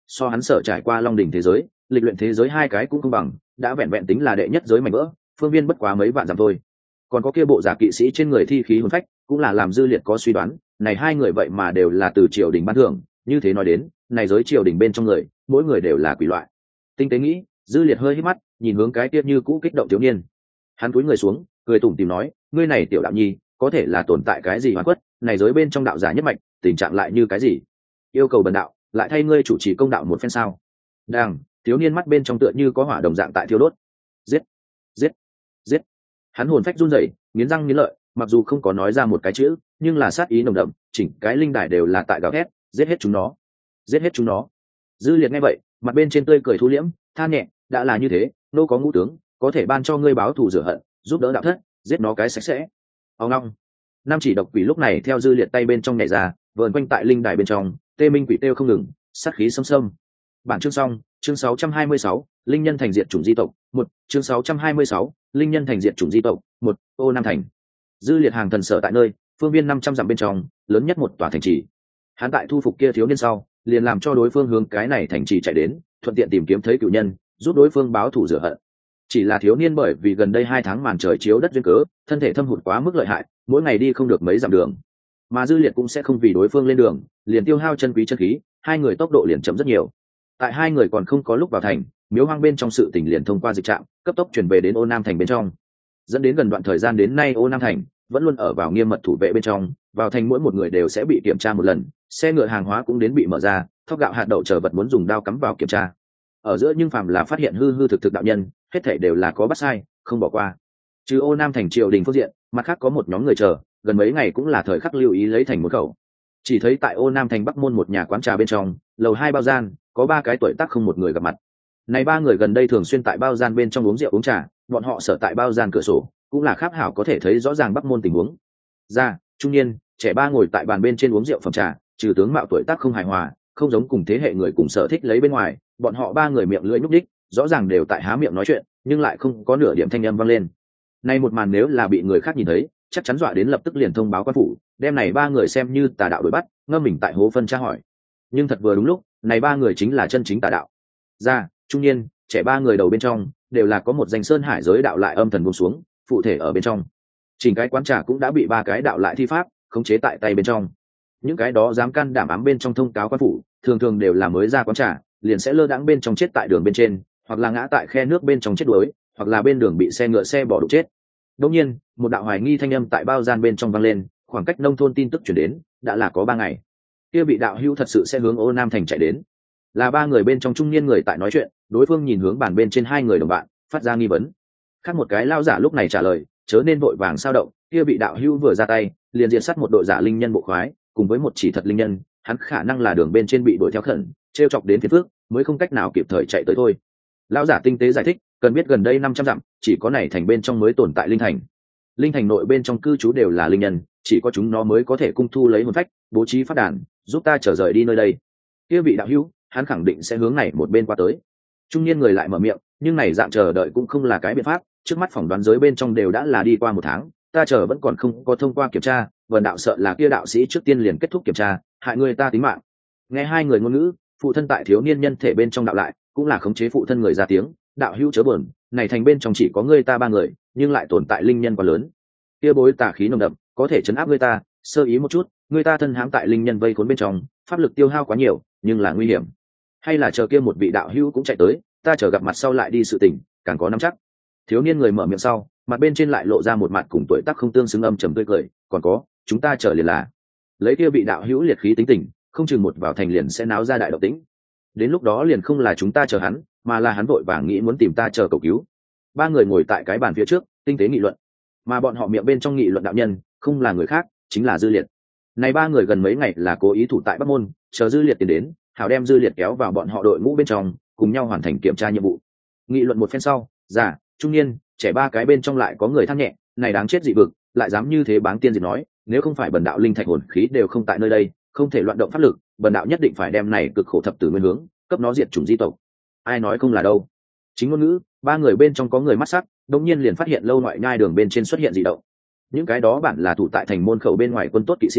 so hắn sở trải qua long đỉnh thế giới lịch luyện thế giới hai cái cũng không bằng, đã vẹn vẹn tính là đệ nhất giới mảnh vỡ, phương viên bất quá mấy vạn dặm thôi. Còn có kia bộ giả kỵ sĩ trên người thi khí hồn phách cũng là làm Dư Liệt có suy đoán, này hai người vậy mà đều là từ triều đình ban thưởng, như thế nói đến này giới triều đình bên trong người mỗi người đều là quỷ loại. Tinh tế nghĩ, Dư Liệt hơi hít mắt nhìn hướng cái kia như cũ kích động thiếu niên, hắn cúi người xuống cười tủm tỉm nói, ngươi này tiểu đạo nhi có thể là tồn tại cái gì hoàn quất, này giới bên trong đạo giả nhất mạch tình trạng lại như cái gì, yêu cầu bần đạo lại thay ngươi chủ trì công đạo một phen sao? Đang thiếu niên mắt bên trong tựa như có hỏa đồng dạng tại thiêu đốt. Giết, giết, giết. Hắn hồn phách run rẩy, nghiến răng nghiến lợi, mặc dù không có nói ra một cái chữ, nhưng là sát ý nồng đậm, chỉnh cái linh đài đều là tại gào thét, giết hết chúng nó, giết hết chúng nó. Dư Liệt nghe vậy, mặt bên trên tươi cười thu liễm, than nhẹ, đã là như thế, nô có ngũ tướng, có thể ban cho ngươi báo thù rửa hận, giúp đỡ đạo thất, giết nó cái sạch sẽ. Ông long. Nam chỉ độc quỷ lúc này theo Dư Liệt tay bên trong nhảy ra, vờn quanh tại linh đài bên trong, tê minh quỷ tiêu không ngừng, sát khí xâm xâm. Bản chương xong, chương 626, linh nhân thành diệt chủng di tộc, 1, chương 626, linh nhân thành diệt chủng di tộc, 1, Ô Nam thành. Dư Liệt hàng thần sở tại nơi, phương viên 500 dặm bên trong, lớn nhất một tòa thành trì. Hắn tại thu phục kia thiếu niên sau, liền làm cho đối phương hướng cái này thành trì chạy đến, thuận tiện tìm kiếm thấy cửu nhân, giúp đối phương báo thù rửa hận. Chỉ là thiếu niên bởi vì gần đây 2 tháng màn trời chiếu đất duyên cớ, thân thể thâm hụt quá mức lợi hại, mỗi ngày đi không được mấy dặm đường. Mà Dư Liệt cũng sẽ không vì đối phương lên đường, liền tiêu hao chân quý chân khí, hai người tốc độ liền chậm rất nhiều. Tại hai người còn không có lúc vào thành, miếu hoang bên trong sự tình liền thông qua dịch trạm cấp tốc chuyển về đến Ô Nam thành bên trong, dẫn đến gần đoạn thời gian đến nay Ô Nam thành vẫn luôn ở vào nghiêm mật thủ vệ bên trong, vào thành mỗi một người đều sẽ bị kiểm tra một lần, xe ngựa hàng hóa cũng đến bị mở ra, thóc gạo hạt đậu chờ vật muốn dùng đao cắm vào kiểm tra. Ở giữa nhưng phàm là phát hiện hư hư thực thực đạo nhân, hết thảy đều là có bắt sai, không bỏ qua. Trừ Ô Nam thành triều đình phương diện, mặt khác có một nhóm người chờ, gần mấy ngày cũng là thời khắc lưu ý lấy thành một khẩu. Chỉ thấy tại Ô Nam thành Bắc môn một nhà quán trà bên trong, lầu 2 bao gian, có 3 cái tuổi tác không một người gặp mặt. Này 3 người gần đây thường xuyên tại bao gian bên trong uống rượu uống trà, bọn họ sở tại bao gian cửa sổ, cũng là khắp hảo có thể thấy rõ ràng Bắc môn tình huống. Ra, trung niên, trẻ 3 ngồi tại bàn bên trên uống rượu phẩm trà, trừ tướng mạo tuổi tác không hài hòa, không giống cùng thế hệ người cùng sở thích lấy bên ngoài, bọn họ 3 người miệng lưỡi nhúc nhích, rõ ràng đều tại há miệng nói chuyện, nhưng lại không có nửa điểm thanh âm vang lên. Nay một màn nếu là bị người khác nhìn thấy, chắc chắn dọa đến lập tức liền thông báo quan phủ, đem này 3 người xem như tà đạo đuổi bắt, ngâm mình tại hố phân tra hỏi. Nhưng thật vừa đúng lúc, này 3 người chính là chân chính tà đạo. Ra, trung niên, trẻ 3 người đầu bên trong đều là có một danh sơn hải giới đạo lại âm thần buông xuống, phụ thể ở bên trong. Chỉnh cái quán trà cũng đã bị 3 cái đạo lại thi pháp khống chế tại tay bên trong. Những cái đó dám can đảm ám bên trong thông cáo quan phủ, thường thường đều là mới ra quán trà, liền sẽ lơ đãng bên trong chết tại đường bên trên, hoặc là ngã tại khe nước bên trong chết đuối, hoặc là bên đường bị xe ngựa xe bỏ đụng chết. Đột nhiên, một đạo hoài nghi thanh âm tại bao gian bên trong vang lên, khoảng cách nông thôn tin tức truyền đến, đã là có 3 ngày. Kia vị đạo hữu thật sự sẽ hướng Ô Nam thành chạy đến. Là 3 người bên trong trung niên người tại nói chuyện, đối phương nhìn hướng bàn bên trên 2 người đồng bạn, phát ra nghi vấn. Khác một cái lao giả lúc này trả lời, chớ nên vội vàng sao động, kia vị đạo hữu vừa ra tay, liền diện sát một đội giả linh nhân bộ khoái, cùng với một chỉ thật linh nhân, hắn khả năng là đường bên trên bị đuổi theo khẩn, trêu chọc đến phiền phước, mới không cách nào kịp thời chạy tới thôi. Lão giả tinh tế giải thích, cần biết gần đây 500 dặm, chỉ có này thành bên trong mới tồn tại linh thành. Linh thành nội bên trong cư trú đều là linh nhân, chỉ có chúng nó mới có thể cung thu lấy hồn phách, bố trí pháp đàn, giúp ta trở rời đi nơi đây. Kia vị đạo hữu, hắn khẳng định sẽ hướng này một bên qua tới. Trung niên người lại mở miệng, nhưng này dạng chờ đợi cũng không là cái biện pháp, trước mắt phỏng đoán giới bên trong đều đã là đi qua 1 tháng, ta chờ vẫn còn không có thông qua kiểm tra, vần đạo sợ là kia đạo sĩ trước tiên liền kết thúc kiểm tra, hại người ta tính mạng. Nghe 2 người ngôn ngữ, phụ thân tại thiếu niên nhân thể bên trong đạo lại, cũng là khống chế phụ thân người ra tiếng, đạo hữu chớ buồn, này thành bên trong chỉ có ngươi ta 3 người, nhưng lại tồn tại linh nhân quá lớn. Kia bối tà khí nồng đậm, có thể chấn áp ngươi ta, sơ ý một chút, ngươi ta thân hãm tại linh nhân vây khốn bên trong, pháp lực tiêu hao quá nhiều, nhưng là nguy hiểm. Hay là chờ kia một vị đạo hữu cũng chạy tới, ta chờ gặp mặt sau lại đi sự tình, càng có nắm chắc. Thiếu niên người mở miệng sau, mặt bên trên lại lộ ra một mặt cùng tuổi tác không tương xứng âm trầm tươi cười, còn có, chúng ta chờ liền là. Lấy kia vị đạo hữu liệt khí tính tình, không chừng một vào thành liền sẽ náo ra đại động tĩnh. Đến lúc đó liền không là chúng ta chờ hắn, mà là hắn vội vàng nghĩ muốn tìm ta chờ cầu cứu. 3 người ngồi tại cái bàn phía trước, tinh tế nghị luận. Mà bọn họ miệng bên trong nghị luận đạo nhân, không là người khác, chính là Dư Liệt. Này 3 người gần mấy ngày là cố ý thủ tại Bắc môn, chờ Dư Liệt tiến đến, hảo đem Dư Liệt kéo vào bọn họ đội ngũ bên trong, cùng nhau hoàn thành kiểm tra nhiệm vụ. Nghị luận một phen sau, già, trung niên, trẻ 3 cái bên trong lại có người than nhẹ, này đáng chết dị vực, lại dám như thế báng tiên diệt nói, nếu không phải bần đạo linh thạch hồn khí đều không tại nơi đây, không thể loạn động pháp lực, bần đạo nhất định phải đem này cực khổ thập tử nguyên hướng, cấp nó diệt chủng di tộc. Ai nói không là đâu. Chính ngôn ngữ, 3 người bên trong có người mắt sắc, đột nhiên liền phát hiện lâu ngoại nhai đường bên trên xuất hiện dị động. Những cái đó bản là thủ tại thành môn khẩu bên ngoài quân tốt kỵ sĩ,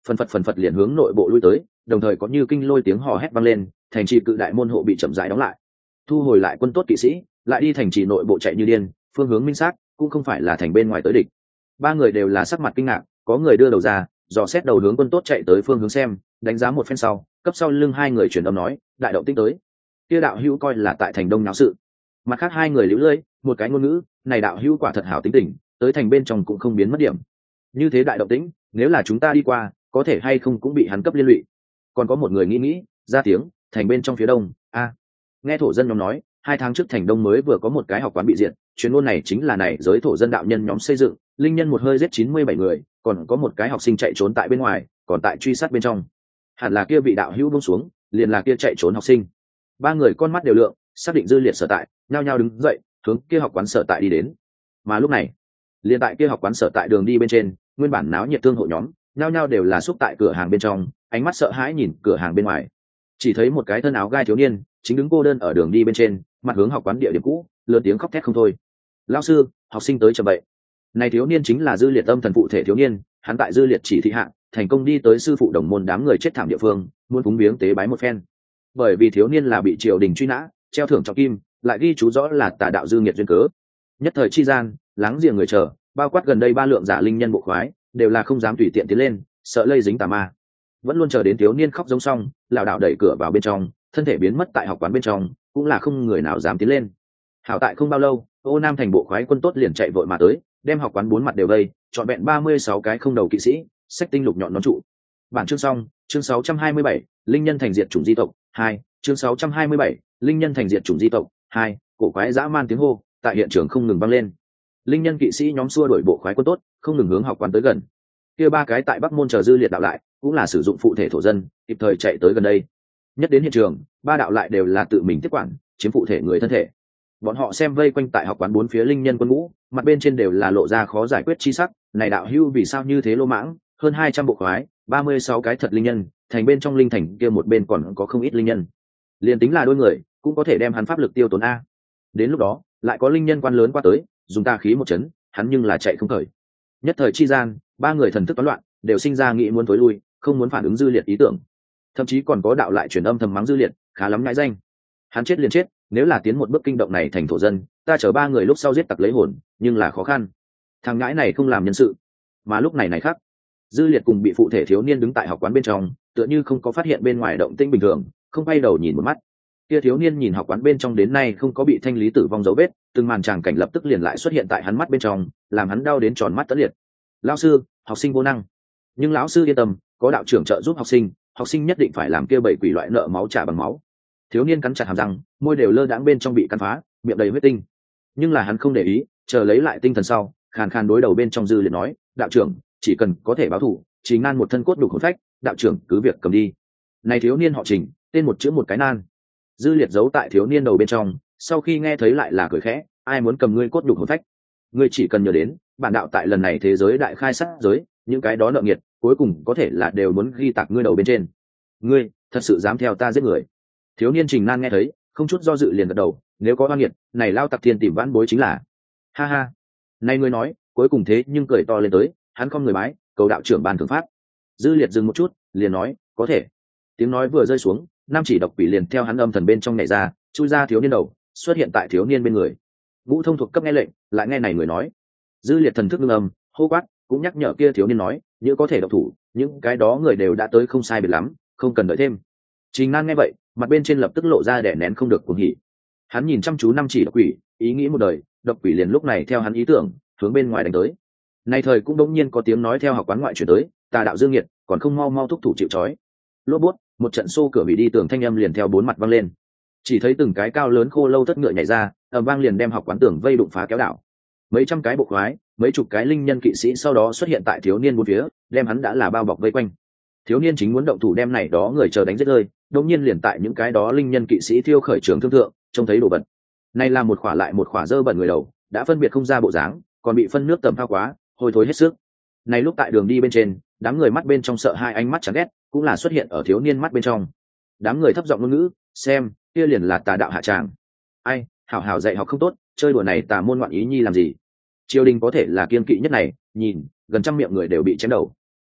phần phật liền hướng nội bộ lui tới, đồng thời có như kinh lôi tiếng hò hét vang lên, thành trì cự đại môn hộ bị chậm rãi đóng lại. Thu hồi lại quân tốt kỵ sĩ, lại đi thành trì nội bộ chạy như điên, phương hướng minh xác, cũng không phải là thành bên ngoài tới địch. Ba người đều là sắc mặt kinh ngạc, có người đưa đầu ra, dò xét đầu hướng quân tốt chạy tới phương hướng xem, đánh giá một phen sau, cấp sau lưng hai người truyền âm nói, đại động tĩnh tới. Kia đạo hữu coi là tại thành đông náo sự. Mặt khác hai người liễu lưỡi, một cái ngôn ngữ, này đạo hữu quả thật hảo tính tình, tới thành bên trong cũng không biến mất điểm. Như thế đại động tĩnh, nếu là chúng ta đi qua, có thể hay không cũng bị hắn cấp liên lụy. Còn có một người nghĩ, ra tiếng, thành bên trong phía đông, nghe thổ dân nhóm nói, 2 tháng trước thành đông mới vừa có một cái học quán bị diệt, chuyên môn này chính là này giới thổ dân đạo nhân nhóm xây dựng, linh nhân một hơi giết 97 người, còn có một cái học sinh chạy trốn tại bên ngoài, còn tại truy sát bên trong. Hẳn là kia vị đạo hữu buông xuống, liền là kia chạy trốn học sinh. Ba người con mắt đều lượng, xác định dư liệt sở tại, nhao nhao đứng dậy, hướng kia học quán sở tại đi đến. Mà lúc này, liền tại kia học quán sở tại đường đi bên trên, nguyên bản náo nhiệt thương hộ nhóm, nhao nhao đều là xúc tại cửa hàng bên trong, ánh mắt sợ hãi nhìn cửa hàng bên ngoài. Chỉ thấy một cái thân áo gai thiếu niên, chính đứng cô đơn ở đường đi bên trên, mặt hướng học quán địa điểm cũ, lớn tiếng khóc thét không thôi. Lão sư, học sinh tới chậm vậy. Này thiếu niên chính là dư liệt âm thần phụ thể thiếu niên, hắn tại dư liệt chỉ thị hạng, thành công đi tới sư phụ đồng môn đám người chết thảm địa phương, muốn cúng viếng tế bái một phen. Bởi vì thiếu niên là bị triều đình truy nã, treo thưởng trọng kim, lại ghi chú rõ là tà đạo dư nghiệt duyên cớ. Nhất thời chi gian, láng giềng người chờ, bao quát gần đây 3 lượng giả linh nhân bộ khoái, đều là không dám tùy tiện tiến lên, sợ lây dính tà ma. Vẫn luôn chờ đến thiếu niên khóc giống xong, lảo đảo đẩy cửa vào bên trong, thân thể biến mất tại học quán bên trong, cũng là không người nào dám tiến lên. Hảo tại không bao lâu, Ô Nam thành bộ khoái quân tốt liền chạy vội mà tới, đem học quán 4 mặt đều vây, chọn vẹn 36 cái không đầu kỵ sĩ, xách tinh lục nhọn nón trụ. Bản chương xong, chương 627, linh nhân thành diệt chủng di tộc 2, chương 627, linh nhân thành diệt chủng di tộc 2, cổ quái dã man tiếng hô, tại hiện trường không ngừng vang lên. Linh nhân kỵ sĩ nhóm xua đuổi bộ khoái quân tốt, không ngừng hướng học quán tới gần. Kia 3 cái tại Bắc môn chờ dư liệt đạo lại, cũng là sử dụng phụ thể thổ dân, kịp thời chạy tới gần đây. Nhất đến hiện trường, 3 đạo lại đều là tự mình tiếp quản, chiếm phụ thể người thân thể. Bọn họ xem vây quanh tại học quán 4 phía linh nhân quân ngũ, mặt bên trên đều là lộ ra khó giải quyết chi sắc, này đạo hưu vì sao như thế lô mãng, hơn 200 bộ khoái, 36 cái thật linh nhân, thành bên trong linh thành kia một bên còn có không ít linh nhân. Liên tính là đôi người, cũng có thể đem hắn pháp lực tiêu tốn a. Đến lúc đó, lại có linh nhân quan lớn qua tới, dùng tà khí một chấn, hắn nhưng là chạy không khởi. Nhất thời chi gian, 3 người thần thức toán loạn, đều sinh ra nghĩ muốn tối lui, không muốn phản ứng dư liệt ý tưởng. Thậm chí còn có đạo lại truyền âm thầm mắng dư liệt, khá lắm nhãi danh. Hắn chết liền chết, nếu là tiến một bước kinh động này thành thổ dân, ta chở 3 người lúc sau giết tặc lấy hồn, nhưng là khó khăn. Thằng ngãi này không làm nhân sự. Mà lúc này khác, dư liệt cùng bị phụ thể thiếu niên đứng tại học quán bên trong, tựa như không có phát hiện bên ngoài động tĩnh bình thường, không bay đầu nhìn một mắt. Kia thiếu niên nhìn học quán bên trong đến nay không có bị thanh lý tử vong dấu vết, từng màn tràng cảnh lập tức liền lại xuất hiện tại hắn mắt bên trong, làm hắn đau đến tròn mắt tẫn liệt. Lão sư, học sinh vô năng. Nhưng lão sư yên tâm, có đạo trưởng trợ giúp học sinh nhất định phải làm kia 7 quỷ loại nợ máu trả bằng máu. Thiếu niên cắn chặt hàm răng, môi đều lơ đãng bên trong bị cắn phá, miệng đầy huyết tinh. Nhưng là hắn không để ý, chờ lấy lại tinh thần sau, khàn khàn đối đầu bên trong dư liệt nói, đạo trưởng, chỉ cần có thể báo thù, Trình Nan một thân cốt đục hồn phách, đạo trưởng cứ việc cầm đi. Này thiếu niên họ Trình, tên một chữ một cái nan. Dư liệt giấu tại thiếu niên đầu bên trong, sau khi nghe thấy lại là cười khẽ, ai muốn cầm ngươi cốt đục hồn phách? Ngươi chỉ cần nhớ đến, bản đạo tại lần này thế giới đại khai sát giới, những cái đó nợ nghiệt, cuối cùng có thể là đều muốn ghi tạc ngươi đầu bên trên. Ngươi, thật sự dám theo ta giết người? Thiếu niên Trình Nan nghe thấy, không chút do dự liền gật đầu, nếu có oan nghiệt, này lao tặc thiên tìm vãn bối chính là. Ha ha, này ngươi nói, cuối cùng thế nhưng cười to lên tới, hắn không người bái, cầu đạo trưởng ban thưởng pháp. Dư liệt dừng một chút, liền nói, có thể. Tiếng nói vừa rơi xuống, nam chỉ độc quỷ liền theo hắn âm thần bên trong nhảy ra, chui ra thiếu niên đầu, xuất hiện tại thiếu niên bên người. Ngũ thông thuộc cấp nghe lệnh, lại nghe này người nói. Dư liệt thần thức ngưng âm, hô quát, cũng nhắc nhở kia thiếu niên nói, như có thể độc thủ, những cái đó người đều đã tới không sai biệt lắm, không cần đợi thêm. Trình Nan nghe vậy, mặt bên trên lập tức lộ ra đè nén không được cuồng hỉ. Hắn nhìn chăm chú năm chỉ độc quỷ, ý nghĩ một đời, độc quỷ liền lúc này theo hắn ý tưởng, hướng bên ngoài đánh tới. Nay thời cũng đống nhiên có tiếng nói theo học quán ngoại truyền tới, tà đạo dương nghiệt, còn không mau mau thúc thủ chịu trói. Lốp bút, một trận xô cửa bị đi tường thanh âm liền theo 4 mặt văng lên. Chỉ thấy từng cái cao lớn khô lâu thất ngựa nhảy ra, ầm vang liền đem học quán tường vây đụng phá kéo đảo. Mấy trăm cái bộ khoái, mấy chục cái linh nhân kỵ sĩ sau đó xuất hiện tại thiếu niên bốn phía, đem hắn đã là bao bọc vây quanh. Thiếu niên chính muốn động thủ đem này đó người chờ đánh giết rơi, đống nhiên liền tại những cái đó linh nhân kỵ sĩ thiêu khởi trường thương thượng, trông thấy đồ bẩn. Này là một khỏa lại một khỏa dơ bẩn người đầu, đã phân biệt không ra bộ dáng, còn bị phân nước tầm phao quá, hôi thối hết sức. Này lúc tại đường đi bên trên, đám người mắt bên trong sợ hai ánh mắt chán ghét, cũng là xuất hiện ở thiếu niên mắt bên trong. Đám người thấp giọng ngôn ngữ, xem, kia liền là tà đạo hạ tràng. Ai, hảo hảo dạy học không tốt, chơi đùa này tà môn ngoạn ý nhi làm gì? Triều đình có thể là kiên kỵ nhất này, nhìn, gần trăm miệng người đều bị chém đầu. Phi,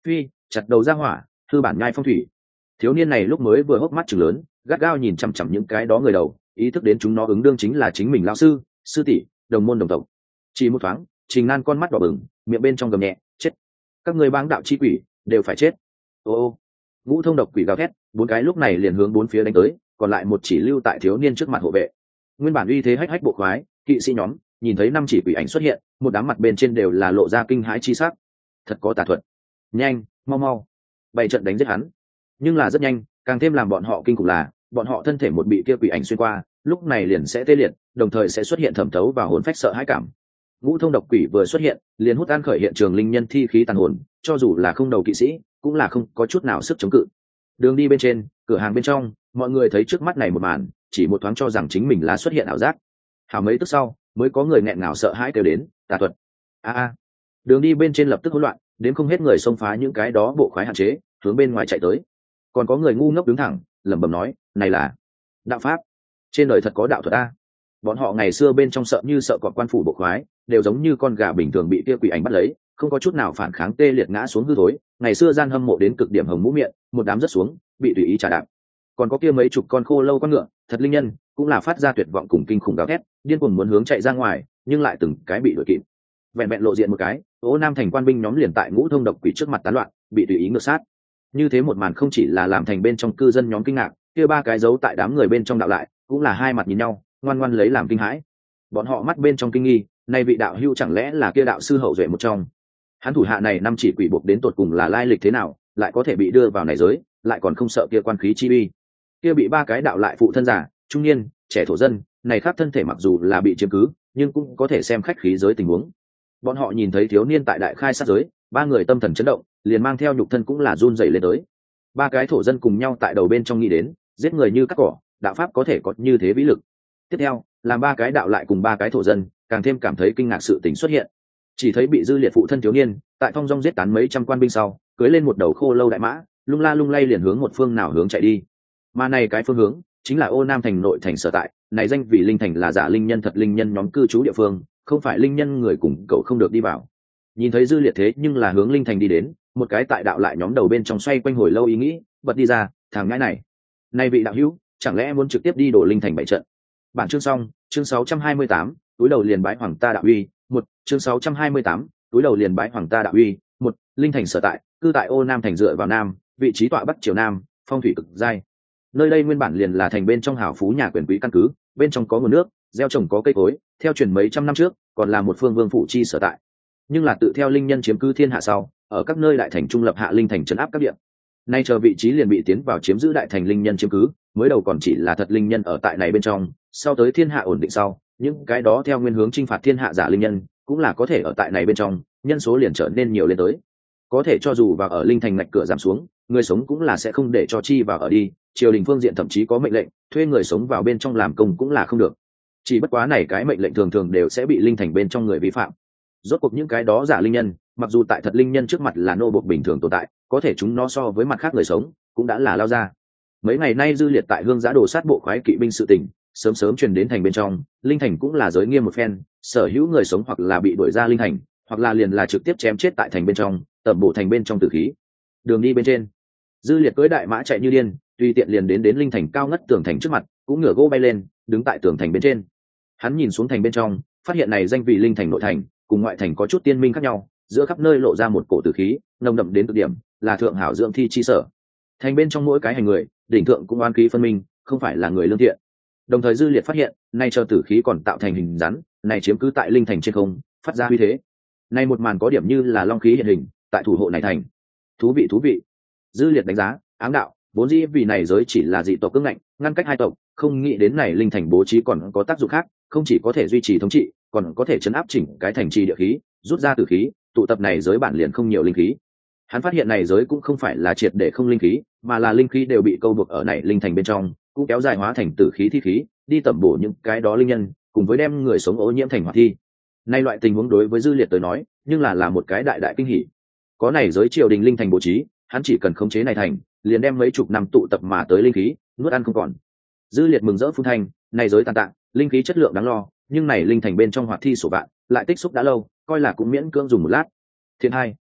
chặt đầu ra hỏa, thư bản nhai phong thủy. Thiếu niên này lúc mới vừa hốc mắt chừng lớn, gắt gao nhìn chằm chằm những cái đó người đầu, ý thức đến chúng nó ứng đương chính là chính mình lão sư, sư tỷ, đồng môn đồng tộc. Chỉ một thoáng, Trình Nan con mắt đỏ bừng, miệng bên trong gầm nhẹ, chết, các người báng đạo chi quỷ đều phải chết. Ô, ngũ thông độc quỷ gào thét, bốn cái lúc này liền hướng bốn phía đánh tới, còn lại một chỉ lưu tại thiếu niên trước mặt hộ vệ. Nguyên bản uy thế hách hách bộ khoái, kỵ sĩ nhóm nhìn thấy năm chỉ quỷ ảnh xuất hiện, một đám mặt bên trên đều là lộ ra kinh hãi chi sắc. Thật có tà thuật. Nhanh, mau mau, bày trận đánh giết hắn. Nhưng là rất nhanh, càng thêm làm bọn họ kinh khủng là, bọn họ thân thể một bị kia quỷ ảnh xuyên qua, lúc này liền sẽ tê liệt, đồng thời sẽ xuất hiện thẩm thấu vào hồn phách sợ hãi cảm. Ngũ thông độc quỷ vừa xuất hiện, liền hút an khởi hiện trường linh nhân thi khí tàn hồn, cho dù là không đầu kỵ sĩ, cũng là không có chút nào sức chống cự. Đường đi bên trên, cửa hàng bên trong, mọi người thấy trước mắt này một màn, chỉ một thoáng cho rằng chính mình là xuất hiện ảo giác. Hảo mấy tức sau, mới có người nghẹn ngào sợ hãi kêu đến, tà thuật. A. Đường đi bên trên lập tức hỗn loạn, đến không hết người xông phá những cái đó bộ khoái hạn chế, hướng bên ngoài chạy tới. Còn có người ngu ngốc đứng thẳng, lẩm bẩm nói, này là đạo pháp. Trên đời thật có đạo thuật a. Bọn họ ngày xưa bên trong sợ như sợ cọp quan phủ bộ khoái, đều giống như con gà bình thường bị kia quỷ ảnh bắt lấy, không có chút nào phản kháng, tê liệt ngã xuống hư thối. Ngày xưa gian hâm mộ đến cực điểm hồng mũ miệng, một đám rất xuống, bị tùy ý trả đạp. Còn có kia mấy chục con khô lâu con ngựa, thật linh nhân, cũng là phát ra tuyệt vọng cùng kinh khủng gào thét, điên cuồng muốn hướng chạy ra ngoài, nhưng lại từng cái bị đuổi kịp. Vẹn vẹn lộ diện một cái, Ô Nam thành quan binh nhóm liền tại ngũ thông độc quỷ trước mặt tán loạn, bị tùy ý ngược sát. Như thế một màn không chỉ là làm thành bên trong cư dân nhóm kinh ngạc, kia ba cái giấu tại đám người bên trong đạo lại, cũng là hai mặt nhìn nhau, ngoan ngoãn lấy làm kinh hãi. Bọn họ mắt bên trong kinh nghi, nay vị đạo hưu chẳng lẽ là kia đạo sư hậu duệ một trong? Hắn thủ hạ này năm chỉ quỷ buộc đến tột cùng là lai lịch thế nào, lại có thể bị đưa vào này giới, lại còn không sợ kia quan khí chi uy. Kia bị ba cái đạo lại phụ thân giả, trung niên, trẻ thổ dân, này khác thân thể mặc dù là bị chiếm cứ, nhưng cũng có thể xem khách khí giới tình huống. Bọn họ nhìn thấy thiếu niên tại đại khai sát giới, ba người tâm thần chấn động, liền mang theo nhục thân cũng là run rẩy lên tới. Ba cái thổ dân cùng nhau tại đầu bên trong nghĩ đến, giết người như cắt cỏ, đạo pháp có thể có như thế vĩ lực. Tiếp theo, làm ba cái đạo lại cùng ba cái thổ dân, càng thêm cảm thấy kinh ngạc sự tình xuất hiện. Chỉ thấy bị dư liệt phụ thân thiếu niên, tại thong dong giết tán mấy trăm quan binh sau, cưỡi lên một đầu khô lâu đại mã, lung la lung lay liền hướng một phương nào hướng chạy đi. Mà này cái phương hướng, chính là Ô Nam thành nội thành sở tại, này danh vì linh thành là giả linh nhân thật linh nhân nhóm cư trú địa phương, không phải linh nhân người cùng cậu không được đi vào. Nhìn thấy dư liệt thế nhưng là hướng linh thành đi đến, một cái tại đạo lại nhóm đầu bên trong xoay quanh hồi lâu ý nghĩ, bật đi ra, thằng ngãi này vị đạo hữu, chẳng lẽ muốn trực tiếp đi đổ linh thành bảy trận? Bản chương xong, chương 628, túi đầu liền bái hoàng ta đạo uy, một chương 628, túi đầu liền bái hoàng ta đạo uy, một linh thành sở tại, cư tại Ô Nam thành dựa vào nam, vị trí tọa bắc triều nam, phong thủy cực giai. Nơi đây nguyên bản liền là thành bên trong hào phú nhà quyền quý căn cứ, bên trong có nguồn nước, gieo trồng có cây cối, theo truyền mấy trăm năm trước, còn là một phương vương phụ chi sở tại. Nhưng là tự theo linh nhân chiếm cứ thiên hạ sau, ở các nơi đại thành trung lập hạ linh thành trấn áp các địa. Nay chờ vị trí liền bị tiến vào chiếm giữ đại thành linh nhân chiếm cứ, mới đầu còn chỉ là thật linh nhân ở tại này bên trong, sau tới thiên hạ ổn định sau, những cái đó theo nguyên hướng chinh phạt thiên hạ giả linh nhân, cũng là có thể ở tại này bên trong, nhân số liền trở nên nhiều lên tới. Có thể cho dù vào ở linh thành ngạch cửa giảm xuống, người sống cũng là sẽ không để cho chi vào ở đi, triều đình phương diện thậm chí có mệnh lệnh, thuê người sống vào bên trong làm công cũng là không được. Chỉ bất quá này cái mệnh lệnh thường thường đều sẽ bị linh thành bên trong người vi phạm. Rốt cuộc những cái đó giả linh nhân, mặc dù tại thật linh nhân trước mặt là nô bộc bình thường tồn tại, có thể chúng nó so với mặt khác người sống cũng đã là lao ra. Mấy ngày nay dư liệt tại hương giã đồ sát bộ khoái kỵ binh sự tình, sớm sớm truyền đến thành bên trong, linh thành cũng là giới nghiêm một phen, sở hữu người sống hoặc là bị đuổi ra linh thành, hoặc là liền là trực tiếp chém chết tại thành bên trong, tẩm bổ thành bên trong tử khí. Đường đi bên trên, dư liệt cưỡi đại mã chạy như điên, tùy tiện liền đến linh thành cao ngất tường thành trước mặt, cũng ngửa gỗ bay lên, đứng tại tường thành bên trên. Hắn nhìn xuống thành bên trong, phát hiện này danh vị linh thành nội thành cùng ngoại thành có chút tiên minh khác nhau, giữa khắp nơi lộ ra một cổ tử khí nồng đậm đến cực điểm, là thượng hảo dưỡng thi chi sở. Thành bên trong mỗi cái hành người, đỉnh thượng cũng oan khí phân minh, không phải là người lương thiện. Đồng thời dư liệt phát hiện, nay chờ tử khí còn tạo thành hình rắn, này chiếm cứ tại linh thành trên không, phát ra uy thế. Nay một màn có điểm như là long khí hiện hình, tại thủ hộ này thành. Thú vị. Dư liệt đánh giá, ám đạo, vốn dĩ vì này giới chỉ là dị tộc cứng ngạnh, ngăn cách hai tộc, không nghĩ đến này linh thành bố trí còn có tác dụng khác, không chỉ có thể duy trì thống trị, còn có thể chấn áp chỉnh cái thành trì địa khí, rút ra tử khí, tụ tập này giới bản liền không nhiều linh khí. Hắn phát hiện này giới cũng không phải là triệt để không linh khí, mà là linh khí đều bị câu buộc ở này linh thành bên trong, cũng kéo dài hóa thành tử khí thi khí, đi tẩm bổ những cái đó linh nhân, cùng với đem người sống ô nhiễm thành hỏa thi. Nay loại tình huống đối với dư liệt tới nói, nhưng là một cái đại kinh hỉ. Có này giới triều đình linh thành bố trí, hắn chỉ cần khống chế này thành, liền đem mấy chục năm tụ tập mà tới linh khí, nuốt ăn không còn. Dư liệt mừng rỡ phun thanh, này giới tàn tạ, linh khí chất lượng đáng lo, nhưng này linh thành bên trong hoạt thi sổ vạn, lại tích xúc đã lâu, coi là cũng miễn cưỡng dùng một lát. Thiên hai,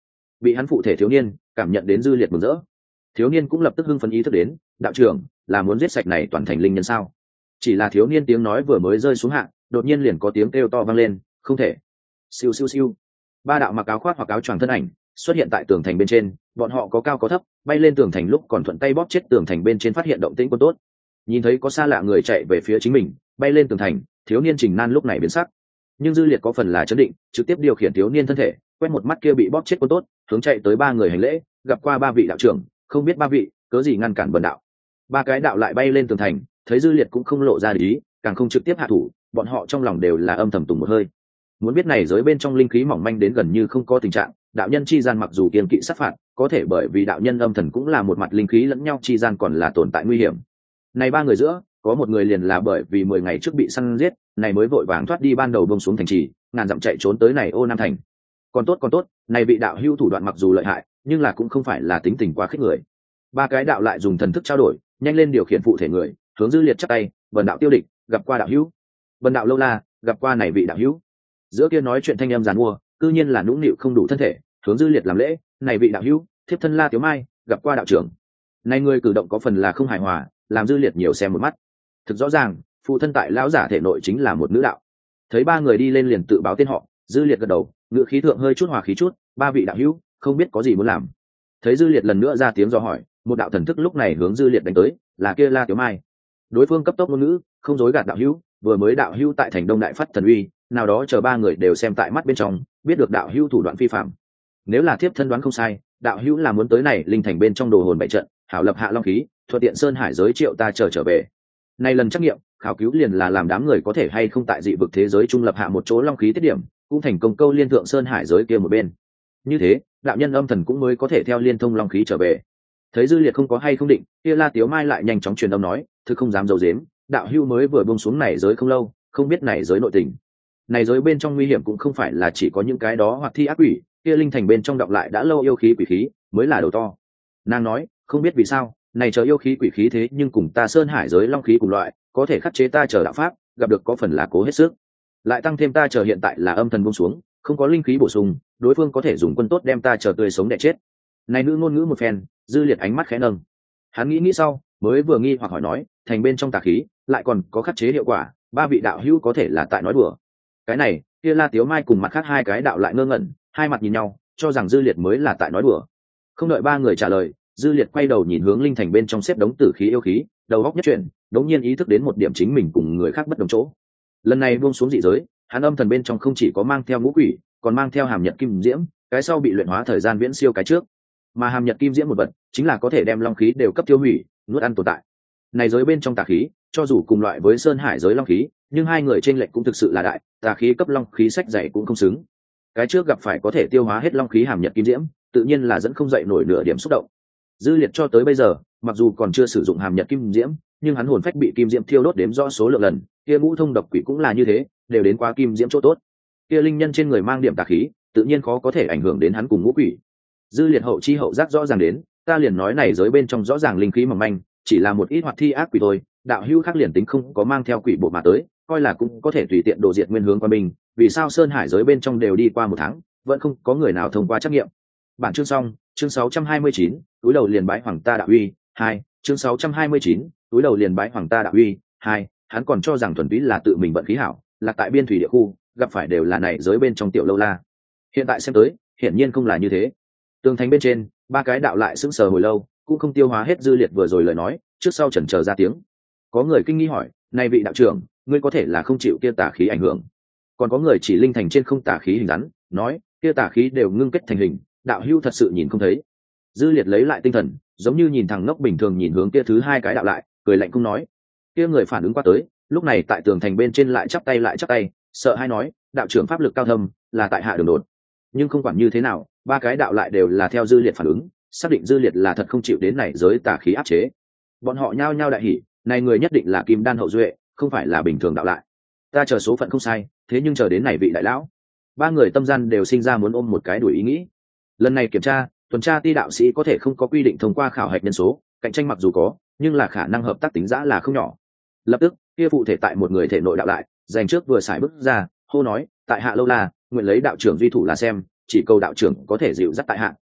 bị hắn phụ thể thiếu niên cảm nhận đến dư liệt mừng rỡ. Thiếu niên cũng lập tức hưng phấn ý thức đến, đạo trưởng là muốn giết sạch này toàn thành linh nhân sao? Chỉ là thiếu niên tiếng nói vừa mới rơi xuống hạ, đột nhiên liền có tiếng kêu to vang lên, không thể. Siêu siêu siêu. Ba đạo mặc áo khoác hoặc áo choàng thân ảnh xuất hiện tại tường thành bên trên, bọn họ có cao có thấp, bay lên tường thành lúc còn thuận tay bóp chết tường thành bên trên phát hiện động tĩnh quân tốt. Nhìn thấy có xa lạ người chạy về phía chính mình, bay lên tường thành, thiếu niên Trình Nan lúc này biến sắc. Nhưng dư liệt có phần là chấn định, trực tiếp điều khiển thiếu niên thân thể, quét một mắt kia bị bóp chết quân tốt, hướng chạy tới ba người hành lễ, gặp qua ba vị đạo trưởng, không biết ba vị cớ gì ngăn cản bần đạo. Ba cái đạo lại bay lên tường thành, thấy dư liệt cũng không lộ ra ý, càng không trực tiếp hạ thủ, bọn họ trong lòng đều là âm thầm tùng một hơi. Muốn biết này giới bên trong linh khí mỏng manh đến gần như không có tình trạng, đạo nhân chi gian mặc dù kiên kỵ sát phạt, có thể bởi vì đạo nhân âm thần cũng là một mặt linh khí lẫn nhau chi gian còn là tồn tại nguy hiểm. Này ba người giữa, có một người liền là bởi vì 10 ngày trước bị săn giết, này mới vội vàng thoát đi ban đầu buông xuống thành trì, ngàn dặm chạy trốn tới này Ô Nam thành. Còn tốt, này vị đạo hữu thủ đoạn mặc dù lợi hại, nhưng là cũng không phải là tính tình quá khích người. Ba cái đạo lại dùng thần thức trao đổi, nhanh lên điều khiển phụ thể người, hướng dư liệt chắp tay, vần đạo tiêu địch, gặp qua đạo hữu. Vần đạo lâu la, gặp qua này vị đạo hữu. Giữa kia nói chuyện thanh âm giàn mua, cư nhiên là nũng nịu không đủ thân thể, hướng dư liệt làm lễ, này vị đạo hữu, thiếp thân La Tiếu Mai, gặp qua đạo trưởng. Này người cử động có phần là không hài hòa, làm dư liệt nhiều xem một mắt. Thực rõ ràng, phụ thân tại lão giả thể nội chính là một nữ đạo. Thấy ba người đi lên liền tự báo tên họ, dư liệt gật đầu, ngữ khí thượng hơi chút hòa khí chút, ba vị đạo hữu, không biết có gì muốn làm. Thấy dư liệt lần nữa ra tiếng dò hỏi, một đạo thần thức lúc này hướng dư liệt đánh tới, là kia La Tiếu Mai. Đối phương cấp tốc ngôn ngữ, không dối gạt đạo hữu, vừa mới đạo hữu tại thành Đông đại phát thần uy, nào đó chờ ba người đều xem tại mắt bên trong, biết được đạo hữu thủ đoạn phi phạm. Nếu là thiếp thân đoán không sai, đạo hữu là muốn tới này linh thành bên trong đồ hồn bảy trận, hảo lập hạ long khí, thuận tiện sơn hải giới triệu ta trở về. Này lần trắc nghiệm, khảo cứu liền là làm đám người có thể hay không tại dị vực thế giới trung lập hạ một chỗ long khí tiết điểm, cũng thành công câu liên thượng sơn hải giới kia một bên. Như thế, đạo nhân âm thần cũng mới có thể theo liên thông long khí trở về. Thấy dư liệt không có hay không định, kia La Tiếu Mai lại nhanh chóng truyền âm nói, thực không dám giấu giếm, đạo hữu mới vừa buông xuống này giới không lâu, không biết này giới nội tình. Này giới bên trong nguy hiểm cũng không phải là chỉ có những cái đó hoặc thi ác quỷ, kia linh thành bên trong đọng lại đã lâu yêu khí quỷ khí mới là đầu to. Nàng nói, không biết vì sao, này chờ yêu khí quỷ khí thế nhưng cùng ta sơn hải giới long khí cùng loại, có thể khắc chế ta chờ đạo pháp, gặp được có phần là cố hết sức. Lại tăng thêm ta chờ hiện tại là âm thần buông xuống, không có linh khí bổ sung, đối phương có thể dùng quân tốt đem ta chờ tươi sống đẻ chết. Này nữ ngôn ngữ một phen, dư liệt ánh mắt khẽ nâng. Hắn nghĩ sau, mới vừa nghi hoặc hỏi nói, thành bên trong tà khí, lại còn có khắc chế hiệu quả, ba vị đạo hữu có thể là tại nói đùa. Cái này, kia La Tiếu Mai cùng mặt khác hai cái đạo lại ngơ ngẩn, hai mặt nhìn nhau, cho rằng dư liệt mới là tại nói đùa. Không đợi ba người trả lời, dư liệt quay đầu nhìn hướng linh thành bên trong xếp đống tử khí yêu khí, đầu góc nhất chuyển, đống nhiên ý thức đến một điểm chính mình cùng người khác bất đồng chỗ. Lần này buông xuống dị giới, hắn âm thần bên trong không chỉ có mang theo ngũ quỷ, còn mang theo hàm nhật kim diễm, cái sau bị luyện hóa thời gian viễn siêu cái trước. Mà hàm nhật kim diễm một vật, chính là có thể đem long khí đều cấp tiêu hủy, nuốt ăn tồn tại. Này giới bên trong tà khí, cho dù cùng loại với sơn hải giới long khí, nhưng hai người trên lệnh cũng thực sự là đại, tà khí cấp long khí sách dày cũng không xứng. Cái trước gặp phải có thể tiêu hóa hết long khí hàm nhật kim diễm, tự nhiên là dẫn không dậy nổi nửa điểm xúc động. Dư liệt cho tới bây giờ, mặc dù còn chưa sử dụng hàm nhật kim diễm, nhưng hắn hồn phách bị kim diễm thiêu đốt đếm rõ số lượng lần, kia ngũ thông độc quỷ cũng là như thế, đều đến qua kim diễm chỗ tốt. Kia linh nhân trên người mang điểm tà khí, tự nhiên khó có thể ảnh hưởng đến hắn cùng ngũ quỷ. Dư liệt hậu chi hậu giác rõ ràng đến, ta liền nói này giới bên trong rõ ràng linh khí mỏng manh, chỉ là một ít hoạt thi ác quỷ thôi, đạo hữu khác liền tính không có mang theo quỷ bộ mà tới, coi là cũng có thể tùy tiện đồ diệt nguyên hướng qua mình. Vì sao sơn hải giới bên trong đều đi qua một tháng, vẫn không có người nào thông qua trắc nghiệm. Bản chương xong, chương 629, túi đầu liền bái hoàng ta đạo uy 2, chương 629, túi đầu liền bái hoàng ta đạo uy 2. Hắn còn cho rằng thuần túy là tự mình vận khí hảo, là tại biên thủy địa khu, gặp phải đều là này giới bên trong tiểu lâu la. Hiện tại xem tới, hiển nhiên không là như thế. Tường thành bên trên, ba cái đạo lại sững sờ hồi lâu, cũng không tiêu hóa hết dư liệt vừa rồi lời nói, trước sau chần chờ ra tiếng. Có người kinh nghi hỏi, này vị đạo trưởng, ngươi có thể là không chịu kia tà khí ảnh hưởng? Còn có người chỉ linh thành trên không tà khí hình rắn, nói kia tà khí đều ngưng kết thành hình, đạo hữu thật sự nhìn không thấy. Dư liệt lấy lại tinh thần, giống như nhìn thằng ngốc bình thường nhìn hướng kia thứ hai cái đạo lại, cười lạnh không nói. Kia người phản ứng qua tới, lúc này tại tường thành bên trên lại chắp tay, sợ hay nói, đạo trưởng pháp lực cao thâm, là tại hạ đường đột. Nhưng không quản như thế nào, ba cái đạo lại đều là theo dư liệt phản ứng, xác định dư liệt là thật không chịu đến này giới tà khí áp chế. Bọn họ nhao nhao đại hỉ, này người nhất định là kim đan hậu duệ, không phải là bình thường đạo lại. Ta chờ số phận không sai, thế nhưng chờ đến này vị đại lão. Ba người tâm gian đều sinh ra muốn ôm một cái đuổi ý nghĩ. Lần này kiểm tra, tuần tra ti đạo sĩ có thể không có quy định thông qua khảo hạch nhân số, cạnh tranh mặc dù có, nhưng là khả năng hợp tác tính giã là không nhỏ. Lập tức, kia phụ thể tại một người thể nội đạo lại, dành trước vừa xài bước ra, hô nói, tại hạ lâu la, nguyện lấy đạo trưởng duy thủ là xem, chỉ cầu đạo trưởng có thể dịu dắt tại hạ,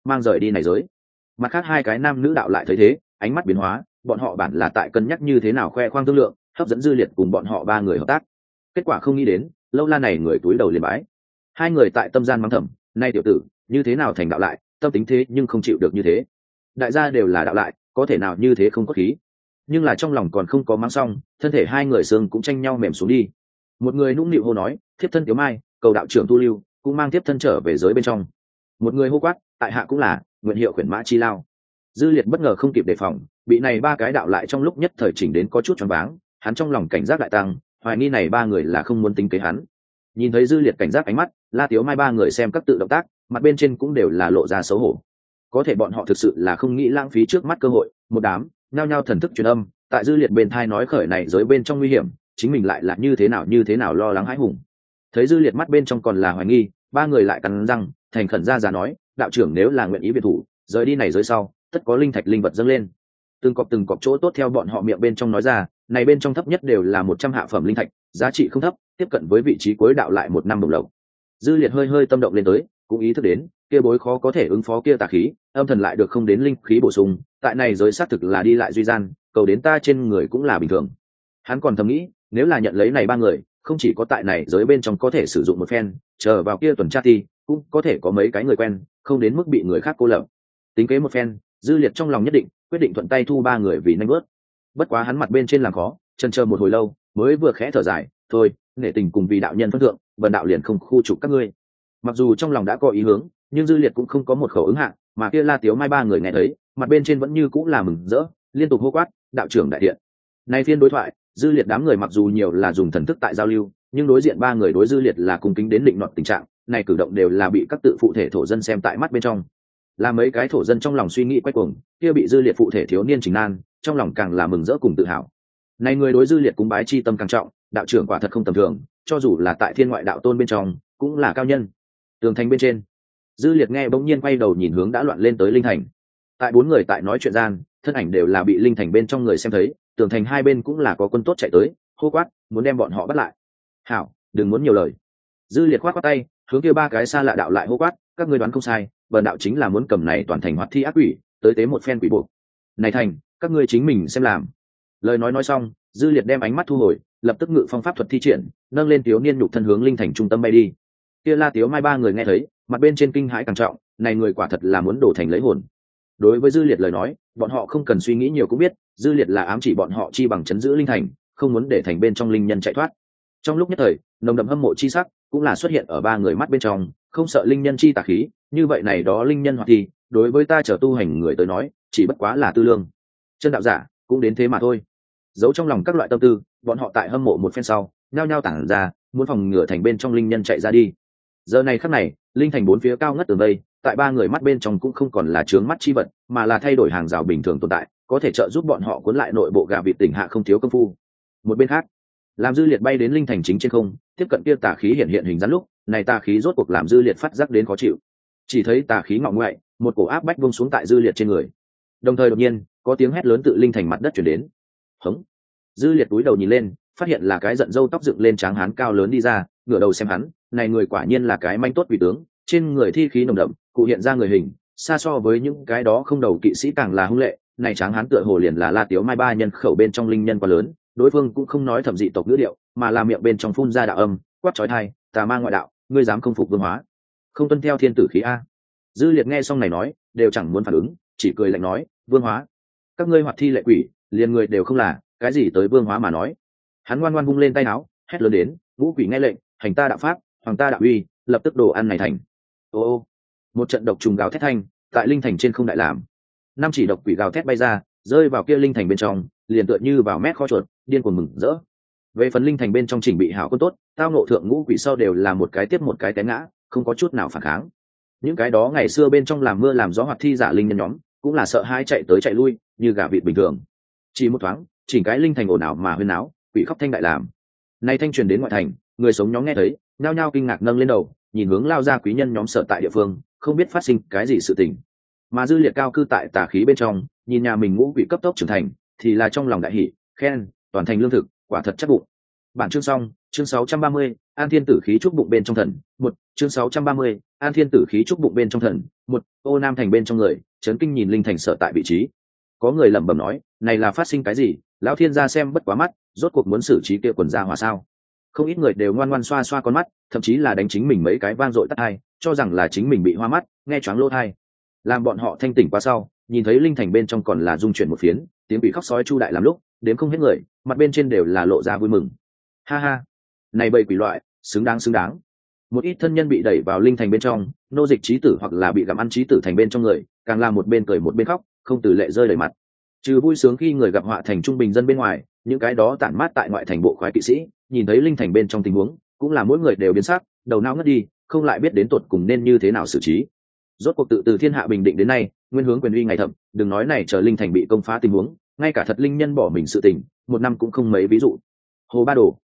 mang rời đi này giới. Mặt khác hai cái nam nữ đạo lại thấy thế, ánh mắt biến hóa, bọn họ bản là tại cân nhắc như thế nào khoe khoang thương lượng, hấp dẫn Dư Liệt cùng bọn họ ba người hợp tác. Kết quả không nghĩ đến, lâu la này người túi đầu liền bái. Hai người tại tâm gian mắng thầm, nay tiểu tử như thế nào thành đạo lại, tâm tính thế nhưng không chịu được như thế. Đại gia đều là đạo lại, có thể nào như thế không có khí. Nhưng là trong lòng còn không có mang xong, thân thể hai người xương cũng tranh nhau mềm xuống đi. Một người nũng nịu hô nói, thiếp thân Tiếu Mai cầu đạo trưởng tu lưu, cũng mang thiếp thân trở về giới bên trong. Một người hô quát, tại hạ cũng là nguyện hiệu khuyển mã chi lao. Dư Liệt bất ngờ không kịp đề phòng, bị này ba cái đạo lại trong lúc nhất thời chỉnh đến có chút choáng váng, hắn trong lòng cảnh giác đại tăng, hoài nghi này ba người là không muốn tính kế hắn. Nhìn thấy Dư Liệt cảnh giác ánh mắt, La Tiếu Mai ba người xem các tự động tác, mặt bên trên cũng đều là lộ ra xấu hổ. Có thể bọn họ thực sự là không nghĩ lãng phí trước mắt cơ hội, một đám nhao nhao thần thức truyền âm, tại Dư Liệt bên thai nói khởi này giới bên trong nguy hiểm, chính mình lại là như thế nào lo lắng hãi hùng. Thấy Dư Liệt mắt bên trong còn là hoài nghi, ba người lại cắn răng, thành khẩn ra giá nói, đạo trưởng nếu là nguyện ý biệt thủ, rời đi này giới sau, tất có linh thạch linh vật dâng lên. Từng cọp chỗ tốt theo bọn họ miệng bên trong nói ra, này bên trong thấp nhất đều là 100 hạ phẩm linh thạch, giá trị không thấp, tiếp cận với vị trí cuối đạo lại một năm đồng lộc. Dư Liệt hơi tâm động lên tới, cũng ý thức đến kia bối khó có thể ứng phó kia tà khí, âm thần lại được không đến linh khí bổ sung, tại này giới xác thực là đi lại duy gian, cầu đến ta trên người cũng là bình thường. Hắn còn thầm nghĩ, nếu là nhận lấy này ba người, không chỉ có tại này giới bên trong có thể sử dụng một phen, chờ vào kia tuần tra thì cũng có thể có mấy cái người quen, không đến mức bị người khác cô lập. Tính kế một phen, Dư Liệt trong lòng nhất định, quyết định thuận tay thu ba người vì nhanh bớt. Bất quá hắn mặt bên trên làm khó, chần chờ một hồi lâu, mới vừa khẽ thở dài, thôi, nể tình cùng vì đạo nhân phân thượng, bần đạo liền không khu trục các ngươi. Mặc dù trong lòng đã có ý hướng, nhưng Dư Liệt cũng không có một khẩu ứng hạ, mà kia La Tiếu Mai ba người nghe thấy, mặt bên trên vẫn như cũng là mừng rỡ, liên tục hô quát, đạo trưởng đại điện. Nay phiên đối thoại, Dư Liệt đám người mặc dù nhiều là dùng thần thức tại giao lưu, nhưng đối diện ba người đối Dư Liệt là cung kính đến định nọt tình trạng, này cử động đều là bị các tự phụ thể thổ dân xem tại mắt bên trong. Là mấy cái thổ dân trong lòng suy nghĩ quay cuồng, kia bị Dư Liệt phụ thể thiếu niên Trình Nan, trong lòng càng là mừng rỡ cùng tự hào. Này người đối Dư Liệt cúng bái chi tâm càng trọng, đạo trưởng quả thật không tầm thường, cho dù là tại thiên ngoại đạo tôn bên trong, cũng là cao nhân. Tường thành bên trên, Dư Liệt nghe bỗng nhiên quay đầu nhìn hướng đã loạn lên tới linh thành. Tại bốn người tại nói chuyện gian, thân ảnh đều là bị linh thành bên trong người xem thấy, tường thành hai bên cũng là có quân tốt chạy tới, hô quát, muốn đem bọn họ bắt lại. Hảo, đừng muốn nhiều lời. Dư Liệt khoát tay, hướng kia ba cái xa lạ đạo lại hô quát, các ngươi đoán không sai, bần đạo chính là muốn cầm này toàn thành hoạt thi ác quỷ, tới tế một phen quỷ buộc. Này thành, các ngươi chính mình xem làm. Lời nói xong, Dư Liệt đem ánh mắt thu hồi, lập tức ngự phong pháp thuật thi triển, nâng lên thiếu niên nhục thân hướng linh thành trung tâm bay đi. Kia La Tiếu Mai ba người nghe thấy, mặt bên trên kinh hãi càng trọng, này người quả thật là muốn đổ thành lấy hồn. Đối với Dư Liệt lời nói, bọn họ không cần suy nghĩ nhiều cũng biết, Dư Liệt là ám chỉ bọn họ chi bằng chấn giữ linh thành, không muốn để thành bên trong linh nhân chạy thoát. Trong lúc nhất thời, nồng đậm hâm mộ chi sắc cũng là xuất hiện ở ba người mắt bên trong, không sợ linh nhân chi tà khí, như vậy này đó linh nhân hoặc thì đối với ta trở tu hành người tới nói, chỉ bất quá là tư lương. Chân đạo giả cũng đến thế mà thôi. Giấu trong lòng các loại tâm tư, bọn họ tại hâm mộ một phen sau, nhao nhao tản ra, muốn phòng ngừa thành bên trong linh nhân chạy ra đi. Giờ này khắc này, linh thành bốn phía cao ngất tường vây, tại ba người mắt bên trong cũng không còn là chướng mắt chi vật, mà là thay đổi hàng rào bình thường tồn tại, có thể trợ giúp bọn họ cuốn lại nội bộ gà vịt tỉnh hạ không thiếu công phu. Một bên khác, làm Dư Liệt bay đến linh thành chính trên không, tiếp cận kia tà khí hiện hình dáng lúc, này tà khí rốt cuộc làm Dư Liệt phát giác đến khó chịu. Chỉ thấy tà khí ngọ ngoại, một cổ áp bách buông xuống tại Dư Liệt trên người. Đồng thời đột nhiên, có tiếng hét lớn tự linh thành mặt đất truyền đến. Hống! Dư Liệt cúi đầu nhìn lên, phát hiện là cái giận râu tóc dựng lên tráng hán cao lớn đi ra, ngửa đầu xem hắn, này người quả nhiên là cái manh tốt quỷ tướng, trên người thi khí nồng đậm, cụ hiện ra người hình, xa so với những cái đó không đầu kỵ sĩ càng là hung lệ. Này tráng hán tựa hồ liền là La Tiếu Mai ba nhân khẩu bên trong linh nhân quá lớn, đối phương cũng không nói thẩm dị tộc ngữ điệu, mà là miệng bên trong phun ra đạo âm, quát chói tai, tà ma ngoại đạo, ngươi dám không phục vương hóa, không tuân theo thiên tử khí a. Dư Liệt nghe xong này nói, đều chẳng muốn phản ứng, chỉ cười lạnh nói, vương hóa, các ngươi hoạt thi lệ quỷ, liền người đều không là, cái gì tới vương hóa mà nói. Hắn ngoan ngoan vung lên tay áo, hét lớn đến, ngũ quỷ nghe lệnh, hành ta đạo pháp, hoàng ta đạo uy, lập tức đồ ăn này thành. Ô, một trận độc trùng gào thét thanh tại linh thành trên không đại làm, năm chỉ độc quỷ gào thét bay ra, rơi vào kia linh thành bên trong, liền tựa như vào mét kho chuột, điên cuồng mừng rỡ. Về phần linh thành bên trong chỉnh bị hảo quân tốt, tao ngộ thượng ngũ quỷ sau đều là một cái tiếp một cái té ngã, không có chút nào phản kháng. Những cái đó ngày xưa bên trong làm mưa làm gió hoạt thi giả linh nhân nhóm, cũng là sợ hãi chạy tới chạy lui, như gà vịt bình thường. Chỉ một thoáng, chỉnh cái linh thành ồn ào mà huyên náo, quỷ khóc thanh đại làm. Nay thanh truyền đến ngoại thành, người sống nhóm nghe thấy, nhao nhao kinh ngạc nâng lên đầu, nhìn hướng lao ra quý nhân nhóm sợ tại địa phương, không biết phát sinh cái gì sự tình. Mà Dư Liệt cao cư tại tà khí bên trong, nhìn nhà mình ngũ quỷ cấp tốc trưởng thành, thì là trong lòng đại hỉ, khen, toàn thành lương thực, quả thật chắc bụng. Bản chương xong, chương 630, an thiên tử khí trúc bụng bên trong thần một chương 630, an thiên tử khí trúc bụng bên trong thần một ô nam thành bên trong người trấn kinh nhìn linh thành sở tại vị trí. Có người lẩm bẩm nói, này là phát sinh cái gì? Lão thiên gia xem bất quá mắt, rốt cuộc muốn xử trí kia quần gia hỏa sao? Không ít người đều ngoan ngoan xoa xoa con mắt, thậm chí là đánh chính mình mấy cái vang dội tắt hai, cho rằng là chính mình bị hoa mắt, nghe choáng lỗ tai. Làm bọn họ thanh tỉnh qua sau, nhìn thấy linh thành bên trong còn là rung chuyển một phiến, tiếng bị khóc sói chu đại làm lúc, đếm không hết người, mặt bên trên đều là lộ ra vui mừng. Ha ha, này bầy quỷ loại, xứng đáng. Một ít thân nhân bị đẩy vào linh thành bên trong, nô dịch trí tử hoặc là bị gặm ăn trí tử thành bên trong người, càng là một bên cười một bên khóc, không từ lệ rơi đầy mặt. Trừ vui sướng khi người gặp họa thành trung bình dân bên ngoài, những cái đó tản mát tại ngoại thành bộ khoái kỵ sĩ, nhìn thấy linh thành bên trong tình huống, cũng là mỗi người đều biến sắc, đầu não ngất đi, không lại biết đến tột cùng nên như thế nào xử trí. Rốt cuộc từ thiên hạ bình định đến nay, nguyên hướng quyền uy ngày thậm, đừng nói này chờ linh thành bị công phá tình huống, ngay cả thật linh nhân bỏ mình sự tình, một năm cũng không mấy ví dụ. Hồ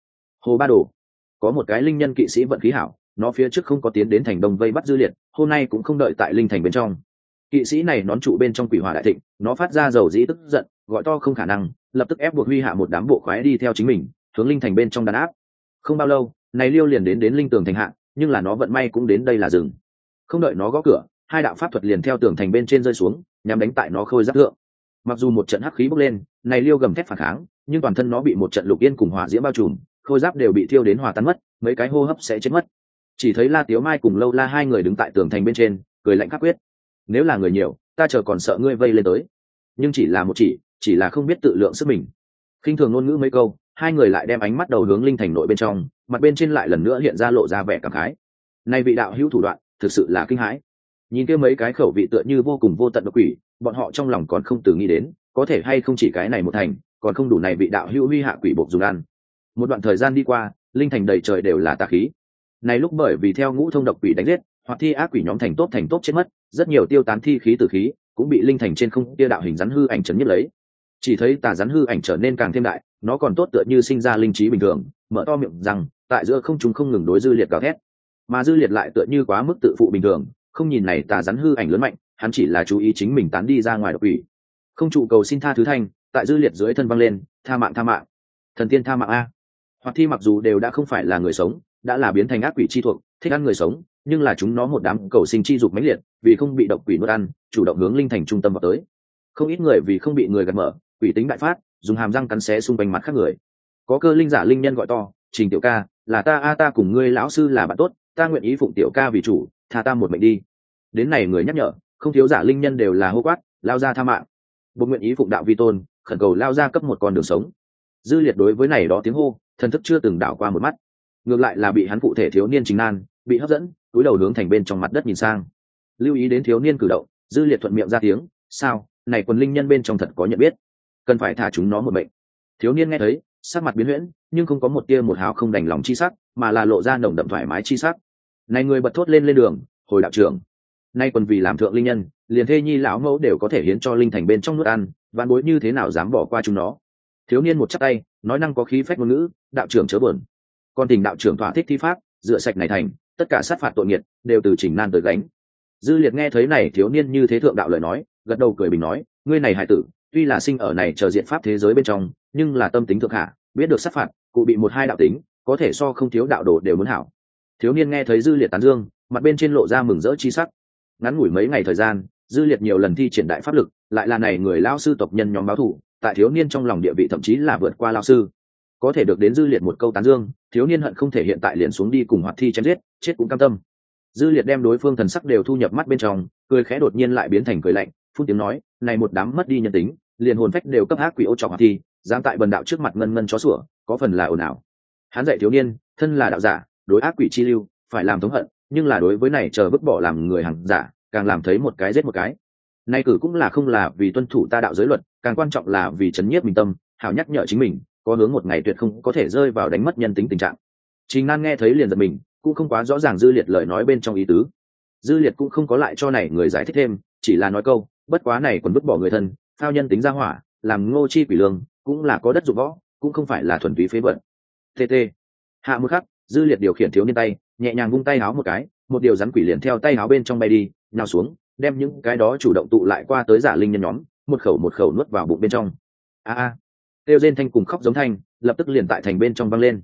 Ba Đồ, có một cái linh nhân kỵ sĩ vận khí hảo, nó phía trước không có tiến đến thành đông vây bắt Dư Liệt, hôm nay cũng không đợi tại linh thành bên trong. Kỵ sĩ này nón trụ bên trong quỷ hỏa đại thịnh, nó phát ra dầu dĩ tức giận, gọi to không khả năng, lập tức ép buộc huy hạ một đám bộ khoái đi theo chính mình, hướng linh thành bên trong đàn áp. Không bao lâu, này Liêu liền đến linh tường thành hạ, nhưng là nó vận may cũng đến đây là dừng. Không đợi nó gõ cửa, hai đạo pháp thuật liền theo tường thành bên trên rơi xuống, nhắm đánh tại nó khôi giáp thượng. Mặc dù một trận hắc khí bốc lên, này Liêu gầm thét phản kháng, nhưng toàn thân nó bị một trận lục yên cùng hỏa diễm bao trùm, khôi giáp đều bị thiêu đến hòa tan mất, mấy cái hô hấp sẽ chết mất. Chỉ thấy La Tiếu Mai cùng Lâu La hai người đứng tại tường thành bên trên, cười lạnh khắc quyết. Nếu là người nhiều, ta chờ còn sợ ngươi vây lên tới. Nhưng chỉ là một chỉ là không biết tự lượng sức mình. Khinh thường ngôn ngữ mấy câu, hai người lại đem ánh mắt đầu hướng linh thành nội bên trong, mặt bên trên lại lần nữa hiện ra lộ ra vẻ cảm khái. Này vị đạo hữu thủ đoạn, thực sự là kinh hãi. Nhìn kia mấy cái khẩu vị tựa như vô cùng vô tận độc quỷ, bọn họ trong lòng còn không từ nghĩ đến, có thể hay không chỉ cái này một thành, còn không đủ này vị đạo hữu huy hạ quỷ buộc dùng ăn. Một đoạn thời gian đi qua, linh thành đầy trời đều là tà khí. Này lúc bởi vì theo ngũ thông độc quỷ đánh giết, hoặc thi ác quỷ nhóm thành tốt chết mất, rất nhiều tiêu tán thi khí tử khí cũng bị linh thành trên không tia đạo hình rắn hư ảnh chấn nhất lấy. Chỉ thấy tà rắn hư ảnh trở nên càng thêm đại, nó còn tốt tựa như sinh ra linh trí bình thường, mở to miệng rằng tại giữa không trung không ngừng đối Dư Liệt gào thét. Mà Dư Liệt lại tựa như quá mức tự phụ bình thường, không nhìn này tà rắn hư ảnh lớn mạnh, hắn chỉ là chú ý chính mình tán đi ra ngoài độc quỷ. Không trụ cầu xin tha thứ thanh, tại Dư Liệt dưới thân văng lên, tha mạng, thần tiên tha mạng a. Hoặc thi mặc dù đều đã không phải là người sống, đã là biến thành ác quỷ chi thuộc, thích ăn người sống, nhưng là chúng nó một đám cầu sinh chi dục mãnh liệt, vì không bị độc quỷ nuốt ăn, chủ động hướng linh thành trung tâm vào tới. Không ít người vì không bị người gạt mở, quỷ tính đại phát, dùng hàm răng cắn xé xung quanh mặt khác người. Có cơ linh giả linh nhân gọi to, Trình tiểu ca, là ta ta cùng ngươi lão sư là bạn tốt, ta nguyện ý phụng tiểu ca vì chủ, tha ta một mệnh đi. Đến này người nhắc nhở, không thiếu giả linh nhân đều là hô quát, lao ra tha mạng. Bộ nguyện ý phụng đạo vi tôn, khẩn cầu lao ra cấp một con đường sống. Dư Liệt đối với này đó tiếng hô, thần thức chưa từng đảo qua một mắt, ngược lại là bị hắn phụ thể thiếu niên Trình Nan bị hấp dẫn, cúi đầu hướng thành bên trong mặt đất nhìn sang. Lưu ý đến thiếu niên cử động, Dư Liệt thuận miệng ra tiếng, sao, này quần linh nhân bên trong thật có nhận biết, cần phải thả chúng nó một mệnh. Thiếu niên nghe thấy, sắc mặt biến huyễn, nhưng không có một tia một hào không đành lòng chi sắc, mà là lộ ra nồng đậm thoải mái chi sắc. Này người bật thốt lên đường, hồi đạo trưởng, nay quần vì làm thượng linh nhân, liền thê nhi lão mẫu đều có thể hiến cho linh thành bên trong nuốt ăn, vạn bối như thế nào dám bỏ qua chúng nó. Thiếu niên một chắp tay, nói năng có khí phách ngôn ngữ, đạo trưởng chớ buồn, con tình đạo trưởng thỏa thích thi pháp, rửa sạch này thành, tất cả sát phạt tội nghiệt đều từ Trình Nan tới gánh. Dư Liệt nghe thấy này thiếu niên như thế thượng đạo lời nói, gật đầu cười bình nói, ngươi này hài tử, tuy là sinh ở này chờ diện pháp thế giới bên trong, nhưng là tâm tính thượng hạ, biết được sát phạt, cụ bị một hai đạo tính, có thể so không thiếu đạo đồ đều muốn hảo. Thiếu niên nghe thấy Dư Liệt tán dương, mặt bên trên lộ ra mừng rỡ chi sắc. Ngắn ngủi mấy ngày thời gian, Dư Liệt nhiều lần thi triển đại pháp lực, lại là này người lão sư tộc nhân nhóm báo thù, tại thiếu niên trong lòng địa vị thậm chí là vượt qua lão sư. Có thể được đến Dư Liệt một câu tán dương, thiếu niên hận không thể hiện tại liền xuống đi cùng Hoạt Thi chém giết, chết cũng cam tâm. Dư Liệt đem đối phương thần sắc đều thu nhập mắt bên trong, cười khẽ đột nhiên lại biến thành cười lạnh, phun tiếng nói, này một đám mất đi nhân tính, liền hồn phách đều cấp ác quỷ ô trọc Hoạt Thi, dám tại bần đạo trước mặt ngân ngân chó sủa, có phần là ồn ào. Hắn dạy thiếu niên, thân là đạo giả, đối ác quỷ chi lưu, phải làm thống hận, nhưng là đối với này chờ vứt bỏ làm người hàng giả, càng làm thấy một cái giết một cái. Nay cử cũng là không là vì tuân thủ ta đạo giới luật, càng quan trọng là vì chấn nhiếp mình tâm, hảo nhắc nhở chính mình, có hướng một ngày tuyệt không có thể rơi vào đánh mất nhân tính tình trạng. Trình Nan nghe thấy liền giật mình, cũng không quá rõ ràng Dư Liệt lời nói bên trong ý tứ. Dư Liệt cũng không có lại cho này người giải thích thêm, chỉ là nói câu, bất quá này còn vứt bỏ người thân, phao nhân tính ra hỏa, làm ngô chi quỷ lương, cũng là có đất dụng võ, cũng không phải là thuần túy phế vật. TT. Hạ một khắc, Dư Liệt điều khiển thiếu niên tay, nhẹ nhàng vung tay áo một cái, một điều rắn quỷ liền theo tay áo bên trong bay đi, nhào xuống, đem những cái đó chủ động tụ lại qua tới giả linh nhân nhóm, một khẩu nuốt vào bụng bên trong. A a. Kêu rên thanh cùng khóc giống thanh, lập tức liền tại thành bên trong vang lên.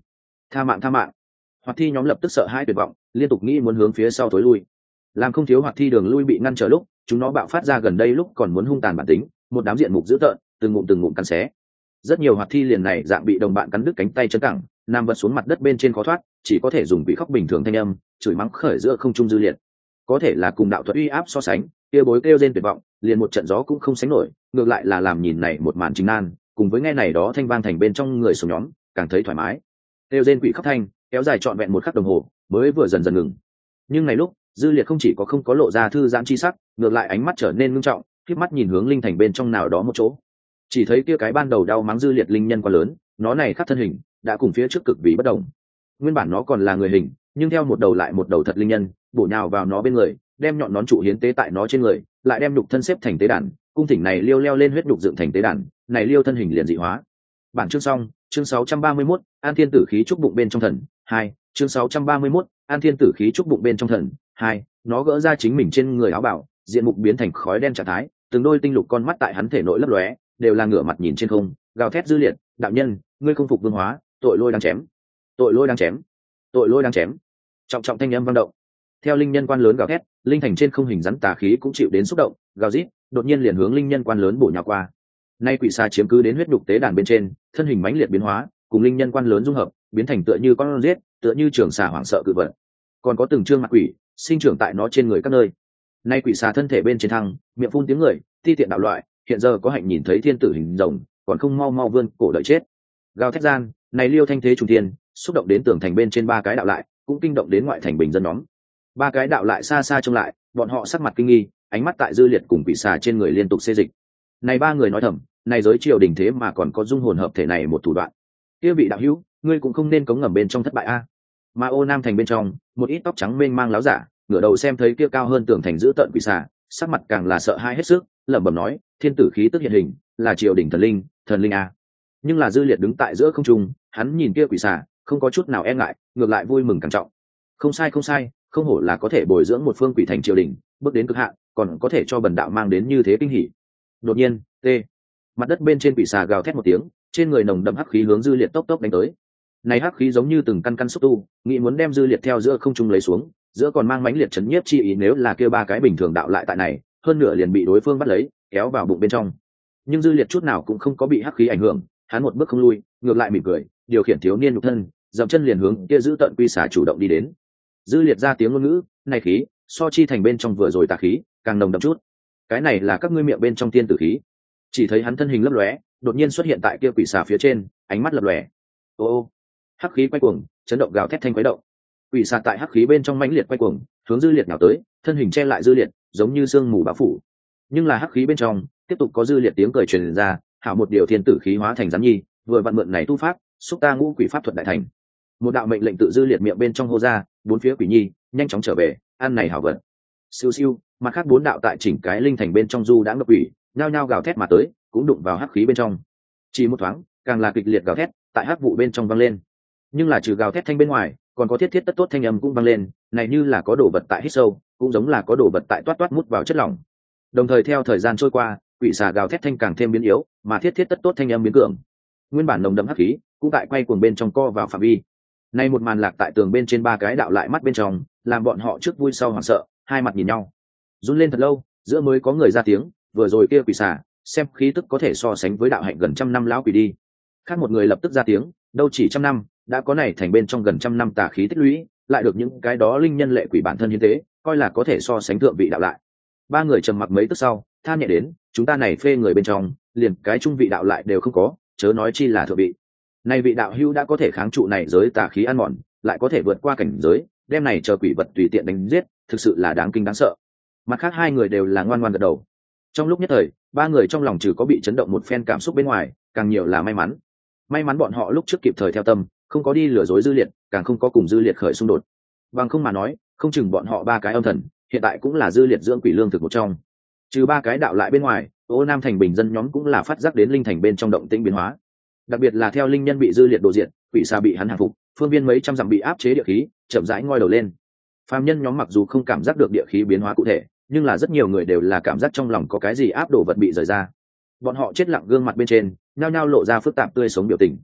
Tha mạng. Hoạt thi nhóm lập tức sợ hãi tuyệt vọng, liên tục nghĩ muốn hướng phía sau tối lui. Làm không thiếu hoạt thi đường lui bị ngăn trở lúc, chúng nó bạo phát ra gần đây lúc còn muốn hung tàn bản tính, một đám diện mục dữ tợn, từng ngụm cắn xé. Rất nhiều hoạt thi liền này dạng bị đồng bạn cắn đứt cánh tay chân cẳng, nằm vật xuống mặt đất bên trên khó thoát, chỉ có thể dùng quỷ khóc bình thường thanh âm, chửi mắng khởi giữa không trung dư liệt. Có thể là cùng đạo thuật uy áp so sánh, kia bối kêu rên tuyệt vọng, liền một trận gió cũng không sánh nổi, ngược lại là làm nhìn này một màn chính nan, cùng với nghe này đó thanh vang thành bên trong người sống nhóm, càng thấy thoải mái. Kêu rên quỷ khóc thanh, kéo dài trọn vẹn một khắc đồng hồ, mới vừa dần dần ngừng. Nhưng này lúc, dư liệt không chỉ có không có lộ ra thư giãn chi sắc, ngược lại ánh mắt trở nên ngưng trọng, khép mắt nhìn hướng linh thành bên trong nào đó một chỗ. Chỉ thấy kia cái ban đầu đau mắng dư liệt linh nhân quá lớn, nó này khắc thân hình đã cùng phía trước cực vì bất động. Nguyên bản nó còn là người hình, nhưng theo một đầu lại một đầu thật linh nhân bổ nhào vào nó bên người, đem nhọn nón trụ hiến tế tại nó trên người, lại đem nhục thân xếp thành tế đàn, cung thỉnh này liêu leo lên huyết nhục dựng thành tế đàn, này liêu thân hình liền dị hóa. Bản chương xong, chương 631, An Thiên Tử khí trúc bụng bên trong thần 2, chương 631, An Thiên Tử khí trúc bụng bên trong thần 2, nó gỡ ra chính mình trên người áo bào, diện mục biến thành khói đen trạng thái, từng đôi tinh lục con mắt tại hắn thể nội lấp lóe, đều là ngửa mặt nhìn trên không, gào thét dư liệt, đạo nhân, ngươi không phục vương hóa, tội lỗi đang chém, tội lỗi đang chém, tội lỗi đang chém. Trọng trọng thanh âm vang động. Theo linh nhân quan lớn gào thét, linh thành trên không hình rắn tà khí cũng chịu đến xúc động, gào rít, đột nhiên liền hướng linh nhân quan lớn bổ nhào qua. Nay quỷ xà chiếm cứ đến huyết nhục tế đàn bên trên, thân hình mãnh liệt biến hóa, cùng linh nhân quan lớn dung hợp, biến thành tựa như con giết, tựa như trường xà hoảng sợ cự vật. Còn có từng trương mặt quỷ, sinh trưởng tại nó trên người các nơi. Nay quỷ xà thân thể bên trên thăng, miệng phun tiếng người, ti tiện đạo loại, hiện giờ có hạnh nhìn thấy thiên tử hình rồng, còn không mau mau vươn cổ đợi chết. Gào thét gian, này liêu thanh thế trùng thiên, xúc động đến tường thành bên trên ba cái đạo lại, cũng kinh động đến ngoại thành bình dân nhóm. Ba cái đạo lại xa xa trông lại, bọn họ sắc mặt kinh nghi, ánh mắt tại dư liệt cùng quỷ xà trên người liên tục xê dịch. Này ba người nói thầm, này giới triều đình thế mà còn có dung hồn hợp thể này một thủ đoạn. Kia vị đạo hữu, ngươi cũng không nên cống ngầm bên trong thất bại a. Mà ô nam thành bên trong, một ít tóc trắng mênh mang láo giả, ngửa đầu xem thấy kia cao hơn tường thành giữ tận quỷ xà, sắc mặt càng là sợ hãi hết sức, lẩm bẩm nói, thiên tử khí tức hiện hình, là triều đình thần linh a. Nhưng là dư liệt đứng tại giữa không trung, hắn nhìn kia quỷ xà, không có chút nào e ngại, ngược lại vui mừng càng trọng. Không sai, không hổ là có thể bồi dưỡng một phương quỷ thành triều đình, bước đến cực hạn, còn có thể cho bần đạo mang đến như thế kinh hỉ. Đột nhiên, mặt đất bên trên quỷ xà gào thét một tiếng, trên người nồng đậm hắc khí hướng dư liệt tốc tốc đánh tới. Này hắc khí giống như từng căn căn xúc tu, nghĩ muốn đem dư liệt theo giữa không trung lấy xuống, giữa còn mang mãnh liệt chấn nhiếp chi ý, nếu là kia ba cái bình thường đạo lại tại này, hơn nửa liền bị đối phương bắt lấy, kéo vào bụng bên trong. Nhưng dư liệt chút nào cũng không có bị hắc khí ảnh hưởng, hắn một bước không lui, ngược lại mỉm cười, điều khiển thiếu niên nhục thân, dậm chân liền hướng kia giữ tận quy xà chủ động đi đến. Dư liệt ra tiếng ngôn ngữ, này khí, so chi thành bên trong vừa rồi tà khí, càng nồng đậm chút. Cái này là các ngươi miệng bên trong tiên tử khí. Chỉ thấy hắn thân hình lấp lóe, đột nhiên xuất hiện tại kia quỷ xà phía trên, ánh mắt lập lòe. Ô, hắc khí quay cuồng, chấn động gào thét thanh quấy động. Quỷ xà tại hắc khí bên trong mãnh liệt quay cuồng, hướng dư liệt nào tới, thân hình che lại dư liệt, giống như sương mù bao phủ. Nhưng là hắc khí bên trong, tiếp tục có dư liệt tiếng cười truyền ra, hảo một điều thiên tử khí hóa thành rắn nhi, vừa vặn mượn này tu pháp, xúc ta ngũ quỷ pháp thuật đại thành. Một đạo mệnh lệnh tự dư liệt miệng bên trong hô ra, bốn phía quỷ nhi nhanh chóng trở về, ăn này hảo vật. Siêu siêu, mặt khác bốn đạo tại chỉnh cái linh thành bên trong du đã ngập quỷ, nhao nhao gào thét mà tới, cũng đụng vào hắc khí bên trong. Chỉ một thoáng, càng là kịch liệt gào thét, tại hắc vụ bên trong vang lên. Nhưng là trừ gào thét thanh bên ngoài, còn có thiết thiết tất tốt thanh âm cũng vang lên, này như là có đồ vật tại hít sâu, cũng giống là có đồ vật tại toát toát mút vào chất lỏng. Đồng thời theo thời gian trôi qua, quỷ xà gào thét thanh càng thêm biến yếu, mà thiết thiết tất tốt thanh âm biến cường. Nguyên bản nồng đậm hắc khí cũng tại quay cuồng bên trong co vào phạm vi. Nay một màn lạc tại tường bên trên ba cái đạo lại mắt bên trong, làm bọn họ trước vui sau hoảng sợ, hai mặt nhìn nhau. Run lên thật lâu, giữa mới có người ra tiếng, vừa rồi kia quỷ xà, xem khí tức có thể so sánh với đạo hạnh gần trăm năm lão quỷ đi. Khác một người lập tức ra tiếng, đâu chỉ trăm năm, đã có này thành bên trong gần trăm năm tà khí tích lũy, lại được những cái đó linh nhân lệ quỷ bản thân như thế, coi là có thể so sánh thượng vị đạo lại. Ba người trầm mặc mấy tức sau, than nhẹ đến, chúng ta này phê người bên trong, liền cái trung vị đạo lại đều không có, chớ nói chi là thượng vị. Này vị đạo hữu đã có thể kháng trụ này giới tà khí ăn mòn, lại có thể vượt qua cảnh giới, đem này chờ quỷ vật tùy tiện đánh giết, thực sự là đáng kinh đáng sợ. Mặt khác hai người đều là ngoan ngoan gật đầu. Trong lúc nhất thời, ba người trong lòng trừ có bị chấn động một phen cảm xúc bên ngoài, càng nhiều là may mắn. May mắn bọn họ lúc trước kịp thời theo tâm, không có đi lừa dối dư liệt, càng không có cùng dư liệt khởi xung đột. Bằng không mà nói, không chừng bọn họ ba cái âm thần, hiện tại cũng là dư liệt dưỡng quỷ lương thực một trong. Trừ ba cái đạo lại bên ngoài, ô nam thành bình dân nhóm cũng là phát giác đến linh thành bên trong động tĩnh biến hóa. Đặc biệt là theo linh nhân bị dư liệt đồ diện, quỷ xà bị hắn hàng phục, phương viên mấy trăm dặm bị áp chế địa khí, chậm rãi ngoi đầu lên. Phàm nhân nhóm mặc dù không cảm giác được địa khí biến hóa cụ thể, nhưng là rất nhiều người đều là cảm giác trong lòng có cái gì áp đổ vật bị rời ra. Bọn họ chết lặng gương mặt bên trên, nhao nhao lộ ra phức tạp tươi sống biểu tình.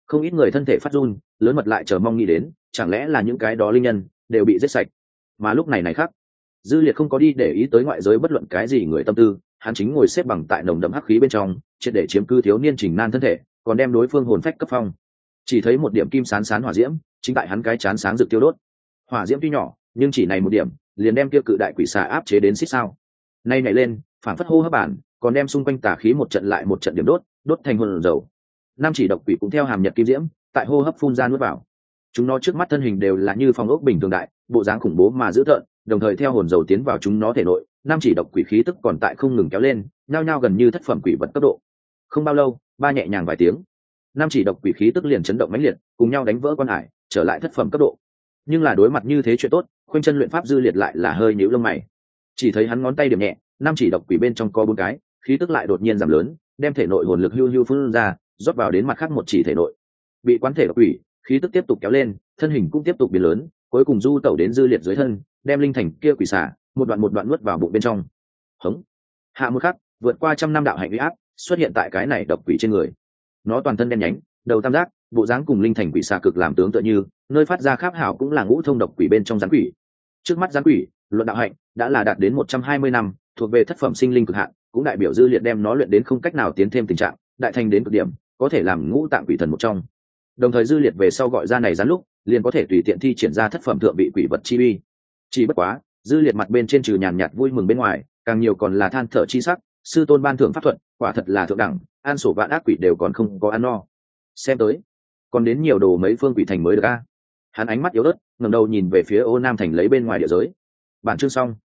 không ít người thân thể phát run, lớn mật lại chờ mong nghĩ đến chẳng lẽ là những cái đó linh nhân đều bị giết sạch. Mà lúc này này khác, Dư Liệt không có đi để ý tới ngoại giới bất luận cái gì người tâm tư, hắn chính ngồi xếp bằng tại nồng đậm hắc khí bên trong, triệt để chiếm cư thiếu niên Trình Nan thân thể, còn đem đối phương hồn phách cấp phong. Chỉ thấy một điểm kim sán sán hỏa diễm chính tại hắn cái chán sáng rực tiêu đốt. Hỏa diễm tuy nhỏ nhưng chỉ này một điểm liền đem kia cự đại quỷ xà áp chế đến xích sao. Nay nhảy lên phản phất hô hấp bản, còn đem xung quanh tà khí một trận lại một trận điểm đốt, đốt thành hồn dầu. Nam chỉ độc quỷ cũng theo hàm nhật kim diễm tại hô hấp phun ra nuốt vào. Chúng nó trước mắt thân hình đều là như phong ốc bình thường đại, bộ dáng khủng bố mà dữ tợn, đồng thời theo hồn dầu tiến vào chúng nó thể nội, nam chỉ độc quỷ khí tức còn tại không ngừng kéo lên, nhao nhao gần như thất phẩm quỷ vật cấp độ. Không bao lâu, ba nhẹ nhàng vài tiếng, nam chỉ độc quỷ khí tức liền chấn động mãnh liệt, cùng nhau đánh vỡ quan hải, trở lại thất phẩm cấp độ. Nhưng là đối mặt như thế chuyện tốt, khoanh chân luyện pháp Dư Liệt lại là hơi nhíu lông mày. Chỉ thấy hắn ngón tay điểm nhẹ, nam chỉ độc quỷ bên trong có 4 cái, khí tức lại đột nhiên giảm lớn, đem thể nội hồn lực hưu hưu phun ra, rót vào đến mặt khác một chỉ thể nội. Bị quán thể độc quỷ, khí tức tiếp tục kéo lên, thân hình cũng tiếp tục biến lớn, cuối cùng du tẩu đến Dư Liệt dưới thân, đem linh thành kia quỷ xả một đoạn nuốt vào bụng bên trong. Hống. Hạ một khắc, vượt qua trăm năm đạo hạnh uy áp xuất hiện tại cái này độc quỷ trên người. Nó toàn thân đen nhánh, đầu tam giác, bộ dáng cùng linh thành quỷ xà cực làm tướng tựa như, nơi phát ra kháp hảo cũng là ngũ thông độc quỷ bên trong gián quỷ. Trước mắt gián quỷ, luận đạo hạnh đã là đạt đến 120 năm, thuộc về thất phẩm sinh linh cực hạn, cũng đại biểu Dư Liệt đem nó luyện đến không cách nào tiến thêm tình trạng, đại thành đến cực điểm, có thể làm ngũ tạng quỷ thần một trong. Đồng thời Dư Liệt về sau gọi ra này gián lúc, liền có thể tùy tiện thi triển ra thất phẩm thượng vị quỷ vật chi uy. Chỉ bất quá, Dư Liệt mặt bên trên trừ nhàn nhạt vui mừng bên ngoài, càng nhiều còn là than thở chi sắc, sư tôn ban thưởng pháp thuật, quả thật là thượng đẳng, an sổ vạn ác quỷ đều còn không có ăn no. Xem tới, còn đến nhiều đồ mấy phương quỷ thành mới được a. Hắn ánh mắt yếu ớt, ngẩng đầu nhìn về phía Ô Nam thành lấy bên ngoài địa giới. Bản chương xong.